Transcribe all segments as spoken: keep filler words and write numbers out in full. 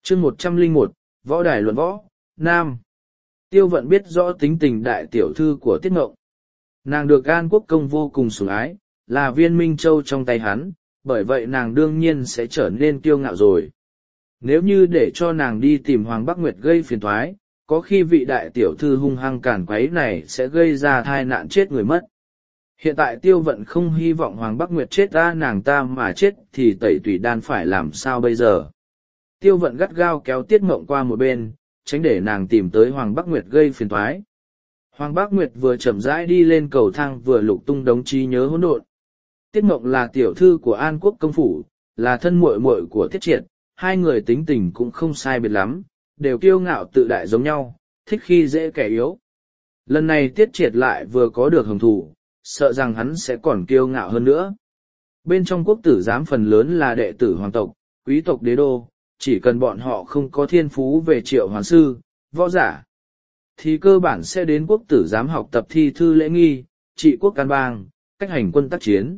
Chương một trăm lẻ một, Võ đài luận võ, Nam. Tiêu Vận biết rõ tính tình đại tiểu thư của Tiết Ngộng. Nàng được An Quốc công vô cùng sủng ái, là viên minh châu trong tay hắn, bởi vậy nàng đương nhiên sẽ trở nên kiêu ngạo rồi. Nếu như để cho nàng đi tìm Hoàng Bắc Nguyệt gây phiền toái, có khi vị đại tiểu thư hung hăng càn quấy này sẽ gây ra tai nạn chết người mất. Hiện tại Tiêu Vận không hy vọng Hoàng Bắc Nguyệt chết ra nàng ta mà chết thì Tẩy Tùy Đan phải làm sao bây giờ. Tiêu Vận gắt gao kéo Tiết Ngộng qua một bên, tránh để nàng tìm tới Hoàng Bắc Nguyệt gây phiền toái. Hoàng Bắc Nguyệt vừa chậm rãi đi lên cầu thang vừa lục tung đống trí nhớ hỗn độn. Tiết Ngộng là tiểu thư của An Quốc công phủ, là thân muội muội của Tiết Triệt, hai người tính tình cũng không sai biệt lắm, đều kiêu ngạo tự đại giống nhau, thích khi dễ kẻ yếu. Lần này Tiết Triệt lại vừa có được hồng thủ, sợ rằng hắn sẽ còn kiêu ngạo hơn nữa. Bên trong quốc tử giám phần lớn là đệ tử hoàng tộc, quý tộc đế đô, chỉ cần bọn họ không có thiên phú về triệu hoàn sư, võ giả, thì cơ bản sẽ đến quốc tử giám học tập thi thư lễ nghi, trị quốc can bang, cách hành quân tác chiến.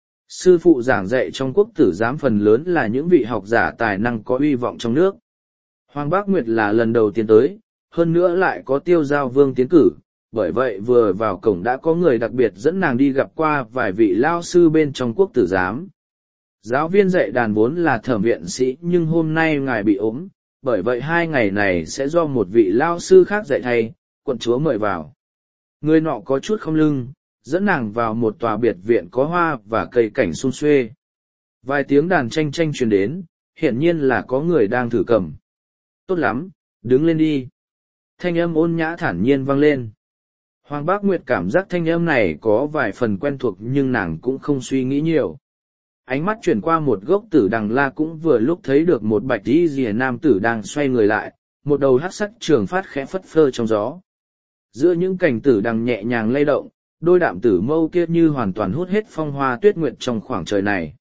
Sư phụ giảng dạy trong quốc tử giám phần lớn là những vị học giả tài năng có uy vọng trong nước. Hoàng Bác Nguyệt là lần đầu tiên tới, hơn nữa lại có Tiêu Giao Vương tiến cử, bởi vậy vừa vào cổng đã có người đặc biệt dẫn nàng đi gặp qua vài vị lao sư bên trong quốc tử giám. Giáo viên dạy đàn vốn là Thẩm viện sĩ nhưng hôm nay ngài bị ốm, bởi vậy hai ngày này sẽ do một vị lao sư khác dạy thay, quận chúa mời vào. Người nọ có chút không lưng, dẫn nàng vào một tòa biệt viện có hoa và cây cảnh sum xuê. Vài tiếng đàn tranh tranh truyền đến, hiển nhiên là có người đang thử cầm. Tốt lắm, đứng lên đi. Thanh âm ôn nhã thản nhiên vang lên. Hoàng Bác Nguyệt cảm giác thanh âm này có vài phần quen thuộc nhưng nàng cũng không suy nghĩ nhiều. Ánh mắt chuyển qua một gốc tử đằng la cũng vừa lúc thấy được một bạch y rìa nam tử đang xoay người lại, một đầu hắc sắc trường phát khẽ phất phơ trong gió. Giữa những cành tử đằng nhẹ nhàng lay động, đôi đạm tử mâu kia như hoàn toàn hút hết phong hoa tuyết nguyệt trong khoảng trời này.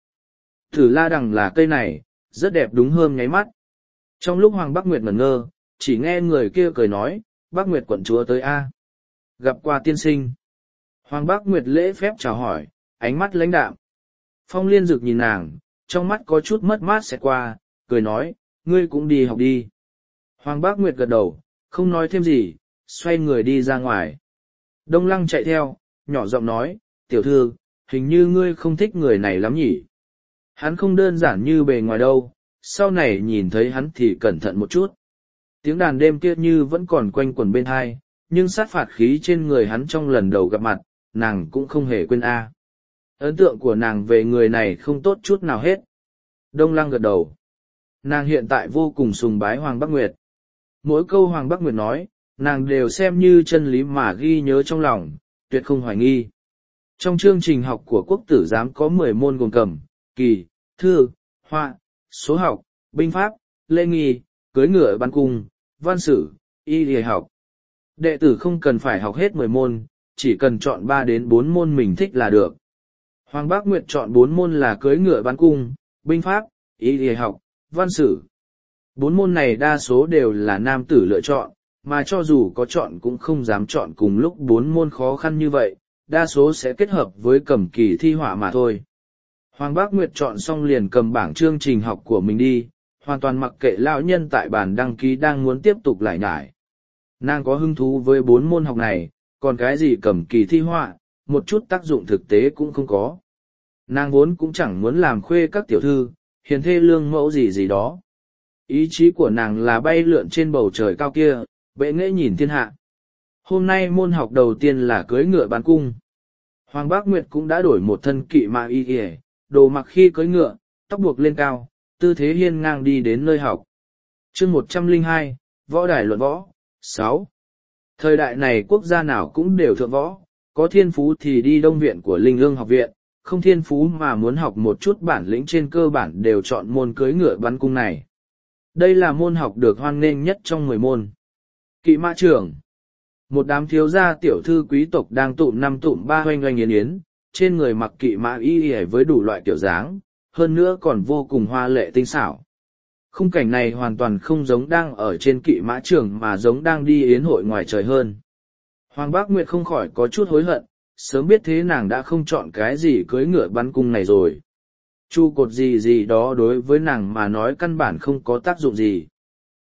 Tử la đằng là cây này, rất đẹp đúng hơn nháy mắt. Trong lúc Hoàng Bắc Nguyệt ngẩn ngơ, chỉ nghe người kia cười nói, Bắc Nguyệt quận chúa tới a. Gặp qua tiên sinh. Hoàng Bắc Nguyệt lễ phép chào hỏi, ánh mắt lãnh đạm. Phong Liên Dực nhìn nàng, trong mắt có chút mất mát xẹt qua, cười nói, ngươi cũng đi học đi. Hoàng Bác Nguyệt gật đầu, không nói thêm gì, xoay người đi ra ngoài. Đông Lăng chạy theo, nhỏ giọng nói, tiểu thư, hình như ngươi không thích người này lắm nhỉ. Hắn không đơn giản như bề ngoài đâu, sau này nhìn thấy hắn thì cẩn thận một chút. Tiếng đàn đêm kia như vẫn còn quanh quẩn bên hai, nhưng sát phạt khí trên người hắn trong lần đầu gặp mặt, nàng cũng không hề quên a. Ấn tượng của nàng về người này không tốt chút nào hết. Đông Lăng gật đầu. Nàng hiện tại vô cùng sùng bái Hoàng Bắc Nguyệt. Mỗi câu Hoàng Bắc Nguyệt nói, nàng đều xem như chân lý mà ghi nhớ trong lòng, tuyệt không hoài nghi. Trong chương trình học của quốc tử giám có mười môn gồm cầm, kỳ, thư, họa, số học, binh pháp, lễ nghi, cưỡi ngựa bắn cung, văn sử, y y học. Đệ tử không cần phải học hết mười môn, chỉ cần chọn ba đến bốn môn mình thích là được. Hoàng Bác Nguyệt chọn bốn môn là cưỡi ngựa bắn cung, binh pháp, y y học, văn sử. Bốn môn này đa số đều là nam tử lựa chọn, mà cho dù có chọn cũng không dám chọn cùng lúc bốn môn khó khăn như vậy, đa số sẽ kết hợp với cầm kỳ thi họa mà thôi. Hoàng Bác Nguyệt chọn xong liền cầm bảng chương trình học của mình đi, hoàn toàn mặc kệ lão nhân tại bàn đăng ký đang muốn tiếp tục lải nhải. Nàng có hứng thú với bốn môn học này, còn cái gì cầm kỳ thi họa, một chút tác dụng thực tế cũng không có. Nàng vốn cũng chẳng muốn làm khuê các tiểu thư, hiền thê lương mẫu gì gì đó. Ý chí của nàng là bay lượn trên bầu trời cao kia, bệ nghệ nhìn thiên hạ. Hôm nay môn học đầu tiên là cưỡi ngựa bắn cung. Hoàng Bác Nguyệt cũng đã đổi một thân kỵ mã y y, đồ mặc khi cưỡi ngựa, tóc buộc lên cao, tư thế hiên ngang đi đến nơi học. Chương một trăm lẻ hai, Võ đài luận võ, sáu. Thời đại này quốc gia nào cũng đều thượng võ, có thiên phú thì đi đông viện của Linh Ương học viện, không thiên phú mà muốn học một chút bản lĩnh trên cơ bản đều chọn môn cưỡi ngựa bắn cung này. Đây là môn học được hoan nghênh nhất trong mười môn. Kỵ mã trưởng. Một đám thiếu gia tiểu thư quý tộc đang tụm năm tụm ba hoanh hoanh yến yến, trên người mặc kỵ mã y y với đủ loại kiểu dáng, hơn nữa còn vô cùng hoa lệ tinh xảo. Khung cảnh này hoàn toàn không giống đang ở trên kỵ mã trưởng mà giống đang đi yến hội ngoài trời hơn. Hoàng Bác Nguyệt không khỏi có chút hối hận, sớm biết thế nàng đã không chọn cái gì cưỡi ngựa bắn cung này rồi. Chu cột gì gì đó đối với nàng mà nói căn bản không có tác dụng gì.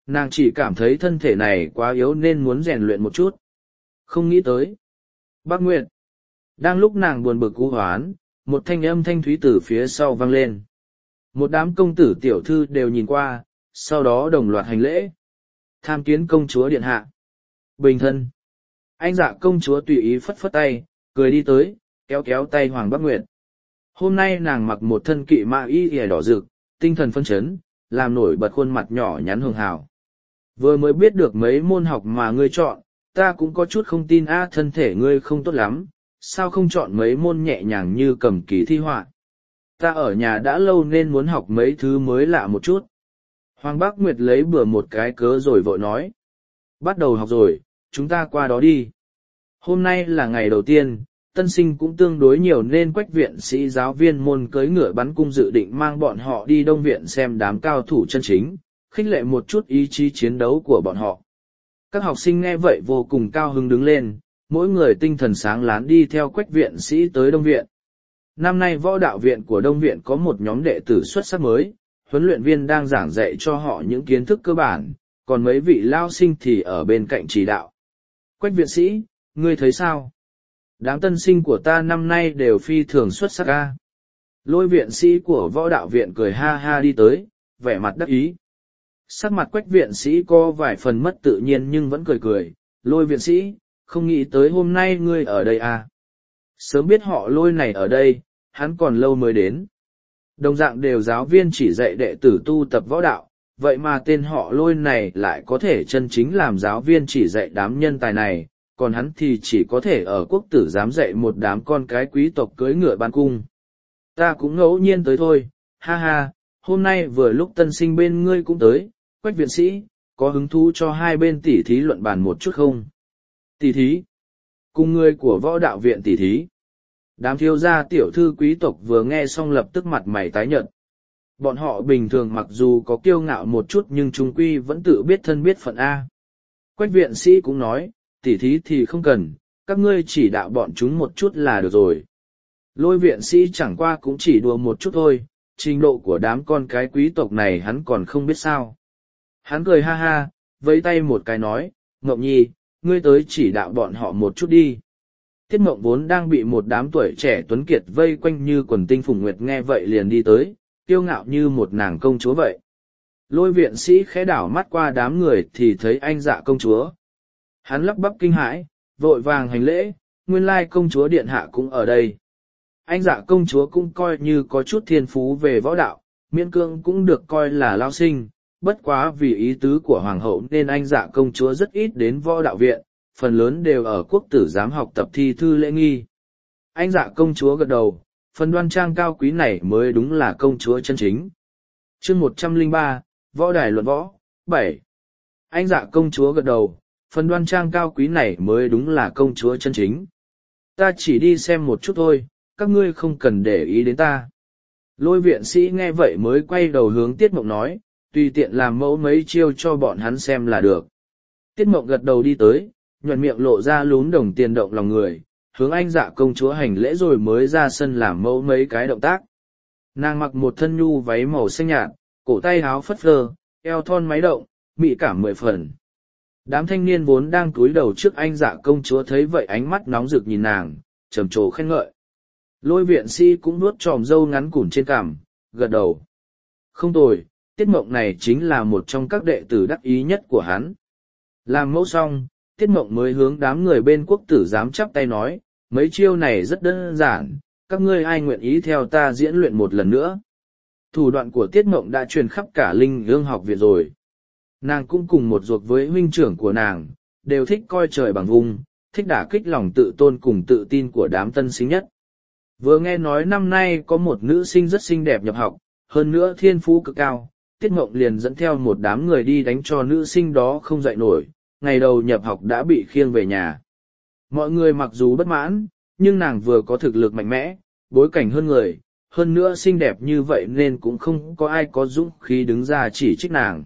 Nàng chỉ cảm thấy thân thể này quá yếu nên muốn rèn luyện một chút. Không nghĩ tới. Bác Nguyệt. Đang lúc nàng buồn bực u hoán, một thanh âm thanh thúy từ phía sau vang lên. Một đám công tử tiểu thư đều nhìn qua, sau đó đồng loạt hành lễ. Tham kiến công chúa điện hạ. Bình thân. Anh dạ công chúa tùy ý phất phất tay, cười đi tới, kéo kéo tay Hoàng Bác Nguyệt. Hôm nay nàng mặc một thân kỵ mã y ỉa đỏ rực, tinh thần phân chấn, làm nổi bật khuôn mặt nhỏ nhắn hường hào. Vừa mới biết được mấy môn học mà ngươi chọn, ta cũng có chút không tin a thân thể ngươi không tốt lắm, sao không chọn mấy môn nhẹ nhàng như cầm kỳ thi họa. Ta ở nhà đã lâu nên muốn học mấy thứ mới lạ một chút. Hoàng Bác Nguyệt lấy bừa một cái cớ rồi vội nói. Bắt đầu học rồi, chúng ta qua đó đi. Hôm nay là ngày đầu tiên, tân sinh cũng tương đối nhiều nên Quách viện sĩ giáo viên môn cưỡi ngựa bắn cung dự định mang bọn họ đi Đông Viện xem đám cao thủ chân chính, khích lệ một chút ý chí chiến đấu của bọn họ. Các học sinh nghe vậy vô cùng cao hứng đứng lên, mỗi người tinh thần sáng láng đi theo Quách viện sĩ tới Đông Viện. Năm nay võ đạo viện của Đông Viện có một nhóm đệ tử xuất sắc mới, huấn luyện viên đang giảng dạy cho họ những kiến thức cơ bản, còn mấy vị lao sinh thì ở bên cạnh chỉ đạo. Quách viện sĩ, ngươi thấy sao? Đám tân sinh của ta năm nay đều phi thường xuất sắc ca. Lôi viện sĩ của võ đạo viện cười ha ha đi tới, vẻ mặt đắc ý. Sắc mặt Quách viện sĩ có vài phần mất tự nhiên nhưng vẫn cười cười. Lôi viện sĩ, không nghĩ tới hôm nay ngươi ở đây à? Sớm biết họ Lôi này ở đây, hắn còn lâu mới đến. Đồng dạng đều giáo viên chỉ dạy đệ tử tu tập võ đạo, vậy mà tên họ Lôi này lại có thể chân chính làm giáo viên chỉ dạy đám nhân tài này, còn hắn thì chỉ có thể ở quốc tử giám dạy một đám con cái quý tộc cưỡi ngựa ban cung. Ta cũng ngẫu nhiên tới thôi, ha ha, hôm nay vừa lúc tân sinh bên ngươi cũng tới, Quách viện sĩ, có hứng thú cho hai bên tỉ thí luận bàn một chút không? Tỉ thí? Cùng ngươi của võ đạo viện tỉ thí? Đám thiếu gia tiểu thư quý tộc vừa nghe xong lập tức mặt mày tái nhợt. Bọn họ bình thường mặc dù có kiêu ngạo một chút nhưng trung quy vẫn tự biết thân biết phận A. Quách viện sĩ cũng nói, tỉ thí thì không cần, các ngươi chỉ đạo bọn chúng một chút là được rồi. Lôi viện sĩ chẳng qua cũng chỉ đùa một chút thôi, trình độ của đám con cái quý tộc này hắn còn không biết sao. Hắn cười ha ha, vẫy tay một cái nói, Ngọc Nhi, ngươi tới chỉ đạo bọn họ một chút đi. Tiết Mộng vốn đang bị một đám tuổi trẻ tuấn kiệt vây quanh như quần tinh phùng nguyệt nghe vậy liền đi tới, kiêu ngạo như một nàng công chúa vậy. Lôi viện sĩ khẽ đảo mắt qua đám người thì thấy anh dạ công chúa. Hắn lắp bắp kinh hãi, vội vàng hành lễ, nguyên lai công chúa điện hạ cũng ở đây. Anh dạ công chúa cũng coi như có chút thiên phú về võ đạo, miễn cương cũng được coi là lao sinh, bất quá vì ý tứ của hoàng hậu nên anh dạ công chúa rất ít đến võ đạo viện, phần lớn đều ở quốc tử giám học tập thi thư lễ nghi. Anh dạ công chúa gật đầu, phần đoan trang cao quý này mới đúng là công chúa chân chính. Chương một trăm lẻ ba, Võ đài luận võ, bảy. Anh dạ công chúa gật đầu, phần đoan trang cao quý này mới đúng là công chúa chân chính. Ta chỉ đi xem một chút thôi, các ngươi không cần để ý đến ta. Lôi viện sĩ nghe vậy mới quay đầu hướng Tiết Mộng nói, tùy tiện làm mẫu mấy chiêu cho bọn hắn xem là được. Tiết Mộng gật đầu đi tới, nhuận miệng lộ ra lún đồng tiền động lòng người, hướng anh dạ công chúa hành lễ rồi mới ra sân làm mẫu mấy cái động tác. Nàng mặc một thân nhu váy màu xanh nhạt, cổ tay háo phất phơ, eo thon máy động, mị cảm mười phần. Đám thanh niên vốn đang cúi đầu trước anh dạ công chúa thấy vậy ánh mắt nóng rực nhìn nàng, trầm trồ khen ngợi. Lôi viện sĩ cũng nuốt tròm râu ngắn củn trên cằm, gật đầu. Không tồi, Tiết Mộng này chính là một trong các đệ tử đắc ý nhất của hắn. Làm mẫu xong, Tiết Mộng mới hướng đám người bên quốc tử giám chắp tay nói, mấy chiêu này rất đơn giản, các ngươi ai nguyện ý theo ta diễn luyện một lần nữa. Thủ đoạn của Tiết Mộng đã truyền khắp cả Linh Ương học viện rồi. Nàng cũng cùng một ruột với huynh trưởng của nàng, đều thích coi trời bằng vùng, thích đả kích lòng tự tôn cùng tự tin của đám tân sinh nhất. Vừa nghe nói năm nay có một nữ sinh rất xinh đẹp nhập học, hơn nữa thiên phú cực cao, Tiết Mộng liền dẫn theo một đám người đi đánh cho nữ sinh đó không dậy nổi, ngày đầu nhập học đã bị khiêng về nhà. Mọi người mặc dù bất mãn, nhưng nàng vừa có thực lực mạnh mẽ, bối cảnh hơn người, hơn nữa xinh đẹp như vậy nên cũng không có ai có dũng khí đứng ra chỉ trích nàng.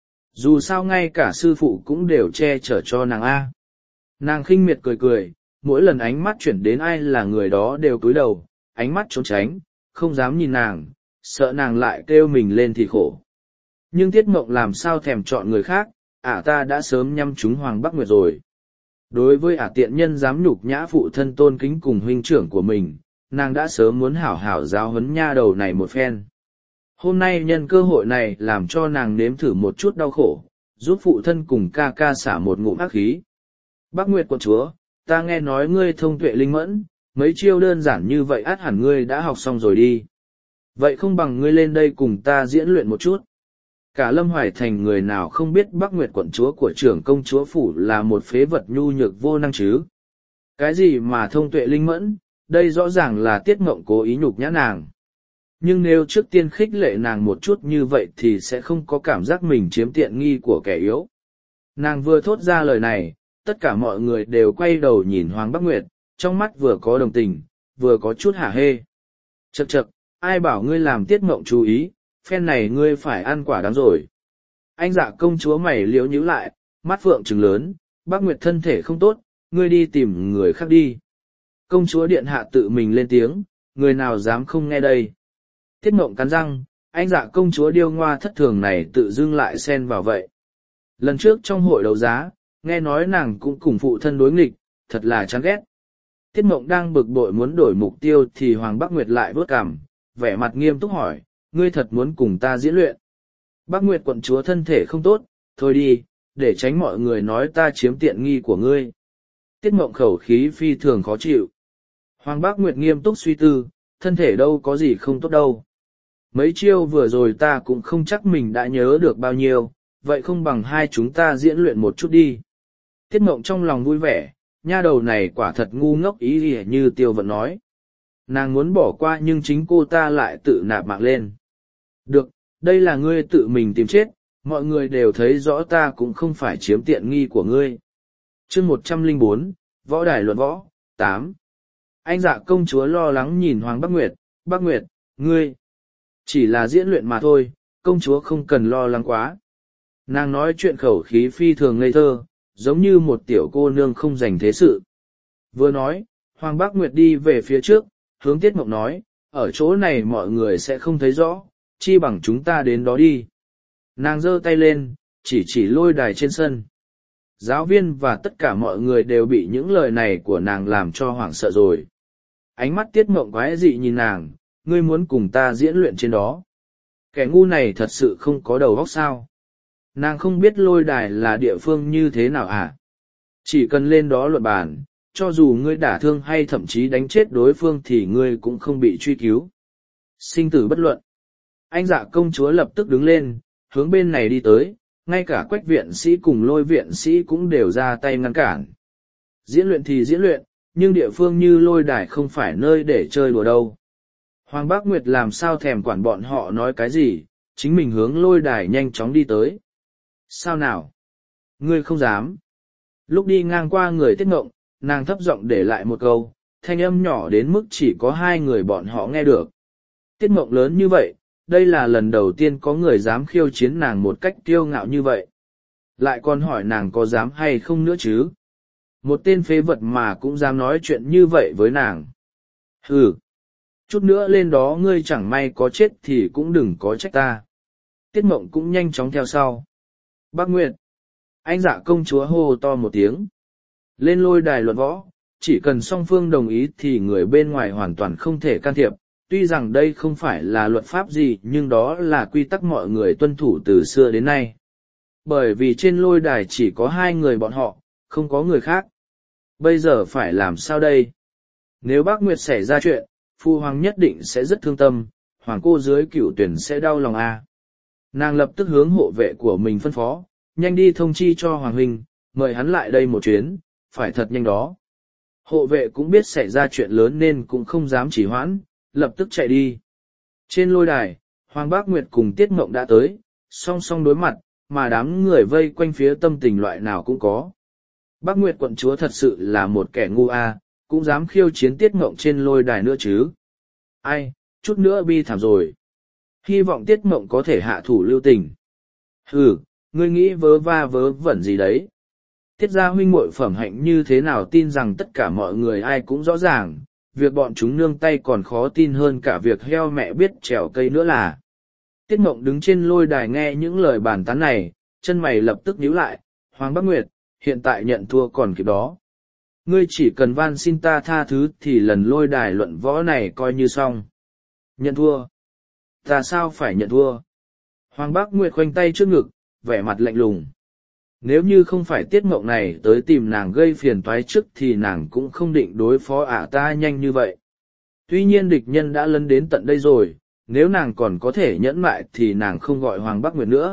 Dù sao ngay cả sư phụ cũng đều che chở cho nàng A. Nàng khinh miệt cười cười, mỗi lần ánh mắt chuyển đến ai là người đó đều cúi đầu, ánh mắt trốn tránh, không dám nhìn nàng, sợ nàng lại kêu mình lên thì khổ. Nhưng Tiết Mộng làm sao thèm chọn người khác, ả ta đã sớm nhắm trúng Hoàng Bắc Nguyệt rồi. Đối với ả tiện nhân dám nhục nhã phụ thân tôn kính cùng huynh trưởng của mình, nàng đã sớm muốn hảo hảo giáo huấn nha đầu này một phen. Hôm nay nhân cơ hội này làm cho nàng nếm thử một chút đau khổ, giúp phụ thân cùng ca ca xả một ngụm ác khí. Bắc Nguyệt quận chúa, ta nghe nói ngươi thông tuệ linh mẫn, mấy chiêu đơn giản như vậy át hẳn ngươi đã học xong rồi đi. Vậy không bằng ngươi lên đây cùng ta diễn luyện một chút. Cả Lâm Hoài Thành người nào không biết Bắc Nguyệt quận chúa của trưởng công chúa phủ là một phế vật nhu nhược vô năng chứ. Cái gì mà thông tuệ linh mẫn, đây rõ ràng là Tiết Mộng cố ý nhục nhã nàng. Nhưng nếu trước tiên khích lệ nàng một chút như vậy thì sẽ không có cảm giác mình chiếm tiện nghi của kẻ yếu. Nàng vừa thốt ra lời này, tất cả mọi người đều quay đầu nhìn Hoàng Bắc Nguyệt, trong mắt vừa có đồng tình, vừa có chút hả hê. Chậc chậc, ai bảo ngươi làm Tiết Mộng chú ý, phen này ngươi phải ăn quả đắng rồi. Anh Dạ công chúa mày liếu nhíu lại, mắt phượng trừng lớn, Bắc Nguyệt thân thể không tốt, ngươi đi tìm người khác đi. Công chúa điện hạ tự mình lên tiếng, người nào dám không nghe đây. Tiết Mộng cắn răng, anh Dạ công chúa điêu ngoa thất thường này tự dưng lại xen vào vậy. Lần trước trong hội đấu giá, nghe nói nàng cũng cùng phụ thân đối nghịch, thật là chán ghét. Tiết Mộng đang bực bội muốn đổi mục tiêu thì Hoàng Bắc Nguyệt lại vớt cằm, vẻ mặt nghiêm túc hỏi, ngươi thật muốn cùng ta diễn luyện. Bắc Nguyệt quận chúa thân thể không tốt, thôi đi, để tránh mọi người nói ta chiếm tiện nghi của ngươi. Tiết Mộng khẩu khí phi thường khó chịu. Hoàng Bắc Nguyệt nghiêm túc suy tư, thân thể đâu có gì không tốt đâu. Mấy chiêu vừa rồi ta cũng không chắc mình đã nhớ được bao nhiêu, vậy không bằng hai chúng ta diễn luyện một chút đi. Tiết Mộng trong lòng vui vẻ, nha đầu này quả thật ngu ngốc ý ỉa như Tiêu Vận nói. Nàng muốn bỏ qua nhưng chính cô ta lại tự nạp mạng lên. Được, đây là ngươi tự mình tìm chết, mọi người đều thấy rõ ta cũng không phải chiếm tiện nghi của ngươi. Chương một trăm lẻ bốn, Võ Đài Luận Võ, tám. Anh Dạ công chúa lo lắng nhìn Hoàng Bắc Nguyệt, Bắc Nguyệt, ngươi, chỉ là diễn luyện mà thôi, công chúa không cần lo lắng quá. Nàng nói chuyện khẩu khí phi thường ngây thơ, giống như một tiểu cô nương không dành thế sự. Vừa nói, Hoàng Bắc Nguyệt đi về phía trước, hướng Tiết Mộng nói, ở chỗ này mọi người sẽ không thấy rõ, chi bằng chúng ta đến đó đi. Nàng giơ tay lên, chỉ chỉ lôi đài trên sân. Giáo viên và tất cả mọi người đều bị những lời này của nàng làm cho hoảng sợ rồi. Ánh mắt Tiết Mộng quái dị nhìn nàng, ngươi muốn cùng ta diễn luyện trên đó. Kẻ ngu này thật sự không có đầu óc sao. Nàng không biết lôi đài là địa phương như thế nào à? Chỉ cần lên đó luận bàn, cho dù ngươi đả thương hay thậm chí đánh chết đối phương thì ngươi cũng không bị truy cứu. Sinh tử bất luận. Anh Dạ công chúa lập tức đứng lên, hướng bên này đi tới, ngay cả Quách viện sĩ cùng Lôi viện sĩ cũng đều ra tay ngăn cản. Diễn luyện thì diễn luyện, nhưng địa phương như lôi đài không phải nơi để chơi đùa đâu. Hoàng Bác Nguyệt làm sao thèm quản bọn họ nói cái gì, chính mình hướng lôi đài nhanh chóng đi tới. Sao nào? Ngươi không dám. Lúc đi ngang qua người Tiết Mộng, nàng thấp giọng để lại một câu, thanh âm nhỏ đến mức chỉ có hai người bọn họ nghe được. Tiết Mộng lớn như vậy, đây là lần đầu tiên có người dám khiêu chiến nàng một cách kiêu ngạo như vậy. Lại còn hỏi nàng có dám hay không nữa chứ? Một tên phế vật mà cũng dám nói chuyện như vậy với nàng. Hừ! Chút nữa lên đó ngươi chẳng may có chết thì cũng đừng có trách ta. Tiết Mộng cũng nhanh chóng theo sau. Bác Nguyệt! Anh Dạ công chúa hô to một tiếng. Lên lôi đài luận võ, chỉ cần song phương đồng ý thì người bên ngoài hoàn toàn không thể can thiệp. Tuy rằng đây không phải là luật pháp gì nhưng đó là quy tắc mọi người tuân thủ từ xưa đến nay. Bởi vì trên lôi đài chỉ có hai người bọn họ, không có người khác. Bây giờ phải làm sao đây? Nếu bác Nguyệt xảy ra chuyện, Phu Hoàng nhất định sẽ rất thương tâm, Hoàng cô dưới cửu tuyển sẽ đau lòng à. Nàng lập tức hướng hộ vệ của mình phân phó, nhanh đi thông chi cho Hoàng huynh, mời hắn lại đây một chuyến, phải thật nhanh đó. Hộ vệ cũng biết xảy ra chuyện lớn nên cũng không dám chỉ hoãn, lập tức chạy đi. Trên lôi đài, Hoàng Bác Nguyệt cùng Tiết Mộng đã tới, song song đối mặt, mà đám người vây quanh phía tâm tình loại nào cũng có. Bác Nguyệt quận chúa thật sự là một kẻ ngu a, cũng dám khiêu chiến Tiết Mộng trên lôi đài nữa chứ. Ai, chút nữa bi thảm rồi. Hy vọng Tiết Mộng có thể hạ thủ lưu tình. Hừ, ngươi nghĩ vớ va vớ vẩn gì đấy. Tiết gia huynh muội phẩm hạnh như thế nào tin rằng tất cả mọi người ai cũng rõ ràng, việc bọn chúng nương tay còn khó tin hơn cả việc heo mẹ biết trèo cây nữa là. Tiết Mộng đứng trên lôi đài nghe những lời bàn tán này, chân mày lập tức nhíu lại. Hoàng Bắc Nguyệt, hiện tại nhận thua còn kịp đó. Ngươi chỉ cần van xin ta tha thứ thì lần lôi đài luận võ này coi như xong. Nhận thua? Ta sao phải nhận thua? Hoàng Bắc Nguyệt khoanh tay trước ngực, vẻ mặt lạnh lùng. Nếu như không phải Tiết Mộng này tới tìm nàng gây phiền toái trước thì nàng cũng không định đối phó ả ta nhanh như vậy. Tuy nhiên địch nhân đã lấn đến tận đây rồi, nếu nàng còn có thể nhẫn mại thì nàng không gọi Hoàng Bắc Nguyệt nữa.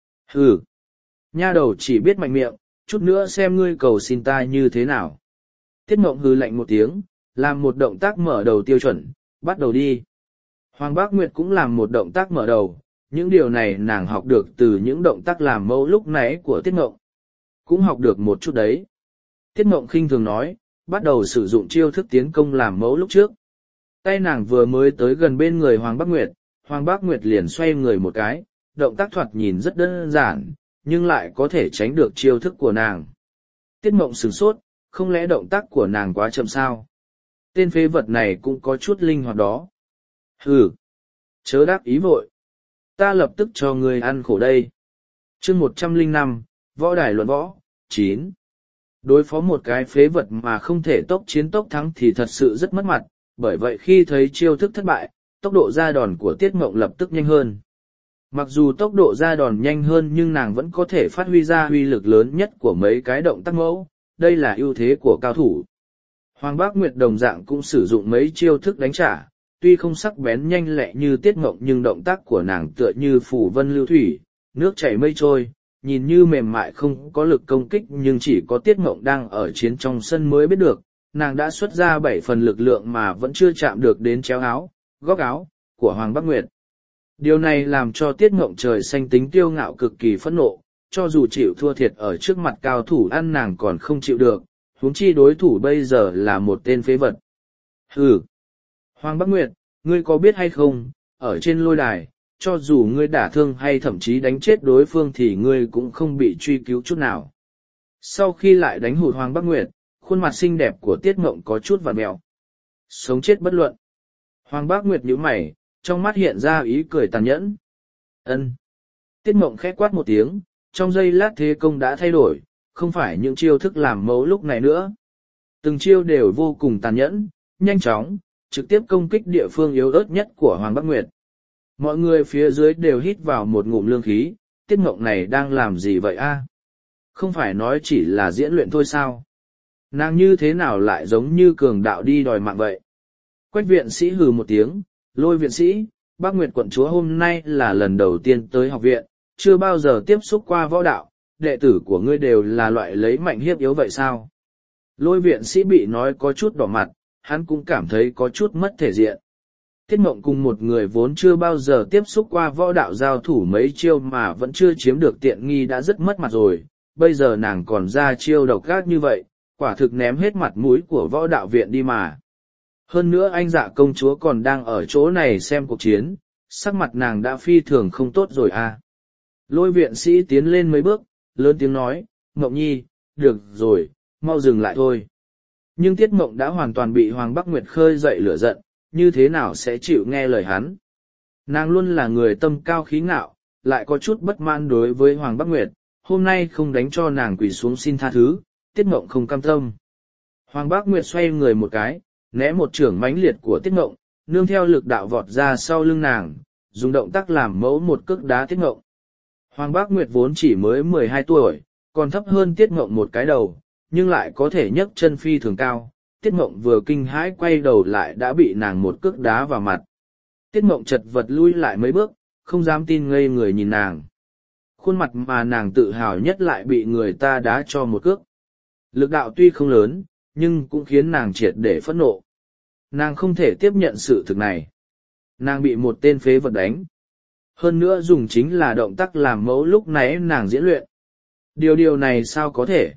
Hừ! Nha đầu chỉ biết mạnh miệng, chút nữa xem ngươi cầu xin ta như thế nào. Tiết Mộng hừ lạnh một tiếng, làm một động tác mở đầu tiêu chuẩn, bắt đầu đi. Hoàng Bắc Nguyệt cũng làm một động tác mở đầu, những điều này nàng học được từ những động tác làm mẫu lúc nãy của Tiết Mộng. Cũng học được một chút đấy. Tiết Mộng khinh thường nói, bắt đầu sử dụng chiêu thức tiến công làm mẫu lúc trước. Tay nàng vừa mới tới gần bên người Hoàng Bắc Nguyệt, Hoàng Bắc Nguyệt liền xoay người một cái, động tác thoạt nhìn rất đơn giản, nhưng lại có thể tránh được chiêu thức của nàng. Tiết Mộng sửng sốt, không lẽ động tác của nàng quá chậm sao? Tên phế vật này cũng có chút linh hoạt đó. Hừ! Chớ đáp ý vội. Ta lập tức cho ngươi ăn khổ đây. Chương một trăm lẻ năm, Võ đài luận võ, chín. Đối phó một cái phế vật mà không thể tốc chiến tốc thắng thì thật sự rất mất mặt, bởi vậy khi thấy chiêu thức thất bại, tốc độ ra đòn của Tiết Mộng lập tức nhanh hơn. Mặc dù tốc độ ra đòn nhanh hơn nhưng nàng vẫn có thể phát huy ra uy lực lớn nhất của mấy cái động tác mẫu, đây là ưu thế của cao thủ. Hoàng Bắc Nguyệt đồng dạng cũng sử dụng mấy chiêu thức đánh trả, tuy không sắc bén nhanh lẹ như Tiết Mộng nhưng động tác của nàng tựa như phủ vân lưu thủy, nước chảy mây trôi, nhìn như mềm mại không có lực công kích nhưng chỉ có Tiết Mộng đang ở chiến trong sân mới biết được, nàng đã xuất ra bảy phần lực lượng mà vẫn chưa chạm được đến chéo áo, góc áo của Hoàng Bắc Nguyệt. Điều này làm cho Tiết Mộng trời xanh tính kiêu ngạo cực kỳ phẫn nộ, cho dù chịu thua thiệt ở trước mặt cao thủ ăn nàng còn không chịu được, huống chi đối thủ bây giờ là một tên phế vật. Hừ! Hoàng Bắc Nguyệt, ngươi có biết hay không, ở trên lôi đài, cho dù ngươi đả thương hay thậm chí đánh chết đối phương thì ngươi cũng không bị truy cứu chút nào. Sau khi lại đánh hụt Hoàng Bắc Nguyệt, khuôn mặt xinh đẹp của Tiết Mộng có chút vặn mẹo. Sống chết bất luận. Hoàng Bắc Nguyệt nhíu mày, trong mắt hiện ra ý cười tàn nhẫn. Ân. Tiết Mộng khẽ quát một tiếng, trong giây lát thế công đã thay đổi, không phải những chiêu thức làm mẫu lúc này nữa. Từng chiêu đều vô cùng tàn nhẫn, nhanh chóng, trực tiếp công kích địa phương yếu ớt nhất của Hoàng Bắc Nguyệt. Mọi người phía dưới đều hít vào một ngụm lương khí, Tiết Mộng này đang làm gì vậy a? Không phải nói chỉ là diễn luyện thôi sao? Nàng như thế nào lại giống như cường đạo đi đòi mạng vậy? Quách viện sĩ hừ một tiếng, Lôi viện sĩ, Bắc Nguyệt quận chúa hôm nay là lần đầu tiên tới học viện, chưa bao giờ tiếp xúc qua võ đạo, đệ tử của ngươi đều là loại lấy mạnh hiếp yếu vậy sao? Lôi viện sĩ bị nói có chút đỏ mặt, hắn cũng cảm thấy có chút mất thể diện. Tiết Mộng cùng một người vốn chưa bao giờ tiếp xúc qua võ đạo giao thủ mấy chiêu mà vẫn chưa chiếm được tiện nghi đã rất mất mặt rồi, bây giờ nàng còn ra chiêu độc ác như vậy, quả thực ném hết mặt mũi của võ đạo viện đi mà. Hơn nữa anh Dạ công chúa còn đang ở chỗ này xem cuộc chiến, sắc mặt nàng đã phi thường không tốt rồi à. Lôi viện sĩ tiến lên mấy bước, lớn tiếng nói, Mộng nhi, được rồi, mau dừng lại thôi. Nhưng Tiết Mộng đã hoàn toàn bị Hoàng Bắc Nguyệt khơi dậy lửa giận, như thế nào sẽ chịu nghe lời hắn. Nàng luôn là người tâm cao khí ngạo, lại có chút bất mãn đối với Hoàng Bắc Nguyệt, hôm nay không đánh cho nàng quỳ xuống xin tha thứ, Tiết Mộng không cam tâm. Hoàng Bắc Nguyệt xoay người một cái, né một chưởng mãnh liệt của Tiết Mộng, nương theo lực đạo vọt ra sau lưng nàng, dùng động tác làm mẫu một cước đá Tiết Mộng. Hoàng Bắc Nguyệt vốn chỉ mới mười hai tuổi, còn thấp hơn Tiết Mộng một cái đầu, nhưng lại có thể nhấc chân phi thường cao. Tiết Mộng vừa kinh hãi quay đầu lại đã bị nàng một cước đá vào mặt. Tiết Mộng chật vật lui lại mấy bước, không dám tin ngây người nhìn nàng. Khuôn mặt mà nàng tự hào nhất lại bị người ta đá cho một cước. Lực đạo tuy không lớn, nhưng cũng khiến nàng triệt để phẫn nộ. Nàng không thể tiếp nhận sự thực này. Nàng bị một tên phế vật đánh. Hơn nữa dùng chính là động tác làm mẫu lúc nãy nàng diễn luyện. Điều điều này sao có thể?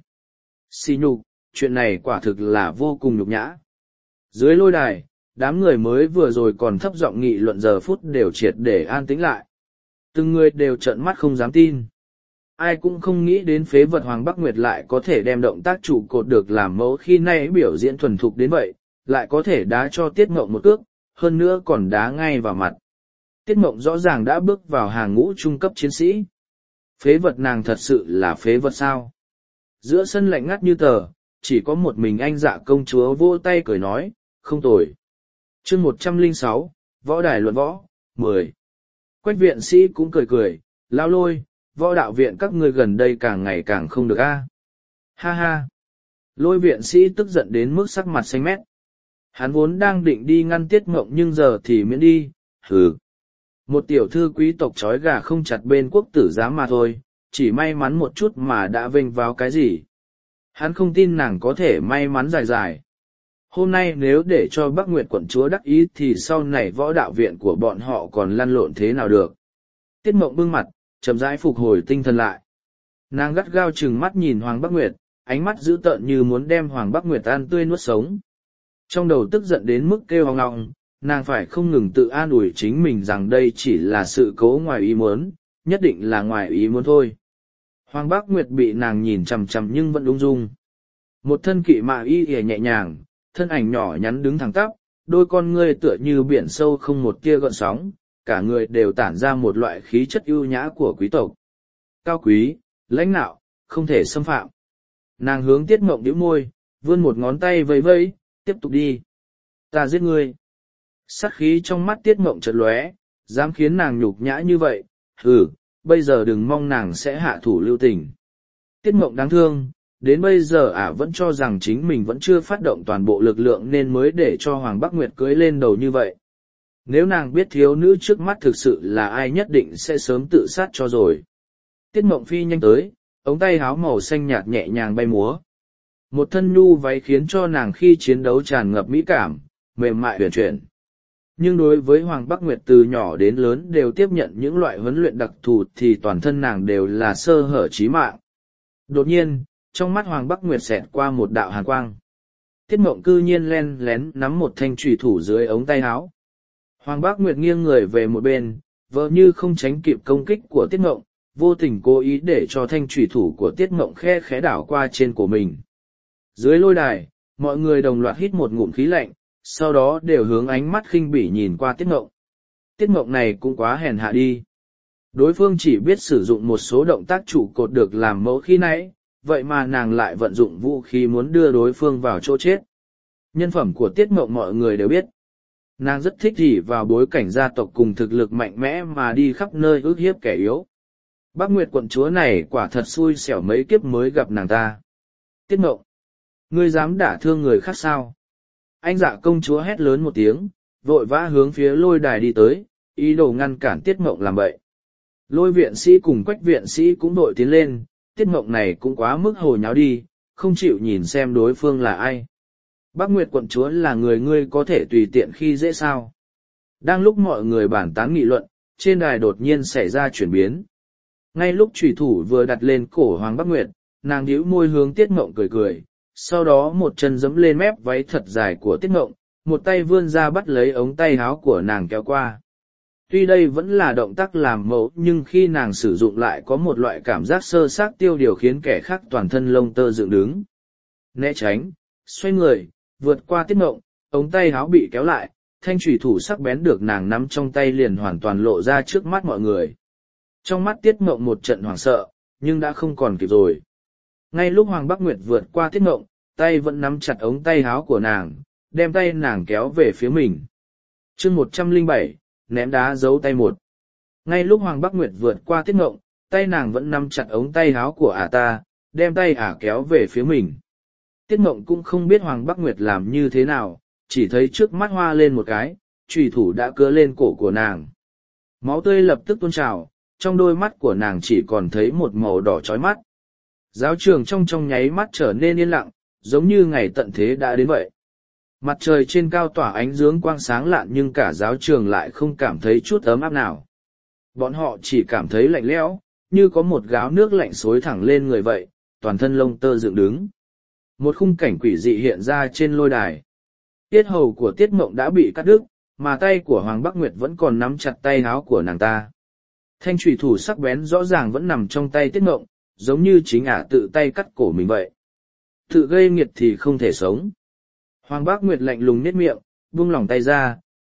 Xì nhục, chuyện này quả thực là vô cùng nhục nhã. Dưới lôi đài, đám người mới vừa rồi còn thấp giọng nghị luận giờ phút đều triệt để an tĩnh lại. Từng người đều trợn mắt không dám tin. Ai cũng không nghĩ đến phế vật Hoàng Bắc Nguyệt lại có thể đem động tác trụ cột được làm mẫu khi nay biểu diễn thuần thục đến vậy, lại có thể đá cho Tiết Mộng một cước, hơn nữa còn đá ngay vào mặt. Tiết Mộng rõ ràng đã bước vào hàng ngũ trung cấp chiến sĩ. Phế vật nàng thật sự là phế vật sao? Giữa sân lạnh ngắt như tờ, chỉ có một mình anh Dạ công chúa vỗ tay cười nói, không tồi. chương một trăm lẻ sáu, Võ đài luận võ, mười. Quách viện sĩ cũng cười cười, lao lôi, võ đạo viện các ngươi gần đây càng ngày càng không được a. Ha ha. Lôi viện sĩ tức giận đến mức sắc mặt xanh mét. Hắn vốn đang định đi ngăn Tiết Mộng nhưng giờ thì miễn đi, hừ. Một tiểu thư quý tộc trói gà không chặt bên quốc tử giám mà thôi, chỉ may mắn một chút mà đã vênh vào cái gì. Hắn không tin nàng có thể may mắn dài dài. Hôm nay nếu để cho Bắc Nguyệt quận chúa đắc ý thì sau này võ đạo viện của bọn họ còn lăn lộn thế nào được. Tiết Mộng bưng mặt, chậm rãi phục hồi tinh thần lại. Nàng gắt gao chừng mắt nhìn Hoàng Bắc Nguyệt, ánh mắt dữ tợn như muốn đem Hoàng Bắc Nguyệt ăn tươi nuốt sống. Trong đầu tức giận đến mức kêu hoang ngọng, nàng phải không ngừng tự an ủi chính mình rằng đây chỉ là sự cố ngoài ý muốn, nhất định là ngoài ý muốn thôi. Hoàng Bắc Nguyệt bị nàng nhìn chằm chằm nhưng vẫn ung dung. Một thân kỵ mạ y ỉa nhẹ nhàng, thân ảnh nhỏ nhắn đứng thẳng tắp, đôi con ngươi tựa như biển sâu không một tia gợn sóng, cả người đều tản ra một loại khí chất ưu nhã của quý tộc. Cao quý, lãnh nạo, không thể xâm phạm. Nàng hướng Tiết Mộng bĩu môi, vươn một ngón tay vẫy vẫy, tiếp tục đi. Ta giết ngươi. Sát khí trong mắt Tiết Mộng chợt lóe, dám khiến nàng nhục nhã như vậy, hừ, bây giờ đừng mong nàng sẽ hạ thủ lưu tình. Tiết Mộng đáng thương, đến bây giờ ả vẫn cho rằng chính mình vẫn chưa phát động toàn bộ lực lượng nên mới để cho Hoàng Bắc Nguyệt cưỡi lên đầu như vậy. Nếu nàng biết thiếu nữ trước mắt thực sự là ai nhất định sẽ sớm tự sát cho rồi. Tiết Mộng phi nhanh tới, ống tay áo màu xanh nhạt nhẹ nhàng bay múa. Một thân nhu váy khiến cho nàng khi chiến đấu tràn ngập mỹ cảm, mềm mại huyền chuyển. Nhưng đối với Hoàng Bắc Nguyệt từ nhỏ đến lớn đều tiếp nhận những loại huấn luyện đặc thù thì toàn thân nàng đều là sơ hở chí mạng. Đột nhiên, trong mắt Hoàng Bắc Nguyệt xẹt qua một đạo hàn quang. Tiết Mộng cư nhiên len lén nắm một thanh chùy thủ dưới ống tay áo. Hoàng Bắc Nguyệt nghiêng người về một bên, vờ như không tránh kịp công kích của Tiết Mộng, vô tình cố ý để cho thanh chùy thủ của Tiết Mộng khe khẽ đảo qua trên của mình. Dưới lôi đài, mọi người đồng loạt hít một ngụm khí lạnh, sau đó đều hướng ánh mắt khinh bỉ nhìn qua Tiết Mộng. Tiết Mộng này cũng quá hèn hạ đi. Đối phương chỉ biết sử dụng một số động tác trụ cột được làm mẫu khi nãy, vậy mà nàng lại vận dụng vũ khí muốn đưa đối phương vào chỗ chết. Nhân phẩm của Tiết Mộng mọi người đều biết. Nàng rất thích gì vào bối cảnh gia tộc cùng thực lực mạnh mẽ mà đi khắp nơi ức hiếp kẻ yếu. Bắc Nguyệt quận chúa này quả thật xui xẻo mấy kiếp mới gặp nàng ta. Tiết Mộng, ngươi dám đả thương người khác sao? Anh Dạ công chúa hét lớn một tiếng, vội vã hướng phía lôi đài đi tới, ý đồ ngăn cản Tiết Mộng làm bậy. Lôi viện sĩ cùng Quách viện sĩ cũng đội tiến lên, Tiết Mộng này cũng quá mức hồ nháo đi, không chịu nhìn xem đối phương là ai. Bắc Nguyệt quận chúa là người ngươi có thể tùy tiện khi dễ sao. Đang lúc mọi người bàn tán nghị luận, trên đài đột nhiên xảy ra chuyển biến. Ngay lúc chủy thủ vừa đặt lên cổ Hoàng Bắc Nguyệt, nàng nhíu môi hướng Tiết Mộng cười cười, sau đó một chân giẫm lên mép váy thật dài của Tiết Mộng, một tay vươn ra bắt lấy ống tay áo của nàng kéo qua. Tuy đây vẫn là động tác làm mẫu nhưng khi nàng sử dụng lại có một loại cảm giác sơ xác tiêu điều khiến kẻ khác toàn thân lông tơ dựng đứng. Né tránh, xoay người, vượt qua Tiết Mộng, ống tay áo bị kéo lại, thanh chủy thủ sắc bén được nàng nắm trong tay liền hoàn toàn lộ ra trước mắt mọi người. Trong mắt Tiết Mộng một trận hoảng sợ, nhưng đã không còn kịp rồi. Ngay lúc Hoàng Bắc Nguyệt vượt qua Tiết Mộng, tay vẫn nắm chặt ống tay áo của nàng, đem tay nàng kéo về phía mình. chương một trăm lẻ bảy, ném đá giấu tay một. Ngay lúc Hoàng Bắc Nguyệt vượt qua Tiết Mộng, tay nàng vẫn nắm chặt ống tay áo của ả ta, đem tay ả kéo về phía mình. Tiết Mộng cũng không biết Hoàng Bắc Nguyệt làm như thế nào, chỉ thấy trước mắt hoa lên một cái, chùy thủ đã cứa lên cổ của nàng. Máu tươi lập tức tuôn trào, trong đôi mắt của nàng chỉ còn thấy một màu đỏ chói mắt. Giáo trường trong trong nháy mắt trở nên yên lặng, giống như ngày tận thế đã đến vậy. Mặt trời trên cao tỏa ánh dương quang sáng lạn nhưng cả giáo trường lại không cảm thấy chút ấm áp nào. Bọn họ chỉ cảm thấy lạnh lẽo, như có một gáo nước lạnh xối thẳng lên người vậy, toàn thân lông tơ dựng đứng. Một khung cảnh quỷ dị hiện ra trên lôi đài. Tiết hầu của Tiết Mộng đã bị cắt đứt, mà tay của Hoàng Bắc Nguyệt vẫn còn nắm chặt tay áo của nàng ta. Thanh chủy thủ sắc bén rõ ràng vẫn nằm trong tay Tiết Mộng, giống như chính ả tự tay cắt cổ mình vậy. Tự gây nghiệt thì không thể sống. Hoàng Bắc Nguyệt lạnh lùng nhếch miệng, buông lỏng tay ra,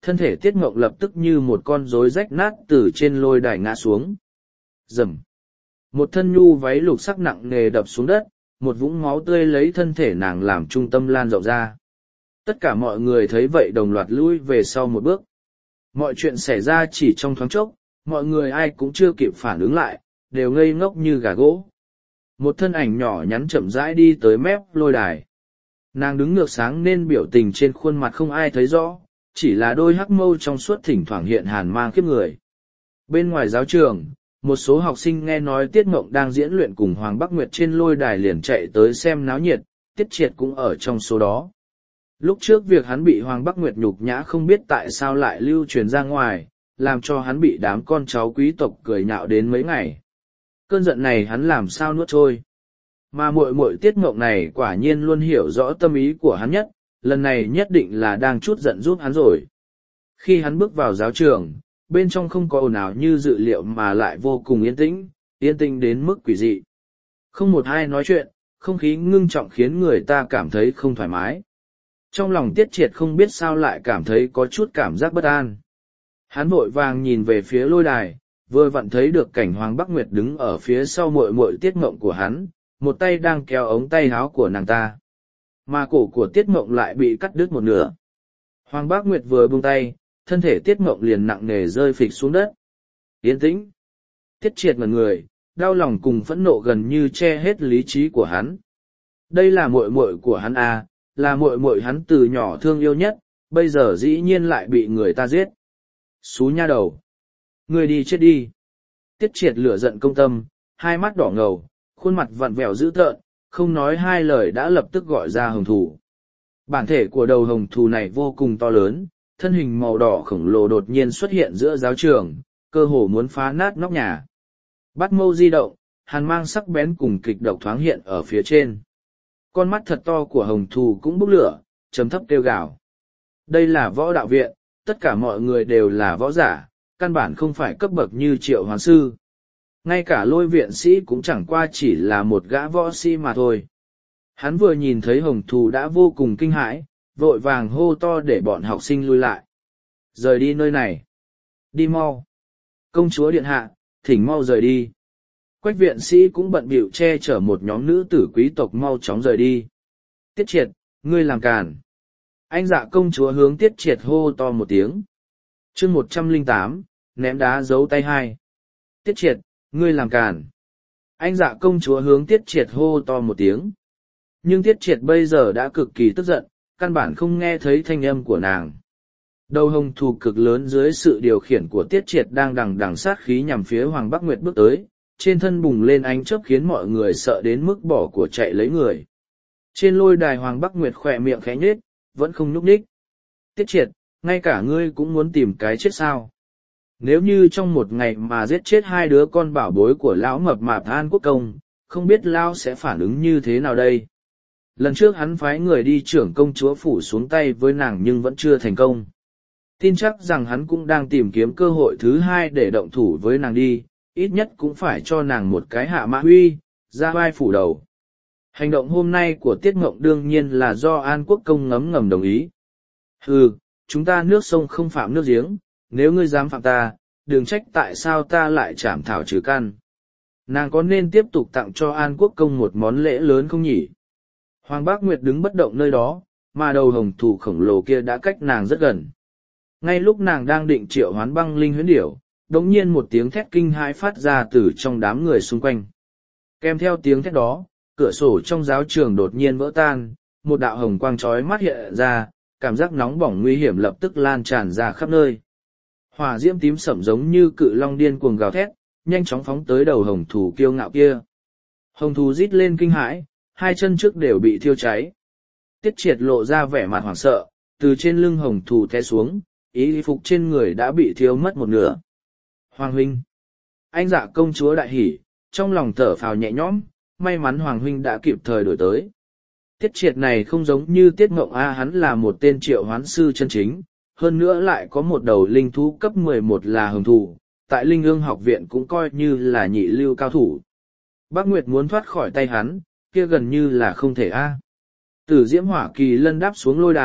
thân thể Tiết Ngộng lập tức như một con rối rách nát từ trên lôi đài ngã xuống. Rầm. Một thân nhu váy lục sắc nặng nề đập xuống đất, một vũng máu tươi lấy thân thể nàng làm trung tâm lan rộng ra. Tất cả mọi người thấy vậy đồng loạt lui về sau một bước. Mọi chuyện xảy ra chỉ trong thoáng chốc, mọi người ai cũng chưa kịp phản ứng lại, đều ngây ngốc như gà gỗ. Một thân ảnh nhỏ nhắn chậm rãi đi tới mép lôi đài. Nàng đứng ngược sáng nên biểu tình trên khuôn mặt không ai thấy rõ, chỉ là đôi hắc mâu trong suốt thỉnh thoảng hiện hàn mang khiếp người. Bên ngoài giáo trường, một số học sinh nghe nói Tiết Ngộng đang diễn luyện cùng Hoàng Bắc Nguyệt trên lôi đài liền chạy tới xem náo nhiệt, Tiết Triệt cũng ở trong số đó. Lúc trước việc hắn bị Hoàng Bắc Nguyệt nhục nhã không biết tại sao lại lưu truyền ra ngoài, làm cho hắn bị đám con cháu quý tộc cười nhạo đến mấy ngày. Cơn giận này hắn làm sao nuốt trôi. Mà muội muội Tiết Ngộng này quả nhiên luôn hiểu rõ tâm ý của hắn nhất, lần này nhất định là đang trút giận giúp hắn rồi. Khi hắn bước vào giáo trường, bên trong không có ồn ào như dự liệu mà lại vô cùng yên tĩnh, yên tĩnh đến mức quỷ dị. Không một ai nói chuyện, không khí ngưng trọng khiến người ta cảm thấy không thoải mái. Trong lòng Tiết Triệt không biết sao lại cảm thấy có chút cảm giác bất an. Hắn vội vàng nhìn về phía lôi đài, vừa vặn thấy được cảnh Hoàng Bắc Nguyệt đứng ở phía sau muội muội Tiết Ngộng của hắn, một tay đang kéo ống tay áo của nàng ta. Mà cổ của Tiết Ngộng lại bị cắt đứt một nửa. Hoàng Bắc Nguyệt vừa buông tay, thân thể Tiết Ngộng liền nặng nề rơi phịch xuống đất. Yên tĩnh. Tiết Triệt ngẩn người, đau lòng cùng phẫn nộ gần như che hết lý trí của hắn. Đây là muội muội của hắn à, là muội muội hắn từ nhỏ thương yêu nhất, bây giờ dĩ nhiên lại bị người ta giết. Xú nha đầu. Ngươi đi chết đi. Tiết Triệt lửa giận công tâm, hai mắt đỏ ngầu, khuôn mặt vặn vẹo dữ tợn, không nói hai lời đã lập tức gọi ra hồng thù. Bản thể của đầu hồng thù này vô cùng to lớn, thân hình màu đỏ khổng lồ đột nhiên xuất hiện giữa giáo trường, cơ hồ muốn phá nát nóc nhà. Bắt mâu di động, hàn mang sắc bén cùng kịch độc thoáng hiện ở phía trên. Con mắt thật to của hồng thù cũng bốc lửa, trầm thấp kêu gào. Đây là võ đạo viện, tất cả mọi người đều là võ giả, căn bản không phải cấp bậc như Triệu Hoàn Sư. Ngay cả Lôi viện sĩ cũng chẳng qua chỉ là một gã võ sĩ mà thôi. Hắn vừa nhìn thấy hồng thù đã vô cùng kinh hãi, vội vàng hô to để bọn học sinh lui lại. Rời đi nơi này. Đi mau. Công chúa điện hạ, thỉnh mau rời đi. Quách viện sĩ cũng bận bịu che chở một nhóm nữ tử quý tộc mau chóng rời đi. Tiết Triệt, ngươi làm càn. Anh dạ công chúa hướng Tiết Triệt hô to một tiếng. chương một trăm lẻ tám, ném đá giấu tay hai. Tiết Triệt, ngươi làm càn. Anh dạ công chúa hướng Tiết Triệt hô to một tiếng. Nhưng Tiết Triệt bây giờ đã cực kỳ tức giận, căn bản không nghe thấy thanh âm của nàng. Đầu hồng thù cực lớn dưới sự điều khiển của Tiết Triệt đang đằng đằng sát khí nhằm phía Hoàng Bắc Nguyệt bước tới, trên thân bùng lên ánh chớp khiến mọi người sợ đến mức bỏ của chạy lấy người. Trên lôi đài Hoàng Bắc Nguyệt khỏe miệng khẽ nhếch, vẫn không nhúc nhích. Tiết Triệt, ngay cả ngươi cũng muốn tìm cái chết sao? Nếu như trong một ngày mà giết chết hai đứa con bảo bối của lão mập mạp An Quốc Công, không biết lão sẽ phản ứng như thế nào đây? Lần trước hắn phái người đi trưởng công chúa phủ xuống tay với nàng nhưng vẫn chưa thành công. Tin chắc rằng hắn cũng đang tìm kiếm cơ hội thứ hai để động thủ với nàng đi, ít nhất cũng phải cho nàng một cái hạ mã huy, ra vai phủ đầu. Hành động hôm nay của Tiết Ngộng đương nhiên là do An Quốc Công ngấm ngầm đồng ý. Hừ, chúng ta nước sông không phạm nước giếng, nếu ngươi dám phạm ta, đừng trách tại sao ta lại chảm thảo trừ căn. Nàng có nên tiếp tục tặng cho An Quốc Công một món lễ lớn không nhỉ? Hoàng Bác Nguyệt đứng bất động nơi đó, mà đầu hồng thù khổng lồ kia đã cách nàng rất gần. Ngay lúc nàng đang định triệu hoán băng linh huyễn điểu, đống nhiên một tiếng thét kinh hãi phát ra từ trong đám người xung quanh. Kèm theo tiếng thét đó, cửa sổ trong giáo trường đột nhiên vỡ tan, một đạo hồng quang chói mắt hiện ra, cảm giác nóng bỏng nguy hiểm lập tức lan tràn ra khắp nơi. Hỏa diễm tím sẫm giống như cự long điên cuồng gào thét, nhanh chóng phóng tới đầu hồng thù kiêu ngạo kia. Hồng thù rít lên kinh hãi, hai chân trước đều bị thiêu cháy. Tiết Triệt lộ ra vẻ mặt hoảng sợ, từ trên lưng hồng thù té xuống, y phục trên người đã bị thiêu mất một nửa. Hoàng huynh, anh dạ công chúa đại hỉ, trong lòng thở phào nhẹ nhõm, may mắn Hoàng huynh đã kịp thời đổi tới. Tiết Triệt này không giống như Tiết Ngộng A, hắn là một tên triệu hoán sư chân chính, hơn nữa lại có một đầu linh thú cấp mười một là hồng thù, tại Linh Ương học viện cũng coi như là nhị lưu cao thủ. Bác Nguyệt muốn thoát khỏi tay hắn, kia gần như là không thể A. Tử diễm hỏa kỳ lân đáp xuống lôi đài,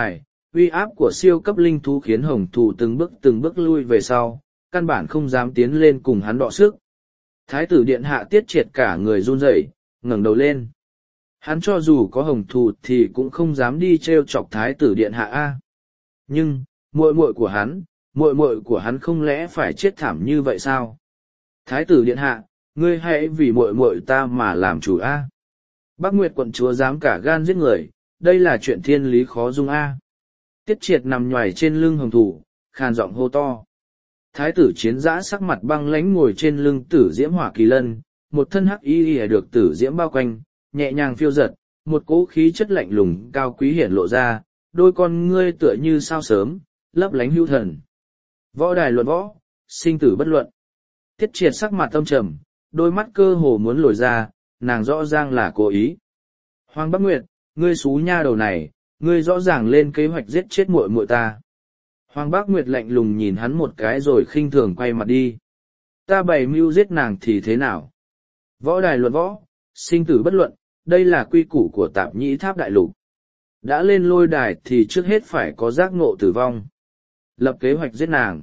Uy áp của siêu cấp linh thú khiến hồng thù từng bước từng bước lui về sau, căn bản không dám tiến lên cùng hắn đọ sức. Thái tử điện hạ Tiết Triệt cả người run rẩy, ngẩng đầu lên. Hắn cho dù có hồng thù thì cũng không dám đi trêu chọc thái tử điện hạ a. Nhưng, muội muội của hắn, muội muội của hắn không lẽ phải chết thảm như vậy sao? Thái tử điện hạ, ngươi hãy vì muội muội ta mà làm chủ a. Bắc Nguyệt quận chúa dám cả gan giết người, đây là chuyện thiên lý khó dung a. Tiết Triệt nằm nhoài trên lưng hồng thù, khàn giọng hô to. Thái tử Chiến Dã sắc mặt băng lãnh ngồi trên lưng Tử Diễm Hỏa Kỳ Lân, một thân hắc y y được Tử Diễm bao quanh, nhẹ nhàng phiêu giật, một cỗ khí chất lạnh lùng cao quý hiển lộ ra, đôi con ngươi tựa như sao sớm, lấp lánh hữu thần. Võ đài luận võ, sinh tử bất luận. Tiết Triệt sắc mặt âm trầm, đôi mắt cơ hồ muốn lồi ra, nàng rõ ràng là cố ý. Hoàng Bắc Nguyệt, ngươi xú nha đầu này, ngươi rõ ràng lên kế hoạch giết chết muội muội ta. Hoàng Bác Nguyệt lạnh lùng nhìn hắn một cái rồi khinh thường quay mặt đi. Ta bày mưu giết nàng thì thế nào? Võ đài luận võ, sinh tử bất luận, đây là quy củ của Tạp Nhĩ Tháp Đại Lục. Đã lên lôi đài thì trước hết phải có giác ngộ tử vong. Lập kế hoạch giết nàng.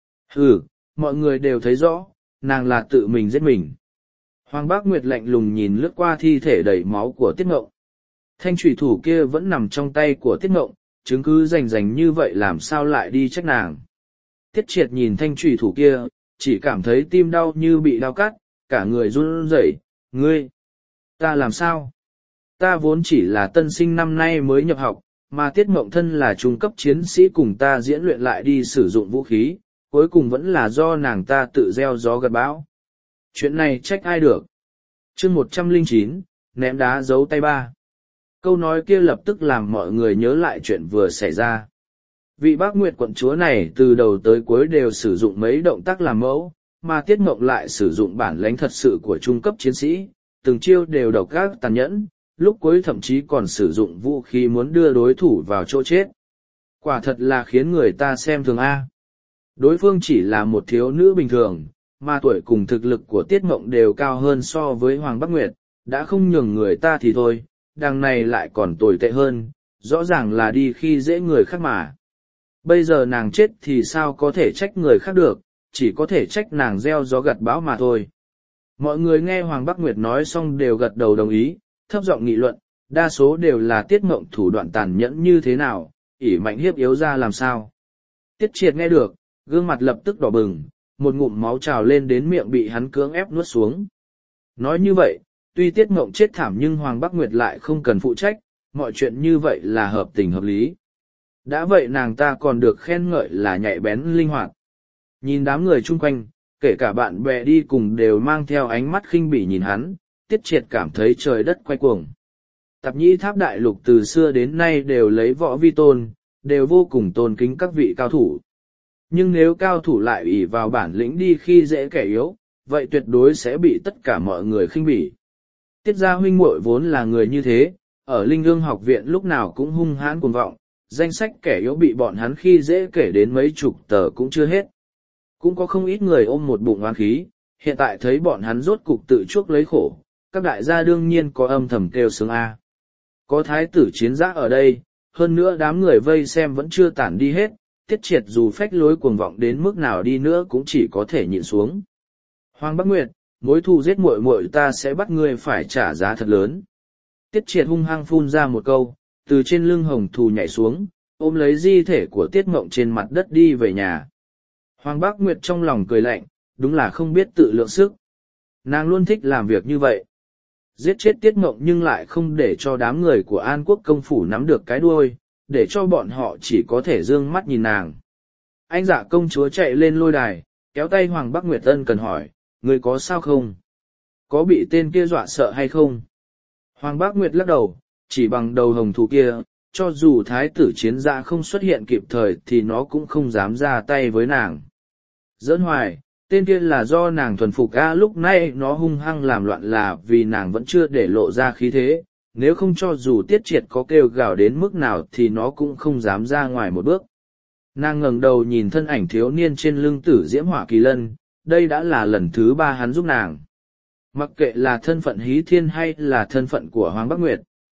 Hừ, mọi người đều thấy rõ, nàng là tự mình giết mình. Hoàng Bác Nguyệt lạnh lùng nhìn lướt qua thi thể đầy máu của Tiết Ngộng. Thanh trùy thủ kia vẫn nằm trong tay của Tiết Ngộng, chứng cứ rành rành như vậy làm sao lại đi trách nàng. Tiết Triệt nhìn thanh trùy thủ kia, chỉ cảm thấy tim đau như bị đau cắt, cả người run rẩy. Ngươi, ta làm sao? Ta vốn chỉ là tân sinh năm nay mới nhập học, mà Tiết Mộng thân là trung cấp chiến sĩ cùng ta diễn luyện lại đi sử dụng vũ khí, cuối cùng vẫn là do nàng ta tự gieo gió gặt bão. Chuyện này trách ai được? Chương một trăm lẻ chín, ném đá giấu tay ba. Câu nói kia lập tức làm mọi người nhớ lại chuyện vừa xảy ra. Vị Bác Nguyệt quận chúa này từ đầu tới cuối đều sử dụng mấy động tác làm mẫu, mà Tiết Mộng lại sử dụng bản lĩnh thật sự của trung cấp chiến sĩ, từng chiêu đều độc ác tàn nhẫn, lúc cuối thậm chí còn sử dụng vũ khí muốn đưa đối thủ vào chỗ chết. Quả thật là khiến người ta xem thường A. Đối phương chỉ là một thiếu nữ bình thường, mà tuổi cùng thực lực của Tiết Mộng đều cao hơn so với Hoàng Bắc Nguyệt, đã không nhường người ta thì thôi, đằng này lại còn tồi tệ hơn, rõ ràng là đi khi dễ người khác mà. Bây giờ nàng chết thì sao có thể trách người khác được, chỉ có thể trách nàng gieo gió gặt bão mà thôi. Mọi người nghe Hoàng Bắc Nguyệt nói xong đều gật đầu đồng ý, thấp giọng nghị luận, đa số đều là Tiết Mộng thủ đoạn tàn nhẫn như thế nào, ỷ mạnh hiếp yếu ra làm sao. Tiết Triệt nghe được, gương mặt lập tức đỏ bừng, một ngụm máu trào lên đến miệng bị hắn cưỡng ép nuốt xuống. Nói như vậy, tuy Tiết Mộng chết thảm nhưng Hoàng Bắc Nguyệt lại không cần phụ trách, mọi chuyện như vậy là hợp tình hợp lý. Đã vậy nàng ta còn được khen ngợi là nhạy bén linh hoạt. Nhìn đám người chung quanh, kể cả bạn bè đi cùng đều mang theo ánh mắt khinh bỉ nhìn hắn, Tiết Triệt cảm thấy trời đất quay cuồng. Tạp Nhĩ Tháp Đại Lục từ xưa đến nay đều lấy võ vi tôn, đều vô cùng tôn kính các vị cao thủ. Nhưng nếu cao thủ lại ỷ vào bản lĩnh đi khi dễ kẻ yếu, vậy tuyệt đối sẽ bị tất cả mọi người khinh bỉ. Tiết gia huynh muội vốn là người như thế, ở Linh Ương học viện lúc nào cũng hung hãn cuồng vọng, danh sách kẻ yếu bị bọn hắn khi dễ kể đến mấy chục tờ cũng chưa hết. Cũng có không ít người ôm một bụng oán khí, hiện tại thấy bọn hắn rốt cục tự chuốc lấy khổ, các đại gia đương nhiên có âm thầm kêu sướng A. Có thái tử Chiến Dã ở đây, hơn nữa đám người vây xem vẫn chưa tản đi hết, Tiết Triệt dù phách lối cuồng vọng đến mức nào đi nữa cũng chỉ có thể nhịn xuống. Hoàng Bắc Nguyệt, mối thù giết muội muội ta sẽ bắt ngươi phải trả giá thật lớn. Tiết Triệt hung hăng phun ra một câu, từ trên lưng hồng thù nhảy xuống, ôm lấy di thể của Tiết Mộng trên mặt đất đi về nhà. Hoàng Bắc Nguyệt trong lòng cười lạnh, đúng là không biết tự lượng sức. Nàng luôn thích làm việc như vậy. Giết chết Tiết Mộng nhưng lại không để cho đám người của An Quốc công phủ nắm được cái đuôi, để cho bọn họ chỉ có thể dương mắt nhìn nàng. Anh Dạ công chúa chạy lên lôi đài, kéo tay Hoàng Bắc Nguyệt ân cần hỏi, ngươi có sao không? Có bị tên kia dọa sợ hay không? Hoàng Bắc Nguyệt lắc đầu, chỉ bằng đầu hồng thú kia, cho dù thái tử Chiến Dã không xuất hiện kịp thời thì nó cũng không dám ra tay với nàng. Giỡn hoài, tên kia là do nàng thuần phục a, lúc này nó hung hăng làm loạn là vì nàng vẫn chưa để lộ ra khí thế, nếu không cho dù Tiết Triệt có kêu gào đến mức nào thì nó cũng không dám ra ngoài một bước. Nàng ngẩng đầu nhìn thân ảnh thiếu niên trên lưng Tử Diễm Hỏa Kỳ Lân, đây đã là lần thứ ba hắn giúp nàng. Mặc kệ là thân phận Hí Thiên hay là thân phận của Hoàng Bắc Nguyệt,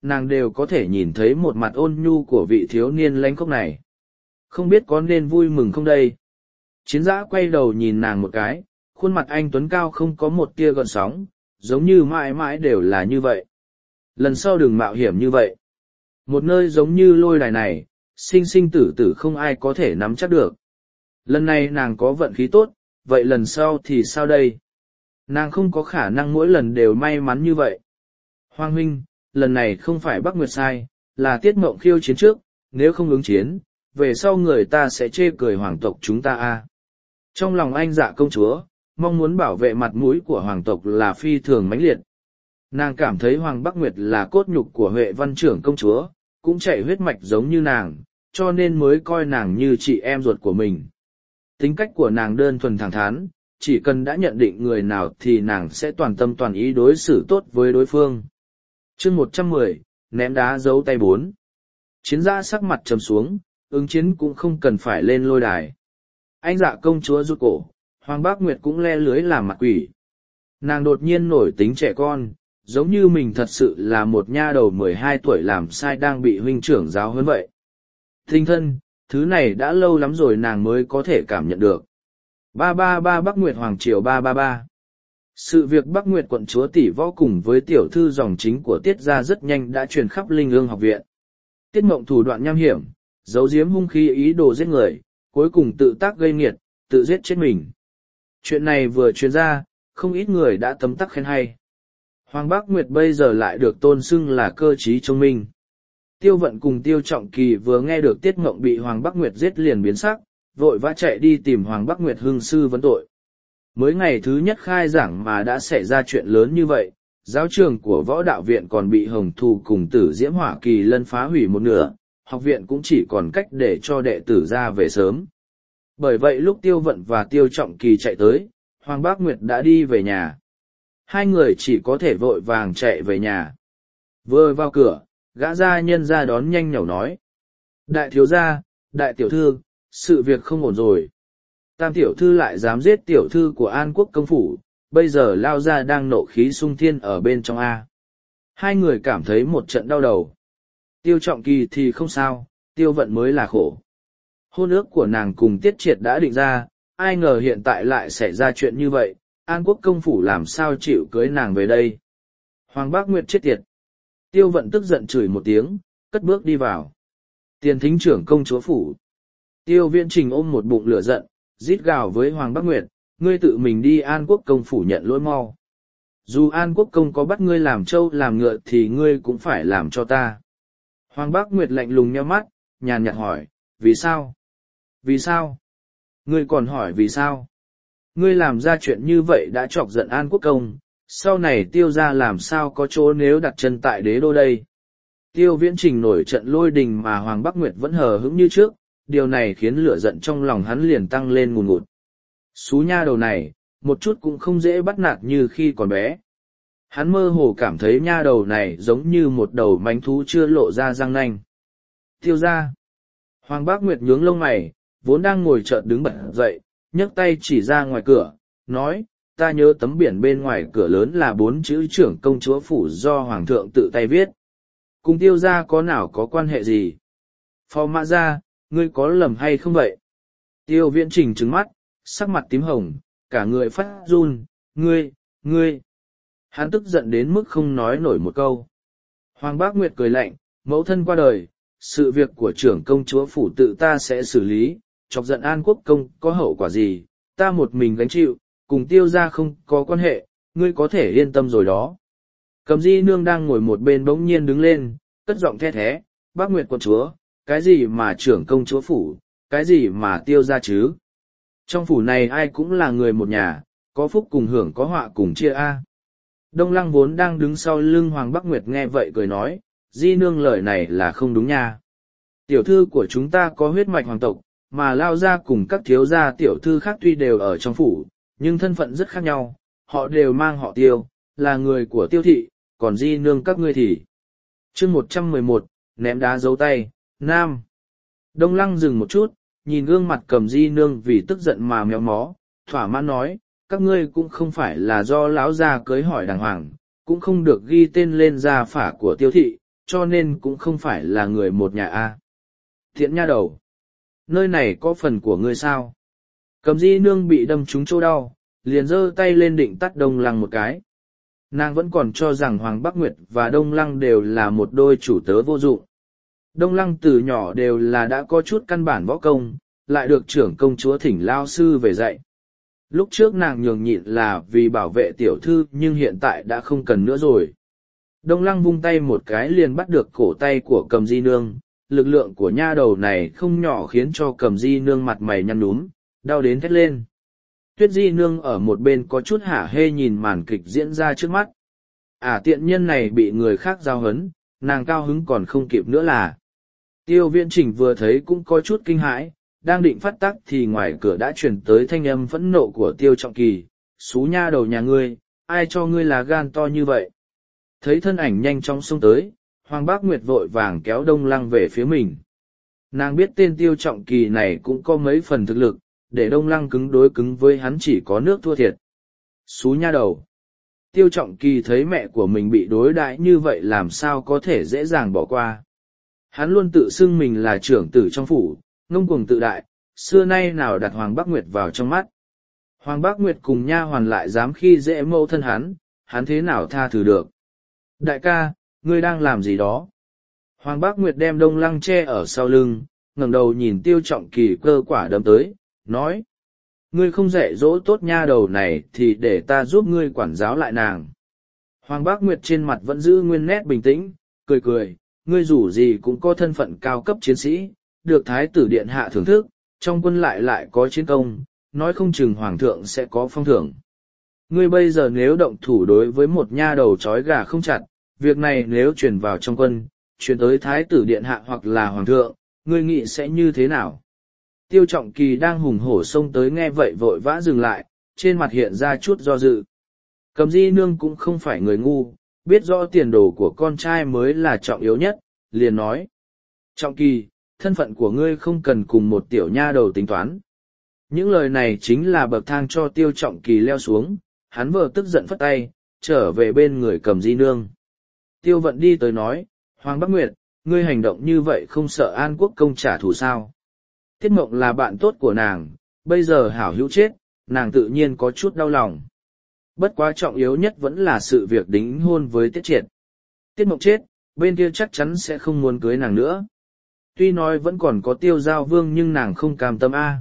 nàng đều có thể nhìn thấy một mặt ôn nhu của vị thiếu niên lãnh khốc này. Không biết có nên vui mừng không đây? Chiến giã quay đầu nhìn nàng một cái, khuôn mặt anh tuấn cao không có một tia gợn sóng, giống như mãi mãi đều là như vậy. Lần sau đừng mạo hiểm như vậy. Một nơi giống như lôi đài này, sinh sinh tử tử không ai có thể nắm chắc được. Lần này nàng có vận khí tốt, vậy lần sau thì sao đây? Nàng không có khả năng mỗi lần đều may mắn như vậy. Hoàng huynh, lần này không phải Bắc Nguyệt sai, là Tiết Mộng khiêu chiến trước, nếu không ứng chiến, về sau người ta sẽ chê cười hoàng tộc chúng ta a. Trong lòng anh Dạ công chúa, mong muốn bảo vệ mặt mũi của hoàng tộc là phi thường mãnh liệt. Nàng cảm thấy Hoàng Bắc Nguyệt là cốt nhục của Huệ Văn trưởng công chúa, cũng chạy huyết mạch giống như nàng, cho nên mới coi nàng như chị em ruột của mình. Tính cách của nàng đơn thuần thẳng thắn, chỉ cần đã nhận định người nào thì nàng sẽ toàn tâm toàn ý đối xử tốt với đối phương. Chương một trăm mười, ném đá giấu tay bốn. Chiến gia sắc mặt trầm xuống, ứng chiến cũng không cần phải lên lôi đài. Anh Dạ công chúa rụt cổ, Hoàng Bác Nguyệt cũng le lưới làm mặt quỷ. Nàng đột nhiên nổi tính trẻ con, giống như mình thật sự là một nha đầu mười hai tuổi làm sai đang bị huynh trưởng giáo huấn vậy. Tinh thân, thứ này đã lâu lắm rồi nàng mới có thể cảm nhận được. ba ba ba Bắc Nguyệt Hoàng Triều ba ba ba. Sự việc Bắc Nguyệt quận chúa tỷ võ cùng với tiểu thư dòng chính của Tiết gia rất nhanh đã truyền khắp Linh Ương học viện. Tiết Mộng thủ đoạn nham hiểm, giấu giếm hung khí ý đồ giết người, cuối cùng tự tác gây nghiệt, tự giết chết mình. Chuyện này vừa truyền ra, không ít người đã tấm tắc khen hay. Hoàng Bác Nguyệt bây giờ lại được tôn xưng là cơ trí thông minh. Tiêu Vận cùng Tiêu Trọng Kỳ vừa nghe được Tiết Mộng bị Hoàng Bác Nguyệt giết liền biến sắc, vội vã chạy đi tìm Hoàng Bác Nguyệt hương sư vấn tội. Mới ngày thứ nhất khai giảng mà đã xảy ra chuyện lớn như vậy, giáo trường của võ đạo viện còn bị Hồng Thù cùng Tử Diễm Hỏa Kỳ Lân phá hủy một nửa, học viện cũng chỉ còn cách để cho đệ tử ra về sớm. Bởi vậy lúc Tiêu Vận và Tiêu Trọng Kỳ chạy tới, Hoàng Bác Nguyệt đã đi về nhà. Hai người chỉ có thể vội vàng chạy về nhà. Vừa vào cửa, gã gia nhân ra đón nhanh nhẩu nói. Đại thiếu gia, đại tiểu thư, sự việc không ổn rồi. Tam tiểu thư lại dám giết tiểu thư của An Quốc công phủ, bây giờ lao ra đang nộ khí sung thiên ở bên trong A. Hai người cảm thấy một trận đau đầu. Tiêu Trọng Kỳ thì không sao, Tiêu Vận mới là khổ. Hôn ước của nàng cùng Tiết Triệt đã định ra, ai ngờ hiện tại lại xảy ra chuyện như vậy, An Quốc công phủ làm sao chịu cưới nàng về đây. Hoàng Bác Nguyệt chết tiệt. Tiêu Vận tức giận chửi một tiếng, cất bước đi vào. Tiền thính trưởng công chúa phủ. Tiêu Viễn Trình ôm một bụng lửa giận, rít gào với Hoàng Bác Nguyệt, ngươi tự mình đi An Quốc công phủ nhận lỗi mau. Dù An Quốc công có bắt ngươi làm trâu làm ngựa thì ngươi cũng phải làm cho ta. Hoàng Bác Nguyệt lạnh lùng nheo mắt, nhàn nhạt hỏi, vì sao? Vì sao? Ngươi còn hỏi vì sao? Ngươi làm ra chuyện như vậy đã chọc giận An Quốc công, sau này Tiêu gia làm sao có chỗ nếu đặt chân tại đế đô đây? Tiêu Viễn Trình nổi trận lôi đình mà Hoàng Bác Nguyệt vẫn hờ hững như trước, điều này khiến lửa giận trong lòng hắn liền tăng lên ngùn ngụt. Xú nha đầu này, một chút cũng không dễ bắt nạt như khi còn bé. Hắn mơ hồ cảm thấy nha đầu này giống như một đầu mánh thú chưa lộ ra răng nanh. Tiêu gia. Hoàng Bác Nguyệt nhướng lông mày, vốn đang ngồi chợt đứng bật dậy, nhấc tay chỉ ra ngoài cửa, nói, ta nhớ tấm biển bên ngoài cửa lớn là bốn chữ trưởng công chúa phủ do Hoàng thượng tự tay viết. Cùng Tiêu gia có nào có quan hệ gì? Phò Mã gia, ngươi có lầm hay không vậy? Tiêu Viễn Trình trừng mắt, sắc mặt tím hồng, cả người phát run, ngươi, ngươi. Hắn tức giận đến mức không nói nổi một câu. Hoàng Bác Nguyệt cười lạnh, mẫu thân qua đời, sự việc của trưởng công chúa phủ tự ta sẽ xử lý, chọc giận An Quốc công có hậu quả gì, ta một mình gánh chịu, cùng Tiêu gia không có quan hệ, ngươi có thể yên tâm rồi đó. Cầm Di nương đang ngồi một bên bỗng nhiên đứng lên, cất giọng the thé, Bác Nguyệt quận chúa, cái gì mà trưởng công chúa phủ, cái gì mà Tiêu gia chứ? Trong phủ này ai cũng là người một nhà, có phúc cùng hưởng có họa cùng chia a. Đông Lăng vốn đang đứng sau lưng Hoàng Bác Nguyệt nghe vậy cười nói, Di nương lời này là không đúng nha. Tiểu thư của chúng ta có huyết mạch hoàng tộc, mà lao ra cùng các thiếu gia tiểu thư khác tuy đều ở trong phủ, nhưng thân phận rất khác nhau, họ đều mang họ Tiêu, là người của Tiêu thị, còn Di nương các ngươi thì. Chương một trăm mười một, ném đá giấu tay, Nam. Đông Lăng dừng một chút, nhìn gương mặt Cầm Di nương vì tức giận mà méo mó, thỏa mãn nói, các ngươi cũng không phải là do lão gia cưới hỏi đàng hoàng, cũng không được ghi tên lên gia phả của Tiêu thị, cho nên cũng không phải là người một nhà a. Thiện nha đầu, nơi này có phần của ngươi sao? Cầm Di Nương bị đâm trúng chỗ đau, liền giơ tay lên định tắt Đông Lăng một cái. Nàng vẫn còn cho rằng Hoàng Bắc Nguyệt và Đông Lăng đều là một đôi chủ tớ vô dụng. Đông Lăng từ nhỏ đều là đã có chút căn bản võ công, lại được trưởng công chúa thỉnh lao sư về dạy. Lúc trước nàng nhường nhịn là vì bảo vệ tiểu thư, nhưng hiện tại đã không cần nữa rồi. Đông Lăng vung tay một cái liền bắt được cổ tay của Cầm Di Nương, lực lượng của nha đầu này không nhỏ khiến cho Cầm Di Nương mặt mày nhăn nhúm, đau đến thét lên. Tuyết Di Nương ở một bên có chút hả hê nhìn màn kịch diễn ra trước mắt. À, tiện nhân này bị người khác giao hấn, nàng cao hứng còn không kịp nữa là. Tiêu Viễn Trình vừa thấy cũng có chút kinh hãi, đang định phát tác thì ngoài cửa đã chuyển tới thanh âm phẫn nộ của Tiêu Trọng Kỳ. Xú nha đầu nhà ngươi, ai cho ngươi là gan to như vậy? Thấy thân ảnh nhanh chóng xông tới, Hoàng Bác Nguyệt vội vàng kéo Đông Lăng về phía mình. Nàng biết tên Tiêu Trọng Kỳ này cũng có mấy phần thực lực, để Đông Lăng cứng đối cứng với hắn chỉ có nước thua thiệt. Xú nha đầu. Tiêu Trọng Kỳ thấy mẹ của mình bị đối đãi như vậy làm sao có thể dễ dàng bỏ qua. Hắn luôn tự xưng mình là trưởng tử trong phủ, ngông cuồng tự đại, xưa nay nào đặt Hoàng Bác Nguyệt vào trong mắt. Hoàng Bác Nguyệt cùng nha hoàn lại dám khi dễ mâu thân hắn, hắn thế nào tha thứ được. Đại ca, ngươi đang làm gì đó? Hoàng Bác Nguyệt đem Đông Lăng che ở sau lưng, ngẩng đầu nhìn Tiêu Trọng Kỳ cơ quả đấm tới, nói. Ngươi không dạy dỗ tốt nha đầu này thì để ta giúp ngươi quản giáo lại nàng. Hoàng Bác Nguyệt trên mặt vẫn giữ nguyên nét bình tĩnh, cười cười, ngươi dù gì cũng có thân phận cao cấp chiến sĩ, được Thái tử Điện Hạ thưởng thức, trong quân lại lại có chiến công, nói không chừng Hoàng thượng sẽ có phong thưởng. Ngươi bây giờ nếu động thủ đối với một nha đầu trói gà không chặt, việc này nếu truyền vào trong quân, truyền tới Thái tử Điện Hạ hoặc là Hoàng thượng, ngươi nghĩ sẽ như thế nào? Tiêu Trọng Kỳ đang hùng hổ xông tới nghe vậy vội vã dừng lại, trên mặt hiện ra chút do dự. Cầm Di Nương cũng không phải người ngu, biết rõ tiền đồ của con trai mới là trọng yếu nhất, liền nói. Trọng Kỳ, thân phận của ngươi không cần cùng một tiểu nha đầu tính toán. Những lời này chính là bậc thang cho Tiêu Trọng Kỳ leo xuống, hắn vờ tức giận phất tay, trở về bên người Cầm Di Nương. Tiêu Vận đi tới nói, Hoàng Bắc Nguyệt, ngươi hành động như vậy không sợ An Quốc công trả thù sao? Tiết Mộng là bạn tốt của nàng, bây giờ hảo hữu chết, nàng tự nhiên có chút đau lòng. Bất quá trọng yếu nhất vẫn là sự việc đính hôn với Tiết Triệt. Tiết Mộng chết, bên kia chắc chắn sẽ không muốn cưới nàng nữa. Tuy nói vẫn còn có Tiêu Giao Vương nhưng nàng không cam tâm a.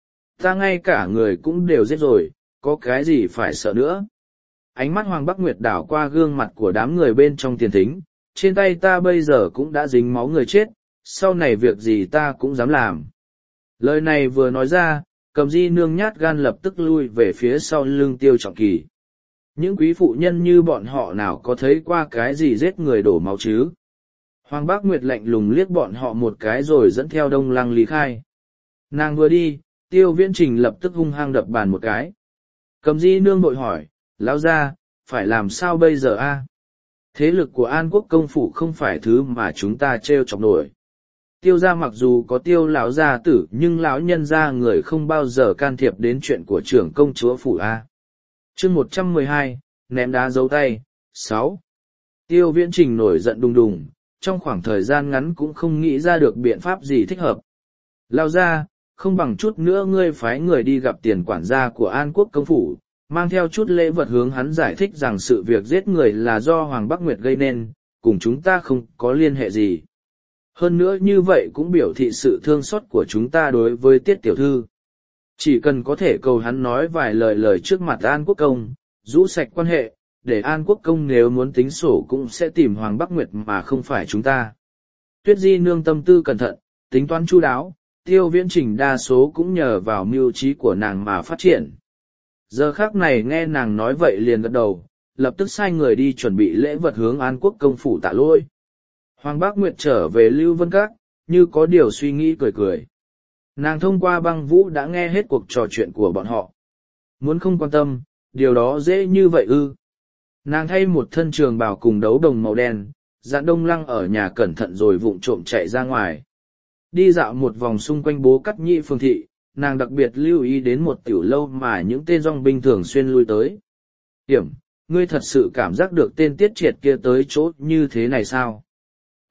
Ta ngay cả người cũng đều giết rồi, có cái gì phải sợ nữa. Ánh mắt Hoàng Bắc Nguyệt đảo qua gương mặt của đám người bên trong tiền thính, trên tay ta bây giờ cũng đã dính máu người chết, sau này việc gì ta cũng dám làm. Lời này vừa nói ra, Cầm Di Nương nhát gan lập tức lui về phía sau lưng Tiêu Trọng Kỳ. Những quý phụ nhân như bọn họ nào có thấy qua cái gì giết người đổ máu chứ? Hoàng Bác Nguyệt lạnh lùng liếc bọn họ một cái rồi dẫn theo Đông Lăng lý khai. Nàng vừa đi, Tiêu Viễn Trình lập tức hung hăng đập bàn một cái. Cầm Di Nương vội hỏi, lão gia, phải làm sao bây giờ a? Thế lực của An Quốc công phủ không phải thứ mà chúng ta trêu chọc nổi. Tiêu gia mặc dù có Tiêu lão gia tử nhưng lão nhân gia người không bao giờ can thiệp đến chuyện của trưởng công chúa phủ a. Chương một trăm mười hai, ném đá giấu tay. Sáu. Tiêu Viễn Trình nổi giận đùng đùng, trong khoảng thời gian ngắn cũng không nghĩ ra được biện pháp gì thích hợp. Lão gia, không bằng chút nữa ngươi phái người đi gặp tiền quản gia của An Quốc công phủ, mang theo chút lễ vật hướng hắn giải thích rằng sự việc giết người là do Hoàng Bắc Nguyệt gây nên, cùng chúng ta không có liên hệ gì. Hơn nữa như vậy cũng biểu thị sự thương xót của chúng ta đối với Tiết tiểu thư. Chỉ cần có thể cầu hắn nói vài lời lời trước mặt An Quốc công, rũ sạch quan hệ, để An Quốc công nếu muốn tính sổ cũng sẽ tìm Hoàng Bắc Nguyệt mà không phải chúng ta. Tuyết Di Nương tâm tư cẩn thận, tính toán chu đáo, Tiêu Viễn Trình đa số cũng nhờ vào mưu trí của nàng mà phát triển. Giờ khác này nghe nàng nói vậy liền gật đầu, lập tức sai người đi chuẩn bị lễ vật hướng An Quốc công phủ tạ lỗi. Hoàng Bác Nguyệt trở về Lưu Vân Các, như có điều suy nghĩ cười cười. Nàng thông qua băng vũ đã nghe hết cuộc trò chuyện của bọn họ. Muốn không quan tâm, điều đó dễ như vậy ư. Nàng thay một thân trường bào cùng đấu đồng màu đen, dặn Đông Lăng ở nhà cẩn thận rồi vụng trộm chạy ra ngoài. Đi dạo một vòng xung quanh Bố Cắt Nhị phường thị, nàng đặc biệt lưu ý đến một tiểu lâu mà những tên dòng binh thường xuyên lui tới. Hiểm, ngươi thật sự cảm giác được tên Tiết Triệt kia tới chỗ như thế này sao?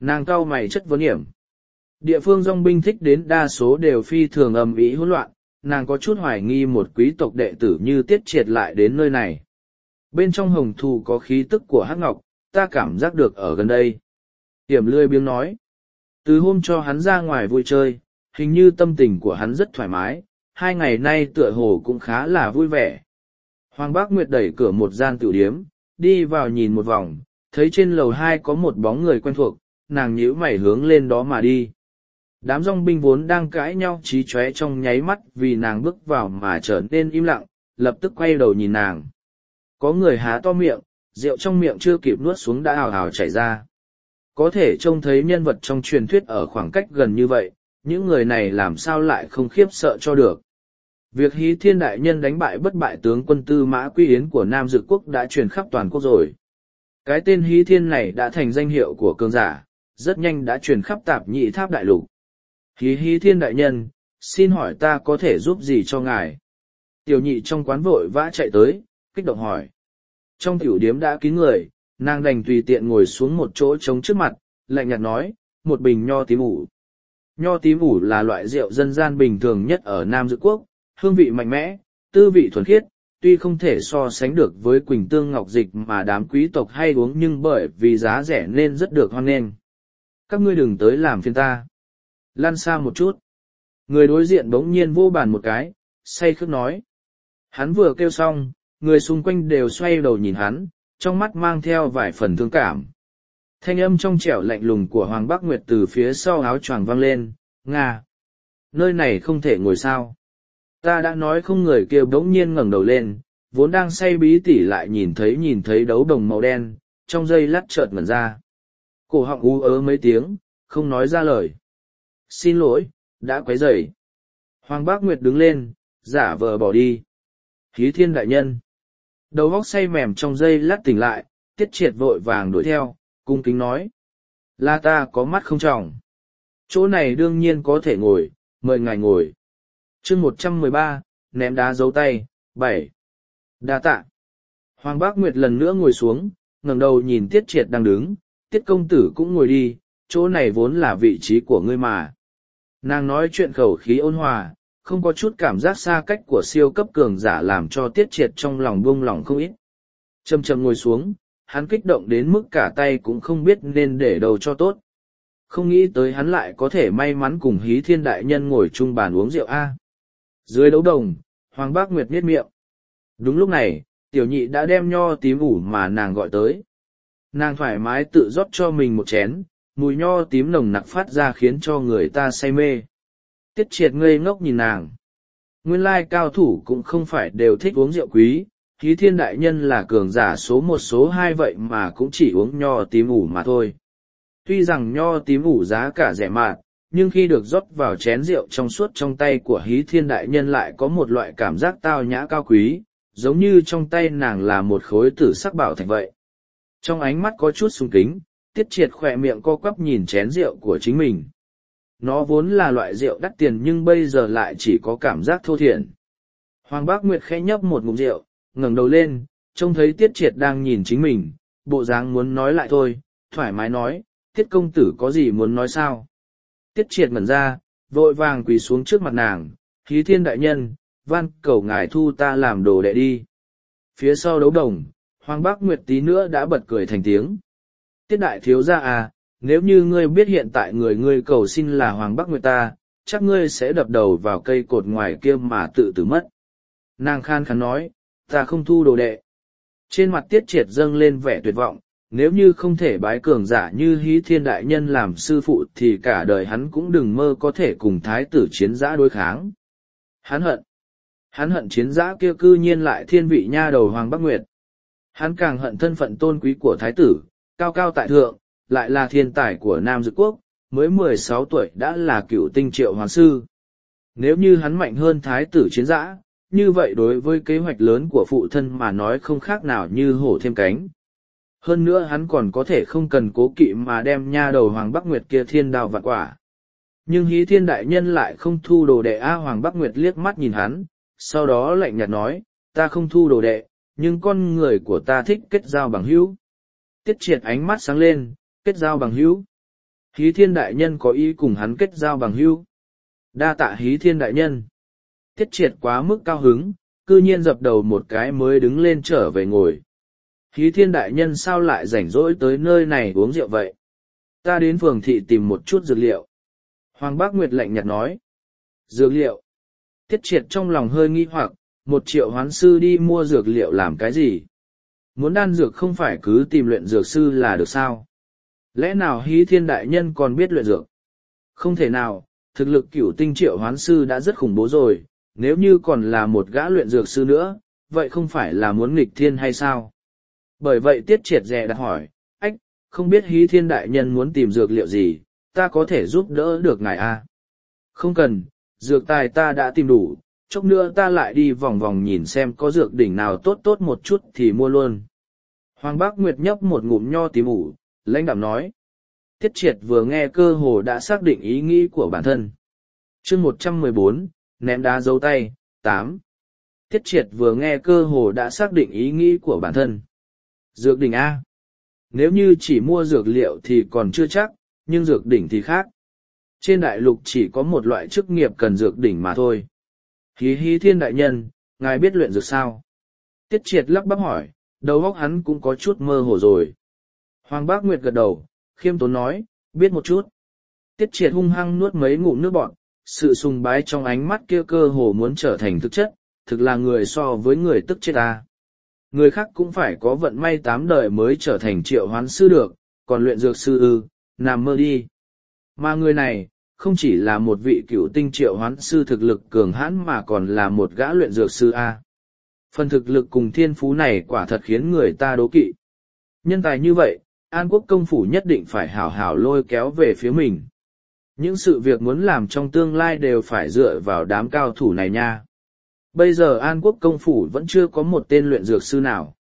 Nàng cau mày chất vấn hiểm. Địa phương dòng binh thích đến đa số đều phi thường ầm ĩ hỗn loạn, nàng có chút hoài nghi một quý tộc đệ tử như Tiết Triệt lại đến nơi này. Bên trong hồng thù có khí tức của hắc ngọc, ta cảm giác được ở gần đây. Hiểm lươi biếng nói. Từ hôm cho hắn ra ngoài vui chơi, hình như tâm tình của hắn rất thoải mái, hai ngày nay tựa hồ cũng khá là vui vẻ. Hoàng Bác Nguyệt đẩy cửa một gian tiểu điếm, đi vào nhìn một vòng, thấy trên lầu hai có một bóng người quen thuộc, nàng nhíu mày hướng lên đó mà đi. Đám dòng binh vốn đang cãi nhau trí chóe trong nháy mắt vì nàng bước vào mà trở nên im lặng, lập tức quay đầu nhìn nàng. Có người há to miệng, rượu trong miệng chưa kịp nuốt xuống đã hào hào chảy ra. Có thể trông thấy nhân vật trong truyền thuyết ở khoảng cách gần như vậy, những người này làm sao lại không khiếp sợ cho được. Việc Hí Thiên đại nhân đánh bại bất bại tướng quân Tư Mã Quy Yến của Nam Dực quốc đã truyền khắp toàn quốc rồi. Cái tên Hí Thiên này đã thành danh hiệu của cường giả, rất nhanh đã truyền khắp Tạp Nhị Tháp đại lục. Hí Hí Thiên đại nhân, xin hỏi ta có thể giúp gì cho ngài? Tiểu nhị trong quán vội vã chạy tới, kích động hỏi. Trong tiểu điếm đã kín người, nàng đành tùy tiện ngồi xuống một chỗ trống trước mặt, lạnh nhạt nói, một bình nho tím ủ. Nho tím ủ là loại rượu dân gian bình thường nhất ở Nam Dực quốc, hương vị mạnh mẽ, tư vị thuần khiết, tuy không thể so sánh được với quỳnh tương ngọc dịch mà đám quý tộc hay uống nhưng bởi vì giá rẻ nên rất được hoan nghênh. Các ngươi đừng tới làm phiền ta. Lăn xa một chút. Người đối diện bỗng nhiên vô bàn một cái, say khước nói. Hắn vừa kêu xong, người xung quanh đều xoay đầu nhìn hắn, trong mắt mang theo vài phần thương cảm. Thanh âm trong trẻo lạnh lùng của Hoàng Bác Nguyệt từ phía sau áo choàng vang lên, Nga! Nơi này không thể ngồi sao? Ta đã nói không. Người kia bỗng nhiên ngẩng đầu lên, vốn đang say bí tỉ lại nhìn thấy nhìn thấy đấu đồng màu đen, trong giây lát chợt ngẩn ra. Cổ họng ú ớ mấy tiếng, không nói ra lời. Xin lỗi, đã quấy rầy. Hoàng Bác Nguyệt đứng lên, giả vờ bỏ đi. Hí Thiên đại nhân. Đầu óc say mềm trong giây lát tỉnh lại, Tiết Triệt vội vàng đuổi theo, cung kính nói. Là ta có mắt không tròng. Chỗ này đương nhiên có thể ngồi, mời ngài ngồi. Chương một trăm mười ba, ném đá giấu tay, bảy. Đa tạ. Hoàng Bác Nguyệt lần nữa ngồi xuống, ngẩng đầu nhìn Tiết Triệt đang đứng, Tiết công tử cũng ngồi đi, chỗ này vốn là vị trí của ngươi mà. Nàng nói chuyện khẩu khí ôn hòa, không có chút cảm giác xa cách của siêu cấp cường giả làm cho Tiết Triệt trong lòng buông lỏng không ít. Chầm chầm ngồi xuống, hắn kích động đến mức cả tay cũng không biết nên để đâu cho tốt. Không nghĩ tới hắn lại có thể may mắn cùng Hí Thiên đại nhân ngồi chung bàn uống rượu A. Dưới đấu đồng, Hoàng Bác Nguyệt nhếch miệng. Đúng lúc này, tiểu nhị đã đem nho tím ủ mà nàng gọi tới. Nàng thoải mái tự rót cho mình một chén, mùi nho tím nồng nặc phát ra khiến cho người ta say mê. Tiết Triệt ngây ngốc nhìn nàng. Nguyên lai cao thủ cũng không phải đều thích uống rượu quý, Hí Thiên đại nhân là cường giả số một số hai vậy mà cũng chỉ uống nho tím ủ mà thôi. Tuy rằng nho tím ủ giá cả rẻ mạt, nhưng khi được rót vào chén rượu trong suốt trong tay của Hí Thiên đại nhân lại có một loại cảm giác tao nhã cao quý, giống như trong tay nàng là một khối tử sắc bảo thạch vậy. Trong ánh mắt có chút sung kính, Tiết Triệt khỏe miệng co quắp nhìn chén rượu của chính mình. Nó vốn là loại rượu đắt tiền nhưng bây giờ lại chỉ có cảm giác thô thiển. Hoàng Bác Nguyệt khẽ nhấp một ngụm rượu, ngẩng đầu lên, trông thấy Tiết Triệt đang nhìn chính mình, bộ dáng muốn nói lại thôi, thoải mái nói, Tiết công tử có gì muốn nói sao? Tiết Triệt ngẩn ra, vội vàng quỳ xuống trước mặt nàng, Hí Thiên đại nhân, van cầu ngài thu ta làm đồ đệ đi. Phía sau đấu đồng, Hoàng Bác Nguyệt tí nữa đã bật cười thành tiếng. Tiết đại thiếu gia à, nếu như ngươi biết hiện tại người ngươi cầu xin là Hoàng Bác Nguyệt ta, chắc ngươi sẽ đập đầu vào cây cột ngoài kia mà tự tử mất. Nàng khan khán nói, ta không thu đồ đệ. Trên mặt Tiết Triệt dâng lên vẻ tuyệt vọng, nếu như không thể bái cường giả như Hí Thiên đại nhân làm sư phụ thì cả đời hắn cũng đừng mơ có thể cùng thái tử chiến giã đối kháng. Hắn hận. Hắn hận chiến giã kia cư nhiên lại thiên vị nha đầu Hoàng Bác Nguyệt. Hắn càng hận thân phận tôn quý của thái tử, cao cao tại thượng, lại là thiên tài của Nam Dực quốc, mới mười sáu tuổi đã là cựu tinh triệu hoàng sư. Nếu như hắn mạnh hơn thái tử chiến giã, như vậy đối với kế hoạch lớn của phụ thân mà nói không khác nào như hổ thêm cánh. Hơn nữa hắn còn có thể không cần cố kỵ mà đem nha đầu Hoàng Bác Nguyệt kia thiên đao vạn quả. Nhưng Hí Thiên đại nhân lại không thu đồ đệ. A Hoàng Bác Nguyệt liếc mắt nhìn hắn, sau đó lạnh nhạt nói, ta không thu đồ đệ, nhưng con người của ta thích kết giao bằng hữu. Tiết Triệt ánh mắt sáng lên, kết giao bằng hữu. Hí Thiên đại nhân có ý cùng hắn kết giao bằng hữu. Đa tạ Hí Thiên đại nhân. Tiết Triệt quá mức cao hứng, cư nhiên dập đầu một cái mới đứng lên trở về ngồi. Hí Thiên đại nhân sao lại rảnh rỗi tới nơi này uống rượu vậy? Ta đến phường thị tìm một chút dược liệu. Hoàng Bác Nguyệt lạnh nhạt nói. Dược liệu? Tiết Triệt trong lòng hơi nghi hoặc, một triệu hoán sư đi mua dược liệu làm cái gì? Muốn đan dược không phải cứ tìm luyện dược sư là được sao? Lẽ nào Hí Thiên đại nhân còn biết luyện dược? Không thể nào, thực lực cửu tinh triệu hoán sư đã rất khủng bố rồi, nếu như còn là một gã luyện dược sư nữa, vậy không phải là muốn nghịch thiên hay sao? Bởi vậy Tiết Triệt dè đặt hỏi, ách, không biết Hí Thiên đại nhân muốn tìm dược liệu gì, ta có thể giúp đỡ được ngài à? Không cần, dược tài ta đã tìm đủ, chốc nữa ta lại đi vòng vòng nhìn xem có dược đỉnh nào tốt tốt một chút thì mua luôn. Hoàng Bác Nguyệt nhấp một ngụm nho tím ủ, lãnh đạm nói. Tiết Triệt vừa nghe cơ hồ đã xác định ý nghĩ của bản thân. chương một trăm mười bốn, ném đá dấu tay, tám. Tiết Triệt vừa nghe cơ hồ đã xác định ý nghĩ của bản thân. Dược đỉnh A. Nếu như chỉ mua dược liệu thì còn chưa chắc, nhưng dược đỉnh thì khác. Trên đại lục chỉ có một loại chức nghiệp cần dược đỉnh mà thôi. Hí Hí Thiên đại nhân, ngài biết luyện dược sao? Tiết Triệt lắp bắp hỏi, đầu óc hắn cũng có chút mơ hồ rồi. Hoàng Bác Nguyệt gật đầu, khiêm tốn nói, biết một chút. Tiết Triệt hung hăng nuốt mấy ngụm nước bọt, sự sùng bái trong ánh mắt kia cơ hồ muốn trở thành thực chất, thực là người so với người tức chết ta. Người khác cũng phải có vận may tám đời mới trở thành triệu hoán sư được, còn luyện dược sư ư, nằm mơ đi. Mà người này, không chỉ là một vị cựu tinh triệu hoán sư thực lực cường hãn mà còn là một gã luyện dược sư A. Phần thực lực cùng thiên phú này quả thật khiến người ta đố kỵ. Nhân tài như vậy, An Quốc công phủ nhất định phải hảo hảo lôi kéo về phía mình. Những sự việc muốn làm trong tương lai đều phải dựa vào đám cao thủ này nha. Bây giờ An Quốc công phủ vẫn chưa có một tên luyện dược sư nào.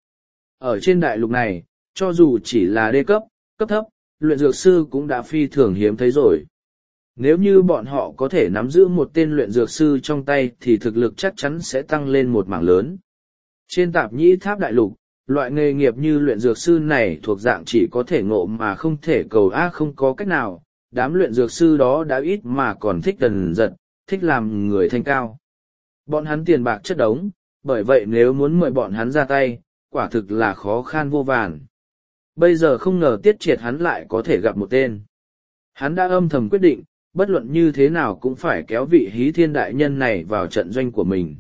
Ở trên đại lục này, cho dù chỉ là đê cấp, cấp thấp, luyện dược sư cũng đã phi thường hiếm thấy rồi. Nếu như bọn họ có thể nắm giữ một tên luyện dược sư trong tay thì thực lực chắc chắn sẽ tăng lên một mảng lớn. Trên tạp nhĩ tháp đại lục, loại nghề nghiệp như luyện dược sư này thuộc dạng chỉ có thể ngộ mà không thể cầu a không có cách nào, đám luyện dược sư đó đã ít mà còn thích đần giật, thích làm người thanh cao. Bọn hắn tiền bạc chất đống, bởi vậy nếu muốn mời bọn hắn ra tay, quả thực là khó khăn vô vàn. Bây giờ không ngờ Tiết Triệt hắn lại có thể gặp một tên. Hắn đã âm thầm quyết định, bất luận như thế nào cũng phải kéo vị Hí Thiên đại nhân này vào trận doanh của mình.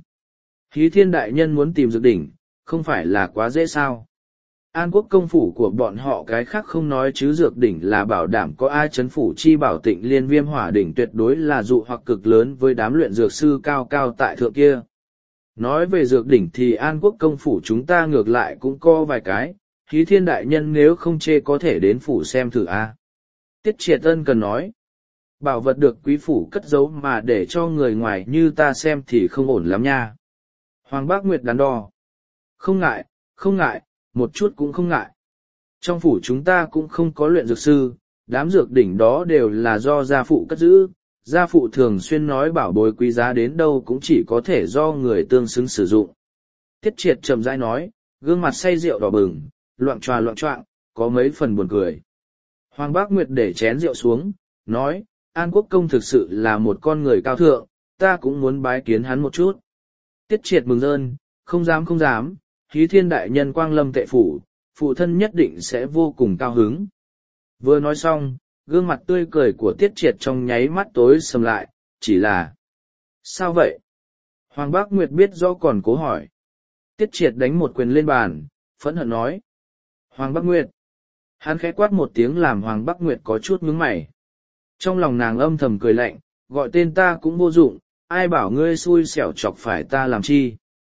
Hí Thiên đại nhân muốn tìm dược đỉnh, không phải là quá dễ sao. An Quốc công phủ của bọn họ cái khác không nói chứ dược đỉnh là bảo đảm có ai chấn phủ chi bảo tịnh liên viêm hỏa đỉnh tuyệt đối là dụ hoặc cực lớn với đám luyện dược sư cao cao tại thượng kia. Nói về dược đỉnh thì An Quốc công phủ chúng ta ngược lại cũng có vài cái, Hí Thiên đại nhân nếu không chê có thể đến phủ xem thử a. Tiết Triệt ân cần nói. Bảo vật được quý phủ cất giấu mà để cho người ngoài như ta xem thì không ổn lắm nha. Hoàng Bác Nguyệt đắn đo. Không ngại, không ngại, một chút cũng không ngại. Trong phủ chúng ta cũng không có luyện dược sư, đám dược đỉnh đó đều là do gia phụ cất giữ. Gia phụ thường xuyên nói bảo bối quý giá đến đâu cũng chỉ có thể do người tương xứng sử dụng. Tiết Triệt trầm rãi nói, gương mặt say rượu đỏ bừng, loạng choạng loạng choạng, có mấy phần buồn cười. Hoàng Bác Nguyệt để chén rượu xuống, nói, An Quốc công thực sự là một con người cao thượng, ta cũng muốn bái kiến hắn một chút. Tiết Triệt mừng rơn, không dám không dám, Hí Thiên đại nhân quang lâm tệ phủ, phụ thân nhất định sẽ vô cùng cao hứng. Vừa nói xong, gương mặt tươi cười của Tiết Triệt trong nháy mắt tối sầm lại, chỉ là... Sao vậy? Hoàng Bác Nguyệt biết rõ còn cố hỏi. Tiết Triệt đánh một quyền lên bàn, phẫn hận nói. Hoàng Bác Nguyệt. Hắn khẽ quát một tiếng làm Hoàng Bác Nguyệt có chút nhướng mày. Trong lòng nàng âm thầm cười lạnh, gọi tên ta cũng vô dụng, ai bảo ngươi xui xẻo chọc phải ta làm chi.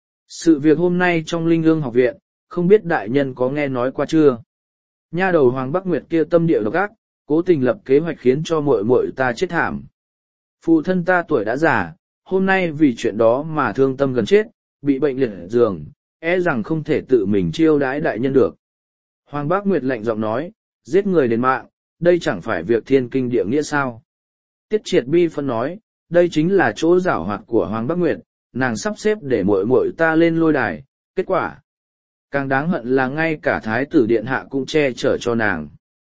Sự việc hôm nay trong Linh Ương học viện, không biết đại nhân có nghe nói qua chưa? Nha đầu Hoàng Bác Nguyệt kia tâm địa độc ác, cố tình lập kế hoạch khiến cho muội muội ta chết thảm. Phụ thân ta tuổi đã già, hôm nay vì chuyện đó mà thương tâm gần chết, bị bệnh liệt giường, e rằng không thể tự mình chiêu đãi đại nhân được. Hoàng Bác Nguyệt lạnh giọng nói, giết người đền mạng, đây chẳng phải việc thiên kinh địa nghĩa sao. Tiết Triệt bi phân nói, đây chính là chỗ giảo hoạt của Hoàng Bác Nguyệt, nàng sắp xếp để muội muội ta lên lôi đài, kết quả. Càng đáng hận là ngay cả thái tử điện hạ cũng che chở cho nàng.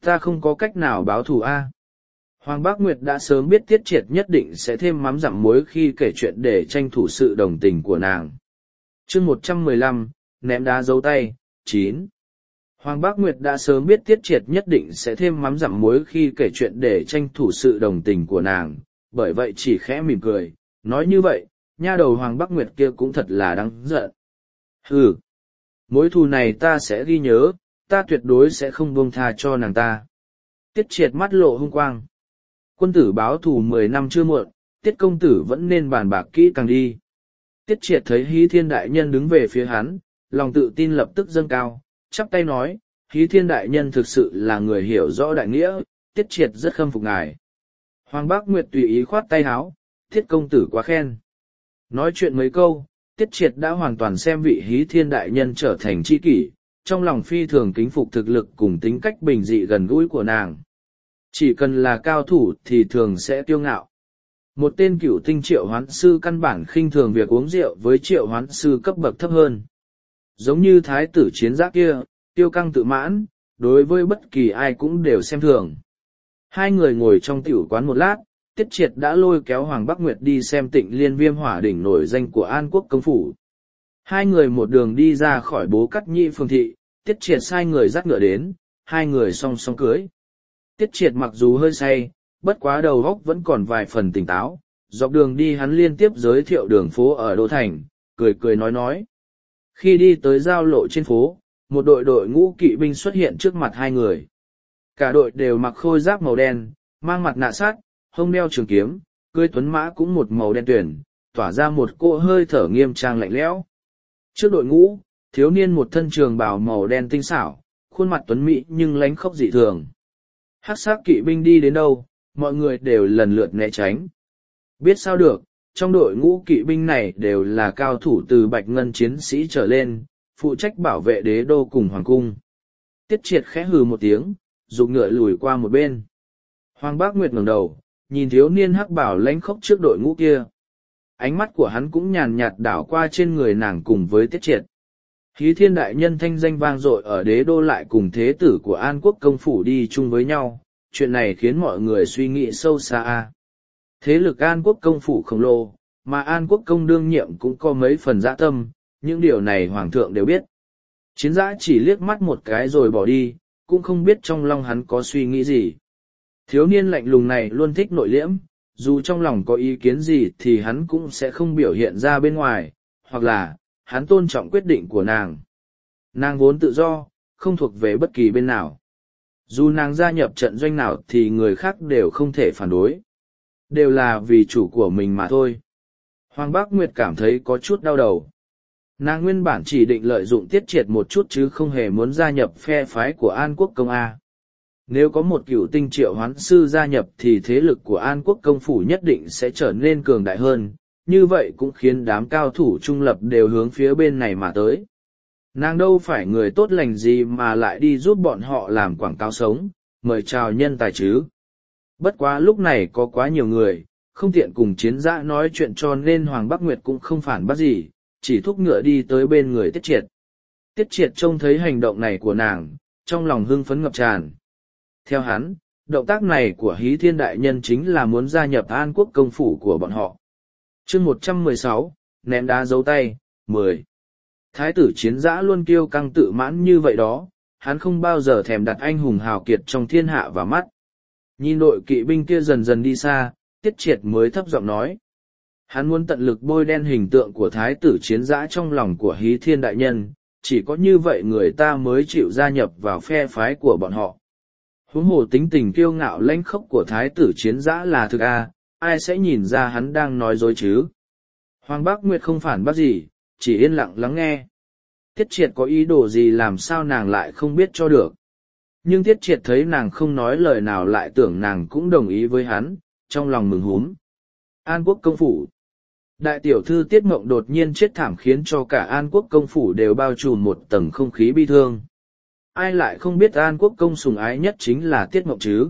Ta không có cách nào báo thù a. Hoàng Bác Nguyệt đã sớm biết Tiết Triệt nhất định sẽ thêm mắm dặm muối khi kể chuyện để tranh thủ sự đồng tình của nàng. chương một trăm mười lăm, ném đá giấu tay, chín. Hoàng Bác Nguyệt đã sớm biết Tiết Triệt nhất định sẽ thêm mắm dặm muối khi kể chuyện để tranh thủ sự đồng tình của nàng, bởi vậy chỉ khẽ mỉm cười, nói như vậy, nha đầu Hoàng Bác Nguyệt kia cũng thật là đáng giận. Hừ, mối thù này ta sẽ ghi nhớ, ta tuyệt đối sẽ không buông tha cho nàng ta. Tiết Triệt mắt lộ hung quang. Quân tử báo thù mười năm chưa muộn, Tiết công tử vẫn nên bàn bạc kỹ càng đi. Tiết Triệt thấy Hí Thiên đại nhân đứng về phía hắn, lòng tự tin lập tức dâng cao, chắp tay nói, Hí Thiên đại nhân thực sự là người hiểu rõ đại nghĩa, Tiết Triệt rất khâm phục ngài. Hoàng Bác Nguyệt tùy ý khoát tay háo, Tiết công tử quá khen. Nói chuyện mấy câu, Tiết Triệt đã hoàn toàn xem vị Hí Thiên đại nhân trở thành tri kỷ, trong lòng phi thường kính phục thực lực cùng tính cách bình dị gần gũi của nàng. Chỉ cần là cao thủ thì thường sẽ kiêu ngạo. Một tên cửu tinh triệu hoán sư căn bản khinh thường việc uống rượu với triệu hoán sư cấp bậc thấp hơn. Giống như thái tử chiến giáp kia, tiêu căng tự mãn, đối với bất kỳ ai cũng đều xem thường. Hai người ngồi trong tiểu quán một lát, Tiết Triệt đã lôi kéo Hoàng Bác Nguyệt đi xem Tịnh Liên Viêm hỏa đỉnh nổi danh của An Quốc công phủ. Hai người một đường đi ra khỏi Bố Cắt Nhĩ phường thị, Tiết Triệt sai người dắt ngựa đến, hai người song song cưới. Tiết Triệt mặc dù hơi say, bất quá đầu óc vẫn còn vài phần tỉnh táo, dọc đường đi hắn liên tiếp giới thiệu đường phố ở Đô Thành, cười cười nói nói. Khi đi tới giao lộ trên phố, một đội đội ngũ kỵ binh xuất hiện trước mặt hai người. Cả đội đều mặc khôi giáp màu đen, mang mặt nạ sắt, hông đeo trường kiếm, cưỡi tuấn mã cũng một màu đen tuyền, tỏa ra một cỗ hơi thở nghiêm trang lạnh lẽo. Trước đội ngũ, thiếu niên một thân trường bào màu đen tinh xảo, khuôn mặt tuấn mỹ nhưng lánh khóc dị thường. Hắc sắc kỵ binh đi đến đâu, mọi người đều lần lượt né tránh. Biết sao được, trong đội ngũ kỵ binh này đều là cao thủ từ bạch ngân chiến sĩ trở lên, phụ trách bảo vệ đế đô cùng hoàng cung. Tiết Triệt khẽ hừ một tiếng, giục ngựa lùi qua một bên. Hoàng Bác Nguyệt ngẩng đầu, nhìn thiếu niên hắc bảo lãnh khốc trước đội ngũ kia. Ánh mắt của hắn cũng nhàn nhạt đảo qua trên người nàng cùng với Tiết Triệt. Hí Thiên đại nhân thanh danh vang dội ở đế đô lại cùng thế tử của An Quốc công phủ đi chung với nhau, chuyện này khiến mọi người suy nghĩ sâu xa. Thế lực An Quốc công phủ khổng lồ, mà An Quốc công đương nhiệm cũng có mấy phần dã tâm, những điều này hoàng thượng đều biết. Chiến giã chỉ liếc mắt một cái rồi bỏ đi, cũng không biết trong lòng hắn có suy nghĩ gì. Thiếu niên lạnh lùng này luôn thích nội liễm, dù trong lòng có ý kiến gì thì hắn cũng sẽ không biểu hiện ra bên ngoài, hoặc là, hắn tôn trọng quyết định của nàng. Nàng vốn tự do, không thuộc về bất kỳ bên nào. Dù nàng gia nhập trận doanh nào thì người khác đều không thể phản đối. Đều là vì chủ của mình mà thôi. Hoàng Bác Nguyệt cảm thấy có chút đau đầu. Nàng nguyên bản chỉ định lợi dụng Tiết Triệt một chút chứ không hề muốn gia nhập phe phái của An Quốc công A. Nếu có một cựu tinh triệu hoán sư gia nhập thì thế lực của An Quốc công phủ nhất định sẽ trở nên cường đại hơn, như vậy cũng khiến đám cao thủ trung lập đều hướng phía bên này mà tới. Nàng đâu phải người tốt lành gì mà lại đi giúp bọn họ làm quảng cáo sống, mời chào nhân tài chứ. Bất quá lúc này có quá nhiều người, không tiện cùng chiến giã nói chuyện cho nên Hoàng Bác Nguyệt cũng không phản bác gì, chỉ thúc ngựa đi tới bên người Tiết Triệt. Tiết Triệt trông thấy hành động này của nàng, trong lòng hưng phấn ngập tràn. Theo hắn, động tác này của Hí Thiên đại nhân chính là muốn gia nhập An Quốc công phủ của bọn họ. chương một trăm mười sáu, ném đá giấu tay, mười. Thái tử chiến giã luôn kiêu căng tự mãn như vậy đó, hắn không bao giờ thèm đặt anh hùng hào kiệt trong thiên hạ vào mắt. Nhìn đội kỵ binh kia dần dần đi xa, Tiết Triệt mới thấp giọng nói. Hắn muốn tận lực bôi đen hình tượng của thái tử chiến giã trong lòng của Hí Thiên đại nhân, chỉ có như vậy người ta mới chịu gia nhập vào phe phái của bọn họ. Huống hồ tính tình kiêu ngạo lãnh khốc của thái tử chiến giã là thực a, ai sẽ nhìn ra hắn đang nói dối chứ. Hoàng Bác Nguyệt không phản bác gì, chỉ yên lặng lắng nghe. Tiết Triệt có ý đồ gì làm sao nàng lại không biết cho được. Nhưng Tiết Triệt thấy nàng không nói lời nào lại tưởng nàng cũng đồng ý với hắn, trong lòng mừng húm. An Quốc công phủ. Đại tiểu thư Tiết Mộng đột nhiên chết thảm khiến cho cả An Quốc công phủ đều bao trùm một tầng không khí bi thương. Ai lại không biết An Quốc công sủng ái nhất chính là Tiết Mộng chứ.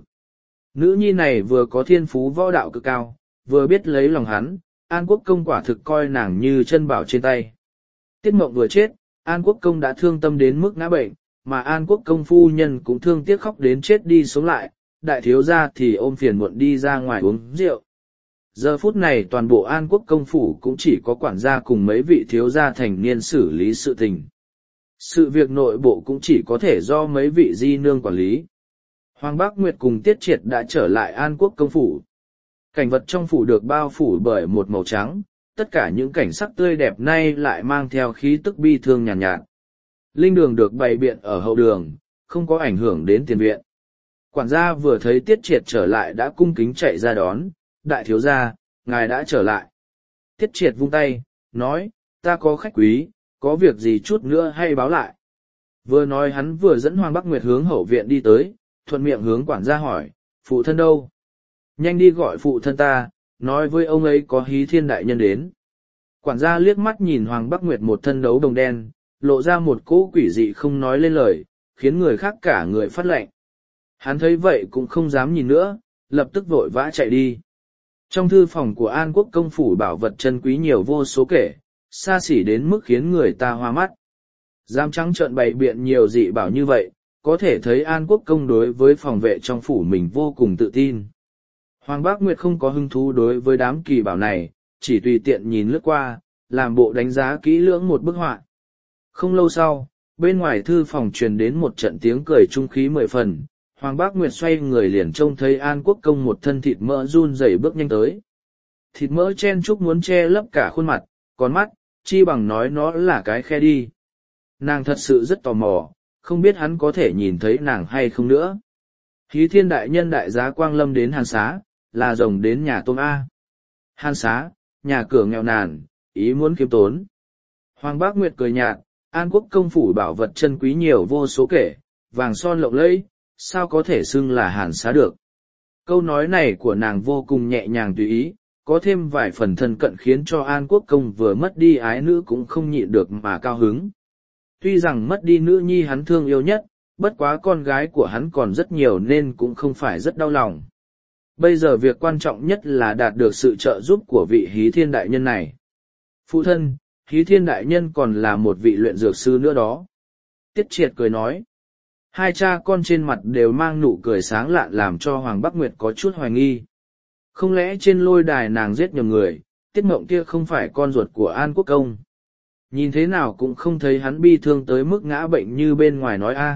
Nữ nhi này vừa có thiên phú võ đạo cực cao, vừa biết lấy lòng hắn, An Quốc công quả thực coi nàng như chân bảo trên tay. Tiết Mộng vừa chết, An Quốc công đã thương tâm đến mức ngã bệnh, mà An Quốc công phu nhân cũng thương tiếc khóc đến chết đi sống lại, đại thiếu gia thì ôm phiền muộn đi ra ngoài uống rượu. Giờ phút này toàn bộ An Quốc công phủ cũng chỉ có quản gia cùng mấy vị thiếu gia thành niên xử lý sự tình. Sự việc nội bộ cũng chỉ có thể do mấy vị di nương quản lý. Hoàng Bác Nguyệt cùng Tiết Triệt đã trở lại An Quốc công phủ. Cảnh vật trong phủ được bao phủ bởi một màu trắng, tất cả những cảnh sắc tươi đẹp nay lại mang theo khí tức bi thương nhàn nhạt, nhạt. Linh đường được bày biện ở hậu đường, không có ảnh hưởng đến tiền viện. Quản gia vừa thấy Tiết Triệt trở lại đã cung kính chạy ra đón, đại thiếu gia, ngài đã trở lại. Tiết Triệt vung tay, nói, ta có khách quý, có việc gì chút nữa hay báo lại. Vừa nói hắn vừa dẫn Hoàng Bắc Nguyệt hướng hậu viện đi tới, thuận miệng hướng quản gia hỏi, phụ thân đâu? Nhanh đi gọi phụ thân ta, nói với ông ấy có Hí Thiên đại nhân đến. Quản gia liếc mắt nhìn Hoàng Bắc Nguyệt một thân đấu đồng đen, lộ ra một cỗ quỷ dị không nói lên lời, khiến người khác cả người phát lạnh. Hắn thấy vậy cũng không dám nhìn nữa, lập tức vội vã chạy đi. Trong thư phòng của An Quốc công phủ bảo vật chân quý nhiều vô số kể, xa xỉ đến mức khiến người ta hoa mắt. Dám trắng trợn bày biện nhiều dị bảo như vậy, có thể thấy An Quốc công đối với phòng vệ trong phủ mình vô cùng tự tin. Hoàng Bác Nguyệt không có hứng thú đối với đám kỳ bảo này, chỉ tùy tiện nhìn lướt qua, làm bộ đánh giá kỹ lưỡng một bức họa. Không lâu sau, bên ngoài thư phòng truyền đến một trận tiếng cười trung khí mười phần, Hoàng Bác Nguyệt xoay người liền trông thấy An Quốc công một thân thịt mỡ run rẩy bước nhanh tới. Thịt mỡ chen chúc muốn che lấp cả khuôn mặt, còn mắt, chi bằng nói nó là cái khe đi. Nàng thật sự rất tò mò, không biết hắn có thể nhìn thấy nàng hay không nữa. Hí Thiên đại nhân đại giá Quang Lâm đến Hàn Xá, là rồng đến nhà tôm A. Hàn Xá, nhà cửa nghèo nàn, ý muốn kiếm tốn. Hoàng Bác Nguyệt cười nhạt, An Quốc công phủ bảo vật chân quý nhiều vô số kể, vàng son lộng lẫy, sao có thể xưng là Hàn Xá được. Câu nói này của nàng vô cùng nhẹ nhàng tùy ý, có thêm vài phần thân cận khiến cho An Quốc công vừa mất đi ái nữ cũng không nhịn được mà cao hứng. Tuy rằng mất đi nữ nhi hắn thương yêu nhất, bất quá con gái của hắn còn rất nhiều nên cũng không phải rất đau lòng. Bây giờ việc quan trọng nhất là đạt được sự trợ giúp của vị Hí Thiên đại nhân này. Phụ thân, Hí Thiên đại nhân còn là một vị luyện dược sư nữa đó. Tiết Triệt cười nói. Hai cha con trên mặt đều mang nụ cười sáng lạ làm cho Hoàng Bắc Nguyệt có chút hoài nghi. Không lẽ trên lôi đài nàng giết nhầm người, Tiết Mộng kia không phải con ruột của An Quốc công? Nhìn thế nào cũng không thấy hắn bi thương tới mức ngã bệnh như bên ngoài nói a.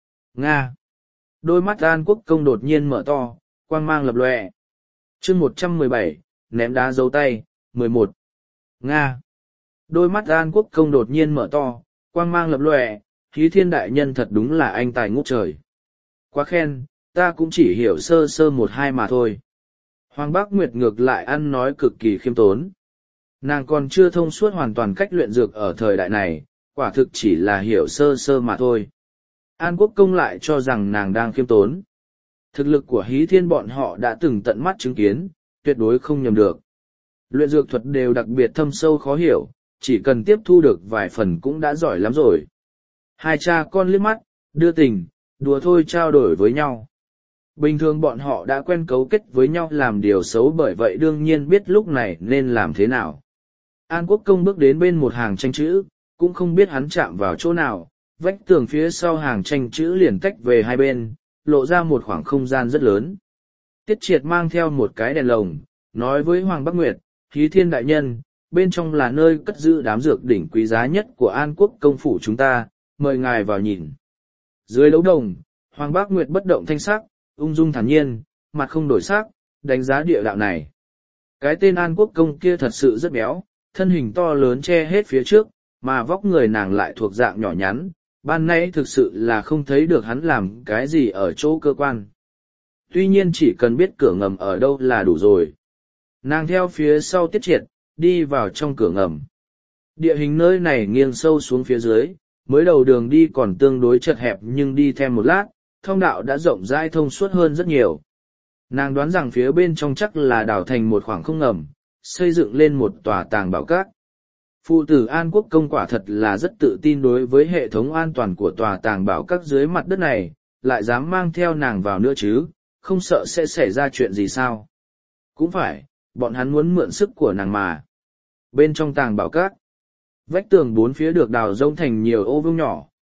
Nga. Đôi mắt An Quốc công đột nhiên mở to, quang mang lập lòe. Chương một trăm mười bảy, ném đá dấu tay, mười một. Nga. Đôi mắt An Quốc công đột nhiên mở to, quang mang lập lòe, Hí Thiên đại nhân thật đúng là anh tài ngút trời. Quá khen, ta cũng chỉ hiểu sơ sơ một hai mà thôi. Hoàng Bác Nguyệt ngược lại ăn nói cực kỳ khiêm tốn. Nàng còn chưa thông suốt hoàn toàn cách luyện dược ở thời đại này, quả thực chỉ là hiểu sơ sơ mà thôi. An Quốc công lại cho rằng nàng đang khiêm tốn. Thực lực của Hí Thiên bọn họ đã từng tận mắt chứng kiến, tuyệt đối không nhầm được. Luyện dược thuật đều đặc biệt thâm sâu khó hiểu, chỉ cần tiếp thu được vài phần cũng đã giỏi lắm rồi. Hai cha con liếc mắt, đưa tình, đùa thôi trao đổi với nhau. Bình thường bọn họ đã quen cấu kết với nhau làm điều xấu, bởi vậy đương nhiên biết lúc này nên làm thế nào. An Quốc công bước đến bên một hàng tranh chữ, cũng không biết hắn chạm vào chỗ nào, vách tường phía sau hàng tranh chữ liền tách về hai bên, lộ ra một khoảng không gian rất lớn. Tiết Triệt mang theo một cái đèn lồng, nói với Hoàng Bắc Nguyệt, Hí Thiên đại nhân, bên trong là nơi cất giữ đám dược đỉnh quý giá nhất của An Quốc công phủ chúng ta, mời ngài vào nhìn. Dưới đấu đồng, Hoàng Bác Nguyệt bất động thanh sắc, ung dung thản nhiên, mặt không đổi sắc, đánh giá địa đạo này. Cái tên An Quốc công kia thật sự rất béo, thân hình to lớn che hết phía trước, mà vóc người nàng lại thuộc dạng nhỏ nhắn, ban nãy thực sự là không thấy được hắn làm cái gì ở chỗ cơ quan. Tuy nhiên chỉ cần biết cửa ngầm ở đâu là đủ rồi. Nàng theo phía sau Tiết Triệt, đi vào trong cửa ngầm. Địa hình nơi này nghiêng sâu xuống phía dưới, mới đầu đường đi còn tương đối chật hẹp nhưng đi thêm một lát, thông đạo đã rộng rãi thông suốt hơn rất nhiều. Nàng đoán rằng phía bên trong chắc là đào thành một khoảng không ngầm, xây dựng lên một tòa tàng bảo các. Phụ tử An Quốc công quả thật là rất tự tin đối với hệ thống an toàn của tòa tàng bảo các dưới mặt đất này, lại dám mang theo nàng vào nữa chứ, không sợ sẽ xảy ra chuyện gì sao. Cũng phải, bọn hắn muốn mượn sức của nàng mà. Bên trong tàng bảo các, vách tường bốn phía được đào rông thành nhiều ô vuông nhỏ,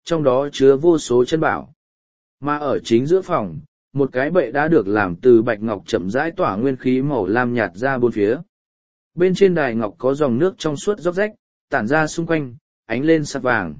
trong đó chứa vô số chân bảo. Mà ở chính giữa phòng, một cái bệ đã được làm từ bạch ngọc chậm rãi tỏa nguyên khí màu lam nhạt ra bốn phía. Bên trên đài ngọc có dòng nước trong suốt róc rách, tản ra xung quanh, ánh lên sắc vàng.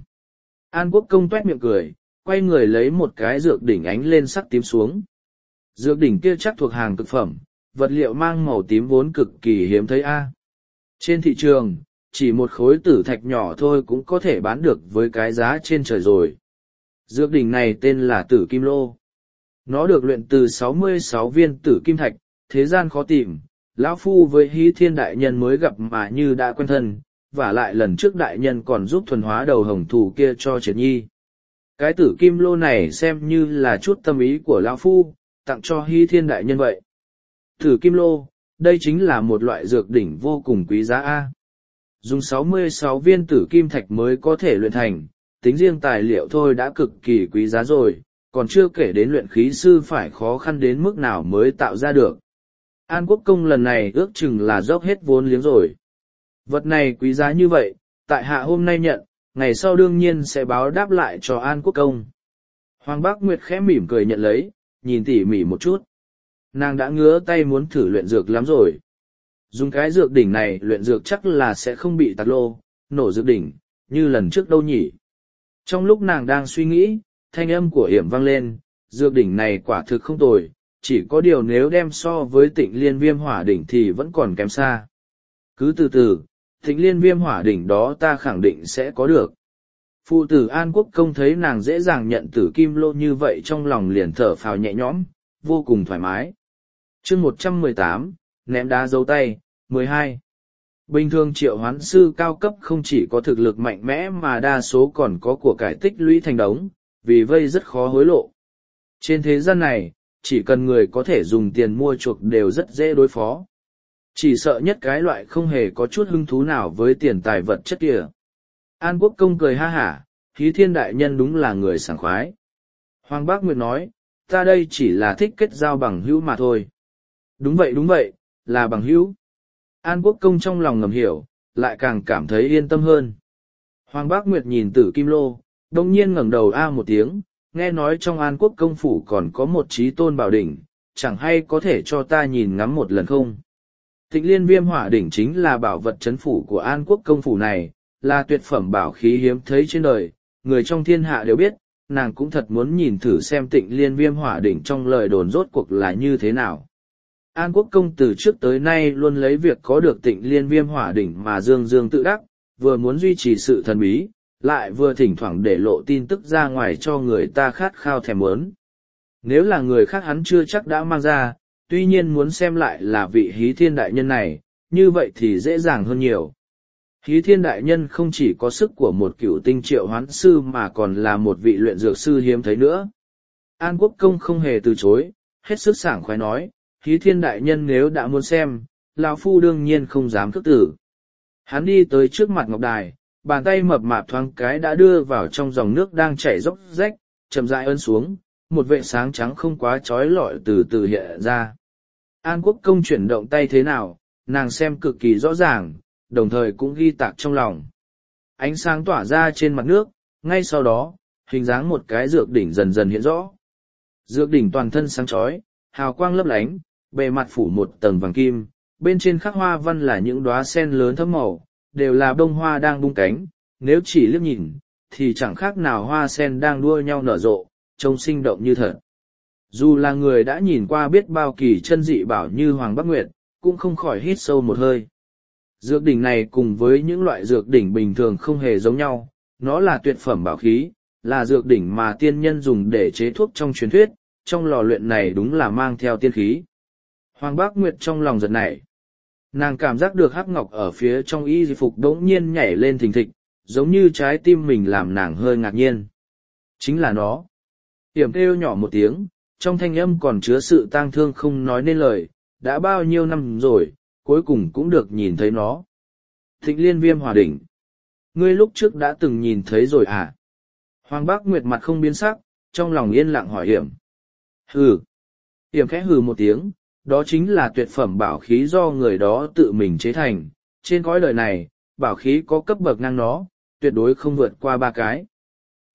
An Quốc công tuét miệng cười, quay người lấy một cái dược đỉnh ánh lên sắc tím xuống. Dược đỉnh kia chắc thuộc hàng cực phẩm, vật liệu mang màu tím vốn cực kỳ hiếm thấy a. Trên thị trường, chỉ một khối tử thạch nhỏ thôi cũng có thể bán được với cái giá trên trời rồi. Dược đỉnh này tên là Tử Kim Lô. Nó được luyện từ sáu mươi sáu viên tử kim thạch, thế gian khó tìm, lão phu với Hí Thiên đại nhân mới gặp mà như đã quen thân, và lại lần trước đại nhân còn giúp thuần hóa đầu hồng thù kia cho Triệt Nhi. Cái tử kim lô này xem như là chút tâm ý của lão phu, tặng cho Hí Thiên đại nhân vậy. Tử kim lô, đây chính là một loại dược đỉnh vô cùng quý giá a. Dùng sáu mươi sáu viên tử kim thạch mới có thể luyện thành, tính riêng tài liệu thôi đã cực kỳ quý giá rồi, còn chưa kể đến luyện khí sư phải khó khăn đến mức nào mới tạo ra được. An Quốc công lần này ước chừng là dốc hết vốn liếng rồi. Vật này quý giá như vậy, tại hạ hôm nay nhận, ngày sau đương nhiên sẽ báo đáp lại cho An Quốc công. Hoàng Bác Nguyệt khẽ mỉm cười nhận lấy, nhìn tỉ mỉ một chút. Nàng đã ngứa tay muốn thử luyện dược lắm rồi. Dùng cái dược đỉnh này luyện dược chắc là sẽ không bị tạc lô, nổ dược đỉnh, như lần trước đâu nhỉ. Trong lúc nàng đang suy nghĩ, thanh âm của Hiểm vang lên, dược đỉnh này quả thực không tồi, chỉ có điều nếu đem so với Tịnh Liên Viêm Hỏa đỉnh thì vẫn còn kém xa. Cứ từ từ, Tịnh Liên Viêm Hỏa đỉnh đó ta khẳng định sẽ có được. Phụ tử An Quốc công thấy nàng dễ dàng nhận tử kim lô như vậy trong lòng liền thở phào nhẹ nhõm, vô cùng thoải mái. Chương một trăm mười tám, ném đá dấu tay, mười hai. Bình thường triệu hoán sư cao cấp không chỉ có thực lực mạnh mẽ mà đa số còn có của cải tích lũy thành đống, vì vây rất khó hối lộ. Trên thế gian này, chỉ cần người có thể dùng tiền mua chuộc đều rất dễ đối phó. Chỉ sợ nhất cái loại không hề có chút hứng thú nào với tiền tài vật chất kia. An Quốc công cười ha hả, Hí Thiên đại nhân đúng là người sảng khoái. Hoàng Bác Nguyệt nói, ta đây chỉ là thích kết giao bằng hữu mà thôi. Đúng vậy đúng vậy, là bằng hữu. An Quốc công trong lòng ngầm hiểu, lại càng cảm thấy yên tâm hơn. Hoàng Bác Nguyệt nhìn Tử Kim Lô, đông nhiên ngẩng đầu a một tiếng, nghe nói trong An Quốc công phủ còn có một chí tôn bảo đỉnh, chẳng hay có thể cho ta nhìn ngắm một lần không? Tịnh Liên Viêm Hỏa đỉnh chính là bảo vật trấn phủ của An Quốc công phủ này, là tuyệt phẩm bảo khí hiếm thấy trên đời, người trong thiên hạ đều biết, nàng cũng thật muốn nhìn thử xem Tịnh Liên Viêm Hỏa đỉnh trong lời đồn rốt cuộc là như thế nào. An Quốc công từ trước tới nay luôn lấy việc có được Tịnh Liên Viêm Hỏa đỉnh mà dương dương tự đắc, vừa muốn duy trì sự thần bí, lại vừa thỉnh thoảng để lộ tin tức ra ngoài cho người ta khát khao thèm muốn. Nếu là người khác hắn chưa chắc đã mang ra, tuy nhiên muốn xem lại là vị Hí Thiên đại nhân này, như vậy thì dễ dàng hơn nhiều. Hí Thiên đại nhân không chỉ có sức của một cựu tinh triệu hoán sư mà còn là một vị luyện dược sư hiếm thấy nữa. An Quốc công không hề từ chối, hết sức sảng khoái nói, Hí Thiên đại nhân nếu đã muốn xem, lão phu đương nhiên không dám khước tử. Hắn đi tới trước mặt ngọc đài, bàn tay mập mạp thoáng cái đã đưa vào trong dòng nước đang chảy róc rách, chậm rãi ấn xuống, một vệ sáng trắng không quá trói lọi từ từ hiện ra. An Quốc công chuyển động tay thế nào, nàng xem cực kỳ rõ ràng, đồng thời cũng ghi tạc trong lòng. Ánh sáng tỏa ra trên mặt nước, ngay sau đó, hình dáng một cái dược đỉnh dần dần hiện rõ. Dược đỉnh toàn thân sáng chói, hào quang lấp lánh, bề mặt phủ một tầng vàng kim, bên trên khắc hoa văn là những đóa sen lớn thẫm màu, đều là bông hoa đang bung cánh, nếu chỉ liếc nhìn, thì chẳng khác nào hoa sen đang đua nhau nở rộ, trông sinh động như thật. Dù là người đã nhìn qua biết bao kỳ chân dị bảo như Hoàng Bác Nguyệt, cũng không khỏi hít sâu một hơi. Dược đỉnh này cùng với những loại dược đỉnh bình thường không hề giống nhau, nó là tuyệt phẩm bảo khí, là dược đỉnh mà tiên nhân dùng để chế thuốc trong truyền thuyết, trong lò luyện này đúng là mang theo tiên khí. Hoàng Bác Nguyệt trong lòng giật nảy. Nàng cảm giác được hắc ngọc ở phía trong y phục đống nhiên nhảy lên thình thịch, giống như trái tim mình làm nàng hơi ngạc nhiên. Chính là nó. Hiểm kêu nhỏ một tiếng, trong thanh âm còn chứa sự tang thương không nói nên lời, đã bao nhiêu năm rồi, cuối cùng cũng được nhìn thấy nó. Tịnh Liên Viêm Hỏa đỉnh. Ngươi lúc trước đã từng nhìn thấy rồi à? Hoàng Bác Nguyệt mặt không biến sắc, trong lòng yên lặng hỏi Hiểm. Hừ. Hiểm khẽ hừ một tiếng, đó chính là tuyệt phẩm bảo khí do người đó tự mình chế thành. Trên cõi đời này, bảo khí có cấp bậc ngang nó, tuyệt đối không vượt qua ba cái.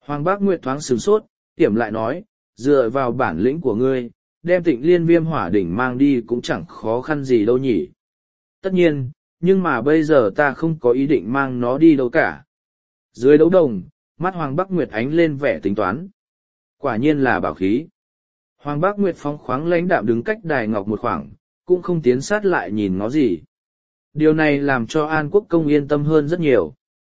Hoàng Bác Nguyệt thoáng sửng sốt, tiểm lại nói, dựa vào bản lĩnh của ngươi, đem Tịnh Liên Viêm Hỏa Đỉnh mang đi cũng chẳng khó khăn gì đâu nhỉ. Tất nhiên, nhưng mà bây giờ ta không có ý định mang nó đi đâu cả. Dưới đấu đồng, mắt Hoàng Bác Nguyệt ánh lên vẻ tính toán. Quả nhiên là bảo khí. Hoàng Bác Nguyệt phóng khoáng lãnh đạm đứng cách đài ngọc một khoảng, cũng không tiến sát lại nhìn nó gì. Điều này làm cho An Quốc Công yên tâm hơn rất nhiều.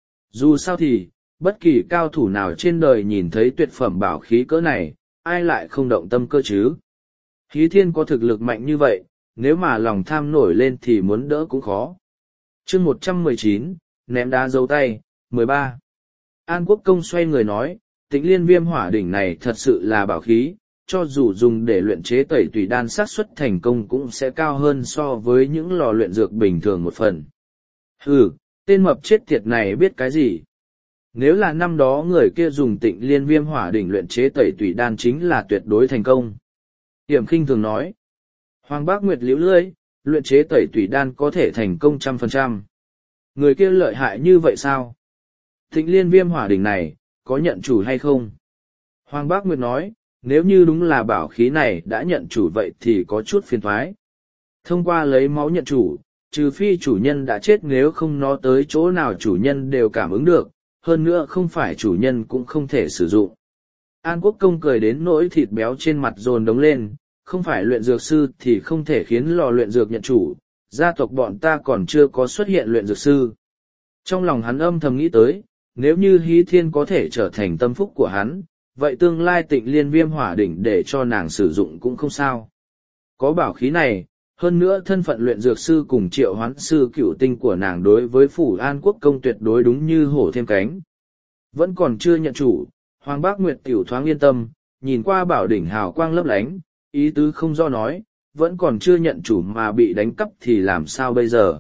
Dù sao thì, bất kỳ cao thủ nào trên đời nhìn thấy tuyệt phẩm bảo khí cỡ này, ai lại không động tâm cơ chứ. Hí Thiên có thực lực mạnh như vậy, nếu mà lòng tham nổi lên thì muốn đỡ cũng khó. chương một trăm mười chín, ném đá dấu tay, mười ba. An Quốc Công xoay người nói, Tịnh Liên Viêm Hỏa Đỉnh này thật sự là bảo khí, cho dù dùng để luyện chế tẩy tùy đan xác suất thành công cũng sẽ cao hơn so với những lò luyện dược bình thường một phần. Hừ, tên mập chết tiệt này biết cái gì? Nếu là năm đó người kia dùng Tịnh Liên Viêm Hỏa Đỉnh luyện chế tẩy tùy đan chính là tuyệt đối thành công. Hiểm khinh thường nói. Hoàng Bác Nguyệt liễu lưỡi, luyện chế tẩy tùy đan có thể thành công trăm phần trăm. Người kia lợi hại như vậy sao? Tịnh Liên Viêm Hỏa Đỉnh này, có nhận chủ hay không? Hoàng Bác Nguyệt nói, nếu như đúng là bảo khí này đã nhận chủ vậy thì có chút phiền thoái. Thông qua lấy máu nhận chủ, trừ phi chủ nhân đã chết, nếu không nó tới chỗ nào chủ nhân đều cảm ứng được, hơn nữa không phải chủ nhân cũng không thể sử dụng. An Quốc Công cười đến nỗi thịt béo trên mặt dồn đống lên, không phải luyện dược sư thì không thể khiến lò luyện dược nhận chủ, gia tộc bọn ta còn chưa có xuất hiện luyện dược sư. Trong lòng hắn âm thầm nghĩ tới, nếu như Hí Thiên có thể trở thành tâm phúc của hắn, vậy tương lai Tịnh Liên Viêm Hỏa Đỉnh để cho nàng sử dụng cũng không sao. Có bảo khí này, hơn nữa thân phận luyện dược sư cùng triệu hoán sư cựu tinh của nàng đối với Phủ An Quốc Công tuyệt đối đúng như hổ thêm cánh. Vẫn còn chưa nhận chủ, Hoàng Bác Nguyệt tiểu thoáng yên tâm, nhìn qua bảo đỉnh hào quang lấp lánh, ý tứ không do nói, vẫn còn chưa nhận chủ mà bị đánh cắp thì làm sao bây giờ.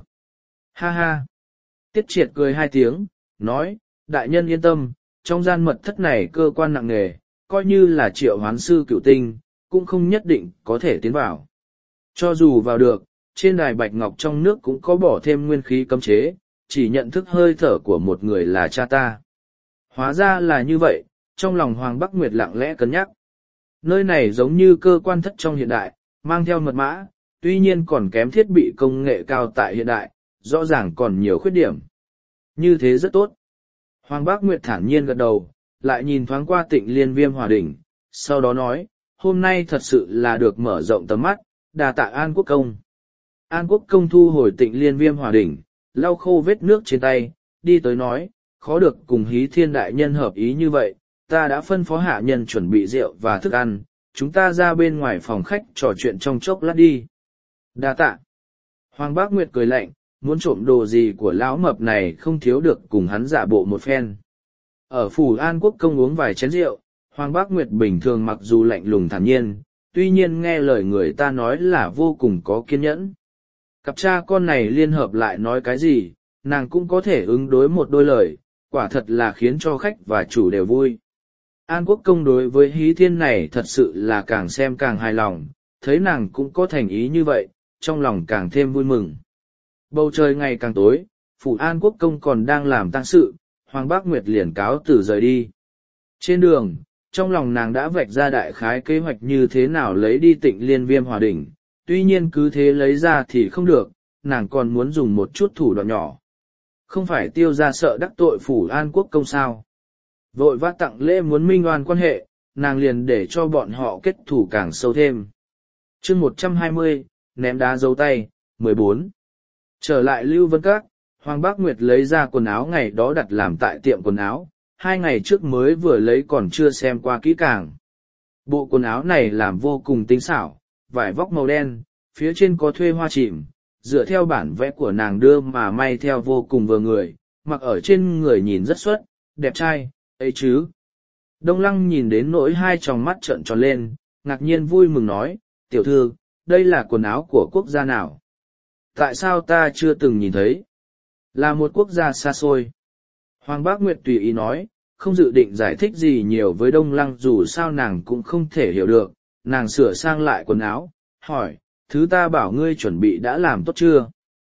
Ha ha! Tiết Triệt cười hai tiếng, nói, đại nhân yên tâm, trong gian mật thất này cơ quan nặng nề, coi như là triệu hoán sư cựu tinh, cũng không nhất định có thể tiến vào. Cho dù vào được, trên đài bạch ngọc trong nước cũng có bỏ thêm nguyên khí cấm chế, chỉ nhận thức hơi thở của một người là cha ta. Hóa ra là như vậy, trong lòng Hoàng Bắc Nguyệt lặng lẽ cân nhắc. Nơi này giống như cơ quan thất trong hiện đại, mang theo mật mã, tuy nhiên còn kém thiết bị công nghệ cao tại hiện đại, rõ ràng còn nhiều khuyết điểm. Như thế rất tốt. Hoàng Bác Nguyệt thản nhiên gật đầu, lại nhìn thoáng qua Tịnh Liên Viêm Hỏa Đỉnh, sau đó nói, hôm nay thật sự là được mở rộng tầm mắt, đà tạ An Quốc Công. An Quốc Công thu hồi Tịnh Liên Viêm Hỏa Đỉnh, lau khô vết nước trên tay, đi tới nói, khó được cùng Hí Thiên đại nhân hợp ý như vậy, ta đã phân phó hạ nhân chuẩn bị rượu và thức ăn, chúng ta ra bên ngoài phòng khách trò chuyện trong chốc lát đi. Đà tạ. Hoàng Bác Nguyệt cười lạnh, muốn trộm đồ gì của lão mập này không thiếu được cùng hắn giả bộ một phen. Ở Phủ An Quốc Công uống vài chén rượu, Hoàng Bác Nguyệt bình thường mặc dù lạnh lùng thản nhiên, tuy nhiên nghe lời người ta nói là vô cùng có kiên nhẫn. Cặp cha con này liên hợp lại nói cái gì, nàng cũng có thể ứng đối một đôi lời, quả thật là khiến cho khách và chủ đều vui. An Quốc Công đối với Hí Thiên này thật sự là càng xem càng hài lòng, thấy nàng cũng có thành ý như vậy, trong lòng càng thêm vui mừng. Bầu trời ngày càng tối, Phủ An Quốc Công còn đang làm tang sự, Hoàng Bác Nguyệt liền cáo từ rời đi. Trên đường, trong lòng nàng đã vạch ra đại khái kế hoạch như thế nào lấy đi Tịnh Liên Viêm Hỏa Đỉnh, tuy nhiên cứ thế lấy ra thì không được, nàng còn muốn dùng một chút thủ đoạn nhỏ. Không phải Tiêu gia sợ đắc tội Phủ An Quốc Công sao. Vội vã tặng lễ muốn minh oan quan hệ, nàng liền để cho bọn họ kết thủ càng sâu thêm. chương một trăm hai mươi, ném đá dấu tay, mười bốn. Trở lại Lưu Vân Các, Hoàng Bác Nguyệt lấy ra quần áo ngày đó đặt làm tại tiệm quần áo, hai ngày trước mới vừa lấy còn chưa xem qua kỹ càng. Bộ quần áo này làm vô cùng tinh xảo, vải vóc màu đen, phía trên có thuê hoa chìm, dựa theo bản vẽ của nàng đưa mà may theo vô cùng vừa người, mặc ở trên người nhìn rất xuất, đẹp trai, ấy chứ. Đông Lăng nhìn đến nỗi hai tròng mắt trợn tròn lên, ngạc nhiên vui mừng nói, tiểu thư, đây là quần áo của quốc gia nào? Tại sao ta chưa từng nhìn thấy? Là một quốc gia xa xôi. Hoàng Bác Nguyệt tùy ý nói, không dự định giải thích gì nhiều với Đông Lăng dù sao nàng cũng không thể hiểu được, nàng sửa sang lại quần áo, hỏi, thứ ta bảo ngươi chuẩn bị đã làm tốt chưa?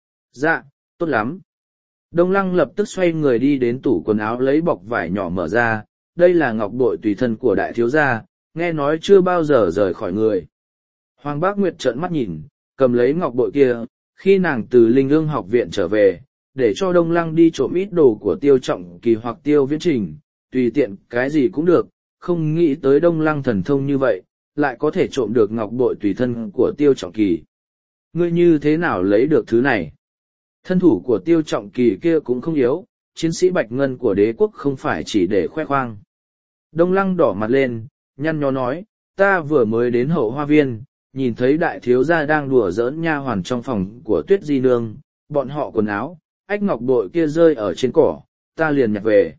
Dạ, tốt lắm. Đông Lăng lập tức xoay người đi đến tủ quần áo lấy bọc vải nhỏ mở ra, đây là ngọc bội tùy thân của đại thiếu gia, nghe nói chưa bao giờ rời khỏi người. Hoàng Bác Nguyệt trợn mắt nhìn, cầm lấy ngọc bội kia, khi nàng từ Linh Ương học viện trở về, để cho Đông Lăng đi trộm ít đồ của Tiêu Trọng Kỳ hoặc Tiêu Viễn Trình, tùy tiện cái gì cũng được, không nghĩ tới Đông Lăng thần thông như vậy, lại có thể trộm được ngọc bội tùy thân của Tiêu Trọng Kỳ. Ngươi như thế nào lấy được thứ này? Thân thủ của Tiêu Trọng Kỳ kia cũng không yếu, chiến sĩ Bạch Ngân của đế quốc không phải chỉ để khoe khoang. Đông Lăng đỏ mặt lên, nhăn nhó nói, ta vừa mới đến hậu hoa viên, nhìn thấy đại thiếu gia đang đùa giỡn nha hoàn trong phòng của Tuyết Di Nương, bọn họ quần áo, ách ngọc bội kia rơi ở trên cỏ, ta liền nhặt về.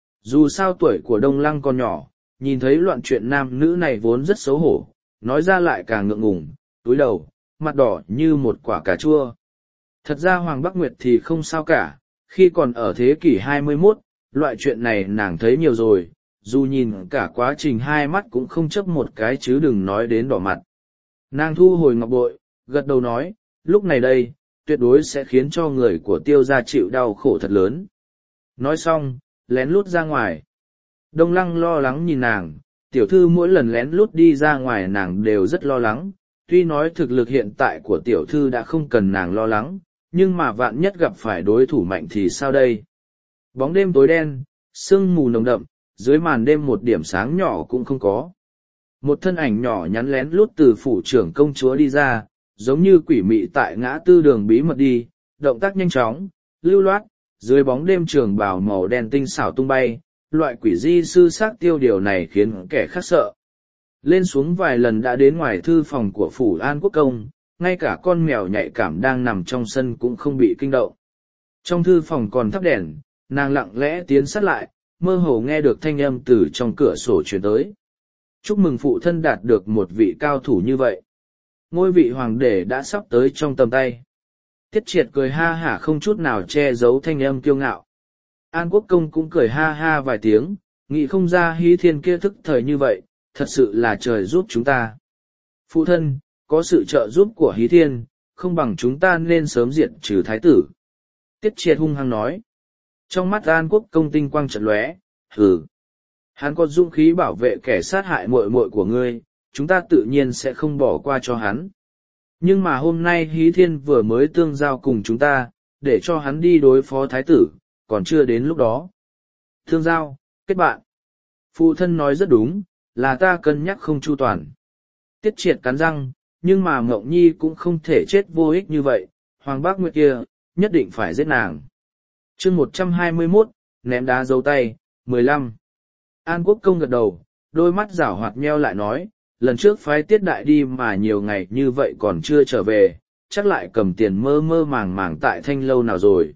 Dù sao tuổi của Đông Lăng còn nhỏ, nhìn thấy loạn chuyện nam nữ này vốn rất xấu hổ, nói ra lại càng ngượng ngùng, túi đầu, mặt đỏ như một quả cà chua. Thật ra Hoàng Bắc Nguyệt thì không sao cả, khi còn ở thế kỷ hai mươi mốt, loại chuyện này nàng thấy nhiều rồi, dù nhìn cả quá trình hai mắt cũng không chấp một cái chứ đừng nói đến đỏ mặt. Nàng thu hồi ngọc bội, gật đầu nói, lúc này đây, tuyệt đối sẽ khiến cho người của Tiêu gia chịu đau khổ thật lớn. Nói xong, lén lút ra ngoài. Đông Lăng lo lắng nhìn nàng, tiểu thư mỗi lần lén lút đi ra ngoài nàng đều rất lo lắng, tuy nói thực lực hiện tại của tiểu thư đã không cần nàng lo lắng, nhưng mà vạn nhất gặp phải đối thủ mạnh thì sao đây? Bóng đêm tối đen, sương mù nồng đậm, dưới màn đêm một điểm sáng nhỏ cũng không có. Một thân ảnh nhỏ nhắn lén lút từ phủ trưởng công chúa đi ra, giống như quỷ mị tại ngã tư đường bí mật đi, động tác nhanh chóng, lưu loát, dưới bóng đêm trường bào màu đen tinh xảo tung bay, loại quỷ di sư sắc tiêu điều này khiến kẻ khác sợ. Lên xuống vài lần đã đến ngoài thư phòng của phủ An Quốc Công, ngay cả con mèo nhạy cảm đang nằm trong sân cũng không bị kinh động. Trong thư phòng còn thắp đèn, nàng lặng lẽ tiến sát lại, mơ hồ nghe được thanh âm từ trong cửa sổ truyền tới. Chúc mừng phụ thân đạt được một vị cao thủ như vậy. Ngôi vị hoàng đế đã sắp tới trong tầm tay. Tiết Triệt cười ha hả không chút nào che giấu thanh âm kiêu ngạo. An Quốc Công cũng cười ha ha vài tiếng, nghĩ không ra Hí Thiên kia thức thời như vậy, thật sự là trời giúp chúng ta. Phụ thân, có sự trợ giúp của Hí Thiên, không bằng chúng ta nên sớm diệt trừ thái tử. Tiết Triệt hung hăng nói. Trong mắt An Quốc Công tinh quang trận lóe, hừ. Hắn có dũng khí bảo vệ kẻ sát hại muội muội của ngươi, chúng ta tự nhiên sẽ không bỏ qua cho hắn. Nhưng mà hôm nay Hí Thiên vừa mới tương giao cùng chúng ta, để cho hắn đi đối phó thái tử, còn chưa đến lúc đó. Tương giao, kết bạn. Phụ thân nói rất đúng, là ta cân nhắc không chu toàn. Tiết Triệt cắn răng, nhưng mà Ngộng Nhi cũng không thể chết vô ích như vậy, Hoàng Bác Nguyệt kia, nhất định phải giết nàng. chương một trăm hai mươi mốt, ném đá dấu tay, mười lăm. An Quốc Công gật đầu, đôi mắt rảo hoạt nheo lại nói, lần trước phái Tiết Đại đi mà nhiều ngày như vậy còn chưa trở về, chắc lại cầm tiền mơ mơ màng màng tại Thanh Lâu nào rồi.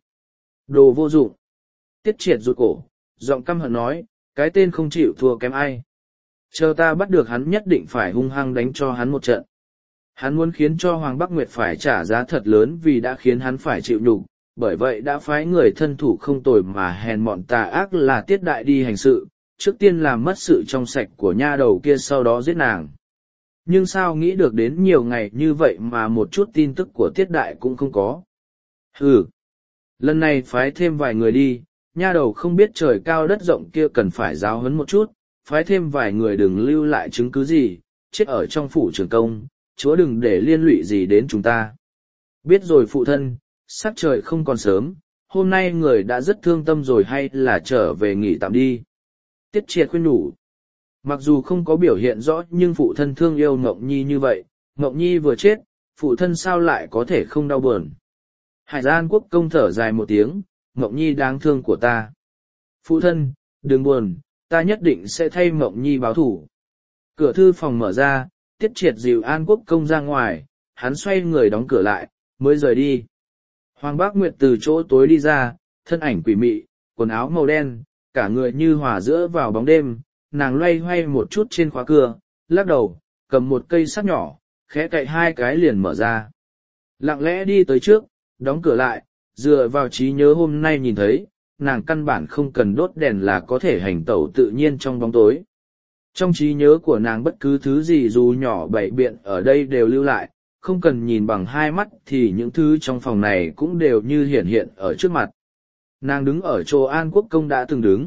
Đồ vô dụng. Tiết Triệt rụt cổ, giọng căm hận nói, cái tên không chịu thua kém ai. Chờ ta bắt được hắn nhất định phải hung hăng đánh cho hắn một trận. Hắn muốn khiến cho Hoàng Bắc Nguyệt phải trả giá thật lớn vì đã khiến hắn phải chịu nhục, bởi vậy đã phái người thân thủ không tồi mà hèn mọn tà ác là Tiết Đại đi hành sự, trước tiên làm mất sự trong sạch của nha đầu kia sau đó giết nàng. Nhưng sao nghĩ được đến nhiều ngày như vậy mà một chút tin tức của Tiết Đại cũng không có. Hừ, lần này phái thêm vài người đi, nha đầu không biết trời cao đất rộng kia cần phải giáo huấn một chút, phái thêm vài người đừng lưu lại chứng cứ gì, chết ở trong phủ trường công, chúa đừng để liên lụy gì đến chúng ta. Biết rồi phụ thân, sắc trời không còn sớm, hôm nay người đã rất thương tâm rồi hay là trở về nghỉ tạm đi. Tiết Triệt khuyên nhủ. Mặc dù không có biểu hiện rõ nhưng phụ thân thương yêu Ngộng Nhi như vậy, Ngộng Nhi vừa chết, phụ thân sao lại có thể không đau buồn. Hải An Quốc Công thở dài một tiếng, Ngộng Nhi đáng thương của ta. Phụ thân, đừng buồn, ta nhất định sẽ thay Ngộng Nhi báo thủ. Cửa thư phòng mở ra, Tiết Triệt dìu An Quốc Công ra ngoài, hắn xoay người đóng cửa lại, mới rời đi. Hoàng Bác Nguyệt từ chỗ tối đi ra, thân ảnh quỷ mị, quần áo màu đen, cả người như hòa giữa vào bóng đêm, nàng loay hoay một chút trên khóa cửa, lắc đầu, cầm một cây sắt nhỏ, khẽ cậy hai cái liền mở ra. Lặng lẽ đi tới trước, đóng cửa lại, dựa vào trí nhớ hôm nay nhìn thấy, nàng căn bản không cần đốt đèn là có thể hành tẩu tự nhiên trong bóng tối. Trong trí nhớ của nàng bất cứ thứ gì dù nhỏ bậy biện ở đây đều lưu lại, không cần nhìn bằng hai mắt thì những thứ trong phòng này cũng đều như hiển hiện ở trước mặt. Nàng đứng ở chỗ An Quốc Công đã từng đứng,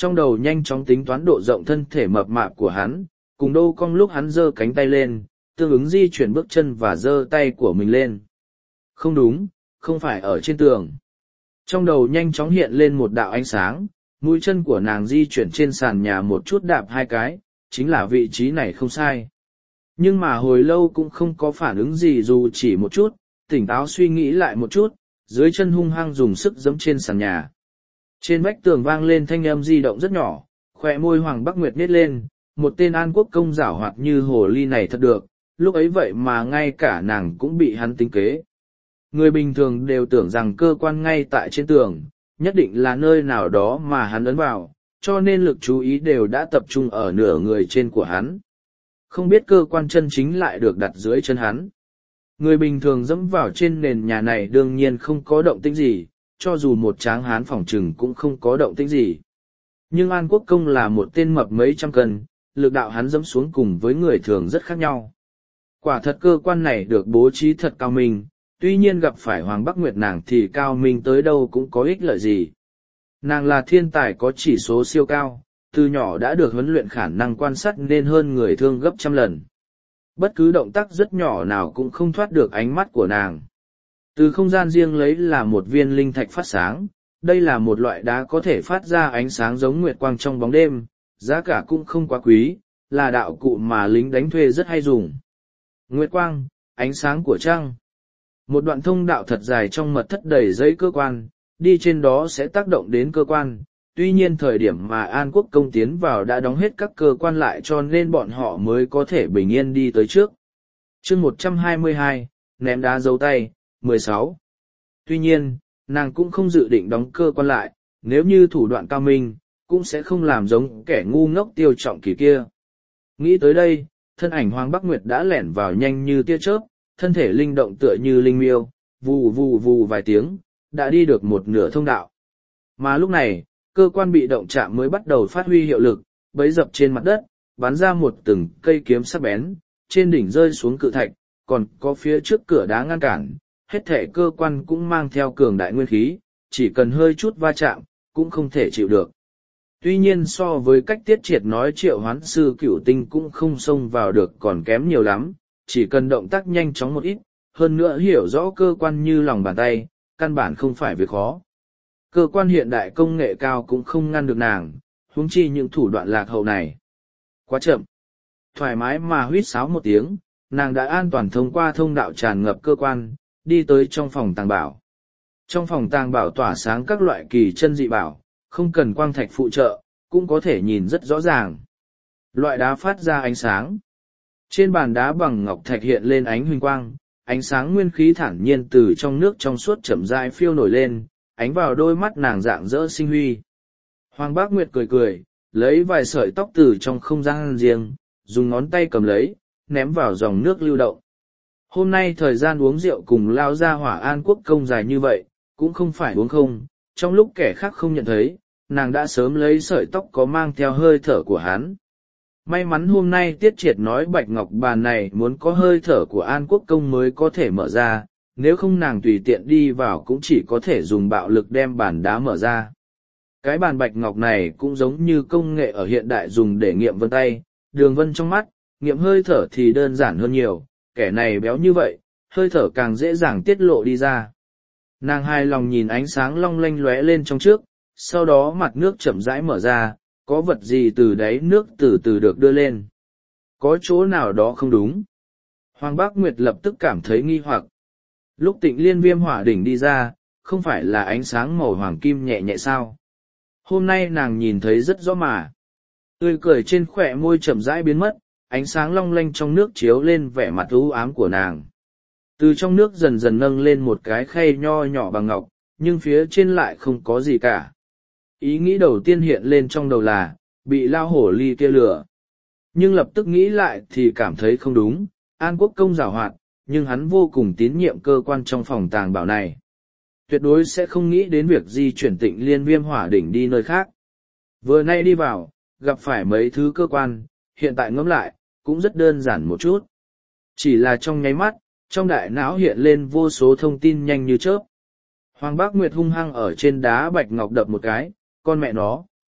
trong đầu nhanh chóng tính toán độ rộng thân thể mập mạp của hắn, cùng đô cong lúc hắn giơ cánh tay lên, tương ứng di chuyển bước chân và giơ tay của mình lên. Không đúng, không phải ở trên tường. Trong đầu nhanh chóng hiện lên một đạo ánh sáng, mũi chân của nàng di chuyển trên sàn nhà một chút đạp hai cái, chính là vị trí này không sai. Nhưng mà hồi lâu cũng không có phản ứng gì dù chỉ một chút, tỉnh táo suy nghĩ lại một chút, dưới chân hung hăng dùng sức giẫm trên sàn nhà. Trên vách tường vang lên thanh âm di động rất nhỏ, khóe môi Hoàng Bắc Nguyệt nít lên, một tên An Quốc công giảo hoạt như hồ ly này thật được, lúc ấy vậy mà ngay cả nàng cũng bị hắn tính kế. Người bình thường đều tưởng rằng cơ quan ngay tại trên tường, nhất định là nơi nào đó mà hắn ấn vào, cho nên lực chú ý đều đã tập trung ở nửa người trên của hắn. Không biết cơ quan chân chính lại được đặt dưới chân hắn. Người bình thường dẫm vào trên nền nhà này đương nhiên không có động tĩnh gì, cho dù một tráng hán phỏng trừng cũng không có động tĩnh gì. Nhưng An Quốc công là một tên mập mấy trăm cân, lực đạo hắn dẫm xuống cùng với người thường rất khác nhau. Quả thật cơ quan này được bố trí thật cao minh, tuy nhiên gặp phải Hoàng Bắc Nguyệt nàng thì cao minh tới đâu cũng có ích lợi gì. Nàng là thiên tài có chỉ số siêu cao, từ nhỏ đã được huấn luyện khả năng quan sát nên hơn người thường gấp trăm lần. Bất cứ động tác rất nhỏ nào cũng không thoát được ánh mắt của nàng. Từ không gian riêng lấy là một viên linh thạch phát sáng, đây là một loại đá có thể phát ra ánh sáng giống nguyệt quang trong bóng đêm, giá cả cũng không quá quý, là đạo cụ mà lính đánh thuê rất hay dùng. Nguyệt quang, ánh sáng của trăng. Một đoạn thông đạo thật dài trong mật thất đầy giấy cơ quan, đi trên đó sẽ tác động đến cơ quan. Tuy nhiên thời điểm mà An Quốc công tiến vào đã đóng hết các cơ quan lại cho nên bọn họ mới có thể bình yên đi tới trước. Chương một trăm hai mươi hai, ném đá dấu tay, mười sáu. Tuy nhiên, nàng cũng không dự định đóng cơ quan lại, nếu như thủ đoạn cao minh, cũng sẽ không làm giống kẻ ngu ngốc Tiêu Trọng Kỳ kia. Nghĩ tới đây, thân ảnh Hoàng Bắc Nguyệt đã lẻn vào nhanh như tia chớp, thân thể linh động tựa như linh miêu, vù vù vù vài tiếng, đã đi được một nửa thông đạo. Mà lúc này, cơ quan bị động chạm mới bắt đầu phát huy hiệu lực, bấy dập trên mặt đất, bắn ra một từng cây kiếm sắc bén, trên đỉnh rơi xuống cự thạch, còn có phía trước cửa đá ngăn cản, hết thể cơ quan cũng mang theo cường đại nguyên khí, chỉ cần hơi chút va chạm, cũng không thể chịu được. Tuy nhiên so với cách Tiết Triệt nói Triệu Hoán Sư Cửu Tinh cũng không xông vào được còn kém nhiều lắm, chỉ cần động tác nhanh chóng một ít, hơn nữa hiểu rõ cơ quan như lòng bàn tay, căn bản không phải việc khó. Cơ quan hiện đại công nghệ cao cũng không ngăn được nàng, huống chi những thủ đoạn lạc hậu này. Quá chậm. Thoải mái mà huýt sáo một tiếng, nàng đã an toàn thông qua thông đạo tràn ngập cơ quan, đi tới trong phòng tàng bảo. Trong phòng tàng bảo tỏa sáng các loại kỳ chân dị bảo, không cần quang thạch phụ trợ, cũng có thể nhìn rất rõ ràng. Loại đá phát ra ánh sáng. Trên bàn đá bằng ngọc thạch hiện lên ánh huỳnh quang, ánh sáng nguyên khí thản nhiên từ trong nước trong suốt chậm rãi phiêu nổi lên, ánh vào đôi mắt nàng rạng rỡ sinh huy. Hoàng Bác Nguyệt cười cười, lấy vài sợi tóc từ trong không gian riêng, dùng ngón tay cầm lấy, ném vào dòng nước lưu động. Hôm nay thời gian uống rượu cùng lao ra hỏa An Quốc công dài như vậy, cũng không phải uống không, trong lúc kẻ khác không nhận thấy, nàng đã sớm lấy sợi tóc có mang theo hơi thở của hắn. May mắn hôm nay Tiết Triệt nói bạch ngọc bàn này muốn có hơi thở của An Quốc công mới có thể mở ra, nếu không nàng tùy tiện đi vào cũng chỉ có thể dùng bạo lực đem bàn đá mở ra. Cái bàn bạch ngọc này cũng giống như công nghệ ở hiện đại dùng để nghiệm vân tay, đường vân trong mắt, nghiệm hơi thở thì đơn giản hơn nhiều, kẻ này béo như vậy, hơi thở càng dễ dàng tiết lộ đi ra. Nàng hài lòng nhìn ánh sáng long lanh lóe lên trong trước, sau đó mặt nước chậm rãi mở ra, có vật gì từ đáy nước từ từ được đưa lên. Có chỗ nào đó không đúng. Hoàng Bác Nguyệt lập tức cảm thấy nghi hoặc. Lúc Tịnh Liên Viêm hỏa đỉnh đi ra, không phải là ánh sáng màu hoàng kim nhẹ nhẹ sao? Hôm nay nàng nhìn thấy rất rõ mà. Tươi cười trên khỏe môi chậm rãi biến mất, ánh sáng long lanh trong nước chiếu lên vẻ mặt u ám của nàng. Từ trong nước dần dần nâng lên một cái khay nho nhỏ bằng ngọc, nhưng phía trên lại không có gì cả. Ý nghĩ đầu tiên hiện lên trong đầu là, bị lao hổ ly kia lừa. Nhưng lập tức nghĩ lại thì cảm thấy không đúng, An Quốc công giảo hoạt, nhưng hắn vô cùng tín nhiệm cơ quan trong phòng tàng bảo này. Tuyệt đối sẽ không nghĩ đến việc di chuyển Tịnh Liên Viêm hỏa đỉnh đi nơi khác. Vừa nay đi vào, gặp phải mấy thứ cơ quan, hiện tại ngẫm lại, cũng rất đơn giản một chút. Chỉ là trong nháy mắt, trong đại não hiện lên vô số thông tin nhanh như chớp. Hoàng Bác Nguyệt hung hăng ở trên đá bạch ngọc đập một cái, con mẹ nó.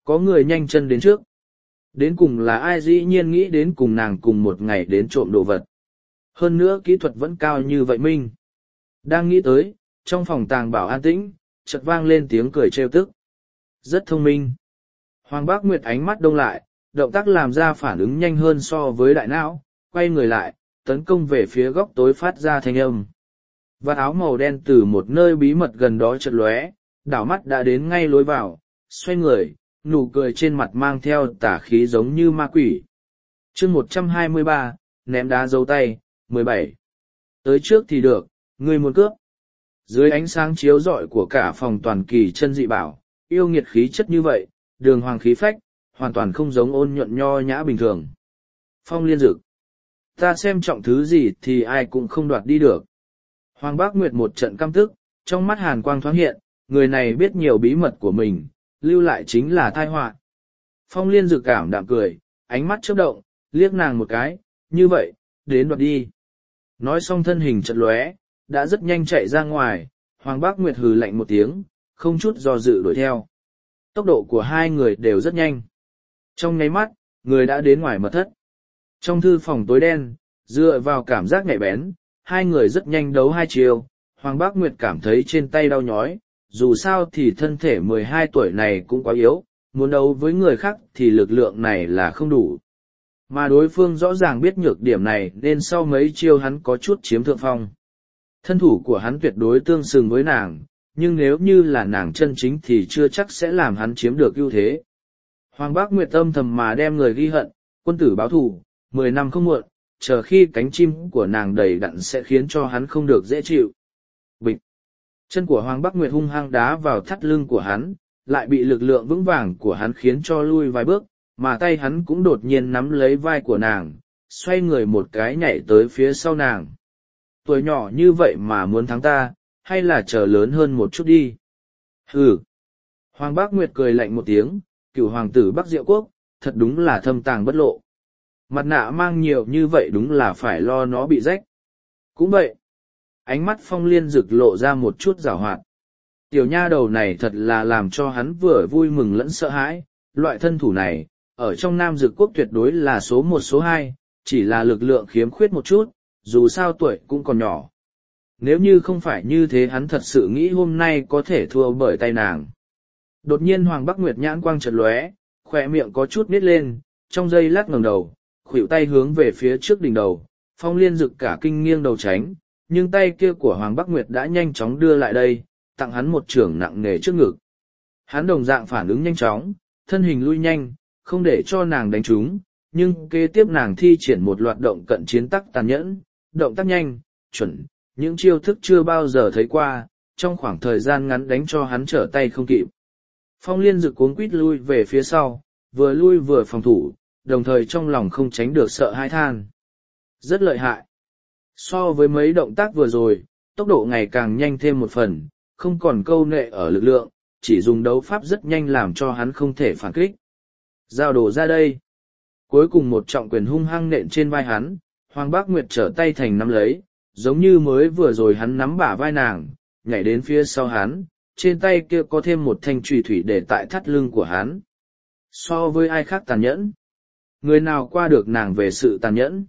Có người nhanh chân đến trước. Đến cùng là ai dĩ nhiên nghĩ đến cùng nàng cùng một ngày đến trộm đồ vật. Hơn nữa kỹ thuật vẫn cao như vậy minh. Đang nghĩ tới, trong phòng tàng bảo an tĩnh, chợt vang lên tiếng cười trêu tức. Rất thông minh. Hoàng Bác Nguyệt ánh mắt đông lại, động tác làm ra phản ứng nhanh hơn so với đại não, quay người lại, tấn công về phía góc tối phát ra thanh âm. Vạt áo màu đen từ một nơi bí mật gần đó chợt lóe, đảo mắt đã đến ngay lối vào, xoay người, nụ cười trên mặt mang theo tả khí giống như ma quỷ. chương một trăm hai mươi ba, ném đá dấu tay, mười bảy. Tới trước thì được, ngươi muốn cướp. Dưới ánh sáng chiếu rọi của cả phòng toàn kỳ chân dị bảo, yêu nghiệt khí chất như vậy, đường hoàng khí phách, hoàn toàn không giống ôn nhuận nho nhã bình thường. Phong Liên Dực. Ta xem trọng thứ gì thì ai cũng không đoạt đi được. Hoàng Bác Nguyệt một trận căm tức, trong mắt hàn quang thoáng hiện, người này biết nhiều bí mật của mình, lưu lại chính là tai họa. Phong Liên Dực cảm đạm cười, ánh mắt chớp động, liếc nàng một cái, như vậy, đến đoạt đi. Nói xong thân hình chật lóe, đã rất nhanh chạy ra ngoài, Hoàng Bác Nguyệt hừ lạnh một tiếng, không chút do dự đuổi theo. Tốc độ của hai người đều rất nhanh. Trong nháy mắt, người đã đến ngoài mật thất. Trong thư phòng tối đen, dựa vào cảm giác nhạy bén, hai người rất nhanh đấu hai chiều. Hoàng Bác Nguyệt cảm thấy trên tay đau nhói, dù sao thì thân thể mười hai tuổi này cũng quá yếu, muốn đấu với người khác thì lực lượng này là không đủ. Mà đối phương rõ ràng biết nhược điểm này nên sau mấy chiêu hắn có chút chiếm thượng phong. Thân thủ của hắn tuyệt đối tương xứng với nàng, nhưng nếu như là nàng chân chính thì chưa chắc sẽ làm hắn chiếm được ưu thế. Hoàng Bác Nguyệt âm thầm mà đem người ghi hận, quân tử báo thù, mười năm không muộn, chờ khi cánh chim của nàng đầy đặn sẽ khiến cho hắn không được dễ chịu. Bịch! Chân của Hoàng Bác Nguyệt hung hăng đá vào thắt lưng của hắn, lại bị lực lượng vững vàng của hắn khiến cho lui vài bước, mà tay hắn cũng đột nhiên nắm lấy vai của nàng, xoay người một cái nhảy tới phía sau nàng. Tuổi nhỏ như vậy mà muốn thắng ta, hay là chờ lớn hơn một chút đi. Hừ! Hoàng Bác Nguyệt cười lạnh một tiếng, cựu hoàng tử Bắc Diệu Quốc, thật đúng là thâm tàng bất lộ. Mặt nạ mang nhiều như vậy đúng là phải lo nó bị rách. Cũng vậy. Ánh mắt Phong Liên Dực lộ ra một chút giảo hoạt. Tiểu nha đầu này thật là làm cho hắn vừa vui mừng lẫn sợ hãi, loại thân thủ này, ở trong Nam Dực Quốc tuyệt đối là số một số hai, chỉ là lực lượng khiếm khuyết một chút, dù sao tuổi cũng còn nhỏ. Nếu như không phải như thế hắn thật sự nghĩ hôm nay có thể thua bởi tay nàng. Đột nhiên Hoàng Bác Nguyệt nhãn quang chợt lóe, khỏe miệng có chút nít lên, trong giây lát ngẩng đầu, khuỷu tay hướng về phía trước đỉnh đầu, Phong Liên Dực cả kinh nghiêng đầu tránh, nhưng tay kia của Hoàng Bác Nguyệt đã nhanh chóng đưa lại đây, tặng hắn một chưởng nặng nề trước ngực. Hắn đồng dạng phản ứng nhanh chóng, thân hình lui nhanh, không để cho nàng đánh trúng, nhưng kế tiếp nàng thi triển một loạt động cận chiến tắc tàn nhẫn, động tác nhanh, chuẩn, những chiêu thức chưa bao giờ thấy qua, trong khoảng thời gian ngắn đánh cho hắn trở tay không kịp. Phong Liên Dực cuống quýt lui về phía sau, vừa lui vừa phòng thủ, đồng thời trong lòng không tránh được sợ hãi than. Rất lợi hại. So với mấy động tác vừa rồi, tốc độ ngày càng nhanh thêm một phần, không còn câu nệ ở lực lượng, chỉ dùng đấu pháp rất nhanh làm cho hắn không thể phản kích. Giao đồ ra đây. Cuối cùng một trọng quyền hung hăng nện trên vai hắn, Hoàng Bác Nguyệt trở tay thành nắm lấy, giống như mới vừa rồi hắn nắm bả vai nàng, nhảy đến phía sau hắn, trên tay kia có thêm một thanh chùy thủy để tại thắt lưng của hắn. So với ai khác tàn nhẫn, người nào qua được nàng về sự tàn nhẫn.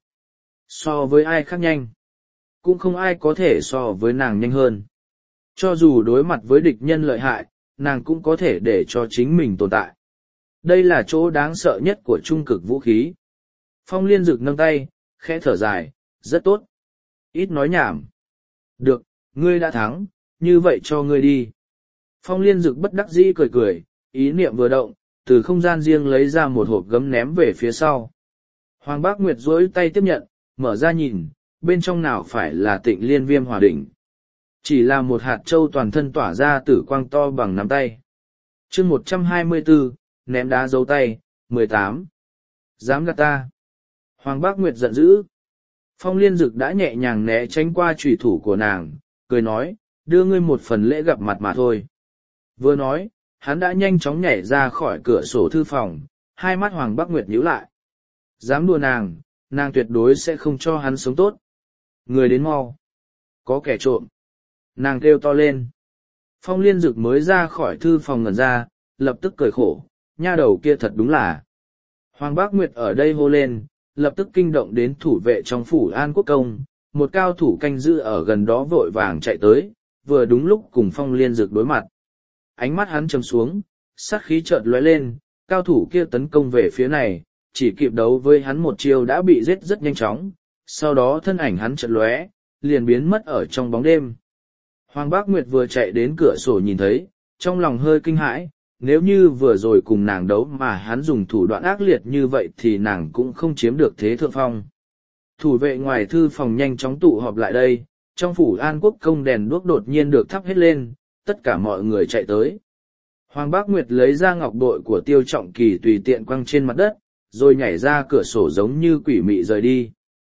So với ai khác nhanh, cũng không ai có thể so với nàng nhanh hơn. Cho dù đối mặt với địch nhân lợi hại, nàng cũng có thể để cho chính mình tồn tại. Đây là chỗ đáng sợ nhất của trung cực vũ khí. Phong Liên Dực nâng tay, khẽ thở dài, rất tốt. Ít nói nhảm. Được, ngươi đã thắng, như vậy cho ngươi đi. Phong Liên Dực bất đắc dĩ cười cười, ý niệm vừa động, từ không gian riêng lấy ra một hộp gấm ném về phía sau. Hoàng Bác Nguyệt duỗi tay tiếp nhận, mở ra nhìn, bên trong nào phải là Tịnh Liên Viêm Hỏa Đỉnh. Chỉ là một hạt châu toàn thân tỏa ra tử quang to bằng nắm tay. chương một trăm hai mươi bốn, ném đá dấu tay, mười tám. Dám gạt ta. Hoàng Bác Nguyệt giận dữ. Phong Liên Dực đã nhẹ nhàng né tránh qua chủy thủ của nàng, cười nói, đưa ngươi một phần lễ gặp mặt mà thôi. Vừa nói, hắn đã nhanh chóng nhảy ra khỏi cửa sổ thư phòng, hai mắt Hoàng Bác Nguyệt nhíu lại. Dám đùa nàng, nàng tuyệt đối sẽ không cho hắn sống tốt. Người đến mau. Có kẻ trộm. Nàng kêu to lên. Phong Liên Dực mới ra khỏi thư phòng ngẩn ra, lập tức cười khổ, nha đầu kia thật đúng là. Hoàng Bác Nguyệt ở đây hô lên, lập tức kinh động đến thủ vệ trong phủ An Quốc Công, một cao thủ canh giữ ở gần đó vội vàng chạy tới, vừa đúng lúc cùng Phong Liên Dực đối mặt. Ánh mắt hắn trầm xuống, sát khí chợt lóe lên, cao thủ kia tấn công về phía này, chỉ kịp đấu với hắn một chiêu đã bị giết rất nhanh chóng, sau đó thân ảnh hắn chợt lóe, liền biến mất ở trong bóng đêm. Hoàng Bác Nguyệt vừa chạy đến cửa sổ nhìn thấy, trong lòng hơi kinh hãi, nếu như vừa rồi cùng nàng đấu mà hắn dùng thủ đoạn ác liệt như vậy thì nàng cũng không chiếm được thế thượng phong. Thủ vệ ngoài thư phòng nhanh chóng tụ họp lại đây, trong phủ An Quốc Công đèn đuốc đột nhiên được thắp hết lên, tất cả mọi người chạy tới. Hoàng Bác Nguyệt lấy ra ngọc bội của Tiêu Trọng Kỳ tùy tiện quăng trên mặt đất, rồi nhảy ra cửa sổ giống như quỷ mị rời đi.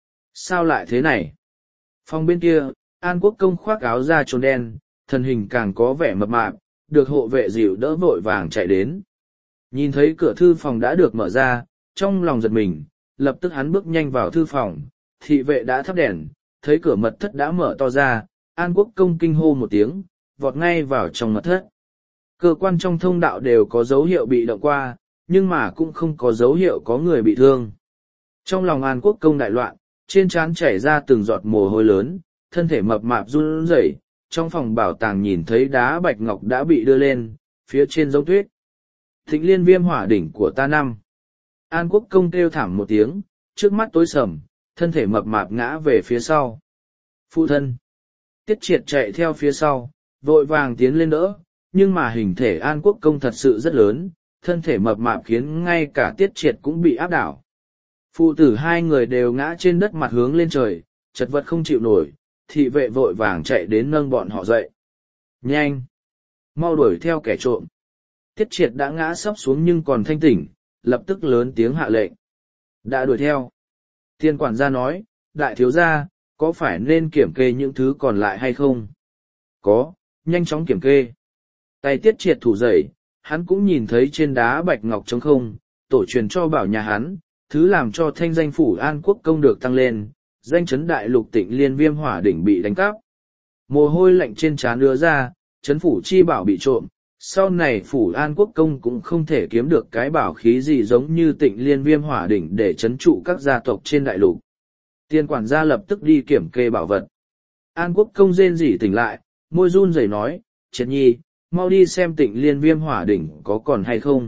Sao lại thế này? Phòng bên kia, An Quốc Công khoác áo da trồn đen, thân hình càng có vẻ mập mạp, được hộ vệ dịu đỡ vội vàng chạy đến. Nhìn thấy cửa thư phòng đã được mở ra, trong lòng giật mình, lập tức hắn bước nhanh vào thư phòng, thị vệ đã thắp đèn, thấy cửa mật thất đã mở to ra, An Quốc Công kinh hô một tiếng, vọt ngay vào trong mật thất. Cơ quan trong thông đạo đều có dấu hiệu bị động qua, nhưng mà cũng không có dấu hiệu có người bị thương. Trong lòng An Quốc Công đại loạn, trên trán chảy ra từng giọt mồ hôi lớn, thân thể mập mạp run rẩy. Trong phòng bảo tàng nhìn thấy đá bạch ngọc đã bị đưa lên, phía trên dấu tuyết. Thịnh Liên Viêm hỏa đỉnh của ta năm. An Quốc Công kêu thảm một tiếng, trước mắt tối sầm, thân thể mập mạp ngã về phía sau. Phụ thân. Tiết Triệt chạy theo phía sau, vội vàng tiến lên đỡ, nhưng mà hình thể An Quốc Công thật sự rất lớn, thân thể mập mạp khiến ngay cả Tiết Triệt cũng bị áp đảo. Phụ tử hai người đều ngã trên đất mặt hướng lên trời, chật vật không chịu nổi, thị vệ vội vàng chạy đến nâng bọn họ dậy. Nhanh! Mau đuổi theo kẻ trộm. Tiết Triệt đã ngã sấp xuống nhưng còn thanh tỉnh, lập tức lớn tiếng hạ lệnh. Đã đuổi theo. Tiên quản gia nói, đại thiếu gia, có phải nên kiểm kê những thứ còn lại hay không? Có, nhanh chóng kiểm kê. Tay Tiết Triệt thủ dậy, hắn cũng nhìn thấy trên đá bạch ngọc trống không, tổ truyền cho bảo nhà hắn, thứ làm cho thanh danh phủ An Quốc Công được tăng lên, danh chấn đại lục Tịnh Liên Viêm hỏa đỉnh bị đánh cắp. Mồ hôi lạnh trên trán đưa ra, chấn phủ chi bảo bị trộm, sau này phủ An Quốc Công cũng không thể kiếm được cái bảo khí gì giống như Tịnh Liên Viêm hỏa đỉnh để chấn trụ các gia tộc trên đại lục. Tiên quản gia lập tức đi kiểm kê bảo vật. An Quốc Công rên rỉ tỉnh lại, môi run rẩy nói, Triệt nhi, mau đi xem Tịnh Liên Viêm hỏa đỉnh có còn hay không.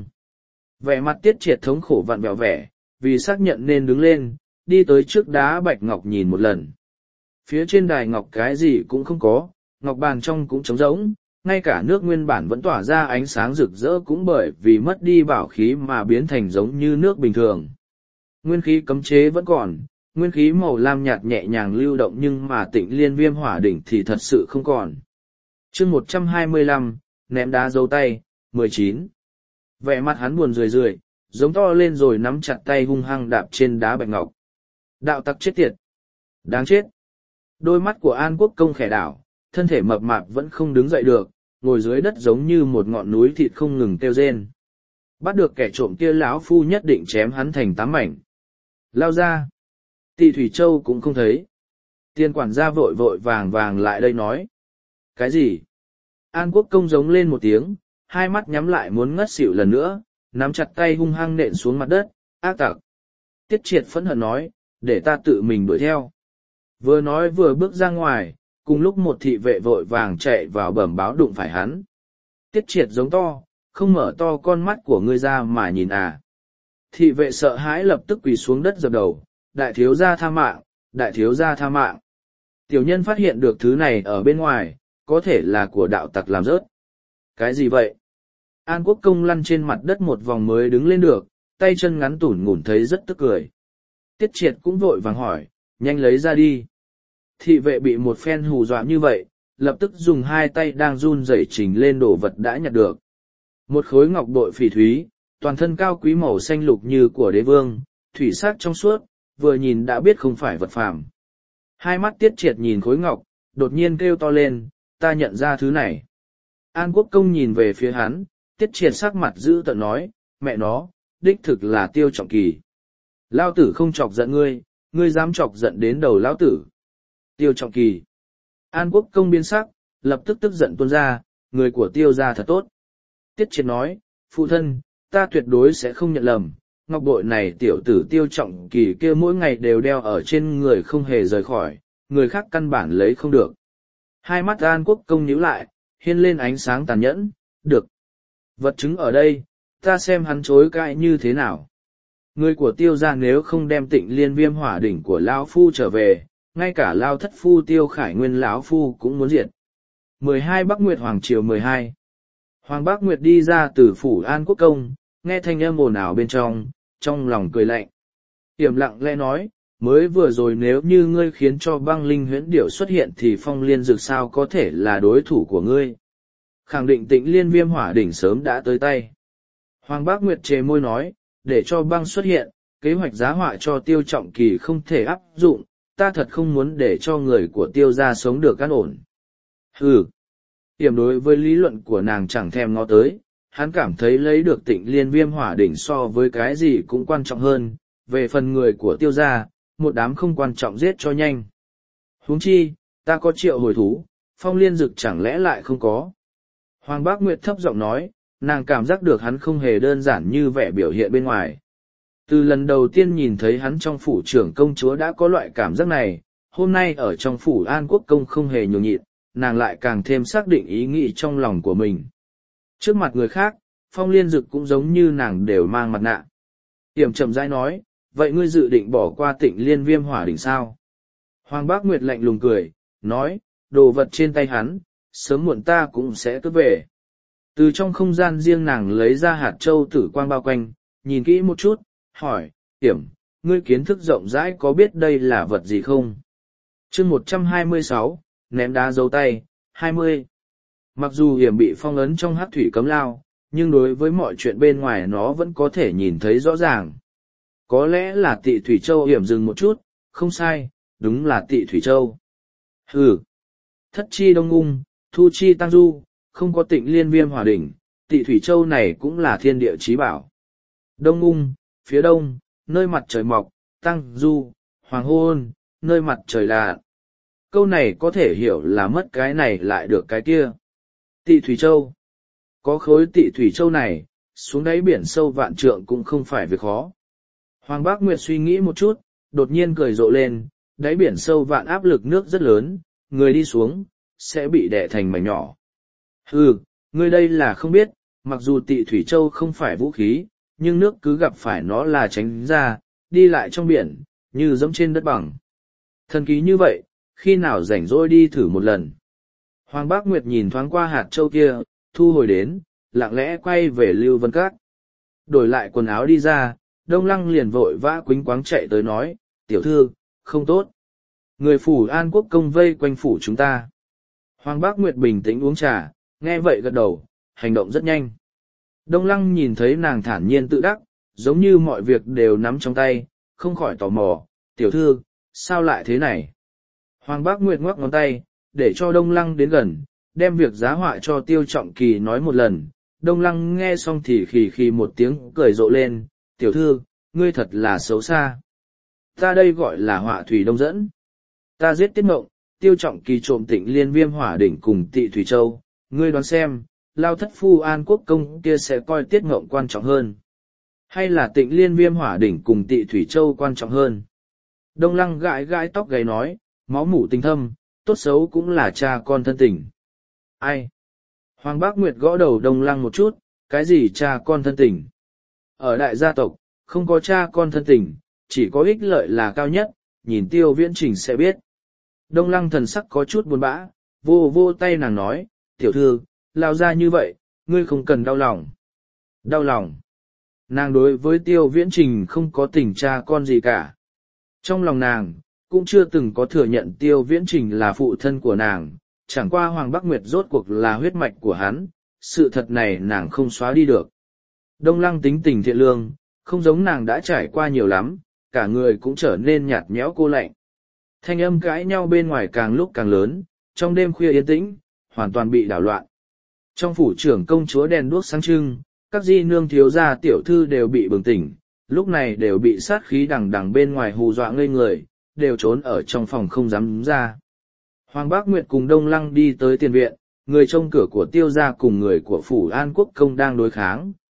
Vẻ mặt Tiết Triệt thống khổ vặn vẹo vẻ, vì xác nhận nên đứng lên, đi tới trước đá bạch ngọc nhìn một lần. Phía trên đài ngọc cái gì cũng không có, ngọc bàn trong cũng trống rỗng, ngay cả nước nguyên bản vẫn tỏa ra ánh sáng rực rỡ cũng bởi vì mất đi bảo khí mà biến thành giống như nước bình thường. Nguyên khí cấm chế vẫn còn, nguyên khí màu lam nhạt nhẹ nhàng lưu động nhưng mà Tịnh Liên Viêm hỏa đỉnh thì thật sự không còn. Chương một trăm hai mươi lăm, ném đá dấu tay, mười chín. Vẻ mặt hắn buồn rười rượi, giống to lên rồi nắm chặt tay hung hăng đạp trên đá bạch ngọc. Đạo tặc chết tiệt! Đáng chết! Đôi mắt của An Quốc Công khẽ đảo, thân thể mập mạp vẫn không đứng dậy được, ngồi dưới đất giống như một ngọn núi thịt không ngừng kêu rên. Bắt được kẻ trộm kia lão phu nhất định chém hắn thành tám mảnh. Lao ra! Tị Thủy Châu cũng không thấy. Tiên quản gia vội vội vàng vàng lại đây nói. Cái gì? An Quốc Công giống lên một tiếng, hai mắt nhắm lại muốn ngất xỉu lần nữa, nắm chặt tay hung hăng nện xuống mặt đất, ác tặc. Tiết Triệt phẫn hận nói, để ta tự mình đuổi theo. Vừa nói vừa bước ra ngoài, cùng lúc một thị vệ vội vàng chạy vào bẩm báo đụng phải hắn. Tiết Triệt giống to, không mở to con mắt của ngươi ra mà nhìn à. Thị vệ sợ hãi lập tức quỳ xuống đất dập đầu, đại thiếu gia tha mạng, đại thiếu gia tha mạng. Tiểu nhân phát hiện được thứ này ở bên ngoài, có thể là của đạo tặc làm rớt. Cái gì vậy? An Quốc Công lăn trên mặt đất một vòng mới đứng lên được, tay chân ngắn tủn ngủn thấy rất tức cười. Tiết Triệt cũng vội vàng hỏi, nhanh lấy ra đi. Thị vệ bị một phen hù dọa như vậy, lập tức dùng hai tay đang run rẩy trình lên đồ vật đã nhặt được. Một khối ngọc bội phỉ thúy, toàn thân cao quý màu xanh lục như của đế vương, thủy sắc trong suốt, vừa nhìn đã biết không phải vật phàm. Hai mắt Tiết Triệt nhìn khối ngọc, đột nhiên kêu to lên, ta nhận ra thứ này. An Quốc Công nhìn về phía hắn, Tiết Triệt sắc mặt dữ tợn nói, mẹ nó, đích thực là Tiêu Trọng Kỳ. Lao tử không chọc giận ngươi, ngươi dám chọc giận đến đầu lão tử. Tiêu Trọng Kỳ. An Quốc Công biến sắc, lập tức tức giận tuôn ra, người của Tiêu gia thật tốt. Tiết Triệt nói, phụ thân, ta tuyệt đối sẽ không nhận lầm, ngọc bội này tiểu tử Tiêu Trọng Kỳ kia mỗi ngày đều đeo ở trên người không hề rời khỏi, người khác căn bản lấy không được. Hai mắt An Quốc công nhíu lại, hiên lên ánh sáng tàn nhẫn, được. Vật chứng ở đây, ta xem hắn chối cãi như thế nào. Người của Tiêu gia nếu không đem Tịnh Liên Viêm hỏa đỉnh của lão phu trở về, ngay cả Lao thất phu Tiêu Khải Nguyên lão phu cũng muốn diệt. mười hai Bắc Nguyệt Hoàng Triều mười hai Hoàng Bắc Nguyệt đi ra từ phủ An Quốc công, nghe thanh âm ồn ào bên trong, trong lòng cười lạnh. Tiềm lặng lẽ nói, mới vừa rồi nếu như ngươi khiến cho băng linh huyễn điểu xuất hiện thì Phong Liên Dược sao có thể là đối thủ của ngươi. Khẳng định Tịnh Liên Viêm hỏa đỉnh sớm đã tới tay. Hoàng Bác Nguyệt chề môi nói, để cho băng xuất hiện, kế hoạch giá họa cho Tiêu Trọng Kỳ không thể áp dụng, ta thật không muốn để cho người của Tiêu gia sống được an ổn. Hừ. Tiềm đối với lý luận của nàng chẳng thèm ngó tới, hắn cảm thấy lấy được Tịnh Liên Viêm hỏa đỉnh so với cái gì cũng quan trọng hơn, về phần người của Tiêu gia, một đám không quan trọng giết cho nhanh. Huống chi, ta có triệu hồi thú, Phong Liên Dực chẳng lẽ lại không có. Hoàng Bác Nguyệt thấp giọng nói, nàng cảm giác được hắn không hề đơn giản như vẻ biểu hiện bên ngoài. Từ lần đầu tiên nhìn thấy hắn trong phủ trưởng công chúa đã có loại cảm giác này, hôm nay ở trong phủ An Quốc công không hề nhường nhịn, nàng lại càng thêm xác định ý nghĩ trong lòng của mình. Trước mặt người khác, Phong Liên Dực cũng giống như nàng đều mang mặt nạ. Tiềm chậm rãi nói, vậy ngươi dự định bỏ qua Tịnh Liên Viêm hỏa đỉnh sao? Hoàng Bác Nguyệt lạnh lùng cười, nói, đồ vật trên tay hắn, sớm muộn ta cũng sẽ cướp về. Từ trong không gian riêng nàng lấy ra hạt châu tử quang bao quanh, nhìn kỹ một chút, hỏi, Tiểm, ngươi kiến thức rộng rãi có biết đây là vật gì không? chương một trăm hai mươi sáu, ném đá dấu tay, hai mươi. Mặc dù Hiểm bị phong ấn trong hắc thủy cấm lao, nhưng đối với mọi chuyện bên ngoài nó vẫn có thể nhìn thấy rõ ràng. Có lẽ là Tị Thủy Châu. Hiểm dừng một chút, không sai, đúng là Tị Thủy Châu. Hừ. Thất chi đông ngung, thu chi tăng du, không có Tịnh Liên Viêm hỏa đỉnh, Tị Thủy Châu này cũng là thiên địa chí bảo. Đông ngung, phía đông, nơi mặt trời mọc, tăng du, hoàng hôn, nơi mặt trời lạ. Câu này có thể hiểu là mất cái này lại được cái kia. Tị Thủy Châu. Có khối Tị Thủy Châu này, xuống đáy biển sâu vạn trượng cũng không phải việc khó. Hoàng Bác Nguyệt suy nghĩ một chút, đột nhiên cười rộ lên, đáy biển sâu vạn áp lực nước rất lớn, người đi xuống, sẽ bị đè thành mảnh nhỏ. Hừ, ngươi đây là không biết, mặc dù Tị Thủy Châu không phải vũ khí, nhưng nước cứ gặp phải nó là tránh ra, đi lại trong biển, như dẫm trên đất bằng. Thần kỳ như vậy, khi nào rảnh rỗi đi thử một lần. Hoàng Bác Nguyệt nhìn thoáng qua hạt châu kia, thu hồi đến, lặng lẽ quay về Lưu Vân Các. Đổi lại quần áo đi ra, Đông Lăng liền vội vã quýnh quáng chạy tới nói, tiểu thư, không tốt. Người phủ An Quốc công vây quanh phủ chúng ta. Hoàng Bác Nguyệt bình tĩnh uống trà, nghe vậy gật đầu, hành động rất nhanh. Đông Lăng nhìn thấy nàng thản nhiên tự đắc, giống như mọi việc đều nắm trong tay, không khỏi tò mò, tiểu thư, sao lại thế này? Hoàng Bác Nguyệt ngoắc ngón tay, để cho Đông Lăng đến gần, đem việc giá họa cho Tiêu Trọng Kỳ nói một lần. Đông Lăng nghe xong thì khì khì một tiếng cười rộ lên, tiểu thư, ngươi thật là xấu xa. Ta đây gọi là họa thủy đông dẫn. Ta giết Tiết Mộng, Tiêu Trọng Kỳ trộm Tịnh Liên Viêm hỏa đỉnh cùng Tị Thủy Châu, ngươi đoán xem, Lao thất phu An Quốc công kia sẽ coi Tiết Mộng quan trọng hơn. Hay là Tịnh Liên Viêm hỏa đỉnh cùng Tị Thủy Châu quan trọng hơn? Đông Lăng gãi gãi tóc gáy nói, máu mủ tình thâm, tốt xấu cũng là cha con thân tình. Ai? Hoàng Bác Nguyệt gõ đầu Đông Lăng một chút, cái gì cha con thân tình? Ở đại gia tộc, không có cha con thân tình, chỉ có ích lợi là cao nhất, nhìn Tiêu Viễn Trình sẽ biết. Đông Lăng thần sắc có chút buồn bã, vô vô tay nàng nói, tiểu thư, lao ra như vậy, ngươi không cần đau lòng. Đau lòng. Nàng đối với Tiêu Viễn Trình không có tình cha con gì cả. Trong lòng nàng, cũng chưa từng có thừa nhận Tiêu Viễn Trình là phụ thân của nàng, chẳng qua Hoàng Bắc Nguyệt rốt cuộc là huyết mạch của hắn, sự thật này nàng không xóa đi được. Đông Lăng tính tình thiện lương, không giống nàng đã trải qua nhiều lắm, cả người cũng trở nên nhạt nhẽo cô lạnh. Thanh âm cãi nhau bên ngoài càng lúc càng lớn, trong đêm khuya yên tĩnh, hoàn toàn bị đảo loạn. Trong phủ trưởng công chúa đèn đuốc sáng trưng, các di nương thiếu gia tiểu thư đều bị bừng tỉnh, lúc này đều bị sát khí đằng đằng bên ngoài hù dọa ngây người, đều trốn ở trong phòng không dám ra. Hoàng Bác Nguyệt cùng Đông Lăng đi tới tiền viện, người trông cửa của Tiêu gia cùng người của phủ An Quốc công đang đối kháng,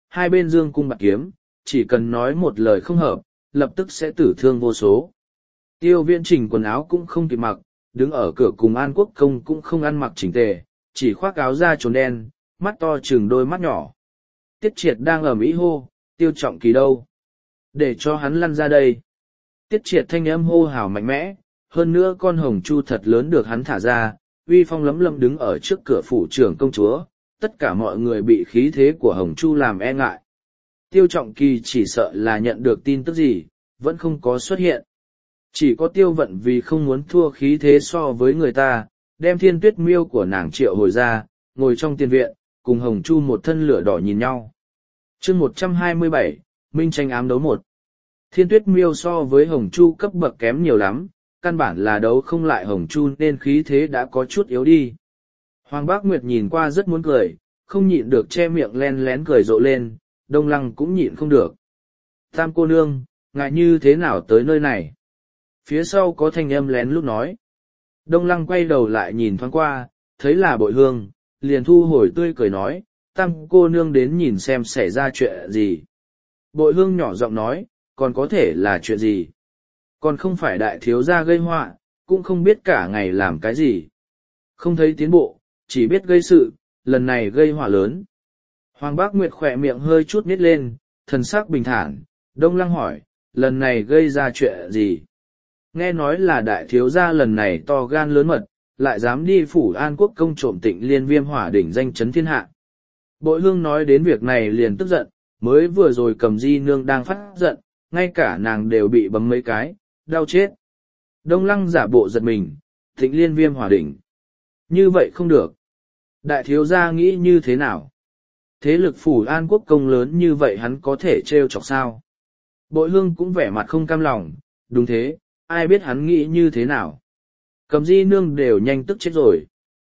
hai bên dương cung bạc kiếm, chỉ cần nói một lời không hợp, lập tức sẽ tử thương vô số. Tiêu Viễn chỉnh quần áo cũng không kịp mặc, đứng ở cửa cùng An Quốc Công cũng không ăn mặc chỉnh tề, chỉ khoác áo da trồn đen, mắt to chừng đôi mắt nhỏ. Tiết Triệt đang ở Mỹ hô, Tiêu Trọng Kỳ đâu? Để cho hắn lăn ra đây. Tiết Triệt thanh âm hô hào mạnh mẽ, hơn nữa con hồng chu thật lớn được hắn thả ra, uy phong lấm lấm đứng ở trước cửa phủ trưởng công chúa, tất cả mọi người bị khí thế của hồng chu làm e ngại. Tiêu Trọng Kỳ chỉ sợ là nhận được tin tức gì, vẫn không có xuất hiện. Chỉ có Tiêu Vận vì không muốn thua khí thế so với người ta, đem Thiên Tuyết Miêu của nàng triệu hồi ra, ngồi trong tiền viện, cùng hồng chu một thân lửa đỏ nhìn nhau. Chương một trăm hai mươi bảy, Minh tranh ám đấu một. Thiên Tuyết Miêu so với hồng chu cấp bậc kém nhiều lắm, căn bản là đấu không lại hồng chu nên khí thế đã có chút yếu đi. Hoàng Bác Nguyệt nhìn qua rất muốn cười, không nhịn được che miệng len lén cười rộ lên, Đông Lăng cũng nhịn không được. Tam cô nương, ngại như thế nào tới nơi này? Phía sau có thanh âm lén lúc nói. Đông Lăng quay đầu lại nhìn thoáng qua, thấy là Bội Hương, liền thu hồi tươi cười nói, Tam cô nương đến nhìn xem xảy ra chuyện gì. Bội Hương nhỏ giọng nói, còn có thể là chuyện gì? Còn không phải đại thiếu gia gây họa, cũng không biết cả ngày làm cái gì. Không thấy tiến bộ, chỉ biết gây sự, lần này gây họa lớn. Hoàng Bác Nguyệt khỏe miệng hơi chút nít lên, thần sắc bình thản, Đông Lăng hỏi, lần này gây ra chuyện gì? Nghe nói là đại thiếu gia lần này to gan lớn mật, lại dám đi phủ An Quốc công trộm Tịnh Liên Viêm hỏa đỉnh danh chấn thiên hạ. Bội Hương nói đến việc này liền tức giận, mới vừa rồi Cầm Di nương đang phát giận, ngay cả nàng đều bị bấm mấy cái, đau chết. Đông Lăng giả bộ giật mình, Tịnh Liên Viêm hỏa đỉnh. Như vậy không được. Đại thiếu gia nghĩ như thế nào? Thế lực phủ An Quốc công lớn như vậy hắn có thể trêu chọc sao? Bội Hương cũng vẻ mặt không cam lòng, đúng thế, ai biết hắn nghĩ như thế nào? Cầm Di nương đều nhanh tức chết rồi.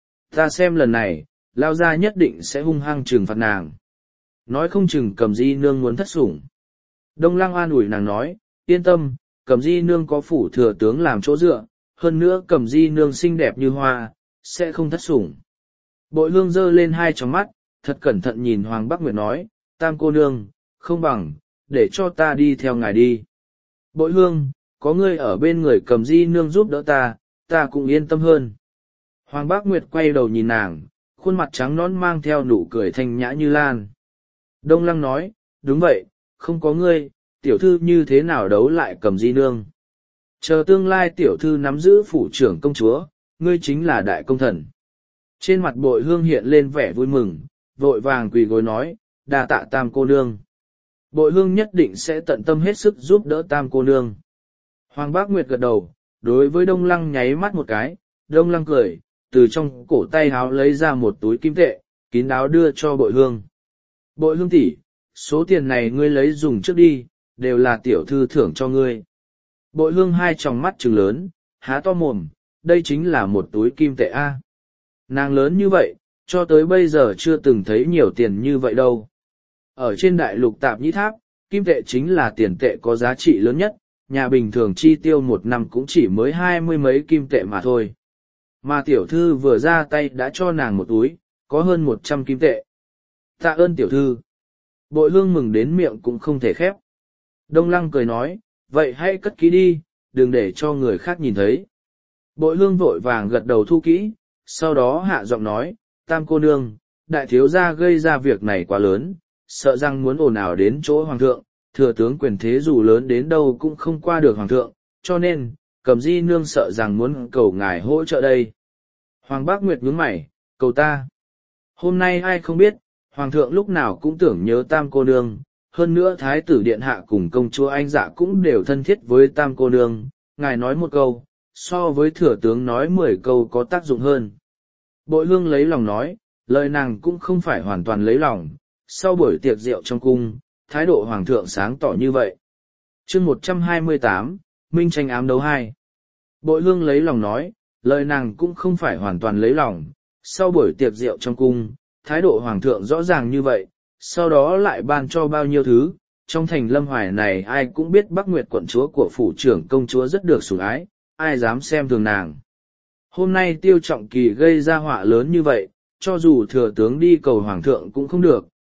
Ta xem lần này, lao gia nhất định sẽ hung hăng trừng phạt nàng. Nói không chừng Cầm Di nương muốn thất sủng. Đông Lăng an ủi nàng nói, yên tâm, Cầm Di nương có phủ thừa tướng làm chỗ dựa, hơn nữa Cầm Di nương xinh đẹp như hoa, sẽ không thất sủng. Bội Hương giơ lên hai tròng mắt, thật cẩn thận nhìn Hoàng Bắc Nguyệt nói, Tam cô nương, không bằng, để cho ta đi theo ngài đi. Bội Hương, có ngươi ở bên người Cầm Di nương giúp đỡ ta, ta cũng yên tâm hơn. Hoàng Bác Nguyệt quay đầu nhìn nàng, khuôn mặt trắng nõn mang theo nụ cười thanh nhã như lan. Đông Lăng nói, đúng vậy, không có ngươi, tiểu thư như thế nào đấu lại Cầm Di nương. Chờ tương lai tiểu thư nắm giữ phủ trưởng công chúa, ngươi chính là đại công thần. Trên mặt Bội Hương hiện lên vẻ vui mừng, vội vàng quỳ gối nói, đa tạ Tam cô nương. Bội Hương nhất định sẽ tận tâm hết sức giúp đỡ Tam cô nương. Hoàng Bác Nguyệt gật đầu, đối với Đông Lăng nháy mắt một cái, Đông Lăng cười, từ trong cổ tay háo lấy ra một túi kim tệ, kín đáo đưa cho Bội Hương. Bội Hương tỷ, số tiền này ngươi lấy dùng trước đi, đều là tiểu thư thưởng cho ngươi. Bội Hương hai tròng mắt trừng lớn, há to mồm, đây chính là một túi kim tệ A. Nàng lớn như vậy, cho tới bây giờ chưa từng thấy nhiều tiền như vậy đâu. Ở trên đại lục Tạp Nhĩ Tháp, kim tệ chính là tiền tệ có giá trị lớn nhất, nhà bình thường chi tiêu một năm cũng chỉ mới hai mươi mấy kim tệ mà thôi. Mà tiểu thư vừa ra tay đã cho nàng một túi, có hơn một trăm kim tệ. Tạ ơn tiểu thư. Bội Hương mừng đến miệng cũng không thể khép. Đông Lăng cười nói, vậy hãy cất kỹ đi, đừng để cho người khác nhìn thấy. Bội Hương vội vàng gật đầu thu kỹ, sau đó hạ giọng nói, Tam cô nương, đại thiếu gia gây ra việc này quá lớn, sợ rằng muốn ồn ào đến chỗ hoàng thượng, thừa tướng quyền thế dù lớn đến đâu cũng không qua được hoàng thượng, cho nên, Cầm Di nương sợ rằng muốn cầu ngài hỗ trợ đây. Hoàng Bác Nguyệt nhướng mày, cầu ta. Hôm nay ai không biết, hoàng thượng lúc nào cũng tưởng nhớ Tam cô nương, hơn nữa thái tử điện hạ cùng công chúa anh dạ cũng đều thân thiết với Tam cô nương, ngài nói một câu, so với thừa tướng nói mười câu có tác dụng hơn. Bội Hương lấy lòng nói, lời nàng cũng không phải hoàn toàn lấy lòng, sau buổi tiệc rượu trong cung, thái độ hoàng thượng sáng tỏ như vậy. Chương một trăm hai mươi tám, Minh tranh ám đấu hai. Bội Hương lấy lòng nói, lời nàng cũng không phải hoàn toàn lấy lòng, sau buổi tiệc rượu trong cung, thái độ hoàng thượng rõ ràng như vậy, sau đó lại ban cho bao nhiêu thứ, trong thành Lâm Hoài này ai cũng biết Bắc Nguyệt quận chúa của phủ trưởng công chúa rất được sủng ái, ai dám xem thường nàng. Hôm nay Tiêu Trọng Kỳ gây ra họa lớn như vậy, cho dù thừa tướng đi cầu hoàng thượng cũng không được,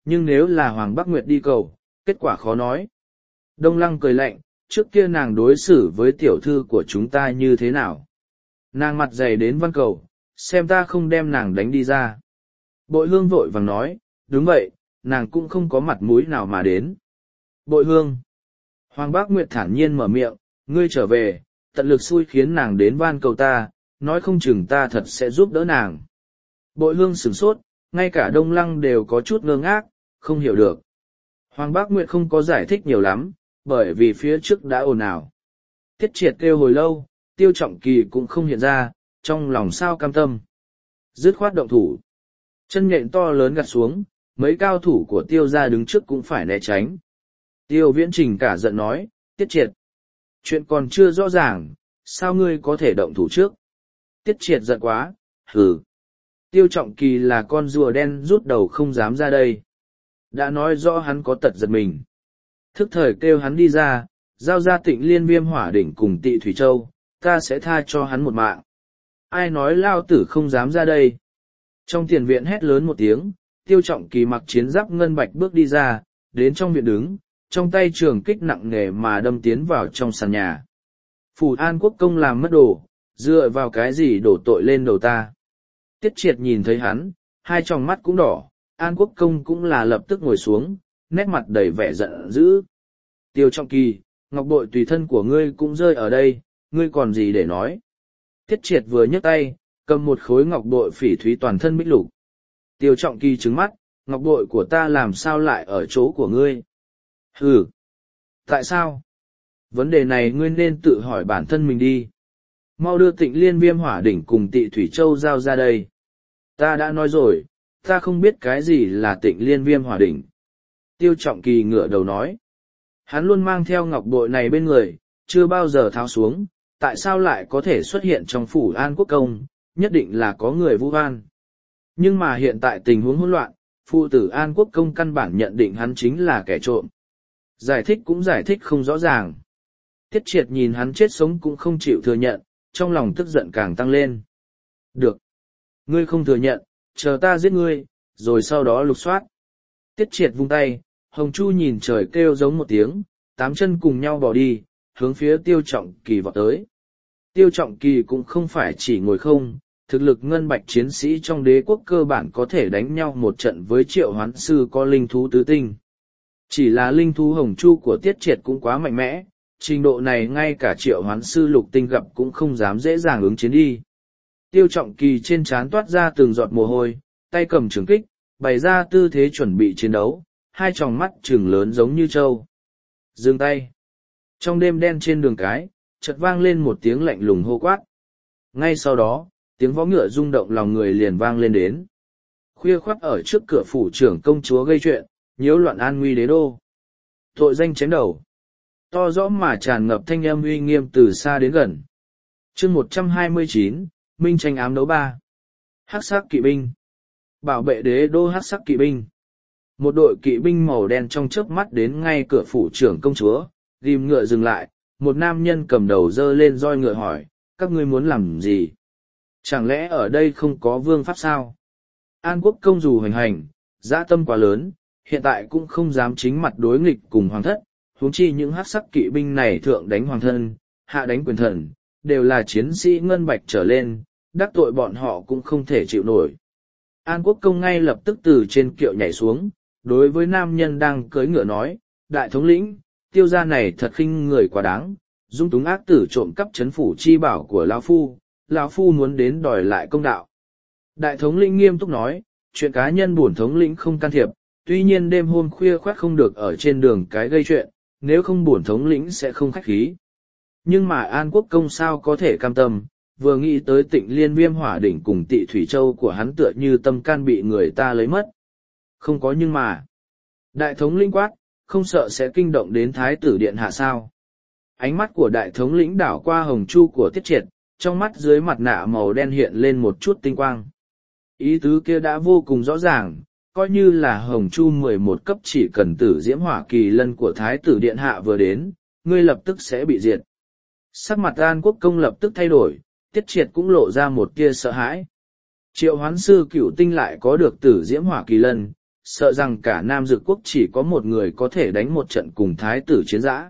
nhưng nếu là Hoàng Bắc Nguyệt đi cầu, kết quả khó nói. Đông Lăng cười lạnh, trước kia nàng đối xử với tiểu thư của chúng ta như thế nào? Nàng mặt dày đến văn cầu, xem ta không đem nàng đánh đi ra. Bội hương vội vàng nói, đúng vậy, nàng cũng không có mặt mũi nào mà đến. Bội hương. Hoàng Bác Nguyệt thản nhiên mở miệng, ngươi trở về, tận lực xui khiến nàng đến van cầu ta, nói không chừng ta thật sẽ giúp đỡ nàng. Bội hương sửng sốt, ngay cả Đông Lăng đều có chút ngơ ngác, không hiểu được. Hoàng Bác Nguyệt không có giải thích nhiều lắm, bởi vì phía trước đã ồn ào. Tiết Triệt kêu hồi lâu, Tiêu Trọng Kỳ cũng không hiện ra, trong lòng sao cam tâm. Dứt khoát động thủ. Chân nhện to lớn gạt xuống, mấy cao thủ của Tiêu gia đứng trước cũng phải né tránh. Tiêu Viễn Trình cả giận nói, Tiết Triệt. Chuyện còn chưa rõ ràng, sao ngươi có thể động thủ trước? Tiết Triệt giận quá, hừ. Tiêu Trọng Kỳ là con rùa đen rút đầu không dám ra đây. Đã nói rõ hắn có tật giật mình. Thức thời kêu hắn đi ra, giao ra Tịnh Liên Viêm Hỏa Đỉnh cùng Tị Thủy Châu, ta sẽ tha cho hắn một mạng. Ai nói lao tử không dám ra đây? Trong tiền viện hét lớn một tiếng, Tiêu Trọng Kỳ mặc chiến giáp ngân bạch bước đi ra, đến trong viện đứng, trong tay trường kích nặng nề mà đâm tiến vào trong sàn nhà. Phủ An Quốc công làm mất đồ, dựa vào cái gì đổ tội lên đầu ta? Tiết Triệt nhìn thấy hắn, hai tròng mắt cũng đỏ, An Quốc công cũng là lập tức ngồi xuống, nét mặt đầy vẻ giận dữ. Tiêu Trọng Kỳ, ngọc bội tùy thân của ngươi cũng rơi ở đây, ngươi còn gì để nói? Tiết Triệt vừa nhấc tay, cầm một khối ngọc bội phỉ thúy toàn thân bích lục. Tiêu Trọng Kỳ trừng mắt, ngọc bội của ta làm sao lại ở chỗ của ngươi? Hừ! Tại sao? Vấn đề này ngươi nên tự hỏi bản thân mình đi. Mau đưa Tịnh Liên Viêm Hỏa Đỉnh cùng Tị Thủy Châu giao ra đây. Ta đã nói rồi, ta không biết cái gì là Tịnh Liên Viêm Hỏa Đỉnh. Tiêu Trọng Kỳ ngửa đầu nói. Hắn luôn mang theo ngọc bội này bên người, chưa bao giờ tháo xuống, tại sao lại có thể xuất hiện trong phủ An Quốc công, nhất định là có người vu oan. Nhưng mà hiện tại tình huống hỗn loạn, phụ tử An Quốc công căn bản nhận định hắn chính là kẻ trộm. Giải thích cũng giải thích không rõ ràng. Tiết Triệt nhìn hắn chết sống cũng không chịu thừa nhận, trong lòng tức giận càng tăng lên. Được. Ngươi không thừa nhận, chờ ta giết ngươi, rồi sau đó lục soát. Tiết Triệt vung tay, Hồng Chu nhìn trời kêu giống một tiếng, tám chân cùng nhau bỏ đi, hướng phía Tiêu Trọng Kỳ vọt tới. Tiêu Trọng Kỳ cũng không phải chỉ ngồi không, thực lực ngân bạch chiến sĩ trong đế quốc cơ bản có thể đánh nhau một trận với Triệu Hoán Sư có linh thú tứ tinh. Chỉ là linh thú Hồng Chu của Tiết Triệt cũng quá mạnh mẽ, trình độ này ngay cả Triệu Hoán Sư lục tinh gặp cũng không dám dễ dàng ứng chiến đi. Tiêu Trọng Kỳ trên trán toát ra từng giọt mồ hôi, tay cầm trường kích, bày ra tư thế chuẩn bị chiến đấu, hai tròng mắt trừng lớn giống như trâu. Dừng tay. Trong đêm đen trên đường cái, chợt vang lên một tiếng lạnh lùng hô quát. Ngay sau đó, tiếng vó ngựa rung động lòng người liền vang lên đến. Khuya khoắt ở trước cửa phủ trưởng công chúa gây chuyện, nhiễu loạn an nguy đế đô. Tội danh chém đầu. To rõ mà tràn ngập thanh âm uy nghiêm từ xa đến gần. Chương một trăm hai mươi chín, Minh tranh ám đấu ba. Hắc sắc kỵ binh. Bảo vệ đế đô hắc sắc kỵ binh. Một đội kỵ binh màu đen trong chớp mắt đến ngay cửa phủ trưởng công chúa, ghim ngựa dừng lại, một nam nhân cầm đầu dơ lên roi ngựa hỏi, các ngươi muốn làm gì? Chẳng lẽ ở đây không có vương pháp sao? An Quốc công dù hoành hành, dã tâm quá lớn, hiện tại cũng không dám chính mặt đối nghịch cùng hoàng thất, huống chi những hắc sắc kỵ binh này thượng đánh hoàng thân, hạ đánh quyền thần, đều là chiến sĩ ngân bạch trở lên, đắc tội bọn họ cũng không thể chịu nổi. An Quốc công ngay lập tức từ trên kiệu nhảy xuống, đối với nam nhân đang cưỡi ngựa nói, đại thống lĩnh, Tiêu gia này thật khinh người quá đáng, dung túng ác tử trộm cắp trấn phủ chi bảo của lão phu, lão phu muốn đến đòi lại công đạo. Đại thống lĩnh nghiêm túc nói, chuyện cá nhân bổn thống lĩnh không can thiệp, tuy nhiên đêm hôm khuya khoắt không được ở trên đường cái gây chuyện, nếu không bổn thống lĩnh sẽ không khách khí. Nhưng mà An Quốc công sao có thể cam tâm, vừa nghĩ tới Tịnh Liên Viêm Hỏa Đỉnh cùng Tị Thủy Châu của hắn tựa như tâm can bị người ta lấy mất. Không có nhưng mà. Đại thống lĩnh quát, không sợ sẽ kinh động đến thái tử điện hạ sao. Ánh mắt của đại thống lĩnh đảo qua Hồng Chu của Tiết Triệt, trong mắt dưới mặt nạ màu đen hiện lên một chút tinh quang. Ý tứ kia đã vô cùng rõ ràng, coi như là Hồng Chu mười một cấp chỉ cần tử diễm hỏa kỳ lân của thái tử điện hạ vừa đến, ngươi lập tức sẽ bị diệt. Sắc mặt An Quốc công lập tức thay đổi, Tiết Triệt cũng lộ ra một tia sợ hãi. Triệu Hoán Sư Cửu Tinh lại có được tử diễm hỏa kỳ lân, sợ rằng cả Nam Dực quốc chỉ có một người có thể đánh một trận cùng thái tử chiến dã.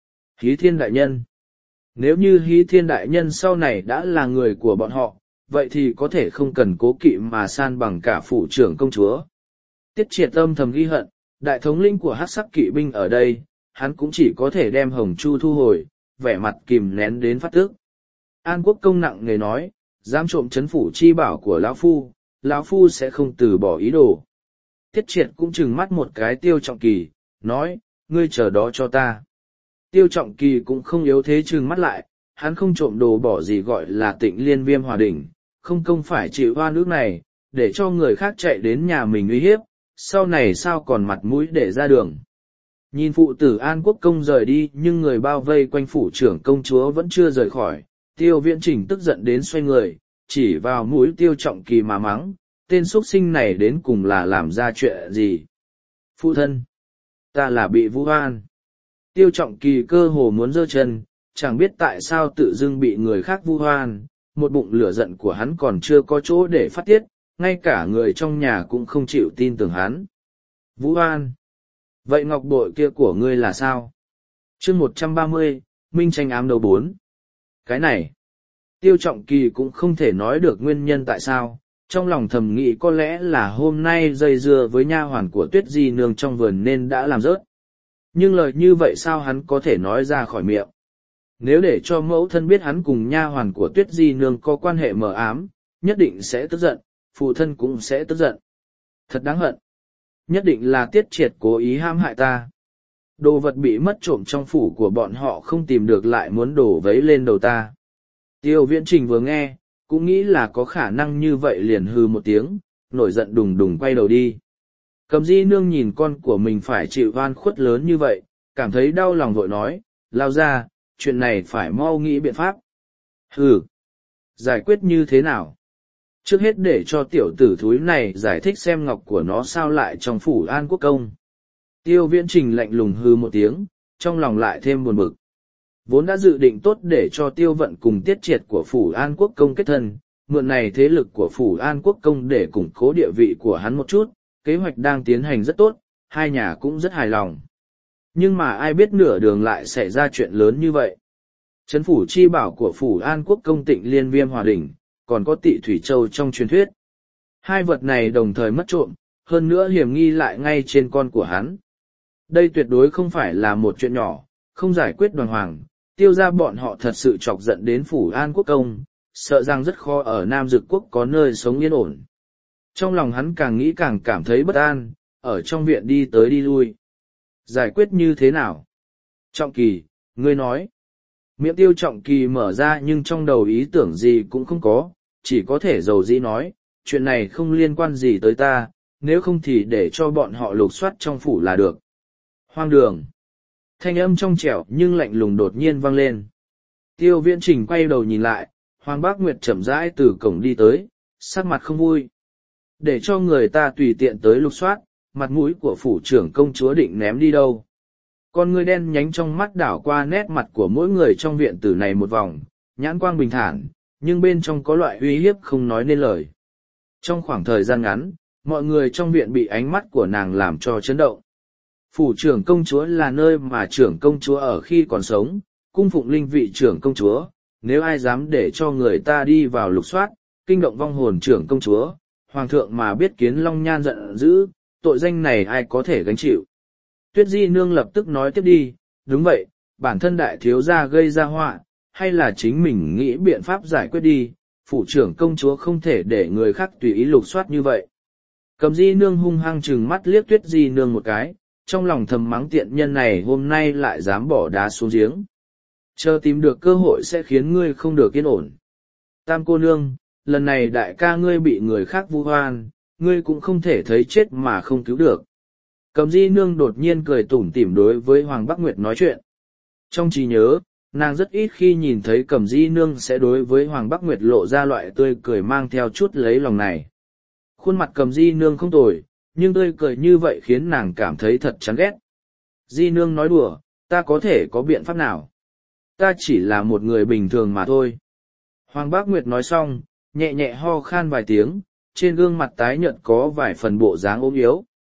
Hí Thiên đại nhân. Nếu như Hí Thiên đại nhân sau này đã là người của bọn họ, vậy thì có thể không cần cố kỵ mà san bằng cả phủ trưởng công chúa. Tiết Triệt âm thầm ghi hận, đại thống lĩnh của hắc sắc kỵ binh ở đây, hắn cũng chỉ có thể đem Hồng Chu thu hồi, vẻ mặt kìm nén đến phát tức. An Quốc công nặng nề nói, dám trộm chấn phủ chi bảo của lão phu, lão phu sẽ không từ bỏ ý đồ. Tiết Triệt cũng trừng mắt một cái Tiêu Trọng Kỳ, nói, ngươi chờ đó cho ta. Tiêu Trọng Kỳ cũng không yếu thế trừng mắt lại, hắn không trộm đồ bỏ gì gọi là Tịnh Liên Viêm Hòa Đỉnh, không công phải chịu oan ức này, để cho người khác chạy đến nhà mình uy hiếp, sau này sao còn mặt mũi để ra đường. Nhìn phụ tử An Quốc công rời đi nhưng người bao vây quanh phủ trưởng công chúa vẫn chưa rời khỏi, Tiêu Viễn Trình tức giận đến xoay người, chỉ vào mũi Tiêu Trọng Kỳ mà mắng, tên xuất sinh này đến cùng là làm ra chuyện gì. Phụ thân, ta là bị vu oan. Tiêu Trọng Kỳ cơ hồ muốn giơ chân, chẳng biết tại sao tự dưng bị người khác vu oan, một bụng lửa giận của hắn còn chưa có chỗ để phát tiết, ngay cả người trong nhà cũng không chịu tin tưởng hắn. Vu oan. Vậy ngọc bội kia của ngươi là sao? Chương một trăm ba mươi, Minh tranh ám đấu bốn. Cái này, Tiêu Trọng Kỳ cũng không thể nói được nguyên nhân tại sao, trong lòng thầm nghĩ có lẽ là hôm nay dây dưa với nha hoàn của Tuyết Di Nương trong vườn nên đã làm rớt. Nhưng lời như vậy sao hắn có thể nói ra khỏi miệng? Nếu để cho mẫu thân biết hắn cùng nha hoàn của Tuyết Di Nương có quan hệ mờ ám, nhất định sẽ tức giận, phụ thân cũng sẽ tức giận. Thật đáng hận. Nhất định là Tiết Triệt cố ý hãm hại ta. Đồ vật bị mất trộm trong phủ của bọn họ không tìm được lại muốn đổ vấy lên đầu ta. Tiêu Viễn Trình vừa nghe, cũng nghĩ là có khả năng như vậy liền hư một tiếng, nổi giận đùng đùng quay đầu đi. Cầm Di Nương nhìn con của mình phải chịu oan khuất lớn như vậy, cảm thấy đau lòng vội nói, lao ra, chuyện này phải mau nghĩ biện pháp. Hừ, giải quyết như thế nào? Trước hết để cho tiểu tử thúi này giải thích xem ngọc của nó sao lại trong phủ An Quốc công. Tiêu Viễn Trình lạnh lùng hư một tiếng, trong lòng lại thêm buồn bực. Vốn đã dự định tốt để cho Tiêu Vận cùng Tiết Triệt của phủ An Quốc công kết thân, mượn này thế lực của phủ An Quốc công để củng cố địa vị của hắn một chút, kế hoạch đang tiến hành rất tốt, hai nhà cũng rất hài lòng. Nhưng mà ai biết nửa đường lại xảy ra chuyện lớn như vậy. Trấn phủ chi bảo của phủ An Quốc công Tịnh Liên Viêm Hòa Đỉnh, còn có Tị Thủy Châu trong truyền thuyết. Hai vật này đồng thời mất trộm, hơn nữa hiểm nghi lại ngay trên con của hắn. Đây tuyệt đối không phải là một chuyện nhỏ, không giải quyết đoàn hoàng, Tiêu ra bọn họ thật sự chọc giận đến phủ An Quốc công, sợ rằng rất khó ở Nam Dực quốc có nơi sống yên ổn. Trong lòng hắn càng nghĩ càng cảm thấy bất an, ở trong viện đi tới đi lui. Giải quyết như thế nào? Trọng Kỳ, ngươi nói. Miệng Tiêu Trọng Kỳ mở ra nhưng trong đầu ý tưởng gì cũng không có, chỉ có thể dầu dĩ nói, chuyện này không liên quan gì tới ta, nếu không thì để cho bọn họ lục soát trong phủ là được. Hoang đường. Thanh âm trong trẻo nhưng lạnh lùng đột nhiên vang lên. Tiêu Viễn Trình quay đầu nhìn lại, Hoàng Bác Nguyệt chậm rãi từ cổng đi tới, sắc mặt không vui. Để cho người ta tùy tiện tới lục soát, mặt mũi của phủ trưởng công chúa định ném đi đâu. Con ngươi đen nhánh trong mắt đảo qua nét mặt của mỗi người trong viện tử này một vòng, nhãn quang bình thản, nhưng bên trong có loại uy hiếp không nói nên lời. Trong khoảng thời gian ngắn, mọi người trong viện bị ánh mắt của nàng làm cho chấn động. Phủ trưởng công chúa là nơi mà trưởng công chúa ở khi còn sống, cung phụng linh vị trưởng công chúa, nếu ai dám để cho người ta đi vào lục soát, kinh động vong hồn trưởng công chúa, hoàng thượng mà biết kiến long nhan giận dữ, tội danh này ai có thể gánh chịu. Tuyết Di Nương lập tức nói tiếp đi, đúng vậy, bản thân đại thiếu gia gây ra họa, hay là chính mình nghĩ biện pháp giải quyết đi, phủ trưởng công chúa không thể để người khác tùy ý lục soát như vậy. Cầm Di Nương hung hăng trừng mắt liếc Tuyết Di Nương một cái, trong lòng thầm mắng tiện nhân này hôm nay lại dám bỏ đá xuống giếng. Chờ tìm được cơ hội sẽ khiến ngươi không được yên ổn. Tam cô nương, lần này đại ca ngươi bị người khác vu oan, ngươi cũng không thể thấy chết mà không cứu được. Cầm Di Nương đột nhiên cười tủm tỉm đối với Hoàng Bắc Nguyệt nói chuyện. Trong trí nhớ, nàng rất ít khi nhìn thấy Cầm Di Nương sẽ đối với Hoàng Bắc Nguyệt lộ ra loại tươi cười mang theo chút lấy lòng này. Khuôn mặt Cầm Di Nương không tồi, nhưng tươi cười như vậy khiến nàng cảm thấy thật chán ghét. Di Nương nói đùa, ta có thể có biện pháp nào? Ta chỉ là một người bình thường mà thôi. Hoàng Bác Nguyệt nói xong, nhẹ nhẹ ho khan vài tiếng, trên gương mặt tái nhợt có vài phần bộ dáng ốm yếu.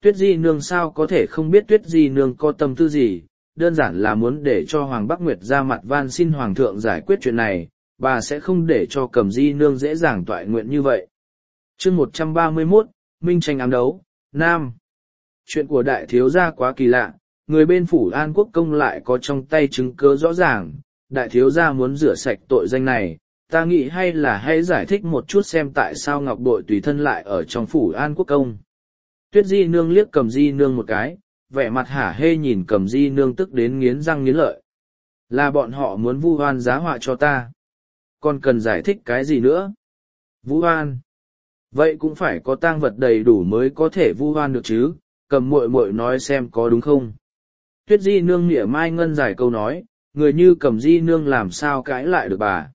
Tuyết Di Nương sao có thể không biết Tuyết Di Nương có tâm tư gì, đơn giản là muốn để cho Hoàng Bắc Nguyệt ra mặt van xin Hoàng thượng giải quyết chuyện này, bà sẽ không để cho Cẩm Di Nương dễ dàng toại nguyện như vậy. Chương một trăm ba mươi mốt, Minh tranh ám đấu, Nam. Chuyện của đại thiếu gia quá kỳ lạ, người bên phủ An Quốc công lại có trong tay chứng cứ rõ ràng, đại thiếu gia muốn rửa sạch tội danh này, ta nghĩ hay là hãy giải thích một chút xem tại sao Ngọc Bội tùy thân lại ở trong phủ An Quốc công. Tuyết Di Nương liếc Cẩm Di Nương một cái, vẻ mặt hả hê nhìn Cẩm Di Nương tức đến nghiến răng nghiến lợi. Là bọn họ muốn vu oan giá họa cho ta. Còn cần giải thích cái gì nữa? Vu oan. Vậy cũng phải có tang vật đầy đủ mới có thể vu oan được chứ, Cầm muội muội nói xem có đúng không. Tuyết Di Nương mỉa mai ngân dài câu nói, người như Cẩm Di Nương làm sao cãi lại được bà.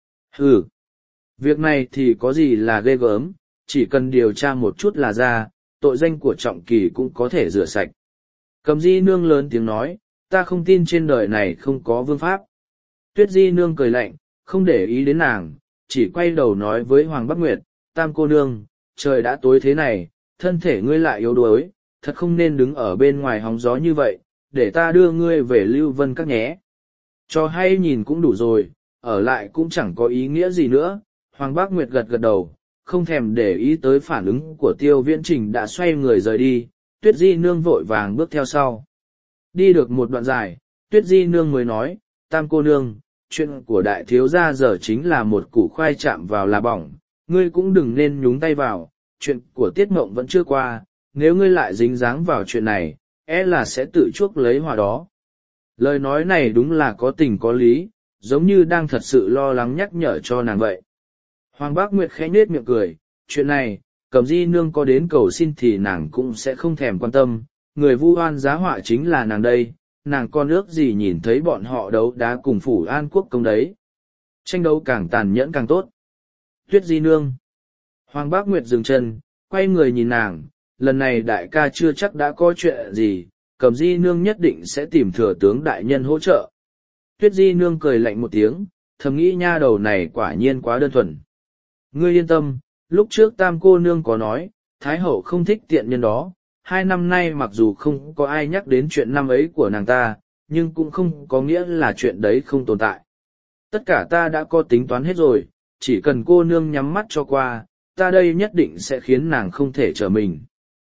Ừ. Việc này thì có gì là ghê gớm, chỉ cần điều tra một chút là ra, tội danh của Trọng Kỳ cũng có thể rửa sạch. Cẩm Di Nương lớn tiếng nói, ta không tin trên đời này không có vương pháp. Tuyết Di Nương cười lạnh, không để ý đến nàng, chỉ quay đầu nói với Hoàng Bắc Nguyệt, Tam cô nương, trời đã tối thế này, thân thể ngươi lại yếu đuối, thật không nên đứng ở bên ngoài hóng gió như vậy, để ta đưa ngươi về Lưu Vân Các nhé. Cho hay nhìn cũng đủ rồi, ở lại cũng chẳng có ý nghĩa gì nữa. Hoàng Bắc Nguyệt gật gật đầu, không thèm để ý tới phản ứng của Tiêu Viễn Trình đã xoay người rời đi, Tuyết Di Nương vội vàng bước theo sau. Đi được một đoạn dài, Tuyết Di Nương mới nói, Tam cô nương, chuyện của đại thiếu gia giờ chính là một củ khoai chạm vào là bỏng, ngươi cũng đừng nên nhúng tay vào, chuyện của Tiết Mộng vẫn chưa qua, nếu ngươi lại dính dáng vào chuyện này, e là sẽ tự chuốc lấy họa đó. Lời nói này đúng là có tình có lý, giống như đang thật sự lo lắng nhắc nhở cho nàng vậy. Hoàng Bác Nguyệt khẽ nết miệng cười, chuyện này, Cẩm Di Nương có đến cầu xin thì nàng cũng sẽ không thèm quan tâm, người vu oan giá họa chính là nàng đây, nàng con ước gì nhìn thấy bọn họ đấu đá cùng phủ An Quốc công đấy. Tranh đấu càng tàn nhẫn càng tốt. Tuyết Di Nương. Hoàng Bác Nguyệt dừng chân, quay người nhìn nàng, lần này đại ca chưa chắc đã có chuyện gì, Cẩm Di Nương nhất định sẽ tìm thừa tướng đại nhân hỗ trợ. Tuyết Di Nương cười lạnh một tiếng, thầm nghĩ nha đầu này quả nhiên quá đơn thuần. Ngươi yên tâm, lúc trước Tam cô nương có nói, Thái hậu không thích tiện nhân đó, hai năm nay mặc dù không có ai nhắc đến chuyện năm ấy của nàng ta, nhưng cũng không có nghĩa là chuyện đấy không tồn tại. Tất cả ta đã có tính toán hết rồi, chỉ cần cô nương nhắm mắt cho qua, ta đây nhất định sẽ khiến nàng không thể trở mình.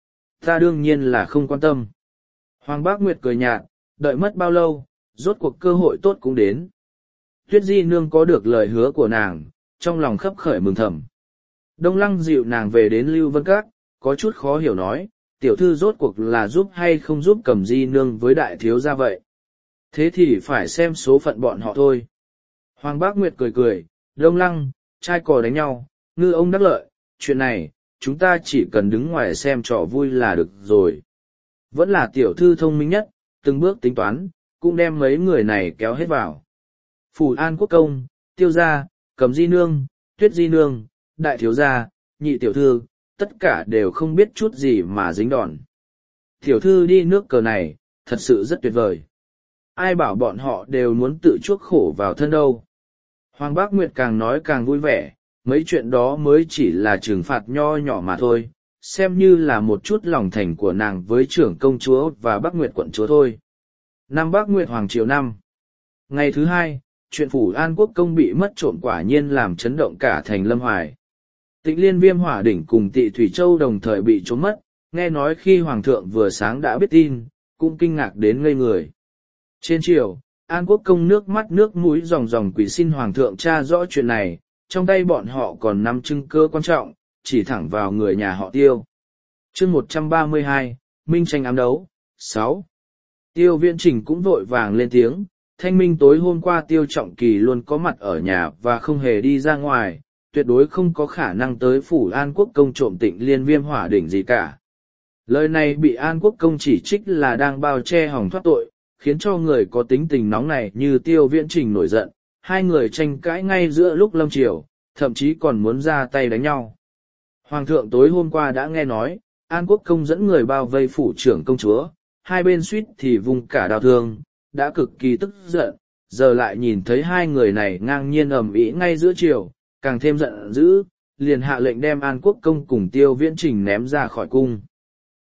Ta đương nhiên là không quan tâm. Hoàng Bác Nguyệt cười nhạt, đợi mất bao lâu, rốt cuộc cơ hội tốt cũng đến. Tuyết Di Nương có được lời hứa của nàng, trong lòng khấp khởi mừng thầm. Đông Lăng dịu nàng về đến Lưu Vân Các, có chút khó hiểu nói, tiểu thư rốt cuộc là giúp hay không giúp Cẩm Di Nương với đại thiếu gia vậy. Thế thì phải xem số phận bọn họ thôi. Hoàng Bác Nguyệt cười cười, Đông Lăng, trai cò đánh nhau, ngư ông đắc lợi, chuyện này, chúng ta chỉ cần đứng ngoài xem trò vui là được rồi. Vẫn là tiểu thư thông minh nhất, từng bước tính toán, cũng đem mấy người này kéo hết vào. Phủ An Quốc công, Tiêu gia, Cẩm Di Nương, Tuyết Di Nương, đại thiếu gia, nhị tiểu thư, tất cả đều không biết chút gì mà dính đòn. Tiểu thư đi nước cờ này, thật sự rất tuyệt vời. Ai bảo bọn họ đều muốn tự chuốc khổ vào thân đâu. Hoàng Bác Nguyệt càng nói càng vui vẻ, mấy chuyện đó mới chỉ là trừng phạt nho nhỏ mà thôi, xem như là một chút lòng thành của nàng với trưởng công chúa và Bắc Nguyệt quận chúa thôi. Năm Bắc Nguyệt Hoàng Triều năm. Ngày thứ hai, chuyện phủ An Quốc công bị mất trộm quả nhiên làm chấn động cả thành Lâm Hoài. Tịnh Liên Viêm Hỏa Đỉnh cùng Tị Thủy Châu đồng thời bị trốn mất, nghe nói khi Hoàng thượng vừa sáng đã biết tin, cũng kinh ngạc đến ngây người. Trên triều, An Quốc công nước mắt nước mũi ròng ròng quỳ xin Hoàng thượng tra rõ chuyện này, trong tay bọn họ còn nắm chứng cơ quan trọng, chỉ thẳng vào người nhà họ Tiêu. Chương một trăm ba mươi hai, Minh tranh ám đấu, sáu. Tiêu Viễn Trình cũng vội vàng lên tiếng, thanh minh tối hôm qua Tiêu Trọng Kỳ luôn có mặt ở nhà và không hề đi ra ngoài, tuyệt đối không có khả năng tới phủ An Quốc công trộm Tịnh Liên Viêm Hỏa Đỉnh gì cả. Lời này bị An Quốc công chỉ trích là đang bao che hòng thoát tội, khiến cho người có tính tình nóng này như Tiêu Viễn Trình nổi giận, hai người tranh cãi ngay giữa lúc lâm triều, thậm chí còn muốn ra tay đánh nhau. Hoàng thượng tối hôm qua đã nghe nói, An Quốc công dẫn người bao vây phủ trưởng công chúa, hai bên suýt thì vùng cả đau thương, đã cực kỳ tức giận, giờ lại nhìn thấy hai người này ngang nhiên ầm ĩ ngay giữa triều, càng thêm giận dữ, liền hạ lệnh đem An Quốc công cùng Tiêu Viễn Trình ném ra khỏi cung.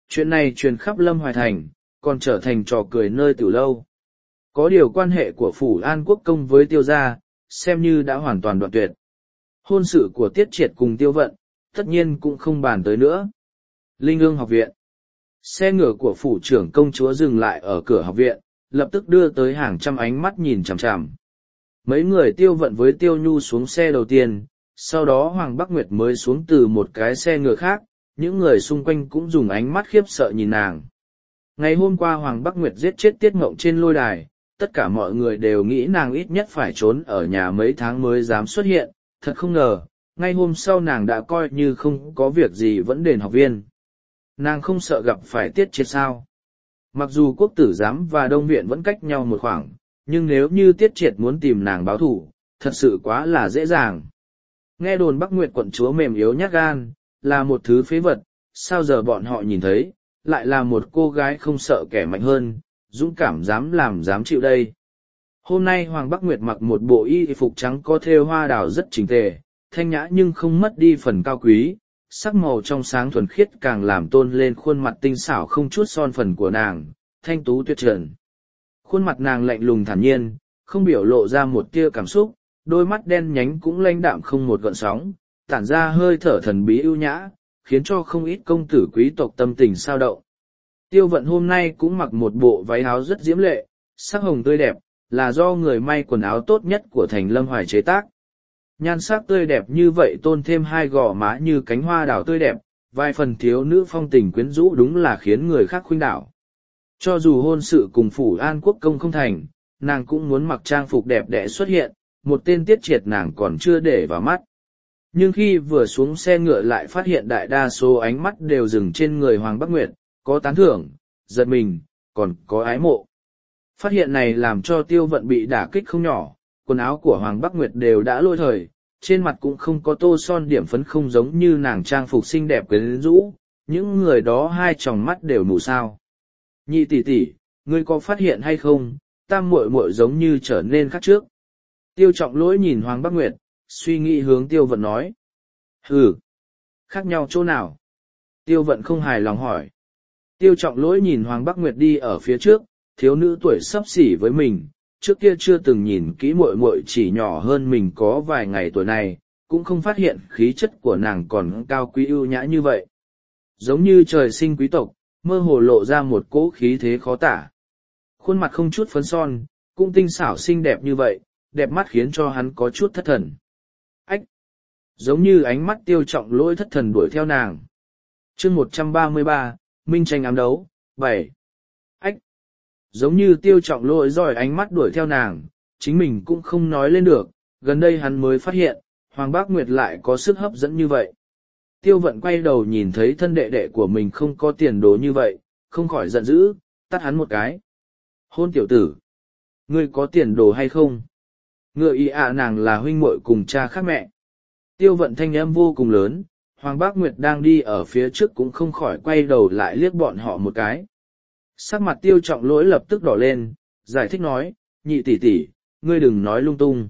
Chuyện này truyền khắp Lâm Hoài Thành, còn trở thành trò cười nơi tiểu lâu. Có điều quan hệ của Phủ An Quốc công với Tiêu gia, xem như đã hoàn toàn đoạn tuyệt. Hôn sự của Tiết Triệt cùng Tiêu Vận, tất nhiên cũng không bàn tới nữa. Linh Ương học viện. Xe ngựa của phủ trưởng công chúa dừng lại ở cửa học viện, lập tức đưa tới hàng trăm ánh mắt nhìn chằm chằm. Mấy người Tiêu Vận với Tiêu Nhu xuống xe đầu tiên, sau đó Hoàng Bắc Nguyệt mới xuống từ một cái xe ngựa khác, những người xung quanh cũng dùng ánh mắt khiếp sợ nhìn nàng. Ngày hôm qua Hoàng Bắc Nguyệt giết chết Tiết Ngộng trên lôi đài, tất cả mọi người đều nghĩ nàng ít nhất phải trốn ở nhà mấy tháng mới dám xuất hiện, thật không ngờ, ngay hôm sau nàng đã coi như không có việc gì vẫn đền học viên. Nàng không sợ gặp phải Tiết Triệt sao? Mặc dù quốc tử giám và đông viện vẫn cách nhau một khoảng, nhưng nếu như Tiết Triệt muốn tìm nàng báo thù, thật sự quá là dễ dàng. Nghe đồn Bắc Nguyệt quận chúa mềm yếu nhát gan, là một thứ phế vật, sao giờ bọn họ nhìn thấy, lại là một cô gái không sợ kẻ mạnh hơn, dũng cảm dám làm dám chịu đây. Hôm nay Hoàng Bắc Nguyệt mặc một bộ y phục trắng có thêu hoa đào rất chỉnh tề, thanh nhã nhưng không mất đi phần cao quý, sắc màu trong sáng thuần khiết càng làm tôn lên khuôn mặt tinh xảo không chút son phần của nàng, thanh tú tuyệt trần. Khuôn mặt nàng lạnh lùng thản nhiên, không biểu lộ ra một tia cảm xúc, đôi mắt đen nhánh cũng lãnh đạm không một gợn sóng, tản ra hơi thở thần bí ưu nhã, khiến cho không ít công tử quý tộc tâm tình sao động. Tiêu Vận hôm nay cũng mặc một bộ váy áo rất diễm lệ, sắc hồng tươi đẹp, là do người may quần áo tốt nhất của thành Lâm Hoài chế tác. Nhan sắc tươi đẹp như vậy tôn thêm hai gò má như cánh hoa đào tươi đẹp, vài phần thiếu nữ phong tình quyến rũ đúng là khiến người khác khuynh đảo. Cho dù hôn sự cùng Phủ An Quốc công không thành, nàng cũng muốn mặc trang phục đẹp đẽ xuất hiện, một tên Tiết Triệt nàng còn chưa để vào mắt. Nhưng khi vừa xuống xe ngựa lại phát hiện đại đa số ánh mắt đều dừng trên người Hoàng Bắc Nguyệt, có tán thưởng, giật mình, còn có ái mộ. Phát hiện này làm cho Tiêu Vận bị đả kích không nhỏ, quần áo của Hoàng Bắc Nguyệt đều đã lôi thời, trên mặt cũng không có tô son điểm phấn không giống như nàng trang phục xinh đẹp quyến rũ, những người đó hai tròng mắt đều mù sao. Nhị tỷ tỷ, ngươi có phát hiện hay không, tam muội muội giống như trở nên khác trước. Tiêu Trọng Lỗi nhìn Hoàng Bắc Nguyệt, suy nghĩ hướng Tiêu Vận nói. Hừ, khác nhau chỗ nào? Tiêu Vận không hài lòng hỏi. Tiêu Trọng Lỗi nhìn Hoàng Bắc Nguyệt đi ở phía trước, thiếu nữ tuổi xấp xỉ với mình, trước kia chưa từng nhìn kỹ muội muội chỉ nhỏ hơn mình có vài ngày tuổi này, cũng không phát hiện khí chất của nàng còn cao quý ưu nhã như vậy. Giống như trời sinh quý tộc, mơ hồ lộ ra một cỗ khí thế khó tả. Khuôn mặt không chút phấn son, cũng tinh xảo xinh đẹp như vậy, đẹp mắt khiến cho hắn có chút thất thần. Ách! Giống như ánh mắt Tiêu Trọng Lỗi thất thần đuổi theo nàng. Chương một trăm ba mươi ba, Minh tranh ám đấu, bảy. Ách! Giống như Tiêu Trọng Lỗi dõi ánh mắt đuổi theo nàng, chính mình cũng không nói lên được, gần đây hắn mới phát hiện, Hoàng Bác Nguyệt lại có sức hấp dẫn như vậy. Tiêu Vận quay đầu nhìn thấy thân đệ đệ của mình không có tiền đồ như vậy, không khỏi giận dữ, tắt hắn một cái. Hôn tiểu tử! Ngươi có tiền đồ hay không? Ngựa ý ạ nàng là huynh muội cùng cha khác mẹ. Tiêu Vận thanh âm vô cùng lớn, Hoàng Bác Nguyệt đang đi ở phía trước cũng không khỏi quay đầu lại liếc bọn họ một cái. Sắc mặt Tiêu Trọng Lỗi lập tức đỏ lên, giải thích nói, nhị tỷ tỷ, ngươi đừng nói lung tung.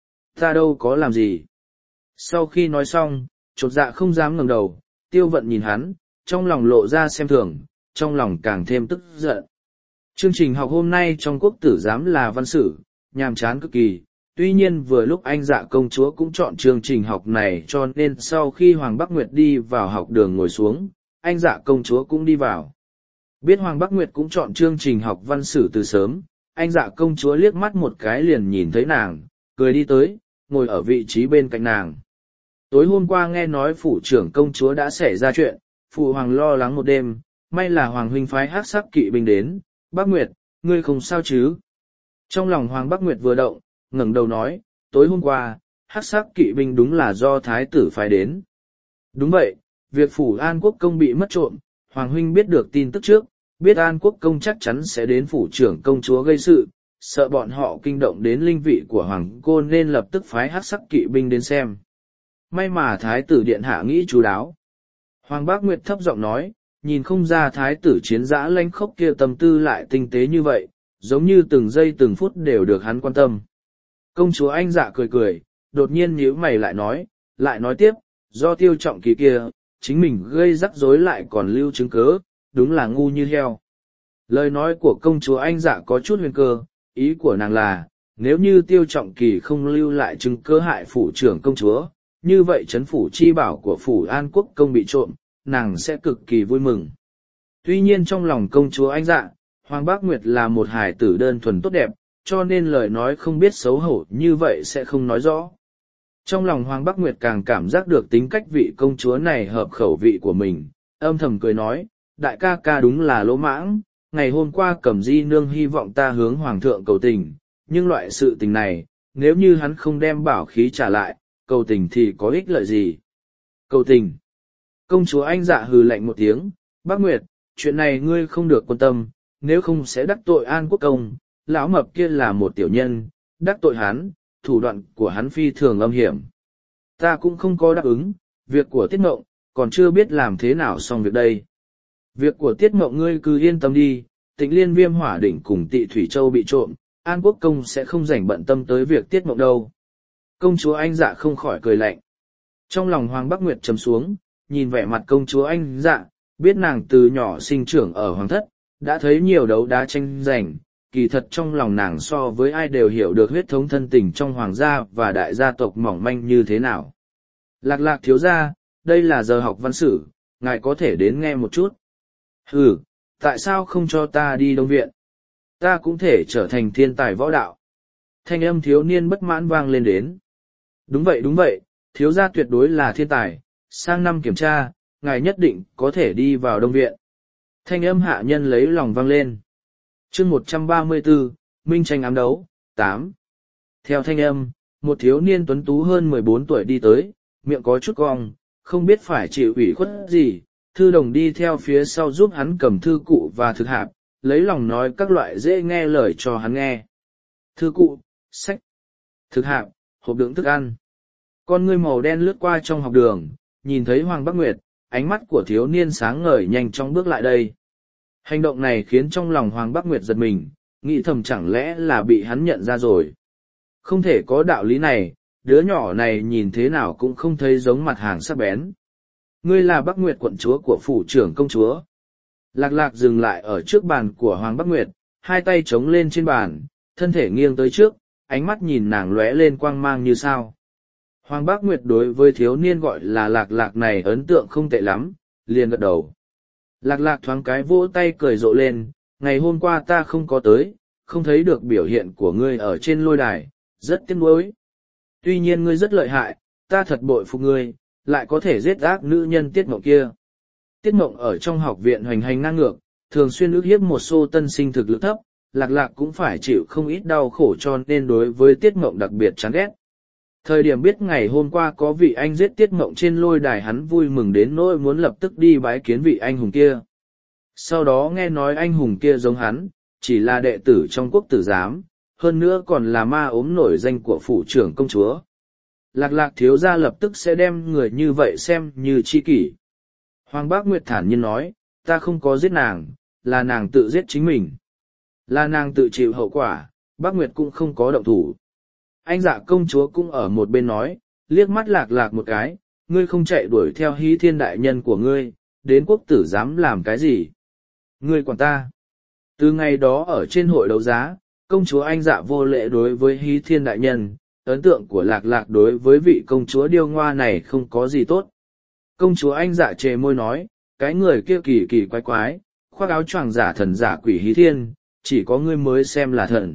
Ta đâu có làm gì. Sau khi nói xong, chột dạ không dám ngẩng đầu, Tiêu Vận nhìn hắn, trong lòng lộ ra xem thường, trong lòng càng thêm tức giận. Chương trình học hôm nay trong quốc tử giám là văn sử, nhàm chán cực kỳ. Tuy nhiên vừa lúc anh Dạ công chúa cũng chọn chương trình học này cho nên sau khi Hoàng Bắc Nguyệt đi vào học đường ngồi xuống, anh Dạ công chúa cũng đi vào. Biết Hoàng Bắc Nguyệt cũng chọn chương trình học văn sử từ sớm, anh Dạ công chúa liếc mắt một cái liền nhìn thấy nàng, cười đi tới, ngồi ở vị trí bên cạnh nàng. Tối hôm qua nghe nói phủ trưởng công chúa đã xảy ra chuyện, phụ hoàng lo lắng một đêm, may là Hoàng huynh phái hắc sắc kỵ binh đến, Bắc Nguyệt, ngươi không sao chứ? Trong lòng Hoàng Bắc Nguyệt vừa động, ngẩng đầu nói, tối hôm qua, hắc sắc kỵ binh đúng là do thái tử phái đến. Đúng vậy, việc phủ An Quốc công bị mất trộm, Hoàng huynh biết được tin tức trước, biết An Quốc công chắc chắn sẽ đến phủ trưởng công chúa gây sự, sợ bọn họ kinh động đến linh vị của Hoàng cô nên lập tức phái hắc sắc kỵ binh đến xem. May mà thái tử điện hạ nghĩ chú đáo. Hoàng Bác Nguyệt thấp giọng nói, nhìn không ra thái tử chiến dã lãnh khốc kia tâm tư lại tinh tế như vậy, giống như từng giây từng phút đều được hắn quan tâm. Công chúa Anh Dạ cười cười, đột nhiên nhíu mày lại nói, lại nói tiếp, do Tiêu Trọng Kỳ kia, chính mình gây rắc rối lại còn lưu chứng cớ, đúng là ngu như heo. Lời nói của công chúa Anh Dạ có chút huyền cơ, ý của nàng là, nếu như Tiêu Trọng Kỳ không lưu lại chứng cơ hại phủ trưởng công chúa, như vậy trấn phủ chi bảo của phủ An Quốc công bị trộm, nàng sẽ cực kỳ vui mừng. Tuy nhiên trong lòng công chúa Anh Dạ, Hoàng Bác Nguyệt là một hài tử đơn thuần tốt đẹp, cho nên lời nói không biết xấu hổ như vậy sẽ không nói rõ. Trong lòng Hoàng Bác Nguyệt càng cảm giác được tính cách vị công chúa này hợp khẩu vị của mình, âm thầm cười nói, đại ca ca đúng là lỗ mãng, ngày hôm qua Cẩm Di nương hy vọng ta hướng Hoàng thượng cầu tình, nhưng loại sự tình này, nếu như hắn không đem bảo khí trả lại, cầu tình thì có ích lợi gì? Cầu tình. Công chúa Anh Dạ hừ lạnh một tiếng, Bác Nguyệt, chuyện này ngươi không được quan tâm, nếu không sẽ đắc tội An Quốc công, lão mập kia là một tiểu nhân, đắc tội hắn, thủ đoạn của hắn phi thường âm hiểm. Ta cũng không có đáp ứng, việc của Tiết Mộng, còn chưa biết làm thế nào xong việc đây. Việc của Tiết Mộng ngươi cứ yên tâm đi, Tịnh Liên Viêm Hỏa Đỉnh cùng Tị Thủy Châu bị trộm, An Quốc công sẽ không rảnh bận tâm tới việc Tiết Mộng đâu. Công chúa Anh Dạ không khỏi cười lạnh. Trong lòng Hoàng Bác Nguyệt trầm xuống, nhìn vẻ mặt công chúa Anh Dạ, biết nàng từ nhỏ sinh trưởng ở Hoàng thất, đã thấy nhiều đấu đá tranh giành, kỳ thật trong lòng nàng so với ai đều hiểu được huyết thống thân tình trong hoàng gia và đại gia tộc mỏng manh như thế nào. Lạc Lạc thiếu gia, đây là giờ học văn sử, ngài có thể đến nghe một chút. Ừ, tại sao không cho ta đi Đông Viện? Ta cũng thể trở thành thiên tài võ đạo. Thanh âm thiếu niên bất mãn vang lên đến. Đúng vậy đúng vậy, thiếu gia tuyệt đối là thiên tài, sang năm kiểm tra, ngài nhất định có thể đi vào Đông Viện. Thanh âm hạ nhân lấy lòng vang lên. chương một trăm ba mươi bốn, Minh tranh ám đấu, tám. Theo thanh âm, một thiếu niên tuấn tú hơn mười bốn tuổi đi tới, miệng có chút cong, không biết phải chịu ủy khuất gì, thư đồng đi theo phía sau giúp hắn cầm thư cụ và thực hạp, lấy lòng nói các loại dễ nghe lời cho hắn nghe. Thư cụ, sách, thực hạp, hộp đựng thức ăn. Con ngươi màu đen lướt qua trong học đường, nhìn thấy Hoàng Bác Nguyệt, ánh mắt của thiếu niên sáng ngời nhanh chóng bước lại đây. Hành động này khiến trong lòng Hoàng Bác Nguyệt giật mình, nghĩ thầm chẳng lẽ là bị hắn nhận ra rồi. Không thể có đạo lý này, đứa nhỏ này nhìn thế nào cũng không thấy giống mặt hàng sắc bén. Ngươi là Bác Nguyệt quận chúa của phủ trưởng công chúa. Lạc Lạc dừng lại ở trước bàn của Hoàng Bác Nguyệt, hai tay chống lên trên bàn, thân thể nghiêng tới trước, ánh mắt nhìn nàng lóe lên quang mang như sao. Hoàng Bác Nguyệt đối với thiếu niên gọi là Lạc Lạc này ấn tượng không tệ lắm, liền gật đầu. Lạc Lạc thoáng cái vỗ tay cười rộ lên, ngày hôm qua ta không có tới, không thấy được biểu hiện của ngươi ở trên lôi đài, rất tiếc nuối. Tuy nhiên ngươi rất lợi hại, ta thật bội phục ngươi, lại có thể giết ác nữ nhân Tiết Mộng kia. Tiết Mộng ở trong học viện hoành hành ngang ngược, thường xuyên ức hiếp một số tân sinh thực lực thấp, Lạc Lạc cũng phải chịu không ít đau khổ cho nên đối với Tiết Mộng đặc biệt chán ghét. Thời điểm biết ngày hôm qua có vị anh giết Tiết Mộng trên lôi đài hắn vui mừng đến nỗi muốn lập tức đi bái kiến vị anh hùng kia. Sau đó nghe nói anh hùng kia giống hắn, chỉ là đệ tử trong quốc tử giám, hơn nữa còn là ma ốm nổi danh của phủ trưởng công chúa. Lạc Lạc thiếu gia lập tức sẽ đem người như vậy xem như chi kỷ. Hoàng Bác Nguyệt thản nhiên nói, ta không có giết nàng, là nàng tự giết chính mình. Là nàng tự chịu hậu quả, Bác Nguyệt cũng không có động thủ. Anh Dạ công chúa cũng ở một bên nói, liếc mắt Lạc Lạc một cái, ngươi không chạy đuổi theo Hí Thiên đại nhân của ngươi, đến quốc tử dám làm cái gì? Ngươi quản ta. Từ ngày đó ở trên hội đấu giá, công chúa Anh Dạ vô lễ đối với Hí Thiên đại nhân, ấn tượng của Lạc Lạc đối với vị công chúa điêu ngoa này không có gì tốt. Công chúa Anh Dạ chề môi nói, cái người kia kỳ kỳ quái quái, khoác áo choàng giả thần giả quỷ Hí Thiên, chỉ có ngươi mới xem là thần.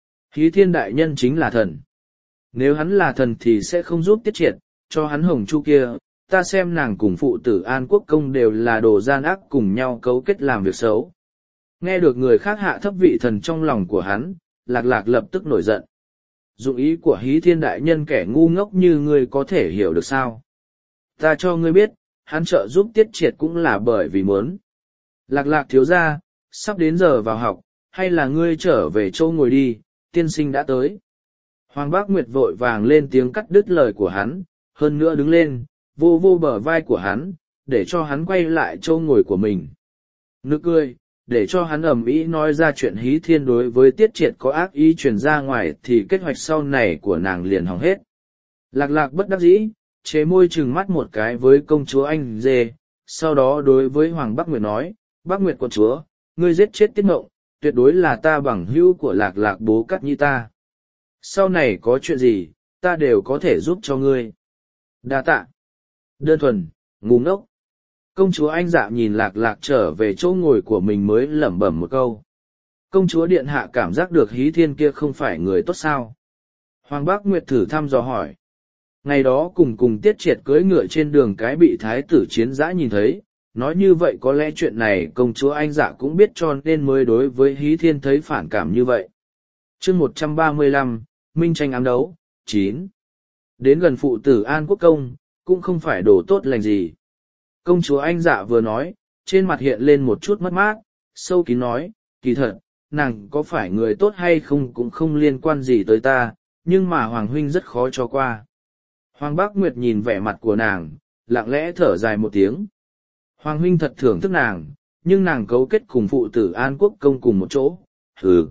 Hí Thiên đại nhân chính là thần. Nếu hắn là thần thì sẽ không giúp tiết triệt, cho hắn hồng chu kia, ta xem nàng cùng phụ tử An Quốc công đều là đồ gian ác cùng nhau cấu kết làm việc xấu. Nghe được người khác hạ thấp vị thần trong lòng của hắn, Lạc Lạc lập tức nổi giận. Dụng ý của Hí Thiên đại nhân kẻ ngu ngốc như ngươi có thể hiểu được sao? Ta cho ngươi biết, hắn trợ giúp tiết triệt cũng là bởi vì muốn. Lạc Lạc thiếu gia, sắp đến giờ vào học, hay là ngươi trở về châu ngồi đi, tiên sinh đã tới. Hoàng Bác Nguyệt vội vàng lên tiếng cắt đứt lời của hắn, hơn nữa đứng lên, vô vô bờ vai của hắn, để cho hắn quay lại châu ngồi của mình. Nực cười, để cho hắn ầm ĩ nói ra chuyện Hí Thiên đối với tiết triệt có ác ý truyền ra ngoài thì kế hoạch sau này của nàng liền hỏng hết. Lạc Lạc bất đắc dĩ, chế môi trừng mắt một cái với công chúa Anh Dê, sau đó đối với Hoàng Bác Nguyệt nói, Bác Nguyệt quận chúa, ngươi giết chết Tiết Ngộng, tuyệt đối là ta bằng hữu của lạc lạc bố cắt như ta. Sau này có chuyện gì, ta đều có thể giúp cho ngươi. Đa tạ. Đơn thuần, ngu ngốc. Công chúa Anh Dạ nhìn lạc lạc trở về chỗ ngồi của mình mới lẩm bẩm một câu. Công chúa điện hạ cảm giác được Hí Thiên kia không phải người tốt sao. Hoàng Bác Nguyệt thử thăm dò hỏi. Ngày đó cùng cùng Tiết Triệt cưỡi ngựa trên đường cái bị thái tử Chiến Dã nhìn thấy, nói như vậy có lẽ chuyện này công chúa Anh Dạ cũng biết cho nên mới đối với Hí Thiên thấy phản cảm như vậy. chương một trăm ba mươi lăm, Minh tranh ám đấu, chín. Đến gần phụ tử An Quốc Công, cũng không phải đồ tốt lành gì. Công chúa Anh Dạ vừa nói, trên mặt hiện lên một chút mất mát, sâu kín nói, kỳ thật, nàng có phải người tốt hay không cũng không liên quan gì tới ta, nhưng mà Hoàng Huynh rất khó cho qua. Hoàng Bác Nguyệt nhìn vẻ mặt của nàng, lặng lẽ thở dài một tiếng. Hoàng Huynh thật thưởng thức nàng, nhưng nàng cấu kết cùng phụ tử An Quốc Công cùng một chỗ, hừ.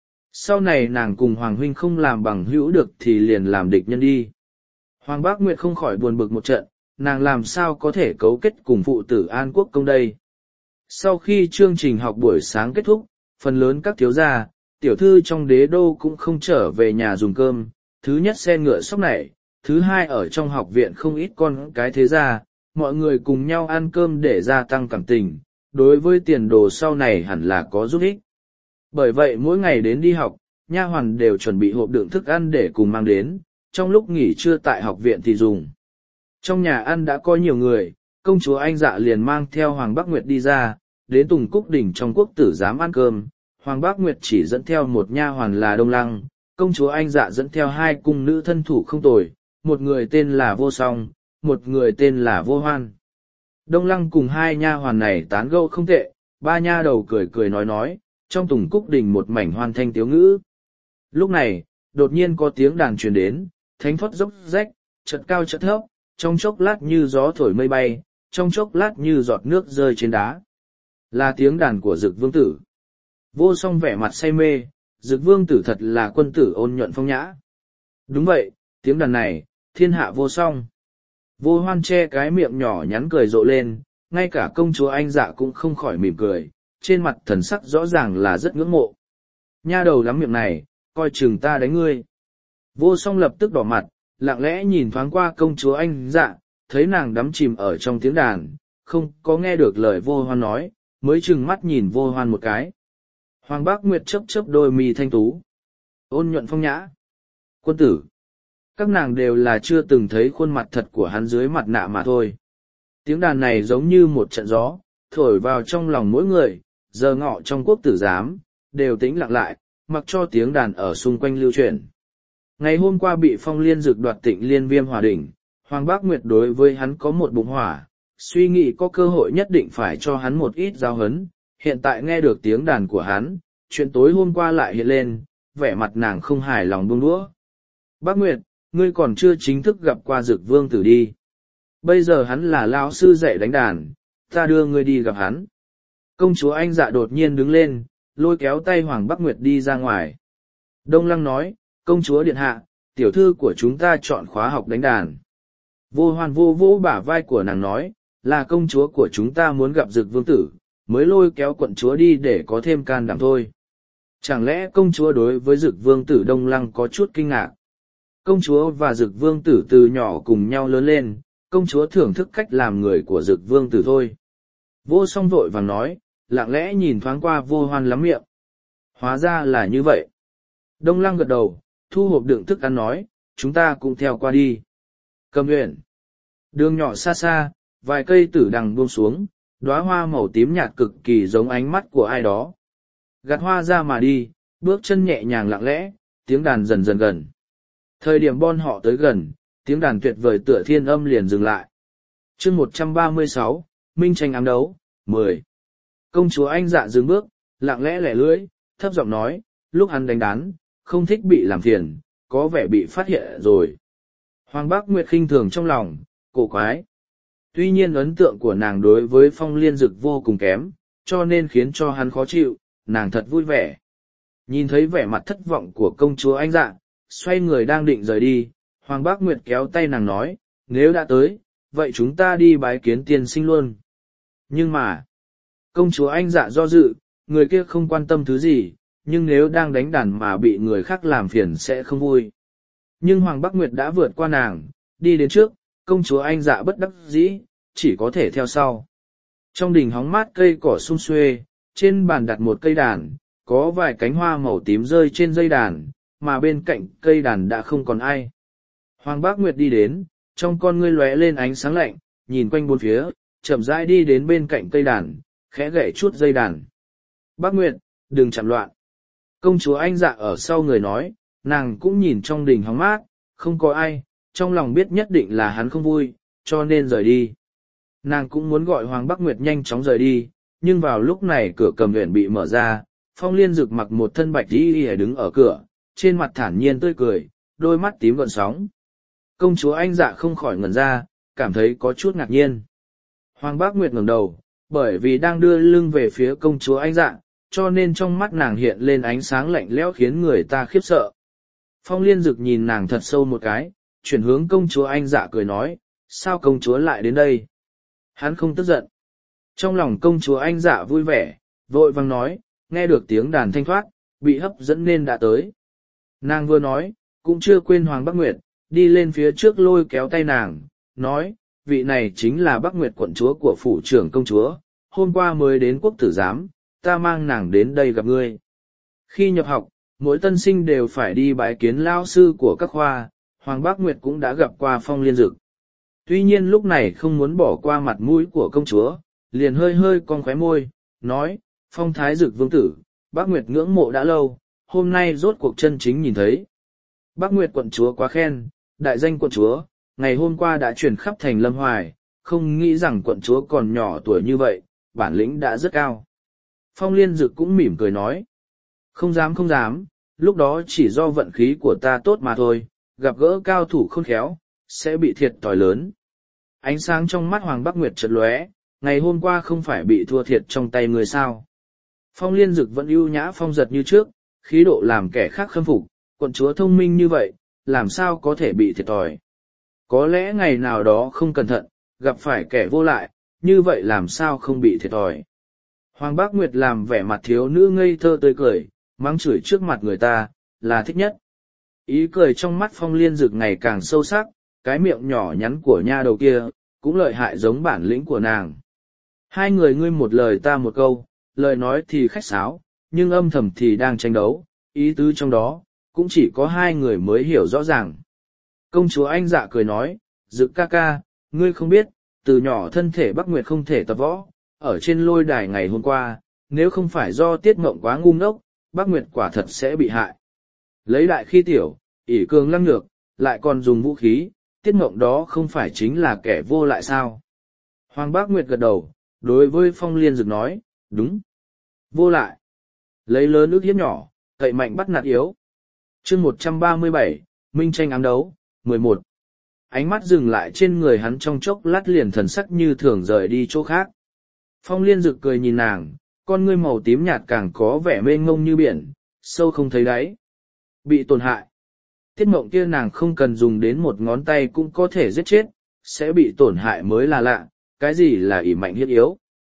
Sau này nàng cùng Hoàng Huynh không làm bằng hữu được thì liền làm địch nhân đi. Hoàng Bác Nguyệt không khỏi buồn bực một trận, nàng làm sao có thể cấu kết cùng phụ tử An Quốc Công đây. Sau khi chương trình học buổi sáng kết thúc, phần lớn các thiếu gia, tiểu thư trong đế đô cũng không trở về nhà dùng cơm, thứ nhất xe ngựa sóc nảy, thứ hai ở trong học viện không ít con cái thế gia, mọi người cùng nhau ăn cơm để gia tăng cảm tình, đối với tiền đồ sau này hẳn là có giúp ích. Bởi vậy mỗi ngày đến đi học, nha hoàn đều chuẩn bị hộp đựng thức ăn để cùng mang đến, trong lúc nghỉ trưa tại học viện thì dùng. Trong nhà ăn đã có nhiều người, công chúa Anh Dạ liền mang theo Hoàng Bác Nguyệt đi ra, đến Tùng Cúc Đỉnh trong quốc tử giám ăn cơm. Hoàng Bác Nguyệt chỉ dẫn theo một nha hoàn là Đông Lăng, công chúa Anh Dạ dẫn theo hai cung nữ thân thủ không tồi, một người tên là Vô Song, một người tên là Vô Hoan. Đông Lăng cùng hai nha hoàn này tán gẫu không tệ, ba nha đầu cười cười nói nói, trong Tùng Cúc Đình một mảnh hoan thanh tiếu ngữ. Lúc này, đột nhiên có tiếng đàn truyền đến, thánh thoát dốc rách, chợt cao chợt thấp, trong chốc lát như gió thổi mây bay, trong chốc lát như giọt nước rơi trên đá. Là tiếng đàn của Dực Vương Tử. Vô Song vẻ mặt say mê, Dực Vương Tử thật là quân tử ôn nhuận phong nhã. Đúng vậy, tiếng đàn này, thiên hạ vô song. Vô Hoan che cái miệng nhỏ nhắn cười rộ lên, ngay cả công chúa Anh Dạ cũng không khỏi mỉm cười, trên mặt thần sắc rõ ràng là rất ngưỡng mộ. Nha đầu lắm miệng này, coi chừng ta đánh ngươi. Vô Song lập tức đỏ mặt, lặng lẽ nhìn thoáng qua công chúa Anh Dạ, thấy nàng đắm chìm ở trong tiếng đàn, không có nghe được lời Vô Hoan nói, mới chừng mắt nhìn Vô Hoan một cái. Hoàng Bác Nguyệt chớp chớp đôi mi thanh tú. Ôn nhuận phong nhã. Quân tử. Các nàng đều là chưa từng thấy khuôn mặt thật của hắn dưới mặt nạ mà thôi. Tiếng đàn này giống như một trận gió, thổi vào trong lòng mỗi người, giờ ngọ trong quốc tử giám, đều tĩnh lặng lại, mặc cho tiếng đàn ở xung quanh lưu truyền. Ngày hôm qua bị Phong Liên Dực đoạt Tịnh Liên Viêm Hỏa Đỉnh, Hoàng Bác Nguyệt đối với hắn có một bụng hỏa, suy nghĩ có cơ hội nhất định phải cho hắn một ít giáo huấn. Hiện tại nghe được tiếng đàn của hắn, chuyện tối hôm qua lại hiện lên, vẻ mặt nàng không hài lòng buông đũa. Bác Nguyệt, ngươi còn chưa chính thức gặp qua Dực Vương Tử đi. Bây giờ hắn là lão sư dạy đánh đàn, ta đưa ngươi đi gặp hắn. Công chúa Anh Dạ đột nhiên đứng lên, lôi kéo tay Hoàng Bác Nguyệt đi ra ngoài. Đông Lăng nói, công chúa điện hạ, tiểu thư của chúng ta chọn khóa học đánh đàn. Vô Hoan vô vỗ bả vai của nàng nói, là công chúa của chúng ta muốn gặp Dực Vương Tử, mới lôi kéo quận chúa đi để có thêm can đảm thôi. Chẳng lẽ công chúa đối với Dực Vương Tử Đông Lăng có chút kinh ngạc? Công chúa và Dực Vương Tử từ nhỏ cùng nhau lớn lên, công chúa thưởng thức cách làm người của Dực Vương Tử thôi. Vô Song vội vàng nói, lặng lẽ nhìn thoáng qua Vô Hoan lắm miệng. Hóa ra là như vậy. Đông Lăng gật đầu, thu hộp đựng thức ăn nói, chúng ta cũng theo qua đi. Cầm huyện. Đường nhỏ xa xa, vài cây tử đằng buông xuống, đóa hoa màu tím nhạt cực kỳ giống ánh mắt của ai đó. Gạt hoa ra mà đi, bước chân nhẹ nhàng lặng lẽ, tiếng đàn dần dần gần. Thời điểm bon họ tới gần, tiếng đàn tuyệt vời tựa thiên âm liền dừng lại. chương một trăm ba mươi sáu, Minh tranh ám đấu, mười. Công chúa Anh Dạ dừng bước, lặng lẽ lẻ lưỡi, thấp giọng nói, lúc hắn đánh đán, không thích bị làm phiền, có vẻ bị phát hiện rồi. Hoàng Bác Nguyệt khinh thường trong lòng, cổ quái. Tuy nhiên ấn tượng của nàng đối với Phong Liên Dực vô cùng kém, cho nên khiến cho hắn khó chịu, nàng thật vui vẻ. Nhìn thấy vẻ mặt thất vọng của công chúa Anh Dạ, xoay người đang định rời đi, Hoàng Bác Nguyệt kéo tay nàng nói, nếu đã tới, vậy chúng ta đi bái kiến tiên sinh luôn. Nhưng mà, Công chúa Anh Dạ do dự, người kia không quan tâm thứ gì, nhưng nếu đang đánh đàn mà bị người khác làm phiền sẽ không vui. Nhưng Hoàng Bắc Nguyệt đã vượt qua nàng, đi đến trước, công chúa Anh Dạ bất đắc dĩ, chỉ có thể theo sau. Trong đình hóng mát cây cỏ sum xuê, trên bàn đặt một cây đàn, có vài cánh hoa màu tím rơi trên dây đàn, mà bên cạnh cây đàn đã không còn ai. Hoàng Bác Nguyệt đi đến, trong con ngươi lóe lên ánh sáng lạnh, nhìn quanh bốn phía, chậm rãi đi đến bên cạnh cây đàn, khẽ gậy chút dây đàn. Bác Nguyệt, đừng chạm loạn. Công chúa Anh Dạ ở sau người nói, nàng cũng nhìn trong đình hóng mát, không có ai, trong lòng biết nhất định là hắn không vui, cho nên rời đi. Nàng cũng muốn gọi Hoàng Bắc Nguyệt nhanh chóng rời đi, nhưng vào lúc này cửa cầm viện bị mở ra, Phong Liên Dực mặc một thân bạch y y đứng ở cửa, trên mặt thản nhiên tươi cười, đôi mắt tím gợn sóng. Công chúa Anh Dạ không khỏi ngẩn ra, cảm thấy có chút ngạc nhiên. Hoàng Bác Nguyệt ngẩng đầu, bởi vì đang đưa lưng về phía công chúa Anh Dạ, cho nên trong mắt nàng hiện lên ánh sáng lạnh lẽo khiến người ta khiếp sợ. Phong Liên Dực nhìn nàng thật sâu một cái, chuyển hướng công chúa Anh Dạ cười nói, sao công chúa lại đến đây? Hắn không tức giận. Trong lòng công chúa Anh Dạ vui vẻ, vội vàng nói, nghe được tiếng đàn thanh thoát, bị hấp dẫn nên đã tới. Nàng vừa nói, cũng chưa quên Hoàng Bắc Nguyệt, đi lên phía trước lôi kéo tay nàng, nói, vị này chính là Bắc Nguyệt quận chúa của phủ trưởng công chúa, hôm qua mới đến quốc tử giám, ta mang nàng đến đây gặp ngươi. Khi nhập học, mỗi tân sinh đều phải đi bái kiến lao sư của các khoa, Hoàng Bắc Nguyệt cũng đã gặp qua Phong Liên Dực. Tuy nhiên lúc này không muốn bỏ qua mặt mũi của công chúa, liền hơi hơi cong khóe môi, nói, Phong Thái Dực vương tử, Bắc Nguyệt ngưỡng mộ đã lâu, hôm nay rốt cuộc chân chính nhìn thấy. Bắc Nguyệt quận chúa quá khen, đại danh quận chúa, ngày hôm qua đã truyền khắp thành Lâm Hoài, không nghĩ rằng quận chúa còn nhỏ tuổi như vậy, bản lĩnh đã rất cao. Phong Liên Dực cũng mỉm cười nói, không dám không dám, lúc đó chỉ do vận khí của ta tốt mà thôi, gặp gỡ cao thủ khôn khéo, sẽ bị thiệt thòi lớn. Ánh sáng trong mắt Hoàng Bắc Nguyệt chợt lóe, ngày hôm qua không phải bị thua thiệt trong tay người sao. Phong Liên Dực vẫn ưu nhã phong giật như trước, khí độ làm kẻ khác khâm phục, quận chúa thông minh như vậy, làm sao có thể bị thiệt thòi. Có lẽ ngày nào đó không cẩn thận, gặp phải kẻ vô lại, như vậy làm sao không bị thiệt thòi. Hoàng Bác Nguyệt làm vẻ mặt thiếu nữ ngây thơ tươi cười, mắng chửi trước mặt người ta, là thích nhất. Ý cười trong mắt Phong Liên Dực ngày càng sâu sắc, cái miệng nhỏ nhắn của nha đầu kia, cũng lợi hại giống bản lĩnh của nàng. Hai người ngươi một lời ta một câu, lời nói thì khách sáo, nhưng âm thầm thì đang tranh đấu, ý tứ trong đó, cũng chỉ có hai người mới hiểu rõ ràng. Công chúa Anh Dạ cười nói, Dực ca ca, ngươi không biết, từ nhỏ thân thể Bắc Nguyệt không thể tập võ, ở trên lôi đài ngày hôm qua, nếu không phải do Tiết Mộng quá ngu ngốc, Bắc Nguyệt quả thật sẽ bị hại. Lấy đại khi tiểu, ỷ cường lăng nhược, lại còn dùng vũ khí, Tiết Mộng đó không phải chính là kẻ vô lại sao? Hoàng Bác Nguyệt gật đầu, đối với Phong Liên Dực nói, đúng. Vô lại. Lấy lớn ước hiếp nhỏ, cậy mạnh bắt nạt yếu. chương một trăm ba mươi bảy, Minh tranh ám đấu, mười một. Ánh mắt dừng lại trên người hắn trong chốc lát liền thần sắc như thường rời đi chỗ khác. Phong Liên Dực cười nhìn nàng, con ngươi màu tím nhạt càng có vẻ mênh mông như biển, sâu không thấy đáy. Bị tổn hại. Tiết Mộng kia nàng không cần dùng đến một ngón tay cũng có thể giết chết, sẽ bị tổn hại mới là lạ, cái gì là ỷ mạnh hiếp yếu.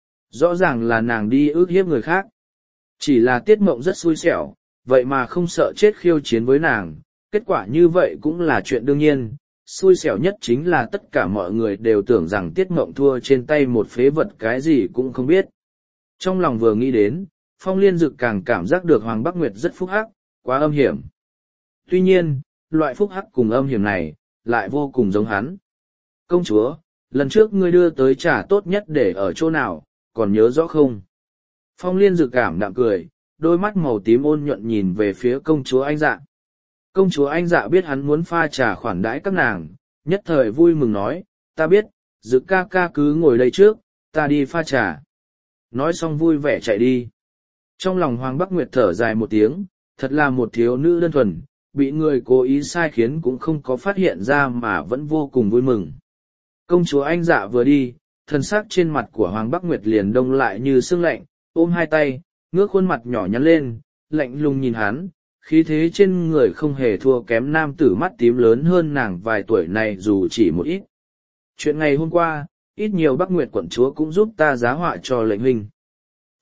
Rõ ràng là nàng đi ước hiếp người khác. Chỉ là Tiết Mộng rất xui xẻo, vậy mà không sợ chết khiêu chiến với nàng, kết quả như vậy cũng là chuyện đương nhiên. Xui xẻo nhất chính là tất cả mọi người đều tưởng rằng Tiết Mộng thua trên tay một phế vật cái gì cũng không biết. Trong lòng vừa nghĩ đến, Phong Liên Dực càng cảm giác được Hoàng Bắc Nguyệt rất phúc hắc, quá âm hiểm. Tuy nhiên, loại phúc hắc cùng âm hiểm này, lại vô cùng giống hắn. Công chúa, lần trước ngươi đưa tới trà tốt nhất để ở chỗ nào, còn nhớ rõ không? Phong Liên Dực cảm đạm cười, đôi mắt màu tím ôn nhuận nhìn về phía công chúa Anh Dạ. Công chúa Anh Dạ biết hắn muốn pha trà khoản đãi các nàng, nhất thời vui mừng nói, ta biết, Dực ca ca cứ ngồi đây trước, ta đi pha trà. Nói xong vui vẻ chạy đi. Trong lòng Hoàng Bắc Nguyệt thở dài một tiếng, thật là một thiếu nữ đơn thuần, bị người cố ý sai khiến cũng không có phát hiện ra mà vẫn vô cùng vui mừng. Công chúa Anh Dạ vừa đi, thân xác trên mặt của Hoàng Bắc Nguyệt liền đông lại như sương lạnh, ôm hai tay, ngước khuôn mặt nhỏ nhắn lên, lạnh lùng nhìn hắn, khí thế trên người không hề thua kém nam tử mắt tím lớn hơn nàng vài tuổi này dù chỉ một ít. Chuyện ngày hôm qua, ít nhiều Bắc Nguyệt quận chúa cũng giúp ta giá họa cho lệnh huynh.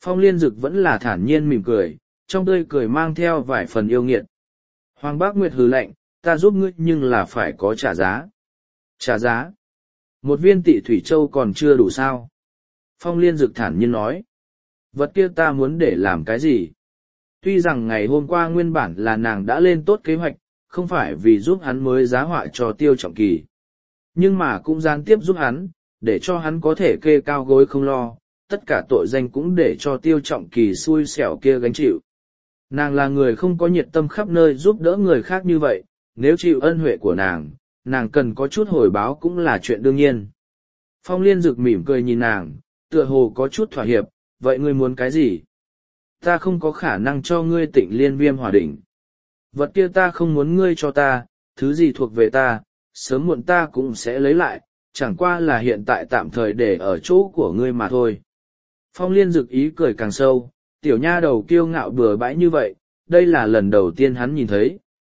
Phong Liên Dực vẫn là thản nhiên mỉm cười, trong tươi cười mang theo vài phần yêu nghiệt. Hoàng Bác Nguyệt hừ lạnh, ta giúp ngươi nhưng là phải có trả giá. Trả giá? Một viên tị thủy châu còn chưa đủ sao? Phong Liên Dực thản nhiên nói. Vật kia ta muốn để làm cái gì? Tuy rằng ngày hôm qua nguyên bản là nàng đã lên tốt kế hoạch, không phải vì giúp hắn mới giá họa cho Tiêu Trọng Kỳ. Nhưng mà cũng gián tiếp giúp hắn, để cho hắn có thể kê cao gối không lo, tất cả tội danh cũng để cho Tiêu Trọng Kỳ xui xẻo kia gánh chịu. Nàng là người không có nhiệt tâm khắp nơi giúp đỡ người khác như vậy, nếu chịu ân huệ của nàng, nàng cần có chút hồi báo cũng là chuyện đương nhiên. Phong Liên Dực mỉm cười nhìn nàng, tựa hồ có chút thỏa hiệp, vậy ngươi muốn cái gì? Ta không có khả năng cho ngươi Tịnh Liên Viêm Hỏa Đỉnh. Vật kia ta không muốn ngươi cho ta, thứ gì thuộc về ta, sớm muộn ta cũng sẽ lấy lại, chẳng qua là hiện tại tạm thời để ở chỗ của ngươi mà thôi. Phong Liên Dực ý cười càng sâu, tiểu nha đầu kiêu ngạo bừa bãi như vậy, đây là lần đầu tiên hắn nhìn thấy.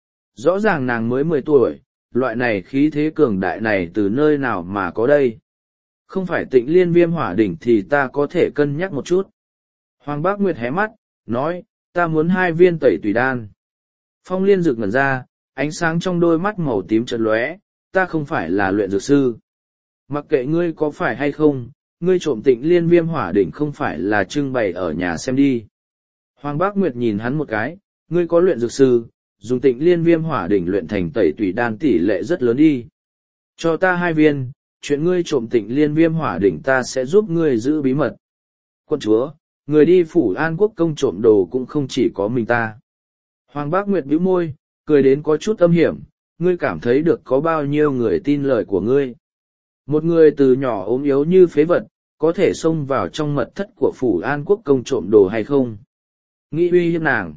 Rõ ràng nàng mới mười tuổi, loại này khí thế cường đại này từ nơi nào mà có đây. Không phải Tịnh Liên Viêm Hỏa Đỉnh thì ta có thể cân nhắc một chút. Hoàng Bác Nguyệt hé mắt, nói, ta muốn hai viên tẩy tùy đan. Phong Liên Dực ngẩn ra, ánh sáng trong đôi mắt màu tím chợt lóe, ta không phải là luyện dược sư. Mặc kệ ngươi có phải hay không, ngươi trộm Tịnh Liên Viêm Hỏa Đỉnh không phải là trưng bày ở nhà xem đi. Hoàng Bác Nguyệt nhìn hắn một cái, ngươi có luyện dược sư, dùng Tịnh Liên Viêm Hỏa Đỉnh luyện thành tẩy tùy đan tỷ lệ rất lớn đi. Cho ta hai viên, chuyện ngươi trộm Tịnh Liên Viêm Hỏa Đỉnh ta sẽ giúp ngươi giữ bí mật. Quân chúa, người đi phủ An Quốc công trộm đồ cũng không chỉ có mình ta. Hoàng Bác Nguyệt bĩu môi, cười đến có chút âm hiểm, ngươi cảm thấy được có bao nhiêu người tin lời của ngươi. Một người từ nhỏ ốm yếu như phế vật, có thể xông vào trong mật thất của phủ An Quốc công trộm đồ hay không? Nghĩ uy hiếp nàng.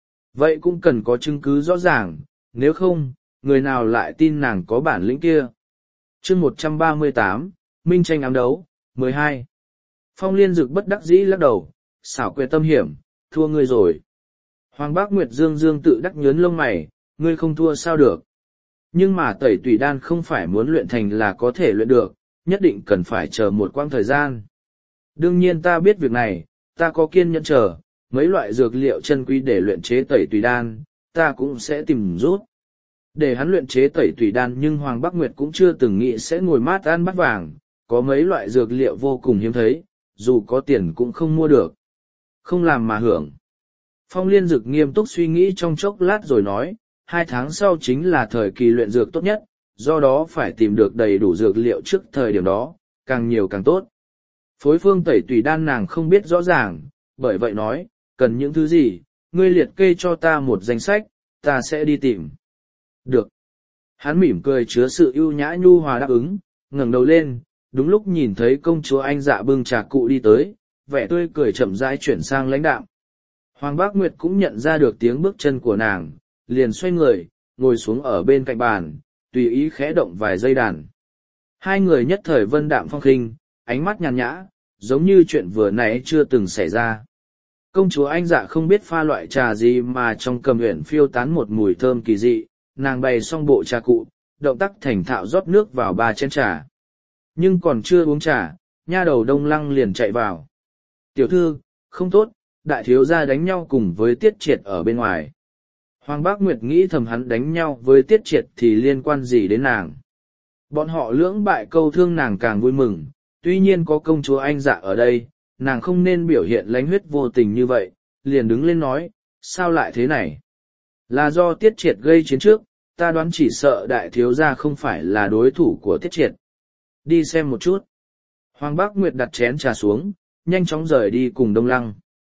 Vậy cũng cần có chứng cứ rõ ràng, nếu không, người nào lại tin nàng có bản lĩnh kia. Chương một trăm ba mươi tám, Minh tranh ám đấu, mười hai. Phong Liên Dực bất đắc dĩ lắc đầu, xảo quyệt tâm hiểm, thua ngươi rồi. Hoàng Bác Nguyệt dương dương tự đắc nhớn lông mày, ngươi không thua sao được. Nhưng mà tẩy tùy đan không phải muốn luyện thành là có thể luyện được, nhất định cần phải chờ một quãng thời gian. Đương nhiên ta biết việc này, ta có kiên nhẫn chờ, mấy loại dược liệu chân quý để luyện chế tẩy tùy đan, ta cũng sẽ tìm rút. Để hắn luyện chế tẩy tùy đan nhưng Hoàng Bắc Nguyệt cũng chưa từng nghĩ sẽ ngồi mát ăn bát vàng, có mấy loại dược liệu vô cùng hiếm thấy, dù có tiền cũng không mua được. Không làm mà hưởng. Phong Liên Dực nghiêm túc suy nghĩ trong chốc lát rồi nói, hai tháng sau chính là thời kỳ luyện dược tốt nhất, do đó phải tìm được đầy đủ dược liệu trước thời điểm đó, càng nhiều càng tốt. Phối phương tẩy tùy đan nàng không biết rõ ràng, bởi vậy nói, cần những thứ gì, ngươi liệt kê cho ta một danh sách, ta sẽ đi tìm. Được. Hắn mỉm cười chứa sự ưu nhã nhu hòa đáp ứng, ngẩng đầu lên, đúng lúc nhìn thấy công chúa Anh Dạ bưng trà cụ đi tới, vẻ tươi cười chậm rãi chuyển sang lãnh đạm. Hoàng Bác Nguyệt cũng nhận ra được tiếng bước chân của nàng, liền xoay người, ngồi xuống ở bên cạnh bàn, tùy ý khẽ động vài dây đàn. Hai người nhất thời vân đạm phong khinh, ánh mắt nhàn nhã, giống như chuyện vừa nãy chưa từng xảy ra. Công chúa Anh Dạ không biết pha loại trà gì mà trong cầm uyển phiêu tán một mùi thơm kỳ dị, nàng bày xong bộ trà cụ, động tác thành thạo rót nước vào ba chén trà. Nhưng còn chưa uống trà, nha đầu Đông Lăng liền chạy vào. Tiểu thư, không tốt, đại thiếu gia đánh nhau cùng với Tiết Triệt ở bên ngoài. Hoàng Bác Nguyệt nghĩ thầm hắn đánh nhau với Tiết Triệt thì liên quan gì đến nàng. Bọn họ lưỡng bại câu thương nàng càng vui mừng, tuy nhiên có công chúa Anh Dạ ở đây, nàng không nên biểu hiện lánh huyết vô tình như vậy, liền đứng lên nói, sao lại thế này? Là do Tiết Triệt gây chiến trước, ta đoán chỉ sợ đại thiếu gia không phải là đối thủ của Tiết Triệt. Đi xem một chút. Hoàng Bác Nguyệt đặt chén trà xuống, nhanh chóng rời đi cùng Đông Lăng.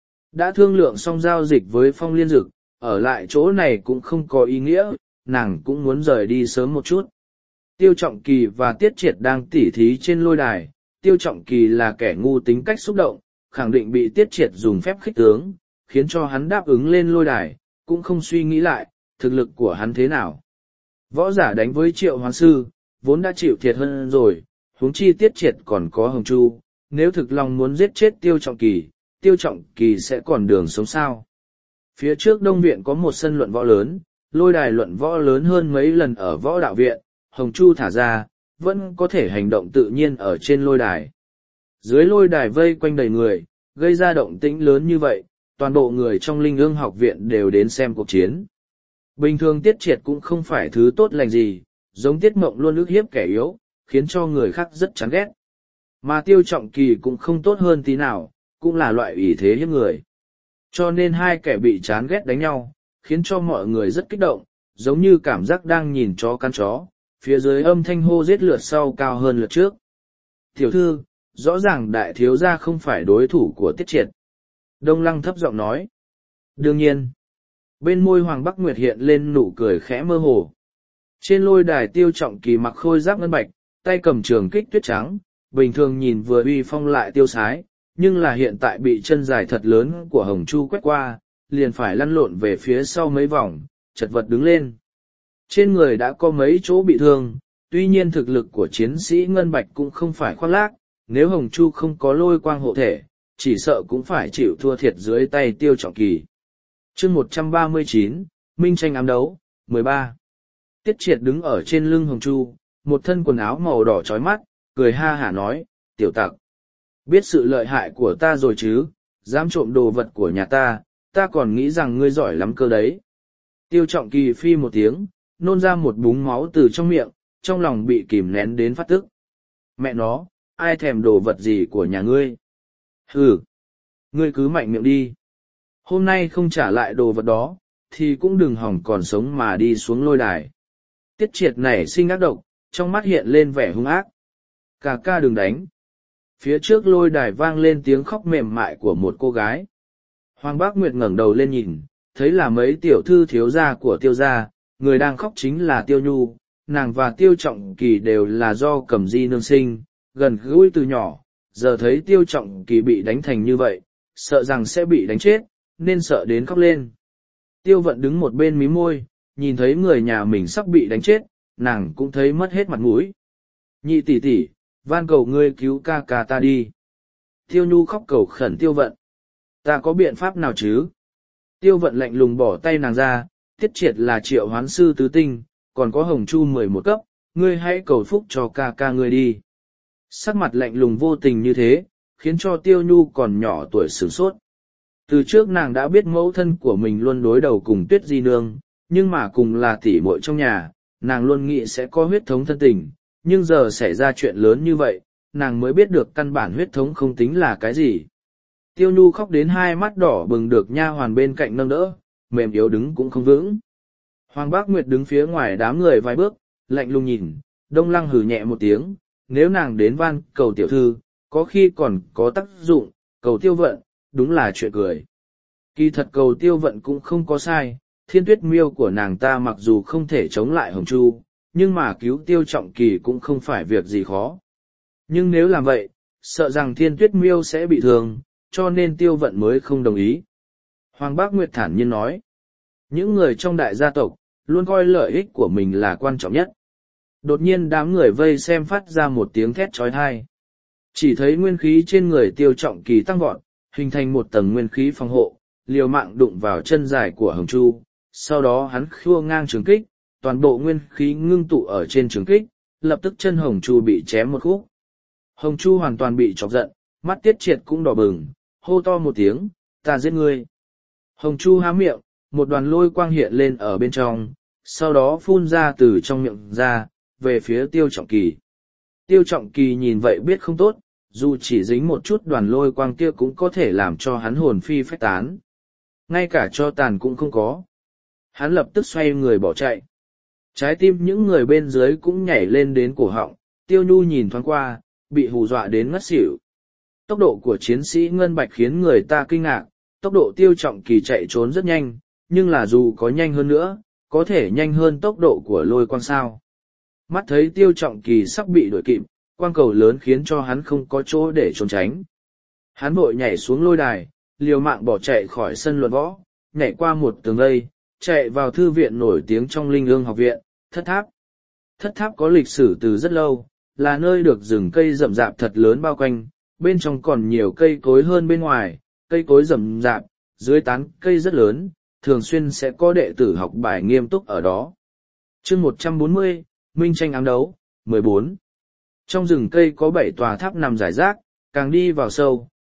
Đã thương lượng xong giao dịch với Phong Liên Dực, ở lại chỗ này cũng không có ý nghĩa, nàng cũng muốn rời đi sớm một chút. Tiêu Trọng Kỳ và Tiết Triệt đang tỉ thí trên lôi đài, Tiêu Trọng Kỳ là kẻ ngu tính cách xúc động, khẳng định bị Tiết Triệt dùng phép khích tướng, khiến cho hắn đáp ứng lên lôi đài, cũng không suy nghĩ lại, thực lực của hắn thế nào. Võ giả đánh với Triệu Hoán Sư, vốn đã chịu thiệt hơn rồi, huống chi Tiết Triệt còn có Hồng Chu, nếu thực lòng muốn giết chết Tiêu Trọng Kỳ, Tiêu Trọng Kỳ sẽ còn đường sống sao. Phía trước Đông Viện có một sân luận võ lớn, lôi đài luận võ lớn hơn mấy lần ở võ đạo viện, Hồng Chu thả ra, vẫn có thể hành động tự nhiên ở trên lôi đài. Dưới lôi đài vây quanh đầy người, gây ra động tĩnh lớn như vậy, toàn bộ người trong Linh Ương học viện đều đến xem cuộc chiến. Bình thường Tiết Triệt cũng không phải thứ tốt lành gì, giống Tiết Mộng luôn ức hiếp kẻ yếu, khiến cho người khác rất chán ghét. Mà Tiêu Trọng Kỳ cũng không tốt hơn tí nào, cũng là loại ủy thế hiếp người. Cho nên hai kẻ bị chán ghét đánh nhau, khiến cho mọi người rất kích động, giống như cảm giác đang nhìn chó căn chó, phía dưới âm thanh hô giết lượt sau cao hơn lượt trước. Tiểu thư, rõ ràng đại thiếu gia không phải đối thủ của Tiết Triệt. Đông Lăng thấp giọng nói. Đương nhiên. Bên môi Hoàng Bắc Nguyệt hiện lên nụ cười khẽ mơ hồ. Trên lôi đài Tiêu Trọng Kỳ mặc khôi giáp ngân bạch, tay cầm trường kích tuyết trắng, bình thường nhìn vừa uy phong lại tiêu sái, nhưng là hiện tại bị chân dài thật lớn của Hồng Chu quét qua, liền phải lăn lộn về phía sau mấy vòng, chật vật đứng lên. Trên người đã có mấy chỗ bị thương, tuy nhiên thực lực của chiến sĩ ngân bạch cũng không phải khoác lác, nếu Hồng Chu không có lôi quang hộ thể, chỉ sợ cũng phải chịu thua thiệt dưới tay Tiêu Trọng Kỳ. Chương một trăm ba mươi chín, Minh tranh ám đấu, mười ba. Tiết Triệt đứng ở trên lưng Hồng Chu, một thân quần áo màu đỏ chói mắt, cười ha hả nói, tiểu tặc. Biết sự lợi hại của ta rồi chứ, dám trộm đồ vật của nhà ta, ta còn nghĩ rằng ngươi giỏi lắm cơ đấy. Tiêu Trọng Kỳ phi một tiếng, nôn ra một búng máu từ trong miệng, trong lòng bị kìm nén đến phát tức. Mẹ nó, ai thèm đồ vật gì của nhà ngươi? Hừ, ngươi cứ mạnh miệng đi. Hôm nay không trả lại đồ vật đó, thì cũng đừng hỏng còn sống mà đi xuống lôi đài. Tiết Triệt nảy sinh ác độc, trong mắt hiện lên vẻ hung ác. Cà ca đừng đánh. Phía trước lôi đài vang lên tiếng khóc mềm mại của một cô gái. Hoàng Bác Nguyệt ngẩng đầu lên nhìn, thấy là mấy tiểu thư thiếu gia của Tiêu gia, người đang khóc chính là Tiêu Nhu, nàng và Tiêu Trọng Kỳ đều là do Cẩm Di nương sinh, gần gũi từ nhỏ, giờ thấy Tiêu Trọng Kỳ bị đánh thành như vậy, sợ rằng sẽ bị đánh chết, nên sợ đến khóc lên. Tiêu Vận đứng một bên mím môi, nhìn thấy người nhà mình sắp bị đánh chết, nàng cũng thấy mất hết mặt mũi. Nhị tỷ tỷ, van cầu ngươi cứu ca ca ta đi. Tiêu Nhu khóc cầu khẩn Tiêu Vận. Ta có biện pháp nào chứ? Tiêu Vận lạnh lùng bỏ tay nàng ra, Tiết Triệt là triệu hoán sư tứ tinh, còn có Hồng Chu mười một cấp, ngươi hãy cầu phúc cho ca ca ngươi đi. Sắc mặt lạnh lùng vô tình như thế, khiến cho Tiêu Nhu còn nhỏ tuổi sửng sốt. Từ trước nàng đã biết mẫu thân của mình luôn đối đầu cùng Tuyết Di nương, nhưng mà cùng là tỷ muội trong nhà, nàng luôn nghĩ sẽ có huyết thống thân tình, nhưng giờ xảy ra chuyện lớn như vậy, nàng mới biết được căn bản huyết thống không tính là cái gì. Tiêu Nhu khóc đến hai mắt đỏ bừng được nha hoàn bên cạnh nâng đỡ, mềm yếu đứng cũng không vững. Hoàng Bác Nguyệt đứng phía ngoài đám người vài bước, lạnh lùng nhìn, Đông Lăng hừ nhẹ một tiếng, nếu nàng đến van cầu tiểu thư, có khi còn có tác dụng, cầu Tiêu Vận, đúng là chuyện cười. Kỳ thật cầu Tiêu Vận cũng không có sai, thiên tuyết miêu của nàng ta mặc dù không thể chống lại Hồng Chu, nhưng mà cứu Tiêu Trọng Kỳ cũng không phải việc gì khó. Nhưng nếu làm vậy, sợ rằng thiên tuyết miêu sẽ bị thương, cho nên Tiêu Vận mới không đồng ý. Hoàng Bác Nguyệt thản nhiên nói, những người trong đại gia tộc, luôn coi lợi ích của mình là quan trọng nhất. Đột nhiên đám người vây xem phát ra một tiếng thét trói thai. Chỉ thấy nguyên khí trên người Tiêu Trọng Kỳ tăng vọt, hình thành một tầng nguyên khí phòng hộ, liều mạng đụng vào chân dài của Hồng Chu, sau đó hắn khua ngang trường kích, toàn bộ nguyên khí ngưng tụ ở trên trường kích, lập tức chân Hồng Chu bị chém một khúc. Hồng Chu hoàn toàn bị chọc giận, mắt Tiết Triệt cũng đỏ bừng, hô to một tiếng, ta giết ngươi. Hồng Chu há miệng, một đoàn lôi quang hiện lên ở bên trong, sau đó phun ra từ trong miệng ra, về phía Tiêu Trọng Kỳ. Tiêu Trọng Kỳ nhìn vậy biết không tốt, dù chỉ dính một chút đoàn lôi quang kia cũng có thể làm cho hắn hồn phi phách tán. Ngay cả cho tàn cũng không có. Hắn lập tức xoay người bỏ chạy. Trái tim những người bên dưới cũng nhảy lên đến cổ họng, Tiêu Nhu nhìn thoáng qua, bị hù dọa đến ngất xỉu. Tốc độ của chiến sĩ Ngân Bạch khiến người ta kinh ngạc, tốc độ Tiêu Trọng Kỳ chạy trốn rất nhanh, nhưng là dù có nhanh hơn nữa, có thể nhanh hơn tốc độ của lôi quang sao. Mắt thấy Tiêu Trọng Kỳ sắp bị đuổi kịp, quang cầu lớn khiến cho hắn không có chỗ để trốn tránh. Hắn vội nhảy xuống lôi đài, liều mạng bỏ chạy khỏi sân luận võ, nhảy qua một tường vây, chạy vào thư viện nổi tiếng trong Linh Ương học viện, Thất Tháp. Thất Tháp có lịch sử từ rất lâu, là nơi được rừng cây rậm rạp thật lớn bao quanh, bên trong còn nhiều cây cối hơn bên ngoài, cây cối rậm rạp, dưới tán cây rất lớn, thường xuyên sẽ có đệ tử học bài nghiêm túc ở đó. Chương một trăm bốn mươi, Minh tranh ám đấu, mười bốn. Trong rừng cây có bảy tòa tháp nằm rải rác, càng đi vào sâu,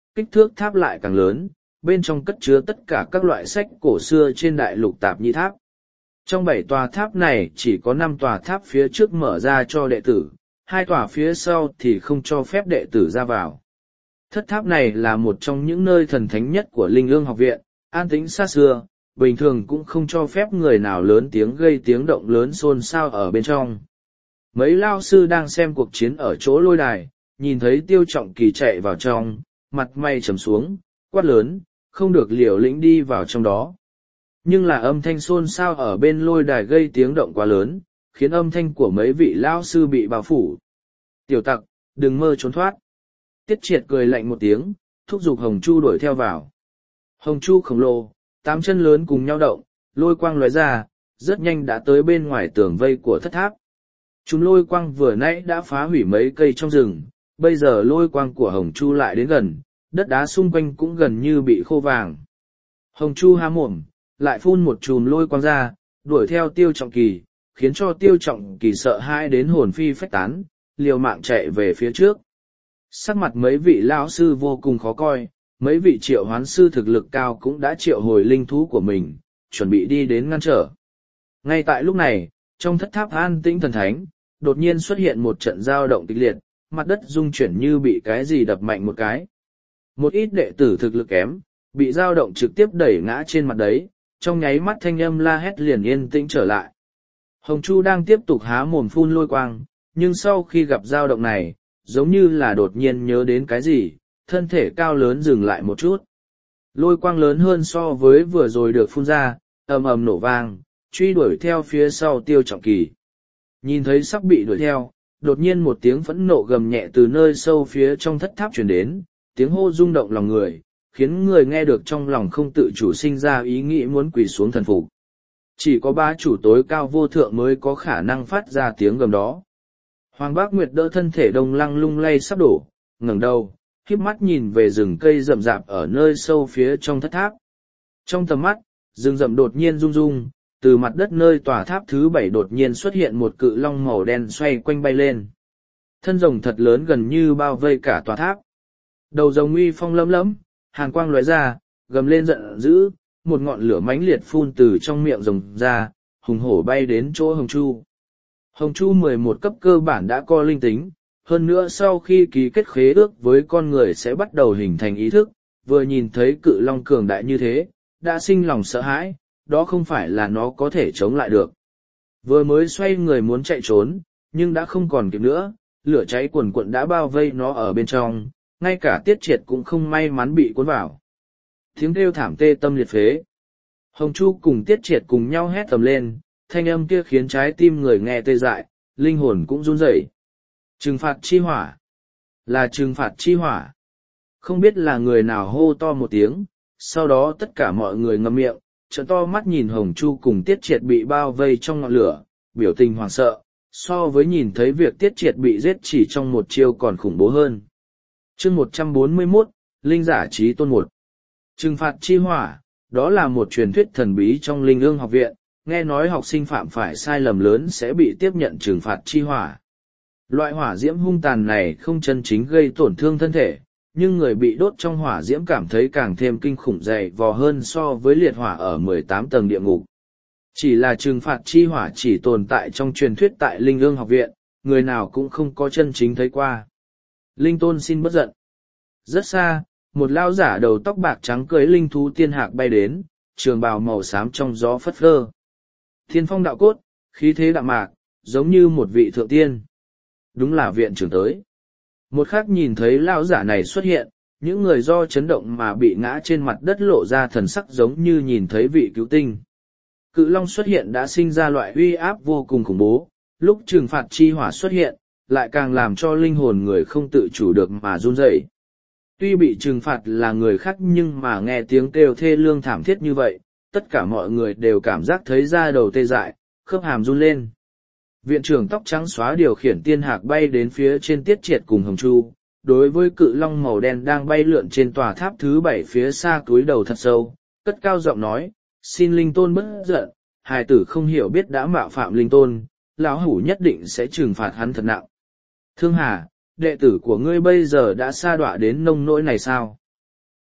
kích thước tháp lại càng lớn, bên trong cất chứa tất cả các loại sách cổ xưa trên đại lục tạp nhĩ tháp. Trong bảy tòa tháp này chỉ có năm tòa tháp phía trước mở ra cho đệ tử, hai tòa phía sau thì không cho phép đệ tử ra vào. Thất tháp này là một trong những nơi thần thánh nhất của Linh Ương học viện, an tĩnh xa xưa, bình thường cũng không cho phép người nào lớn tiếng gây tiếng động lớn xôn xao ở bên trong. Mấy lao sư đang xem cuộc chiến ở chỗ lôi đài, nhìn thấy Tiêu Trọng Kỳ chạy vào trong, mặt mày trầm xuống, quát lớn, không được liều lĩnh đi vào trong đó. Nhưng là âm thanh xôn xao ở bên lôi đài gây tiếng động quá lớn, khiến âm thanh của mấy vị lao sư bị bao phủ. Tiểu tặc, đừng mơ trốn thoát. Tiết Triệt cười lạnh một tiếng, thúc giục Hồng Chu đuổi theo vào. Hồng Chu khổng lồ, tám chân lớn cùng nhau động, lôi quang lóe ra, rất nhanh đã tới bên ngoài tường vây của thất tháp. Chúng lôi quang vừa nãy đã phá hủy mấy cây trong rừng, bây giờ lôi quang của Hồng Chu lại đến gần, đất đá xung quanh cũng gần như bị khô vàng. Hồng Chu há mồm, lại phun một chùm lôi quang ra, đuổi theo Tiêu Trọng Kỳ, khiến cho Tiêu Trọng Kỳ sợ hãi đến hồn phi phách tán, liều mạng chạy về phía trước. Sắc mặt mấy vị lão sư vô cùng khó coi, mấy vị triệu hoán sư thực lực cao cũng đã triệu hồi linh thú của mình, chuẩn bị đi đến ngăn trở. Ngay tại lúc này, trong thất tháp an tĩnh thần thánh, đột nhiên xuất hiện một trận dao động kịch liệt, mặt đất rung chuyển như bị cái gì đập mạnh một cái. Một ít đệ tử thực lực kém, bị dao động trực tiếp đẩy ngã trên mặt đấy, trong nháy mắt thanh âm la hét liền yên tĩnh trở lại. Hồng Chu đang tiếp tục há mồm phun lôi quang, nhưng sau khi gặp dao động này, giống như là đột nhiên nhớ đến cái gì, thân thể cao lớn dừng lại một chút. Lôi quang lớn hơn so với vừa rồi được phun ra, ầm ầm nổ vang, truy đuổi theo phía sau Tiêu Trọng Kỳ. Nhìn thấy sắp bị đuổi theo, đột nhiên một tiếng phẫn nộ gầm nhẹ từ nơi sâu phía trong thất tháp truyền đến, tiếng hô rung động lòng người, khiến người nghe được trong lòng không tự chủ sinh ra ý nghĩ muốn quỳ xuống thần phục. Chỉ có ba chủ tối cao vô thượng mới có khả năng phát ra tiếng gầm đó. Hoàng Bác Nguyệt đỡ thân thể Đông Lăng lung lay sắp đổ, ngẩng đầu, híp mắt nhìn về rừng cây rậm rạp ở nơi sâu phía trong thất tháp. Trong tầm mắt, rừng rậm đột nhiên rung rung, từ mặt đất nơi tòa tháp thứ bảy đột nhiên xuất hiện một cự long màu đen xoay quanh bay lên. Thân rồng thật lớn gần như bao vây cả tòa tháp. Đầu rồng uy phong lấm lấm, hàn quang lóe ra, gầm lên giận dữ, một ngọn lửa mãnh liệt phun từ trong miệng rồng ra, hùng hổ bay đến chỗ Hồng Chu. Hồng Chu mười một cấp cơ bản đã có linh tính, hơn nữa sau khi ký kết khế ước với con người sẽ bắt đầu hình thành ý thức, vừa nhìn thấy cự long cường đại như thế, đã sinh lòng sợ hãi, đó không phải là nó có thể chống lại được. Vừa mới xoay người muốn chạy trốn, nhưng đã không còn kịp nữa, lửa cháy cuồn cuộn đã bao vây nó ở bên trong, ngay cả Tiết Triệt cũng không may mắn bị cuốn vào. Tiếng kêu thảm tê tâm liệt phế. Hồng Chu cùng Tiết Triệt cùng nhau hét tầm lên, thanh âm kia khiến trái tim người nghe tê dại, linh hồn cũng run rẩy. Trừng phạt chi hỏa. Là trừng phạt chi hỏa. Không biết là người nào hô to một tiếng, sau đó tất cả mọi người ngậm miệng, trợn to mắt nhìn Hồng Chu cùng Tiết Triệt bị bao vây trong ngọn lửa, biểu tình hoảng sợ, so với nhìn thấy việc Tiết Triệt bị giết chỉ trong một chiêu còn khủng bố hơn. Chương một trăm bốn mươi mốt, Linh giả trí tôn một. Trừng phạt chi hỏa, đó là một truyền thuyết thần bí trong Linh Ương học viện, nghe nói học sinh phạm phải sai lầm lớn sẽ bị tiếp nhận trừng phạt chi hỏa. Loại hỏa diễm hung tàn này không chân chính gây tổn thương thân thể, nhưng người bị đốt trong hỏa diễm cảm thấy càng thêm kinh khủng dày vò hơn so với liệt hỏa ở mười tám tầng địa ngục. Chỉ là trừng phạt chi hỏa chỉ tồn tại trong truyền thuyết tại Linh Ương học viện, người nào cũng không có chân chính thấy qua. Linh Tôn xin bất giận. Rất xa, một lao giả đầu tóc bạc trắng cưỡi linh thú tiên hạc bay đến, trường bào màu xám trong gió phất phơ. Thiên phong đạo cốt, khí thế đạm mạc, giống như một vị thượng tiên. Đúng là viện trưởng tới. Một khắc nhìn thấy lao giả này xuất hiện, những người do chấn động mà bị ngã trên mặt đất lộ ra thần sắc giống như nhìn thấy vị cứu tinh. Cự long xuất hiện đã sinh ra loại uy áp vô cùng khủng bố, lúc trừng phạt chi hỏa xuất hiện, lại càng làm cho linh hồn người không tự chủ được mà run rẩy. Tuy bị trừng phạt là người khác nhưng mà nghe tiếng kêu thê lương thảm thiết như vậy, tất cả mọi người đều cảm giác thấy da đầu tê dại, khớp hàm run lên. Viện trưởng tóc trắng xóa điều khiển tiên hạc bay đến phía trên Tiết Triệt cùng Hồng Chu, đối với cự long màu đen đang bay lượn trên tòa tháp thứ bảy phía xa cúi đầu thật sâu, cất cao giọng nói, xin Linh Tôn bất giận, hài tử không hiểu biết đã mạo phạm Linh Tôn, lão hủ nhất định sẽ trừng phạt hắn thật nặng. Thương Hà, đệ tử của ngươi bây giờ đã sa đọa đến nông nỗi này sao?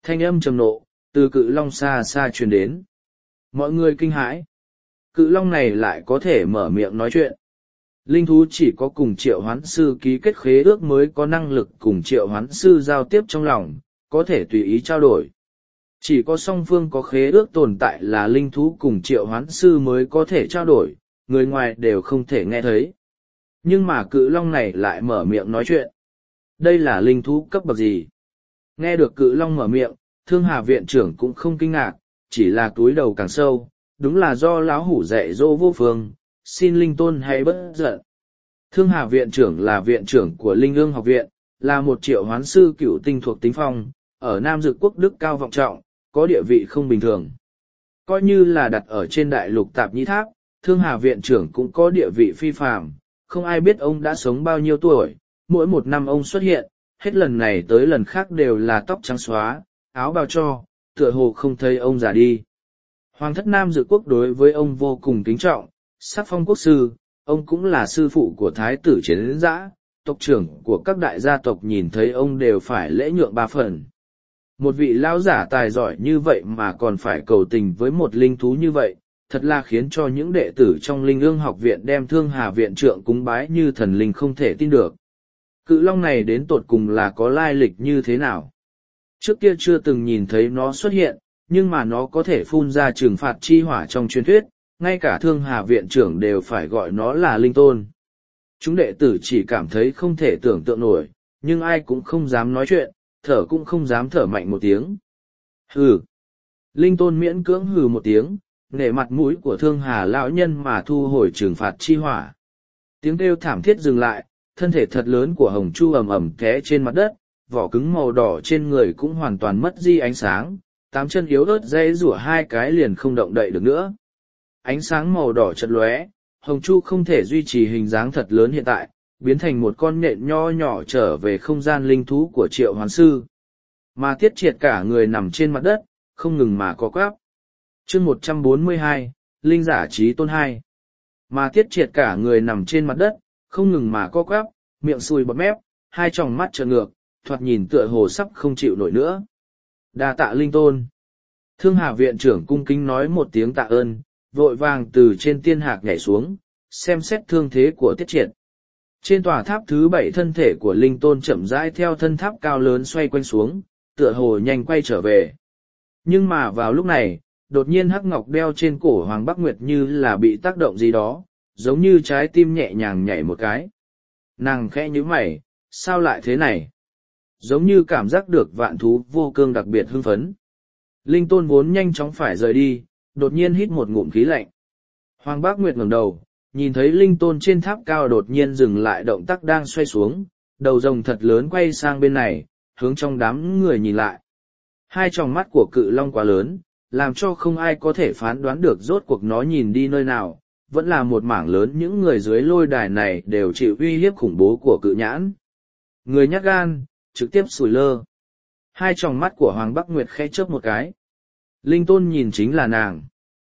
Thanh âm trầm nộ, từ cự long xa xa truyền đến. Mọi người kinh hãi. Cự long này lại có thể mở miệng nói chuyện. Linh thú chỉ có cùng triệu hoán sư ký kết khế ước mới có năng lực cùng triệu hoán sư giao tiếp trong lòng, có thể tùy ý trao đổi. Chỉ có song phương có khế ước tồn tại là linh thú cùng triệu hoán sư mới có thể trao đổi, người ngoài đều không thể nghe thấy. Nhưng mà cự long này lại mở miệng nói chuyện. Đây là linh thú cấp bậc gì? Nghe được cự long mở miệng, Thương Hà viện trưởng cũng không kinh ngạc, chỉ là túi đầu càng sâu, đúng là do lão hủ dạy dỗ vô phương, xin linh tôn hãy bất giận. Thương Hà viện trưởng là viện trưởng của Linh Ương học viện, là một triệu hoán sư cựu tinh thuộc tính phong, ở Nam Dực quốc đức cao vọng trọng, có địa vị không bình thường. Coi như là đặt ở trên đại lục tạp nhĩ tháp, Thương Hà viện trưởng cũng có địa vị phi phàm, không ai biết ông đã sống bao nhiêu tuổi, mỗi một năm ông xuất hiện, hết lần này tới lần khác đều là tóc trắng xóa, áo bào cho, tựa hồ không thấy ông già đi. Hoàng thất Nam Dực quốc đối với ông vô cùng kính trọng, sắc phong quốc sư, ông cũng là sư phụ của thái tử Chiến Dã, tộc trưởng của các đại gia tộc nhìn thấy ông đều phải lễ nhượng ba phần. Một vị lão giả tài giỏi như vậy mà còn phải cầu tình với một linh thú như vậy, thật là khiến cho những đệ tử trong Linh Ương học viện đem Thương Hà viện trưởng cúng bái như thần linh không thể tin được. Cự long này đến tột cùng là có lai lịch như thế nào? Trước kia chưa từng nhìn thấy nó xuất hiện, nhưng mà nó có thể phun ra trừng phạt chi hỏa trong truyền thuyết, ngay cả Thương Hà viện trưởng đều phải gọi nó là linh tôn. Chúng đệ tử chỉ cảm thấy không thể tưởng tượng nổi, nhưng ai cũng không dám nói chuyện, thở cũng không dám thở mạnh một tiếng. Hừ. Linh tôn miễn cưỡng hừ một tiếng, nể mặt mũi của Thương Hà lão nhân mà thu hồi trừng phạt chi hỏa. Tiếng kêu thảm thiết dừng lại, thân thể thật lớn của Hồng Chu ầm ầm té trên mặt đất, vỏ cứng màu đỏ trên người cũng hoàn toàn mất đi ánh sáng, tám chân yếu ớt dây rủa hai cái liền không động đậy được nữa. Ánh sáng màu đỏ chật lóe, Hồng Chu không thể duy trì hình dáng thật lớn hiện tại, biến thành một con nhện nho nhỏ trở về không gian linh thú của Triệu Hoán Sư. Mà Tiết Triệt cả người nằm trên mặt đất, không ngừng mà co quắp. Chương một trăm bốn mươi hai, Linh giả trí tôn hai. Mà Tiết Triệt cả người nằm trên mặt đất, không ngừng mà co quắp, miệng sùi bọt mép, hai tròng mắt trợn ngược, thoạt nhìn tựa hồ sắp không chịu nổi nữa. Đa tạ linh tôn. Thương Hà viện trưởng cung kính nói một tiếng tạ ơn, vội vàng từ trên tiên hạc nhảy xuống, xem xét thương thế của Tiết Triệt. Trên tòa tháp thứ bảy thân thể của linh tôn chậm rãi theo thân tháp cao lớn xoay quanh xuống, tựa hồ nhanh quay trở về. Nhưng mà vào lúc này, đột nhiên hắc ngọc đeo trên cổ Hoàng Bắc Nguyệt như là bị tác động gì đó, giống như trái tim nhẹ nhàng nhảy một cái. Nàng khẽ nhíu mày, sao lại thế này? Giống như cảm giác được vạn thú vô cương đặc biệt hưng phấn. Linh tôn vốn nhanh chóng phải rời đi, đột nhiên hít một ngụm khí lạnh. Hoàng Bác Nguyệt ngẩng đầu, nhìn thấy linh tôn trên tháp cao đột nhiên dừng lại động tác đang xoay xuống, đầu rồng thật lớn quay sang bên này, hướng trong đám người nhìn lại. Hai tròng mắt của cự long quá lớn, làm cho không ai có thể phán đoán được rốt cuộc nó nhìn đi nơi nào, vẫn là một mảng lớn những người dưới lôi đài này đều chịu uy hiếp khủng bố của cự nhãn. Người nhát gan, trực tiếp sủi lơ. Hai tròng mắt của Hoàng Bắc Nguyệt khẽ chớp một cái. Linh tôn nhìn chính là nàng.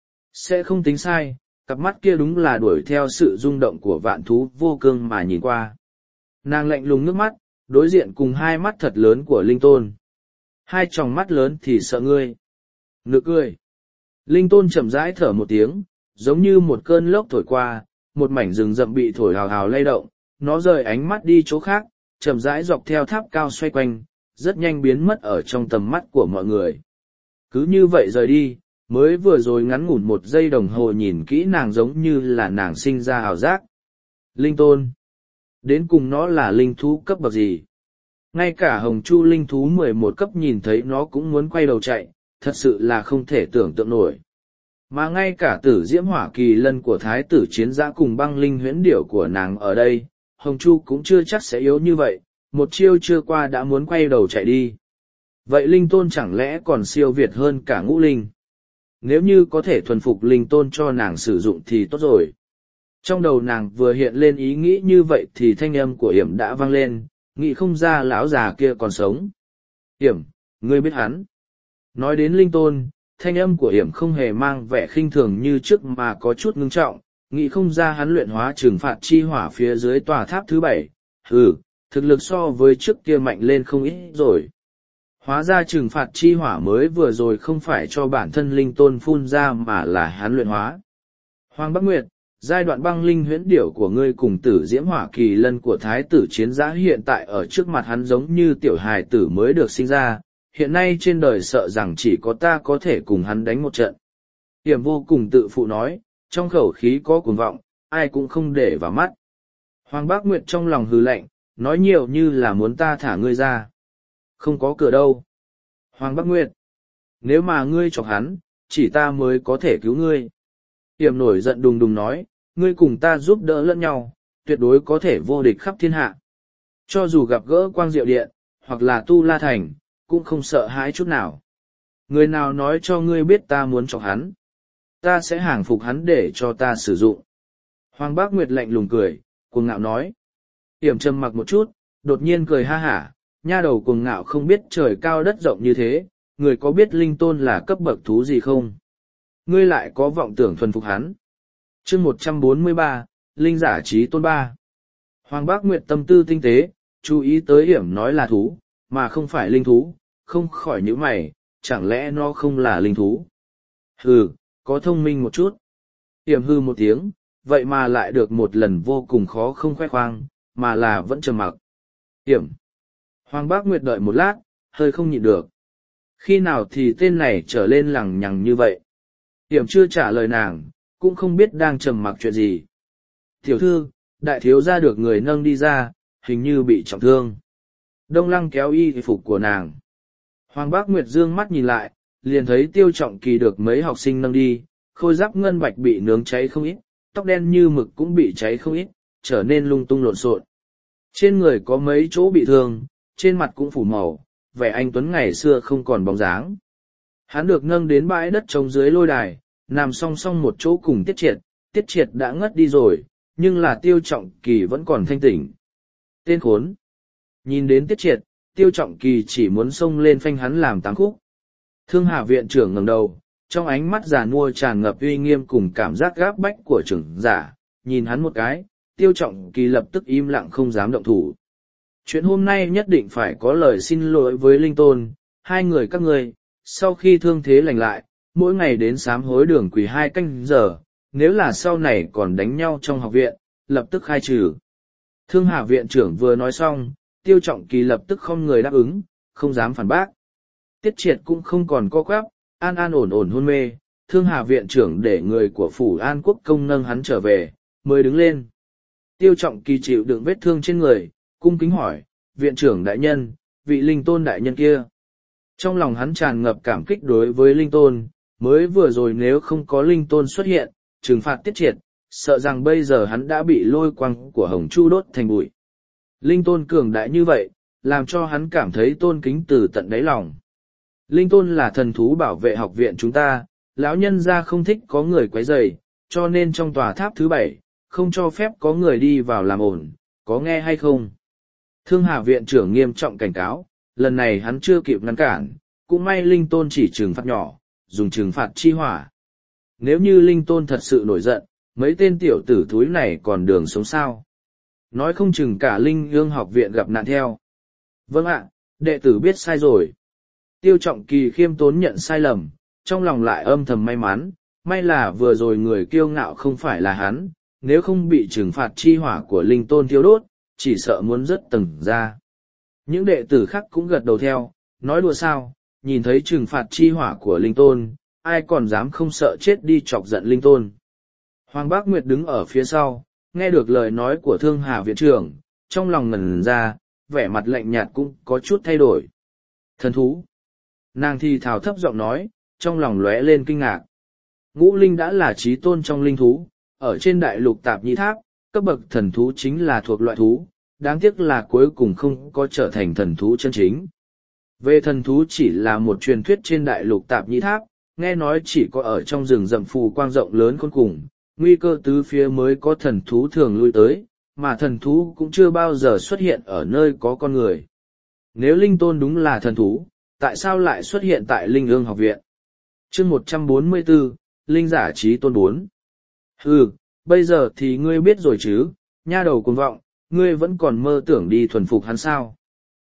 Sẽ không tính sai, cặp mắt kia đúng là đuổi theo sự rung động của vạn thú vô cương mà nhìn qua. Nàng lạnh lùng nước mắt, đối diện cùng hai mắt thật lớn của linh tôn. Hai tròng mắt lớn thì sợ ngươi. Nực cười. Linh tôn chậm rãi thở một tiếng, giống như một cơn lốc thổi qua, một mảnh rừng rậm bị thổi hào hào lay động, nó rời ánh mắt đi chỗ khác, chậm rãi dọc theo tháp cao xoay quanh, rất nhanh biến mất ở trong tầm mắt của mọi người. Cứ như vậy rời đi, mới vừa rồi ngắn ngủn một giây đồng hồ nhìn kỹ nàng giống như là nàng sinh ra ảo giác. Linh tôn. Đến cùng nó là linh thú cấp bậc gì? Ngay cả Hồng Chu linh thú mười một cấp nhìn thấy nó cũng muốn quay đầu chạy, thật sự là không thể tưởng tượng nổi. Mà ngay cả tử diễm hỏa kỳ lân của thái tử Chiến Dã cùng băng linh huyễn điểu của nàng ở đây, Hồng Chu cũng chưa chắc sẽ yếu như vậy, một chiêu chưa qua đã muốn quay đầu chạy đi. Vậy linh tôn chẳng lẽ còn siêu việt hơn cả ngũ linh? Nếu như có thể thuần phục linh tôn cho nàng sử dụng thì tốt rồi. Trong đầu nàng vừa hiện lên ý nghĩ như vậy thì thanh âm của Yểm đã vang lên, nghĩ không ra lão già kia còn sống. Yểm, ngươi biết hắn. Nói đến linh tôn, thanh âm của Yểm không hề mang vẻ khinh thường như trước mà có chút ngưng trọng, nghĩ không ra hắn luyện hóa trừng phạt chi hỏa phía dưới tòa tháp thứ bảy. Hừ, thực lực so với trước kia mạnh lên không ít rồi. Hóa ra trừng phạt chi hỏa mới vừa rồi không phải cho bản thân linh tôn phun ra mà là hắn luyện hóa. Hoàng Bắc Nguyệt, giai đoạn băng linh huyễn điểu của ngươi cùng tử diễm hỏa kỳ lân của thái tử chiến giã hiện tại ở trước mặt hắn giống như tiểu hài tử mới được sinh ra, hiện nay trên đời sợ rằng chỉ có ta có thể cùng hắn đánh một trận. Hiểm vô cùng tự phụ nói, trong khẩu khí có cuồng vọng, ai cũng không để vào mắt. Hoàng Bác Nguyệt trong lòng hừ lạnh, nói nhiều như là muốn ta thả ngươi ra. Không có cửa đâu. Hoàng Bác Nguyệt, nếu mà ngươi chọc hắn, chỉ ta mới có thể cứu ngươi. Hiểm nổi giận đùng đùng nói, ngươi cùng ta giúp đỡ lẫn nhau, tuyệt đối có thể vô địch khắp thiên hạ. Cho dù gặp gỡ Quang Diệu Điện, hoặc là Tu La Thành, cũng không sợ hãi chút nào. Người nào nói cho ngươi biết ta muốn chọc hắn? Ta sẽ hàng phục hắn để cho ta sử dụng. Hoàng Bác Nguyệt lạnh lùng cười, cuồng ngạo nói. Hiểm trầm mặc một chút, đột nhiên cười ha hả, nha đầu cuồng ngạo không biết trời cao đất rộng như thế, người có biết linh tôn là cấp bậc thú gì không? Ngươi lại có vọng tưởng thuần phục hắn. Chương một trăm bốn mươi ba, Linh giả trí tôn ba. Hoàng Bác Nguyệt tâm tư tinh tế, chú ý tới Hiểm nói là thú, mà không phải linh thú, không khỏi nhíu mày, chẳng lẽ nó không là linh thú? Hừ, có thông minh một chút. Hiểm hư một tiếng, vậy mà lại được một lần vô cùng khó không khoe khoang, mà là vẫn trầm mặc. Hiểm. Hoàng Bác Nguyệt đợi một lát, hơi không nhịn được. Khi nào thì tên này trở lên lằng nhằng như vậy? Hiểm chưa trả lời nàng, cũng không biết đang trầm mặc chuyện gì. Tiểu thư, đại thiếu gia được người nâng đi ra, hình như bị trọng thương. Đông Lăng kéo y phục của nàng. Hoàng Bác Nguyệt dương mắt nhìn lại, liền thấy Tiêu Trọng Kỳ được mấy học sinh nâng đi, khôi giáp ngân bạch bị nướng cháy không ít, tóc đen như mực cũng bị cháy không ít, trở nên lung tung lộn xộn. Trên người có mấy chỗ bị thương, trên mặt cũng phủ màu, vẻ anh tuấn ngày xưa không còn bóng dáng. Hắn được nâng đến bãi đất trống dưới lôi đài, nằm song song một chỗ cùng Tiết Triệt, Tiết Triệt đã ngất đi rồi, nhưng là Tiêu Trọng Kỳ vẫn còn thanh tỉnh. Tên khốn! Nhìn đến Tiết Triệt, Tiêu Trọng Kỳ chỉ muốn xông lên phanh hắn làm tám khúc. Thương Hà viện trưởng ngẩng đầu, trong ánh mắt già nua tràn ngập uy nghiêm cùng cảm giác gáp bách của trưởng giả, nhìn hắn một cái, Tiêu Trọng Kỳ lập tức im lặng không dám động thủ. Chuyện hôm nay nhất định phải có lời xin lỗi với Linh Tôn, hai người các ngươi, sau khi thương thế lành lại, mỗi ngày đến sám hối đường quỳ hai canh giờ, nếu là sau này còn đánh nhau trong học viện, lập tức khai trừ. Thương Hà viện trưởng vừa nói xong, Tiêu Trọng Kỳ lập tức không người đáp ứng, không dám phản bác. Tiết Triệt cũng không còn co quắp, an an ổn ổn hôn mê, Thương Hà viện trưởng để người của phủ An Quốc công nâng hắn trở về, mới đứng lên. Tiêu Trọng Kỳ chịu đựng vết thương trên người, cung kính hỏi, viện trưởng đại nhân, vị Linh Tôn đại nhân kia. Trong lòng hắn tràn ngập cảm kích đối với Linh Tôn, mới vừa rồi nếu không có Linh Tôn xuất hiện, trừng phạt Tiết Triệt, sợ rằng bây giờ hắn đã bị lôi quăng của Hồng Chu đốt thành bụi. Linh Tôn cường đại như vậy, làm cho hắn cảm thấy tôn kính từ tận đáy lòng. Linh Tôn là thần thú bảo vệ học viện chúng ta, lão nhân gia không thích có người quấy rầy, cho nên trong tòa tháp thứ bảy, không cho phép có người đi vào làm ổn, có nghe hay không? Thương Hà viện trưởng nghiêm trọng cảnh cáo, lần này hắn chưa kịp ngăn cản, cũng may Linh Tôn chỉ trừng phạt nhỏ, dùng trừng phạt chi hỏa. Nếu như Linh Tôn thật sự nổi giận, mấy tên tiểu tử thúi này còn đường sống sao? Nói không chừng cả Linh Ương học viện gặp nạn theo. Vâng ạ, đệ tử biết sai rồi. Tiêu Trọng Kỳ khiêm tốn nhận sai lầm, trong lòng lại âm thầm may mắn, may là vừa rồi người kiêu ngạo không phải là hắn, nếu không bị trừng phạt chi hỏa của Linh Tôn thiêu đốt, chỉ sợ muốn rớt tầng ra. Những đệ tử khác cũng gật đầu theo, nói đùa sao, nhìn thấy trừng phạt chi hỏa của Linh Tôn, ai còn dám không sợ chết đi chọc giận Linh Tôn. Hoàng Bác Nguyệt đứng ở phía sau, nghe được lời nói của Thương Hà viện trưởng, trong lòng ngẩn ra, vẻ mặt lạnh nhạt cũng có chút thay đổi. Thần thú. Nàng thì thào thấp giọng nói, trong lòng lóe lên kinh ngạc. Ngũ linh đã là trí tôn trong linh thú, ở trên đại lục tạp nhĩ tháp, cấp bậc thần thú chính là thuộc loại thú, đáng tiếc là cuối cùng không có trở thành thần thú chân chính. Về thần thú chỉ là một truyền thuyết trên đại lục tạp nhĩ tháp, nghe nói chỉ có ở trong rừng rậm phù quang rộng lớn khôn cùng, nguy cơ tứ phía mới có thần thú thường lui tới, mà thần thú cũng chưa bao giờ xuất hiện ở nơi có con người. Nếu Linh Tôn đúng là thần thú, tại sao lại xuất hiện tại Linh Ương học viện? Chương một trăm bốn mươi bốn, Linh giả trí tôn bốn. Ừ, bây giờ thì ngươi biết rồi chứ, nha đầu cuồng vọng, ngươi vẫn còn mơ tưởng đi thuần phục hắn sao?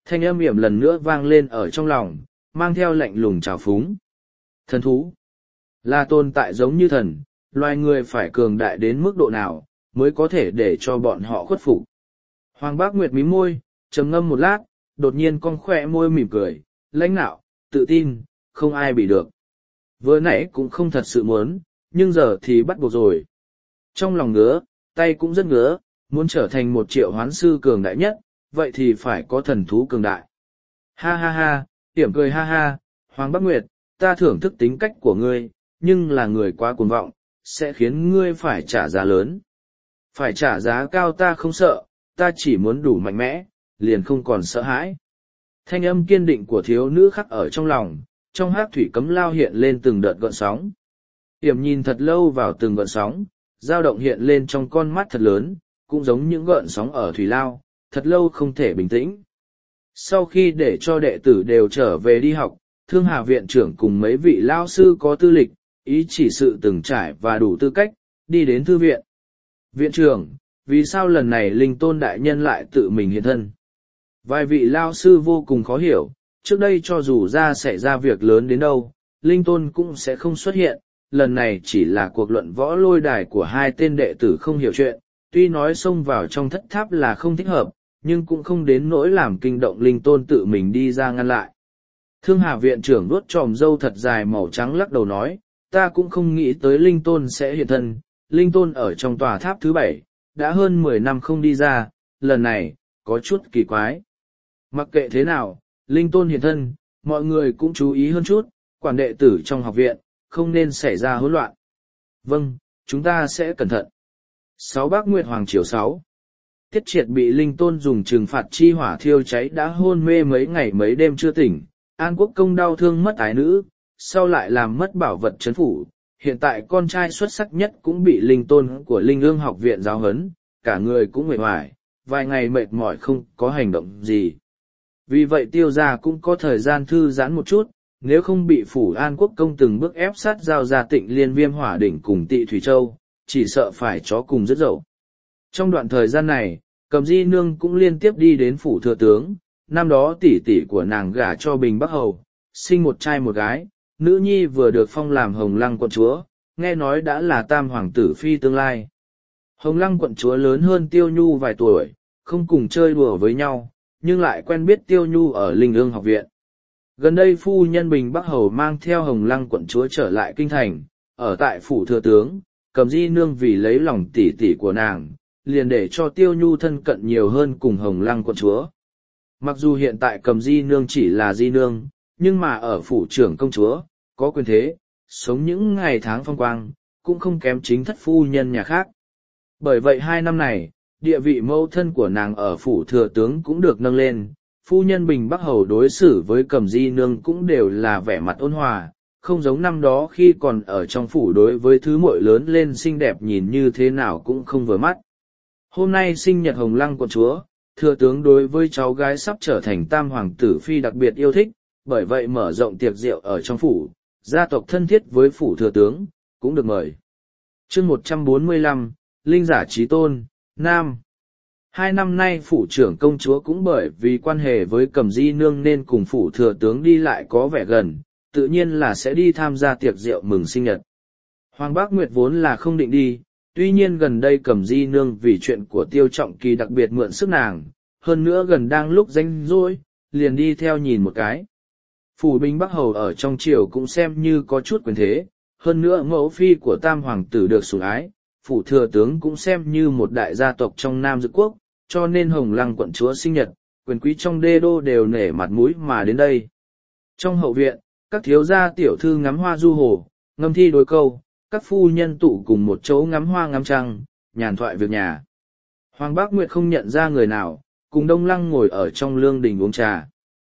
Thanh âm hiểm lần nữa vang lên ở trong lòng, mang theo lạnh lùng trào phúng. Thần thú là tồn tại giống như thần, loài người phải cường đại đến mức độ nào, mới có thể để cho bọn họ khuất phục. Hoàng Bác Nguyệt mím môi, trầm ngâm một lát, đột nhiên cong khỏe môi mỉm cười, lãnh nạo, tự tin, không ai bị được. Vừa nãy cũng không thật sự muốn, nhưng giờ thì bắt buộc rồi. Trong lòng ngứa, tay cũng rất ngứa, muốn trở thành một triệu hoán sư cường đại nhất, vậy thì phải có thần thú cường đại. Ha ha ha, hiểm cười ha ha, Hoàng Bác Nguyệt, ta thưởng thức tính cách của ngươi, nhưng là người quá cuồng vọng, sẽ khiến ngươi phải trả giá lớn. Phải trả giá cao ta không sợ, ta chỉ muốn đủ mạnh mẽ, liền không còn sợ hãi. Thanh âm kiên định của thiếu nữ khắc ở trong lòng, trong hắc thủy cấm lao hiện lên từng đợt gợn sóng. Hiểm nhìn thật lâu vào từng gợn sóng, dao động hiện lên trong con mắt thật lớn, cũng giống những gợn sóng ở thủy lao, thật lâu không thể bình tĩnh. Sau khi để cho đệ tử đều trở về đi học, Thương Hà viện trưởng cùng mấy vị lao sư có tư lịch, ý chỉ sự từng trải và đủ tư cách, đi đến thư viện. Viện trưởng, vì sao lần này Linh Tôn đại nhân lại tự mình hiện thân? Vài vị lao sư vô cùng khó hiểu, trước đây cho dù ra xảy ra việc lớn đến đâu, Linh Tôn cũng sẽ không xuất hiện, lần này chỉ là cuộc luận võ lôi đài của hai tên đệ tử không hiểu chuyện, tuy nói xông vào trong thất tháp là không thích hợp, nhưng cũng không đến nỗi làm kinh động Linh Tôn tự mình đi ra ngăn lại. Thương Hà viện trưởng đuốt tròm râu thật dài màu trắng lắc đầu nói, ta cũng không nghĩ tới Linh Tôn sẽ hiện thân, Linh Tôn ở trong tòa tháp thứ bảy, đã hơn mười năm không đi ra, lần này, có chút kỳ quái. Mặc kệ thế nào, Linh Tôn hiện thân, mọi người cũng chú ý hơn chút, quản đệ tử trong học viện, không nên xảy ra hỗn loạn. Vâng, chúng ta sẽ cẩn thận. Sáu Bác Nguyệt Hoàng Triều sáu. Tiết Triệt bị Linh Tôn dùng trừng phạt chi hỏa thiêu cháy đã hôn mê mấy ngày mấy đêm chưa tỉnh, An Quốc Công đau thương mất ái nữ, sau lại làm mất bảo vật trấn phủ, hiện tại con trai xuất sắc nhất cũng bị Linh Tôn của Linh Ương học viện giáo huấn, cả người cũng mệt mỏi, vài ngày mệt mỏi không có hành động gì. Vì vậy Tiêu gia cũng có thời gian thư giãn một chút, nếu không bị phủ An Quốc Công từng bước ép sát giao ra Tịnh Liên Viêm Hỏa Đỉnh cùng Tị Thủy Châu, chỉ sợ phải chó cùng rất dậu. Trong đoạn thời gian này, Cầm Di Nương cũng liên tiếp đi đến phủ thừa tướng, năm đó tỷ tỷ của nàng gả cho Bình Bắc Hầu, sinh một trai một gái, nữ nhi vừa được phong làm Hồng Lăng quận chúa, nghe nói đã là tam hoàng tử phi tương lai. Hồng Lăng quận chúa lớn hơn Tiêu Nhu vài tuổi, không cùng chơi đùa với nhau, nhưng lại quen biết Tiêu Nhu ở Linh Ương học viện. Gần đây phu nhân Bình Bắc Hầu mang theo Hồng Lăng quận chúa trở lại kinh thành, ở tại phủ thừa tướng, Cầm Di Nương vì lấy lòng tỷ tỷ của nàng, liền để cho Tiêu Nhu thân cận nhiều hơn cùng Hồng Lăng quận chúa. Mặc dù hiện tại Cầm Di Nương chỉ là Di Nương, nhưng mà ở phủ trưởng công chúa, có quyền thế, sống những ngày tháng phong quang, cũng không kém chính thất phu nhân nhà khác. Bởi vậy hai năm này, địa vị mẫu thân của nàng ở phủ thừa tướng cũng được nâng lên, phu nhân Bình Bắc Hầu đối xử với Cầm Di Nương cũng đều là vẻ mặt ôn hòa, không giống năm đó khi còn ở trong phủ đối với thứ muội lớn lên xinh đẹp nhìn như thế nào cũng không vừa mắt. Hôm nay sinh nhật Hồng Lăng quận chúa, thừa tướng đối với cháu gái sắp trở thành tam hoàng tử phi đặc biệt yêu thích, bởi vậy mở rộng tiệc rượu ở trong phủ, gia tộc thân thiết với phủ thừa tướng, cũng được mời. chương một trăm bốn mươi lăm, Linh giả trí tôn, Nam. Hai năm nay phủ trưởng công chúa cũng bởi vì quan hệ với Cầm Di Nương nên cùng phủ thừa tướng đi lại có vẻ gần, tự nhiên là sẽ đi tham gia tiệc rượu mừng sinh nhật. Hoàng Bác Nguyệt vốn là không định đi, tuy nhiên gần đây Cầm Di Nương vì chuyện của Tiêu Trọng Kỳ đặc biệt mượn sức nàng, hơn nữa gần đang lúc rảnh rỗi, liền đi theo nhìn một cái. Phủ Bình Bắc Hầu ở trong triều cũng xem như có chút quyền thế, hơn nữa mẫu phi của tam hoàng tử được sủng ái, phủ thừa tướng cũng xem như một đại gia tộc trong Nam Dự Quốc, cho nên Hồng Lăng quận chúa sinh nhật, quyền quý trong đê đô đều nể mặt mũi mà đến đây. Trong hậu viện, các thiếu gia tiểu thư ngắm hoa du hồ, ngâm thi đối câu, các phu nhân tụ cùng một chỗ ngắm hoa ngắm trăng, nhàn thoại việc nhà. Hoàng Bác Nguyệt không nhận ra người nào, cùng Đông Lăng ngồi ở trong lương đình uống trà.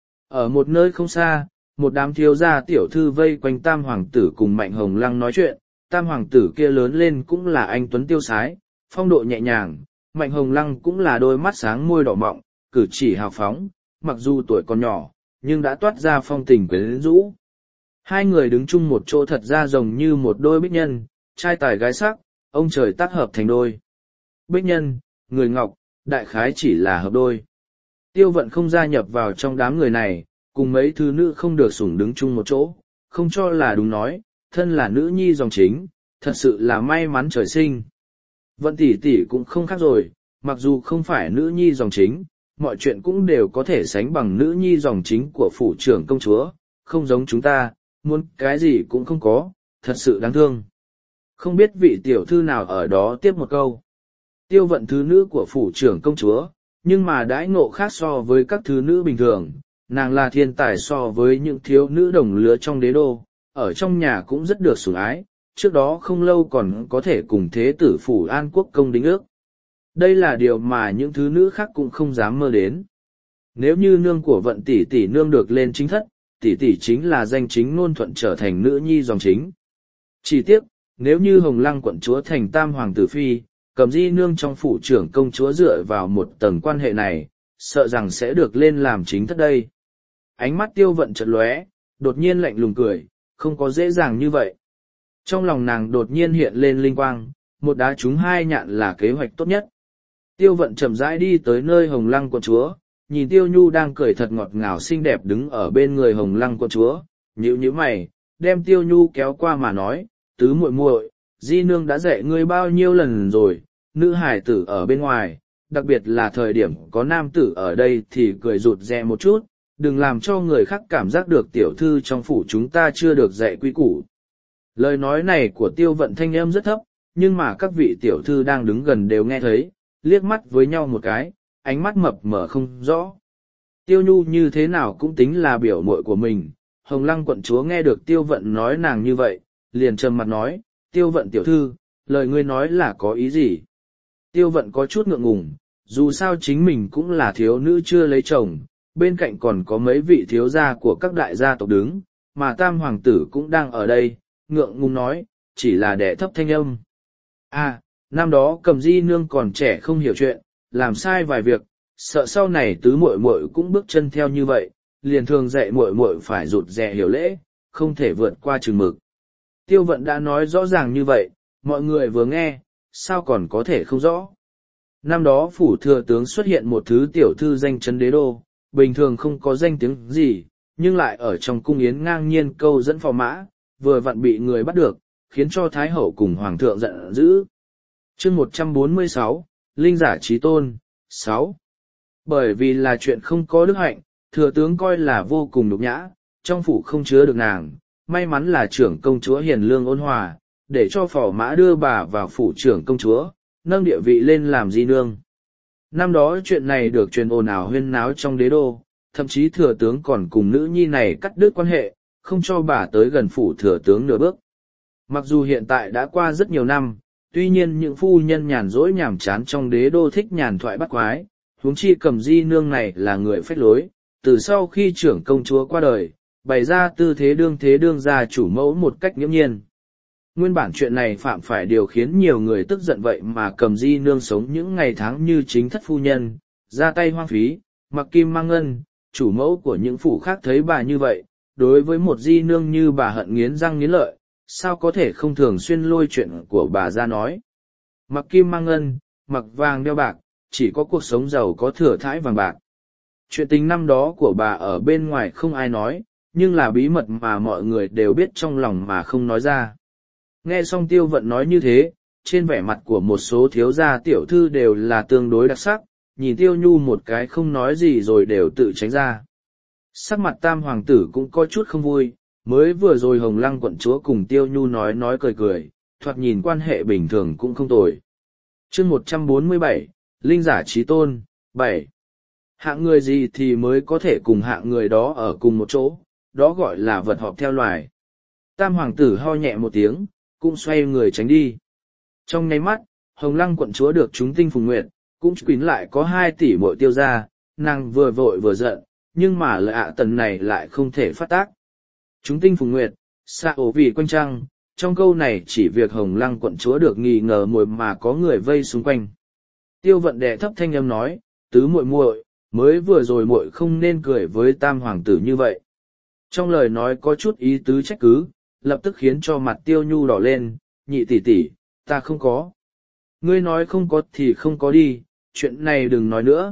Ở một nơi không xa, một đám thiếu gia tiểu thư vây quanh tam hoàng tử cùng Mạnh Hồng Lăng nói chuyện, tam hoàng tử kia lớn lên cũng là anh tuấn tiêu sái, phong độ nhẹ nhàng, Mạnh Hồng Lăng cũng là đôi mắt sáng môi đỏ mọng, cử chỉ hào phóng, mặc dù tuổi còn nhỏ, nhưng đã toát ra phong tình quyến rũ. Hai người đứng chung một chỗ thật ra giống như một đôi bích nhân, trai tài gái sắc, ông trời tác hợp thành đôi. Bích nhân, người ngọc, đại khái chỉ là hợp đôi. Tiêu vận không gia nhập vào trong đám người này, cùng mấy thứ nữ không được sủng đứng chung một chỗ, không cho là đúng nói, thân là nữ nhi dòng chính, thật sự là may mắn trời sinh. Vận tỷ tỷ cũng không khác rồi, mặc dù không phải nữ nhi dòng chính, mọi chuyện cũng đều có thể sánh bằng nữ nhi dòng chính của phủ trưởng công chúa, không giống chúng ta, muốn cái gì cũng không có, thật sự đáng thương. Không biết vị tiểu thư nào ở đó tiếp một câu. Tiêu vận thứ nữ của phủ trưởng công chúa, nhưng mà đãi ngộ khác so với các thứ nữ bình thường, nàng là thiên tài so với những thiếu nữ đồng lứa trong đế đô, ở trong nhà cũng rất được sủng ái, trước đó không lâu còn có thể cùng thế tử phủ An Quốc công đính ước. Đây là điều mà những thứ nữ khác cũng không dám mơ đến. Nếu như nương của vận tỷ tỷ nương được lên chính thất, tỷ tỷ chính là danh chính ngôn thuận trở thành nữ nhi dòng chính. Chỉ tiếc, nếu như Hồng Lăng quận chúa thành tam hoàng tử phi, Cẩm Di nương trong phủ trưởng công chúa dựa vào một tầng quan hệ này, sợ rằng sẽ được lên làm chính thất đây. Ánh mắt Tiêu Vận chợt lóe, đột nhiên lạnh lùng cười, không có dễ dàng như vậy. Trong lòng nàng đột nhiên hiện lên linh quang, một đá trúng hai nhạn là kế hoạch tốt nhất. Tiêu Vận chậm rãi đi tới nơi Hồng Lăng quận chúa, nhìn Tiêu Nhu đang cười thật ngọt ngào xinh đẹp đứng ở bên người Hồng Lăng quận chúa, nhíu nhíu mày, đem Tiêu Nhu kéo qua mà nói, tứ muội muội, Di nương đã dạy ngươi bao nhiêu lần rồi, nữ hải tử ở bên ngoài, đặc biệt là thời điểm có nam tử ở đây thì cười rụt rè một chút, đừng làm cho người khác cảm giác được tiểu thư trong phủ chúng ta chưa được dạy quy củ. Lời nói này của Tiêu Vận thanh âm rất thấp, nhưng mà các vị tiểu thư đang đứng gần đều nghe thấy, liếc mắt với nhau một cái, ánh mắt mập mờ không rõ. Tiêu Nhu như thế nào cũng tính là biểu muội của mình, Hồng Lăng quận chúa nghe được Tiêu Vận nói nàng như vậy, liền trầm mặt nói, Tiêu Vận tiểu thư, lời ngươi nói là có ý gì? Tiêu Vận có chút ngượng ngùng, dù sao chính mình cũng là thiếu nữ chưa lấy chồng, bên cạnh còn có mấy vị thiếu gia của các đại gia tộc đứng, mà tam hoàng tử cũng đang ở đây, ngượng ngùng nói, chỉ là đẻ thấp thanh âm. À, năm đó Cẩm Di nương còn trẻ không hiểu chuyện, làm sai vài việc, sợ sau này tứ muội muội cũng bước chân theo như vậy, liền thường dạy muội muội phải rụt rè hiểu lễ, không thể vượt qua chừng mực. Tiêu Vận đã nói rõ ràng như vậy, mọi người vừa nghe, sao còn có thể không rõ. Năm đó phủ thừa tướng xuất hiện một thứ tiểu thư danh chấn đế đô, bình thường không có danh tiếng gì, nhưng lại ở trong cung yến ngang nhiên câu dẫn phò mã, vừa vặn bị người bắt được, khiến cho Thái Hậu cùng Hoàng thượng giận dữ. Chương một trăm bốn mươi sáu, Linh giả trí tôn, sáu. Bởi vì là chuyện không có đức hạnh, thừa tướng coi là vô cùng nhục nhã, trong phủ không chứa được nàng, may mắn là trưởng công chúa hiền lương ôn hòa, để cho phò mã đưa bà vào phủ trưởng công chúa, nâng địa vị lên làm di nương. Năm đó chuyện này được truyền ồn ào huyên náo trong đế đô, thậm chí thừa tướng còn cùng nữ nhi này cắt đứt quan hệ, không cho bà tới gần phủ thừa tướng nửa bước. Mặc dù hiện tại đã qua rất nhiều năm, tuy nhiên những phu nhân nhàn rỗi nhàm chán trong đế đô thích nhàn thoại bắt quái, huống chi Cẩm Di nương này là người phách lối, từ sau khi trưởng công chúa qua đời, bày ra tư thế đương thế đương gia chủ mẫu một cách nghiễm nhiên. Nguyên bản chuyện này phạm phải điều khiến nhiều người tức giận vậy mà Cẩm Di nương sống những ngày tháng như chính thất phu nhân, ra tay hoang phí, mặc kim mang ngân, chủ mẫu của những phủ khác thấy bà như vậy, đối với một di nương như bà hận nghiến răng nghiến lợi, sao có thể không thường xuyên lôi chuyện của bà ra nói. Mặc kim mang ngân, mặc vàng đeo bạc, chỉ có cuộc sống giàu có thừa thãi vàng bạc. Chuyện tình năm đó của bà ở bên ngoài không ai nói, nhưng là bí mật mà mọi người đều biết trong lòng mà không nói ra. Nghe xong Tiêu Vận nói như thế, trên vẻ mặt của một số thiếu gia tiểu thư đều là tương đối đặc sắc, nhìn Tiêu Nhu một cái không nói gì rồi đều tự tránh ra. Sắc mặt tam hoàng tử cũng có chút không vui, mới vừa rồi Hồng Lăng quận chúa cùng Tiêu Nhu nói nói cười cười, thoạt nhìn quan hệ bình thường cũng không tồi. Chương một trăm bốn mươi bảy, Linh giả trí tôn, bảy. Hạng người gì thì mới có thể cùng hạng người đó ở cùng một chỗ, đó gọi là vật họp theo loài. Tam hoàng tử ho nhẹ một tiếng, cũng xoay người tránh đi. Trong nháy mắt, Hồng Lăng quận chúa được chúng tinh phùng nguyệt, cũng quyến lại có hai tỷ muội tiêu ra, nàng vừa vội vừa giận, nhưng mà lợi ạ tần này lại không thể phát tác. Chúng tinh phùng nguyệt, xa ổ vì quanh trăng, trong câu này chỉ việc Hồng Lăng quận chúa được nghi ngờ mùi mà có người vây xung quanh. Tiêu Vận đè thấp thanh âm nói, tứ muội muội, mới vừa rồi muội không nên cười với tam hoàng tử như vậy. Trong lời nói có chút ý tứ trách cứ, lập tức khiến cho mặt Tiêu Nhu đỏ lên, nhị tỷ tỷ, ta không có. Ngươi nói không có thì không có đi, chuyện này đừng nói nữa,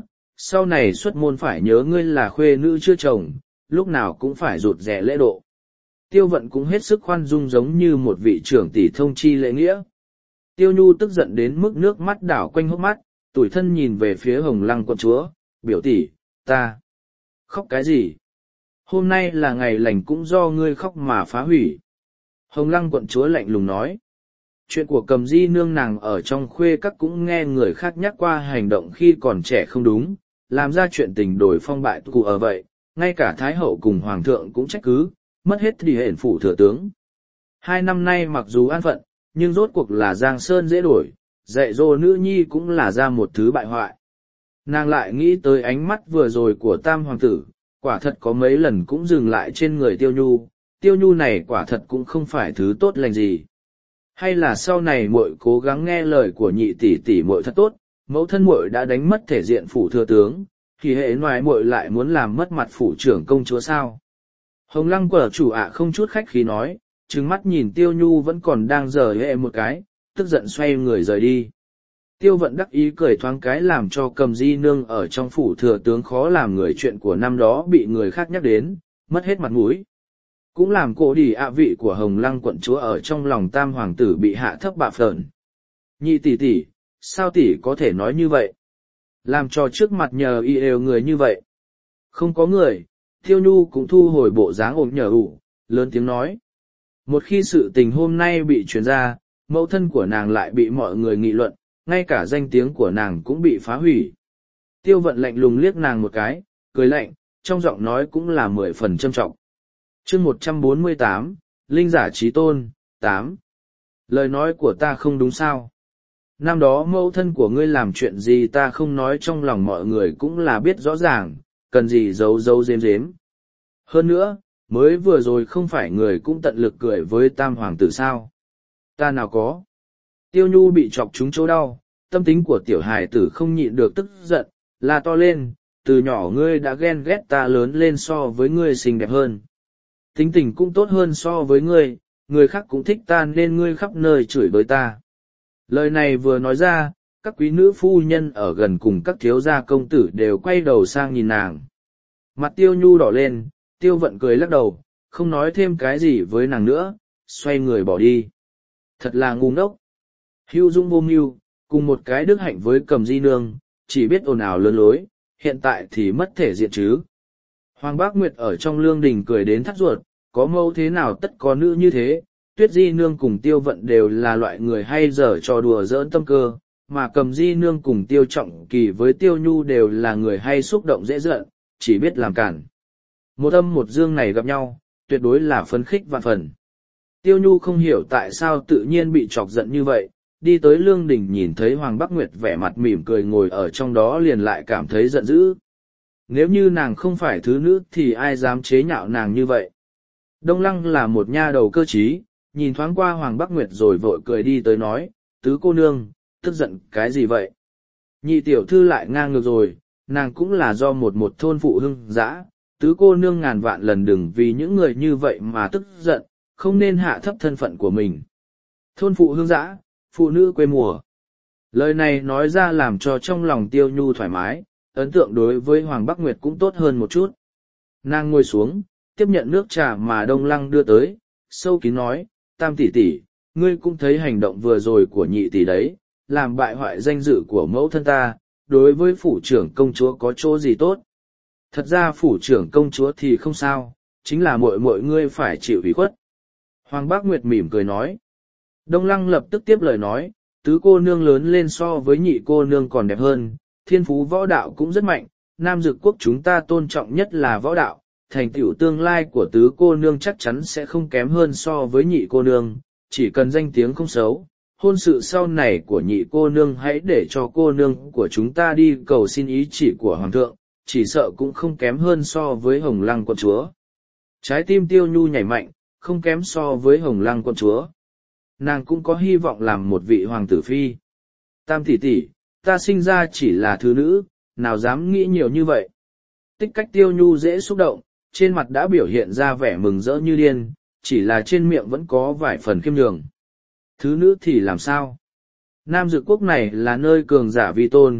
sau này xuất môn phải nhớ ngươi là khuê nữ chưa chồng, lúc nào cũng phải rụt rè lễ độ. Tiêu Vận cũng hết sức khoan dung giống như một vị trưởng tỷ thông chi lễ nghĩa. Tiêu Nhu tức giận đến mức nước mắt đảo quanh hốc mắt, tủi thân nhìn về phía Hồng Lăng quận chúa, biểu tỷ, ta. Khóc cái gì? Hôm nay là ngày lành cũng do ngươi khóc mà phá hủy. Hồng Lăng quận chúa lạnh lùng nói. Chuyện của Cầm Di nương nàng ở trong khuê các cũng nghe người khác nhắc qua hành động khi còn trẻ không đúng, làm ra chuyện tình đổi phong bại cụ ở vậy, ngay cả Thái hậu cùng Hoàng thượng cũng trách cứ, mất hết thì hển phủ thừa tướng. Hai năm nay mặc dù an phận, nhưng rốt cuộc là Giang Sơn dễ đổi, dạy dỗ nữ nhi cũng là ra một thứ bại hoại. Nàng lại nghĩ tới ánh mắt vừa rồi của Tam Hoàng tử, quả thật có mấy lần cũng dừng lại trên người Tiêu Nhu, Tiêu Nhu này quả thật cũng không phải thứ tốt lành gì. Hay là sau này muội cố gắng nghe lời của nhị tỷ tỷ muội thật tốt, mẫu thân muội đã đánh mất thể diện phủ thừa tướng, thì hệ ngoài muội lại muốn làm mất mặt phủ trưởng công chúa sao? Hồng Lăng quở chủ ạ không chút khách khí nói, trừng mắt nhìn Tiêu Nhu vẫn còn đang giở hệ một cái, tức giận xoay người rời đi. Tiêu Vận đắc ý cười thoáng cái làm cho Cầm Di nương ở trong phủ thừa tướng khó làm người chuyện của năm đó bị người khác nhắc đến, mất hết mặt mũi. Cũng làm cổ đi ạ vị của Hồng Lăng quận chúa ở trong lòng Tam Hoàng tử bị hạ thấp bạ phởn. Nhị tỷ tỷ, sao tỷ có thể nói như vậy? Làm cho trước mặt nhờ y đều người như vậy. Không có người, Tiêu Nhu cũng thu hồi bộ dáng ổn nhờ ủ, lớn tiếng nói. Một khi sự tình hôm nay bị truyền ra, mẫu thân của nàng lại bị mọi người nghị luận, ngay cả danh tiếng của nàng cũng bị phá hủy. Tiêu Vận lạnh lùng liếc nàng một cái, cười lạnh, trong giọng nói cũng là mười phần trâm trọng. Chương một trăm bốn mươi tám, Linh giả trí tôn, tám. Lời nói của ta không đúng sao? Năm đó mẫu thân của ngươi làm chuyện gì ta không nói trong lòng mọi người cũng là biết rõ ràng, cần gì giấu giấu giếm giếm. Hơn nữa, mới vừa rồi không phải người cũng tận lực cười với Tam Hoàng tử sao? Ta nào có? Tiêu Nhu bị chọc trúng chỗ đau, tâm tính của tiểu hài tử không nhịn được tức giận, la to lên, từ nhỏ ngươi đã ghen ghét ta lớn lên so với ngươi xinh đẹp hơn. Tính tình cũng tốt hơn so với ngươi, người khác cũng thích ta nên ngươi khắp nơi chửi bới ta. Lời này vừa nói ra, các quý nữ phu nhân ở gần cùng các thiếu gia công tử đều quay đầu sang nhìn nàng. Mặt Tiêu Nhu đỏ lên, Tiêu Vận cười lắc đầu, không nói thêm cái gì với nàng nữa, xoay người bỏ đi. Thật là ngu ngốc. Hưu dung vô mưu, cùng một cái đức hạnh với Cầm Di nương, chỉ biết ồn ào lớn lối, hiện tại thì mất thể diện chứ. Hoàng Bác Nguyệt ở trong lương đình cười đến thắt ruột, có mâu thế nào tất có nữ như thế, Tuyết Di nương cùng Tiêu Vận đều là loại người hay dở trò đùa giỡn tâm cơ, mà Cầm Di nương cùng Tiêu Trọng Kỳ với Tiêu Nhu đều là người hay xúc động dễ giận, chỉ biết làm cản. Một âm một dương này gặp nhau, tuyệt đối là phấn khích vạn phần. Tiêu Nhu không hiểu tại sao tự nhiên bị chọc giận như vậy, đi tới lương đình nhìn thấy Hoàng Bắc Nguyệt vẻ mặt mỉm cười ngồi ở trong đó liền lại cảm thấy giận dữ. Nếu như nàng không phải thứ nữ thì ai dám chế nhạo nàng như vậy. Đông Lăng là một nha đầu cơ trí, nhìn thoáng qua Hoàng Bắc Nguyệt rồi vội cười đi tới nói, tứ cô nương, tức giận cái gì vậy? Nhị tiểu thư lại ngang ngược rồi, nàng cũng là do một một thôn phụ hưng dã, tứ cô nương ngàn vạn lần đừng vì những người như vậy mà tức giận, không nên hạ thấp thân phận của mình. Thôn phụ hương dã, phụ nữ quê mùa. Lời này nói ra làm cho trong lòng Tiêu Nhu thoải mái, ấn tượng đối với Hoàng Bắc Nguyệt cũng tốt hơn một chút. Nàng ngồi xuống, tiếp nhận nước trà mà Đông Lăng đưa tới, sâu kín nói, Tam tỷ tỷ, ngươi cũng thấy hành động vừa rồi của nhị tỷ đấy, làm bại hoại danh dự của mẫu thân ta, đối với phủ trưởng công chúa có chỗ gì tốt. Thật ra phủ trưởng công chúa thì không sao, chính là muội muội ngươi phải chịu ủy khuất. Hoàng Bác Nguyệt mỉm cười nói. Đông Lăng lập tức tiếp lời nói, tứ cô nương lớn lên so với nhị cô nương còn đẹp hơn, thiên phú võ đạo cũng rất mạnh, Nam Dực quốc chúng ta tôn trọng nhất là võ đạo, thành tựu tương lai của tứ cô nương chắc chắn sẽ không kém hơn so với nhị cô nương, chỉ cần danh tiếng không xấu. Hôn sự sau này của nhị cô nương hãy để cho cô nương của chúng ta đi cầu xin ý chỉ của Hoàng thượng, chỉ sợ cũng không kém hơn so với Hồng Lăng quận chúa. Trái tim Tiêu Nhu nhảy mạnh, không kém so với Hồng Lăng quận chúa. Nàng cũng có hy vọng làm một vị hoàng tử phi. Tam tỷ tỷ, ta sinh ra chỉ là thứ nữ, nào dám nghĩ nhiều như vậy. Tích cách Tiêu Nhu dễ xúc động, trên mặt đã biểu hiện ra vẻ mừng rỡ như điên, chỉ là trên miệng vẫn có vài phần khiêm nhường. Thứ nữ thì làm sao? Nam Dực quốc này là nơi cường giả vi tôn,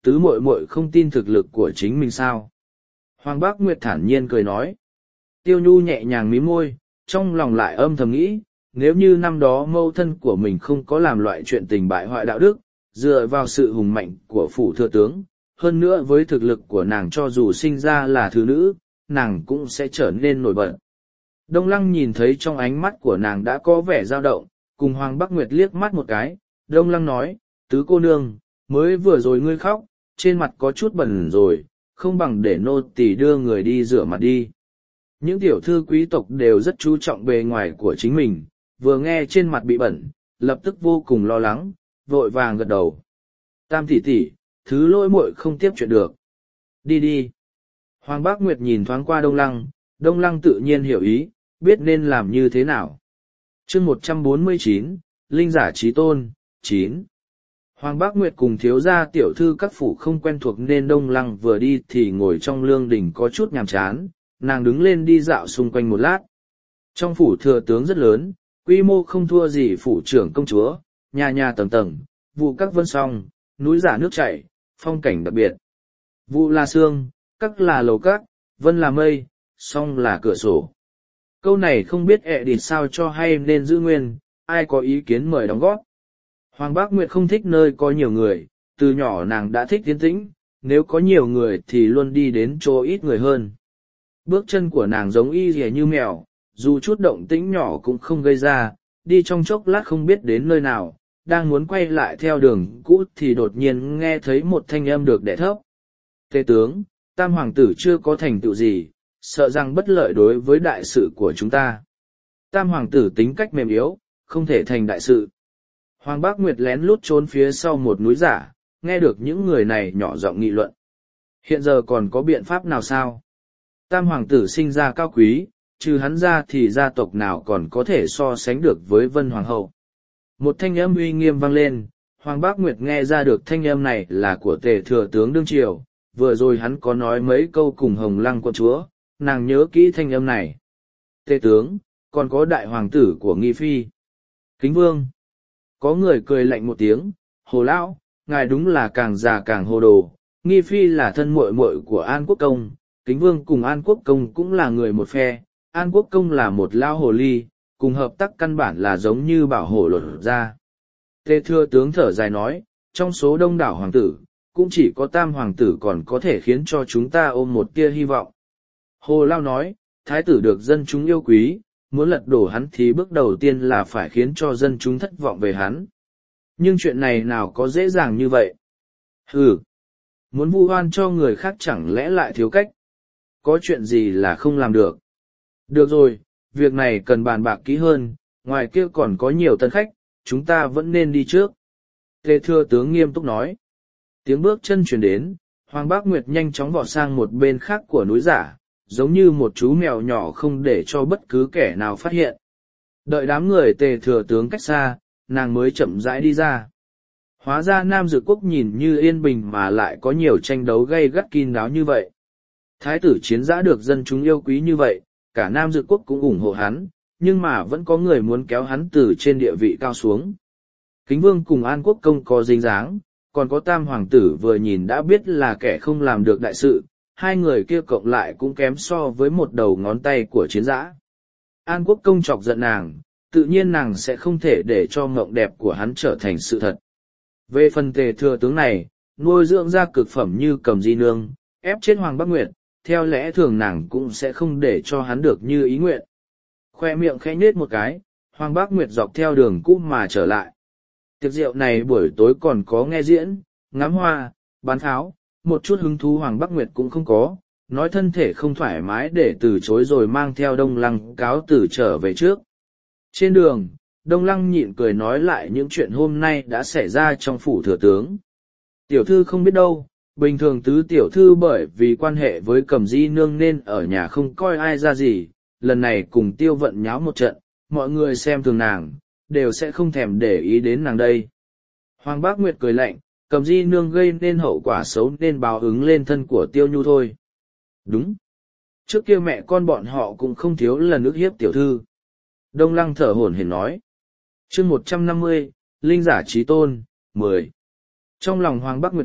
tứ muội muội không tin thực lực của chính mình sao? Hoàng Bác Nguyệt thản nhiên cười nói. Tiêu Nhu nhẹ nhàng mím môi, trong lòng lại âm thầm nghĩ, nếu như năm đó mâu thân của mình không có làm loại chuyện tình bại hoại đạo đức, dựa vào sự hùng mạnh của phủ thừa tướng, hơn nữa với thực lực của nàng cho dù sinh ra là thứ nữ, nàng cũng sẽ trở nên nổi bật. Đông Lăng nhìn thấy trong ánh mắt của nàng đã có vẻ dao động, cùng Hoàng Bắc Nguyệt liếc mắt một cái, Đông Lăng nói, tứ cô nương, mới vừa rồi ngươi khóc, trên mặt có chút bẩn rồi, không bằng để nô tỳ đưa người đi rửa mặt đi. Những tiểu thư quý tộc đều rất chú trọng bề ngoài của chính mình, vừa nghe trên mặt bị bẩn, lập tức vô cùng lo lắng, vội vàng gật đầu. Tam tỷ tỷ, thứ lỗi muội không tiếp chuyện được. Đi đi. Hoàng Bác Nguyệt nhìn thoáng qua Đông Lăng, Đông Lăng tự nhiên hiểu ý, biết nên làm như thế nào. chương một trăm bốn mươi chín, Linh giả trí tôn, chín. Hoàng Bác Nguyệt cùng thiếu gia tiểu thư các phủ không quen thuộc nên Đông Lăng vừa đi thì ngồi trong lương đình có chút nhàm chán, nàng đứng lên đi dạo xung quanh một lát. Trong phủ thừa tướng rất lớn, quy mô không thua gì phủ trưởng công chúa, nhà nhà tầng tầng, vụ các vân song, núi giả nước chảy, phong cảnh đặc biệt. Vụ là sương, các là lầu các, vân là mây, song là cửa sổ. Câu này không biết ẹ địt sao cho hay nên giữ nguyên, ai có ý kiến mời đóng góp. Hoàng Bác Nguyệt không thích nơi có nhiều người, từ nhỏ nàng đã thích tiến tĩnh, nếu có nhiều người thì luôn đi đến chỗ ít người hơn. Bước chân của nàng giống y rìa như mèo, dù chút động tĩnh nhỏ cũng không gây ra, đi trong chốc lát không biết đến nơi nào, đang muốn quay lại theo đường cũ thì đột nhiên nghe thấy một thanh âm được đẻ thấp. Tề tướng, tam hoàng tử chưa có thành tựu gì, sợ rằng bất lợi đối với đại sự của chúng ta. Tam hoàng tử tính cách mềm yếu, không thể thành đại sự. Hoàng Bác Nguyệt lén lút trốn phía sau một núi giả, nghe được những người này nhỏ giọng nghị luận. Hiện giờ còn có biện pháp nào sao? Tam hoàng tử sinh ra cao quý, trừ hắn ra thì gia tộc nào còn có thể so sánh được với Vân Hoàng hậu. Một thanh âm uy nghiêm vang lên, Hoàng Bác Nguyệt nghe ra được thanh âm này là của Tề thừa tướng đương triều, vừa rồi hắn có nói mấy câu cùng Hồng Lăng quận chúa, nàng nhớ kỹ thanh âm này. Tề tướng, còn có đại hoàng tử của Nghi Phi. Kính Vương. Có người cười lạnh một tiếng, Hồ Lão, ngài đúng là càng già càng hồ đồ, Nghi Phi là thân muội muội của An Quốc Công, Kính Vương cùng An Quốc Công cũng là người một phe, An Quốc Công là một lao hồ ly, cùng hợp tác căn bản là giống như bảo hổ lột ra. Tề thừa tướng thở dài nói, trong số đông đảo hoàng tử, cũng chỉ có tam hoàng tử còn có thể khiến cho chúng ta ôm một tia hy vọng. Hồ Lao nói, thái tử được dân chúng yêu quý, muốn lật đổ hắn thì bước đầu tiên là phải khiến cho dân chúng thất vọng về hắn. Nhưng chuyện này nào có dễ dàng như vậy? Hừ, muốn vu oan cho người khác chẳng lẽ lại thiếu cách? Có chuyện gì là không làm được? Được rồi, việc này cần bàn bạc kỹ hơn, ngoài kia còn có nhiều tân khách, chúng ta vẫn nên đi trước. Tề thừa tướng nghiêm túc nói. Tiếng bước chân chuyển đến, Hoàng Bác Nguyệt nhanh chóng vọt sang một bên khác của núi giả, giống như một chú mèo nhỏ không để cho bất cứ kẻ nào phát hiện. Đợi đám người Tề thừa tướng cách xa, nàng mới chậm rãi đi ra. Hóa ra Nam Dược Quốc nhìn như yên bình mà lại có nhiều tranh đấu gay gắt kín đáo như vậy. Thái tử chiến giã được dân chúng yêu quý như vậy, cả Nam Dược Quốc cũng ủng hộ hắn, nhưng mà vẫn có người muốn kéo hắn từ trên địa vị cao xuống. Kính Vương cùng An Quốc Công có dính dáng, còn có tam hoàng tử vừa nhìn đã biết là kẻ không làm được đại sự, hai người kia cộng lại cũng kém so với một đầu ngón tay của chiến giã. An Quốc Công chọc giận nàng, tự nhiên nàng sẽ không thể để cho mộng đẹp của hắn trở thành sự thật. Về phần Tề thừa tướng này, nuôi dưỡng ra cực phẩm như Cầm Di Nương, ép chết Hoàng Bắc Nguyệt, theo lẽ thường nàng cũng sẽ không để cho hắn được như ý nguyện. Khoe miệng khẽ nhếch một cái, Hoàng Bắc Nguyệt dọc theo đường cũ mà trở lại. Tiệc rượu này buổi tối còn có nghe diễn, ngắm hoa, bắn pháo, một chút hứng thú Hoàng Bắc Nguyệt cũng không có, nói thân thể không thoải mái để từ chối rồi mang theo Đông Lăng cáo từ trở về trước. Trên đường, Đông Lăng nhịn cười nói lại những chuyện hôm nay đã xảy ra trong phủ thừa tướng. Tiểu thư không biết đâu, bình thường tứ tiểu thư bởi vì quan hệ với Cẩm Di Nương nên ở nhà không coi ai ra gì, lần này cùng Tiêu Vận nháo một trận, mọi người xem thường nàng, đều sẽ không thèm để ý đến nàng đây. Hoàng Bác Nguyệt cười lạnh, Cẩm Di Nương gây nên hậu quả xấu nên báo ứng lên thân của Tiêu Nhu thôi. Đúng. Trước kia mẹ con bọn họ cũng không thiếu lần ức hiếp tiểu thư. Đông Lăng thở hổn hển nói. chương một trăm năm mươi, Linh giả trí tôn, mười. Trong lòng Hoàng Bác Nguyệt biết,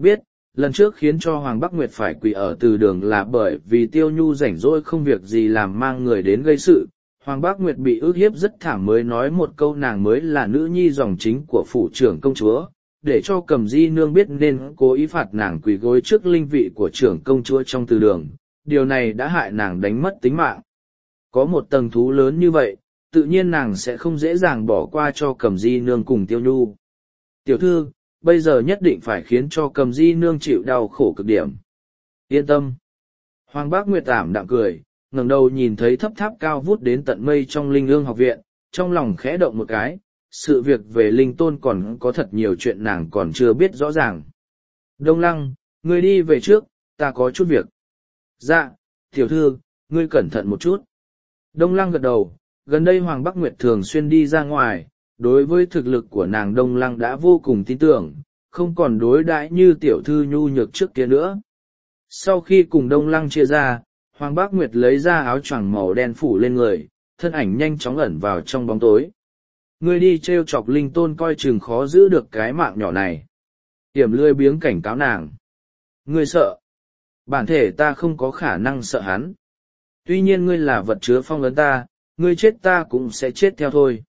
lần trước khiến cho Hoàng Bắc Nguyệt phải quỳ ở từ đường là bởi vì Tiêu Nhu rảnh rỗi không việc gì làm mang người đến gây sự. Hoàng Bắc Nguyệt bị ức hiếp rất thảm mới nói một câu nàng mới là nữ nhi dòng chính của phủ trưởng công chúa, để cho Cầm Di Nương biết nên cố ý phạt nàng quỳ gối trước linh vị của trưởng công chúa trong từ đường. Điều này đã hại nàng đánh mất tính mạng. Có một tầng thú lớn như vậy, tự nhiên nàng sẽ không dễ dàng bỏ qua cho Cầm Di Nương cùng Tiêu Nhu. Tiểu thư, bây giờ nhất định phải khiến cho Cầm Di Nương chịu đau khổ cực điểm. Yên tâm. Hoàng Bác Nguyệt ảm đạm cười, ngẩng đầu nhìn thấy thấp tháp cao vút đến tận mây trong Linh Ương học viện, trong lòng khẽ động một cái, sự việc về Linh Tôn còn có thật nhiều chuyện nàng còn chưa biết rõ ràng. Đông Lăng, ngươi đi về trước, ta có chút việc. Dạ, tiểu thư, ngươi cẩn thận một chút. Đông Lăng gật đầu, gần đây Hoàng Bắc Nguyệt thường xuyên đi ra ngoài, đối với thực lực của nàng Đông Lăng đã vô cùng tin tưởng, không còn đối đãi như tiểu thư nhu nhược trước kia nữa. Sau khi cùng Đông Lăng chia ra, Hoàng Bắc Nguyệt lấy ra áo choàng màu đen phủ lên người, thân ảnh nhanh chóng ẩn vào trong bóng tối. Ngươi đi trêu chọc Linh Tôn coi chừng khó giữ được cái mạng nhỏ này. Tiểm lươi biếng cảnh cáo nàng. Ngươi sợ. Bản thể ta không có khả năng sợ hắn. Tuy nhiên ngươi là vật chứa phong ấn ta, ngươi chết ta cũng sẽ chết theo thôi.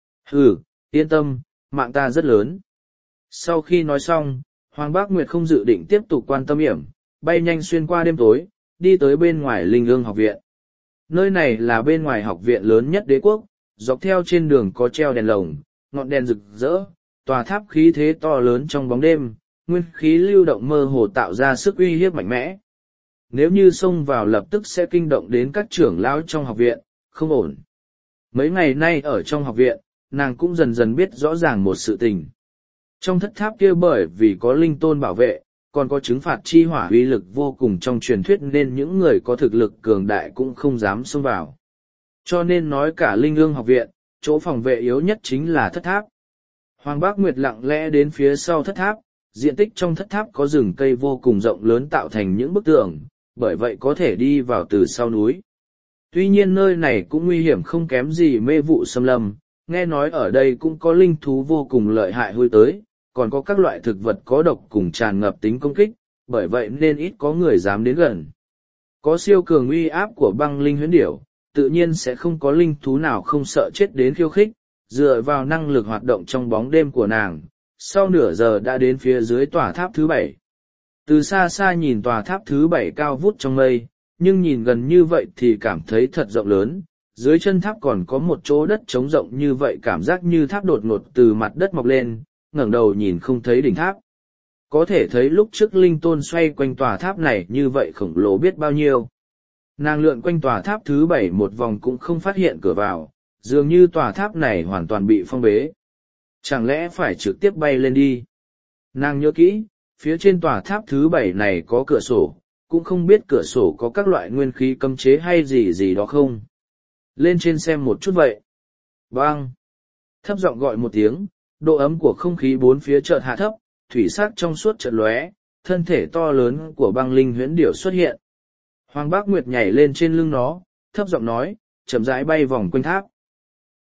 Ừ, yên tâm, mạng ta rất lớn. Sau khi nói xong, Hoàng Bác Nguyệt không dự định tiếp tục quan tâm yểm, bay nhanh xuyên qua đêm tối, đi tới bên ngoài Linh Ương học viện. Nơi này là bên ngoài học viện lớn nhất đế quốc, dọc theo trên đường có treo đèn lồng, ngọn đèn rực rỡ, tòa tháp khí thế to lớn trong bóng đêm, nguyên khí lưu động mơ hồ tạo ra sức uy hiếp mạnh mẽ. Nếu như xông vào lập tức sẽ kinh động đến các trưởng lão trong học viện, không ổn. Mấy ngày nay ở trong học viện, nàng cũng dần dần biết rõ ràng một sự tình. Trong thất tháp kia bởi vì có Linh Tôn bảo vệ, còn có chứng phạt chi hỏa uy lực vô cùng trong truyền thuyết nên những người có thực lực cường đại cũng không dám xông vào. Cho nên nói cả Linh Ương học viện, chỗ phòng vệ yếu nhất chính là thất tháp. Hoàng Bác Nguyệt lặng lẽ đến phía sau thất tháp, diện tích trong thất tháp có rừng cây vô cùng rộng lớn tạo thành những bức tường, bởi vậy có thể đi vào từ sau núi. Tuy nhiên nơi này cũng nguy hiểm không kém gì mê vụ xâm lâm, nghe nói ở đây cũng có linh thú vô cùng lợi hại lui tới, còn có các loại thực vật có độc cùng tràn ngập tính công kích, bởi vậy nên ít có người dám đến gần. Có siêu cường uy áp của băng linh huyễn điểu, tự nhiên sẽ không có linh thú nào không sợ chết đến khiêu khích, dựa vào năng lực hoạt động trong bóng đêm của nàng, sau nửa giờ đã đến phía dưới tòa tháp thứ bảy. Từ xa xa nhìn tòa tháp thứ bảy cao vút trong mây, nhưng nhìn gần như vậy thì cảm thấy thật rộng lớn, dưới chân tháp còn có một chỗ đất trống rộng như vậy cảm giác như tháp đột ngột từ mặt đất mọc lên, ngẩng đầu nhìn không thấy đỉnh tháp. Có thể thấy lúc trước Linh Tôn xoay quanh tòa tháp này như vậy khổng lồ biết bao nhiêu. Nàng lượn quanh tòa tháp thứ bảy một vòng cũng không phát hiện cửa vào, dường như tòa tháp này hoàn toàn bị phong bế. Chẳng lẽ phải trực tiếp bay lên đi? Nàng nhớ kỹ, phía trên tòa tháp thứ bảy này có cửa sổ, cũng không biết cửa sổ có các loại nguyên khí cấm chế hay gì gì đó không. Lên trên xem một chút vậy. Bang! Thấp giọng gọi một tiếng, độ ấm của không khí bốn phía chợt hạ thấp, thủy sắc trong suốt chợt lóe, thân thể to lớn của băng linh huyễn điểu xuất hiện. Hoàng Bác Nguyệt nhảy lên trên lưng nó, thấp giọng nói, chậm rãi bay vòng quanh tháp.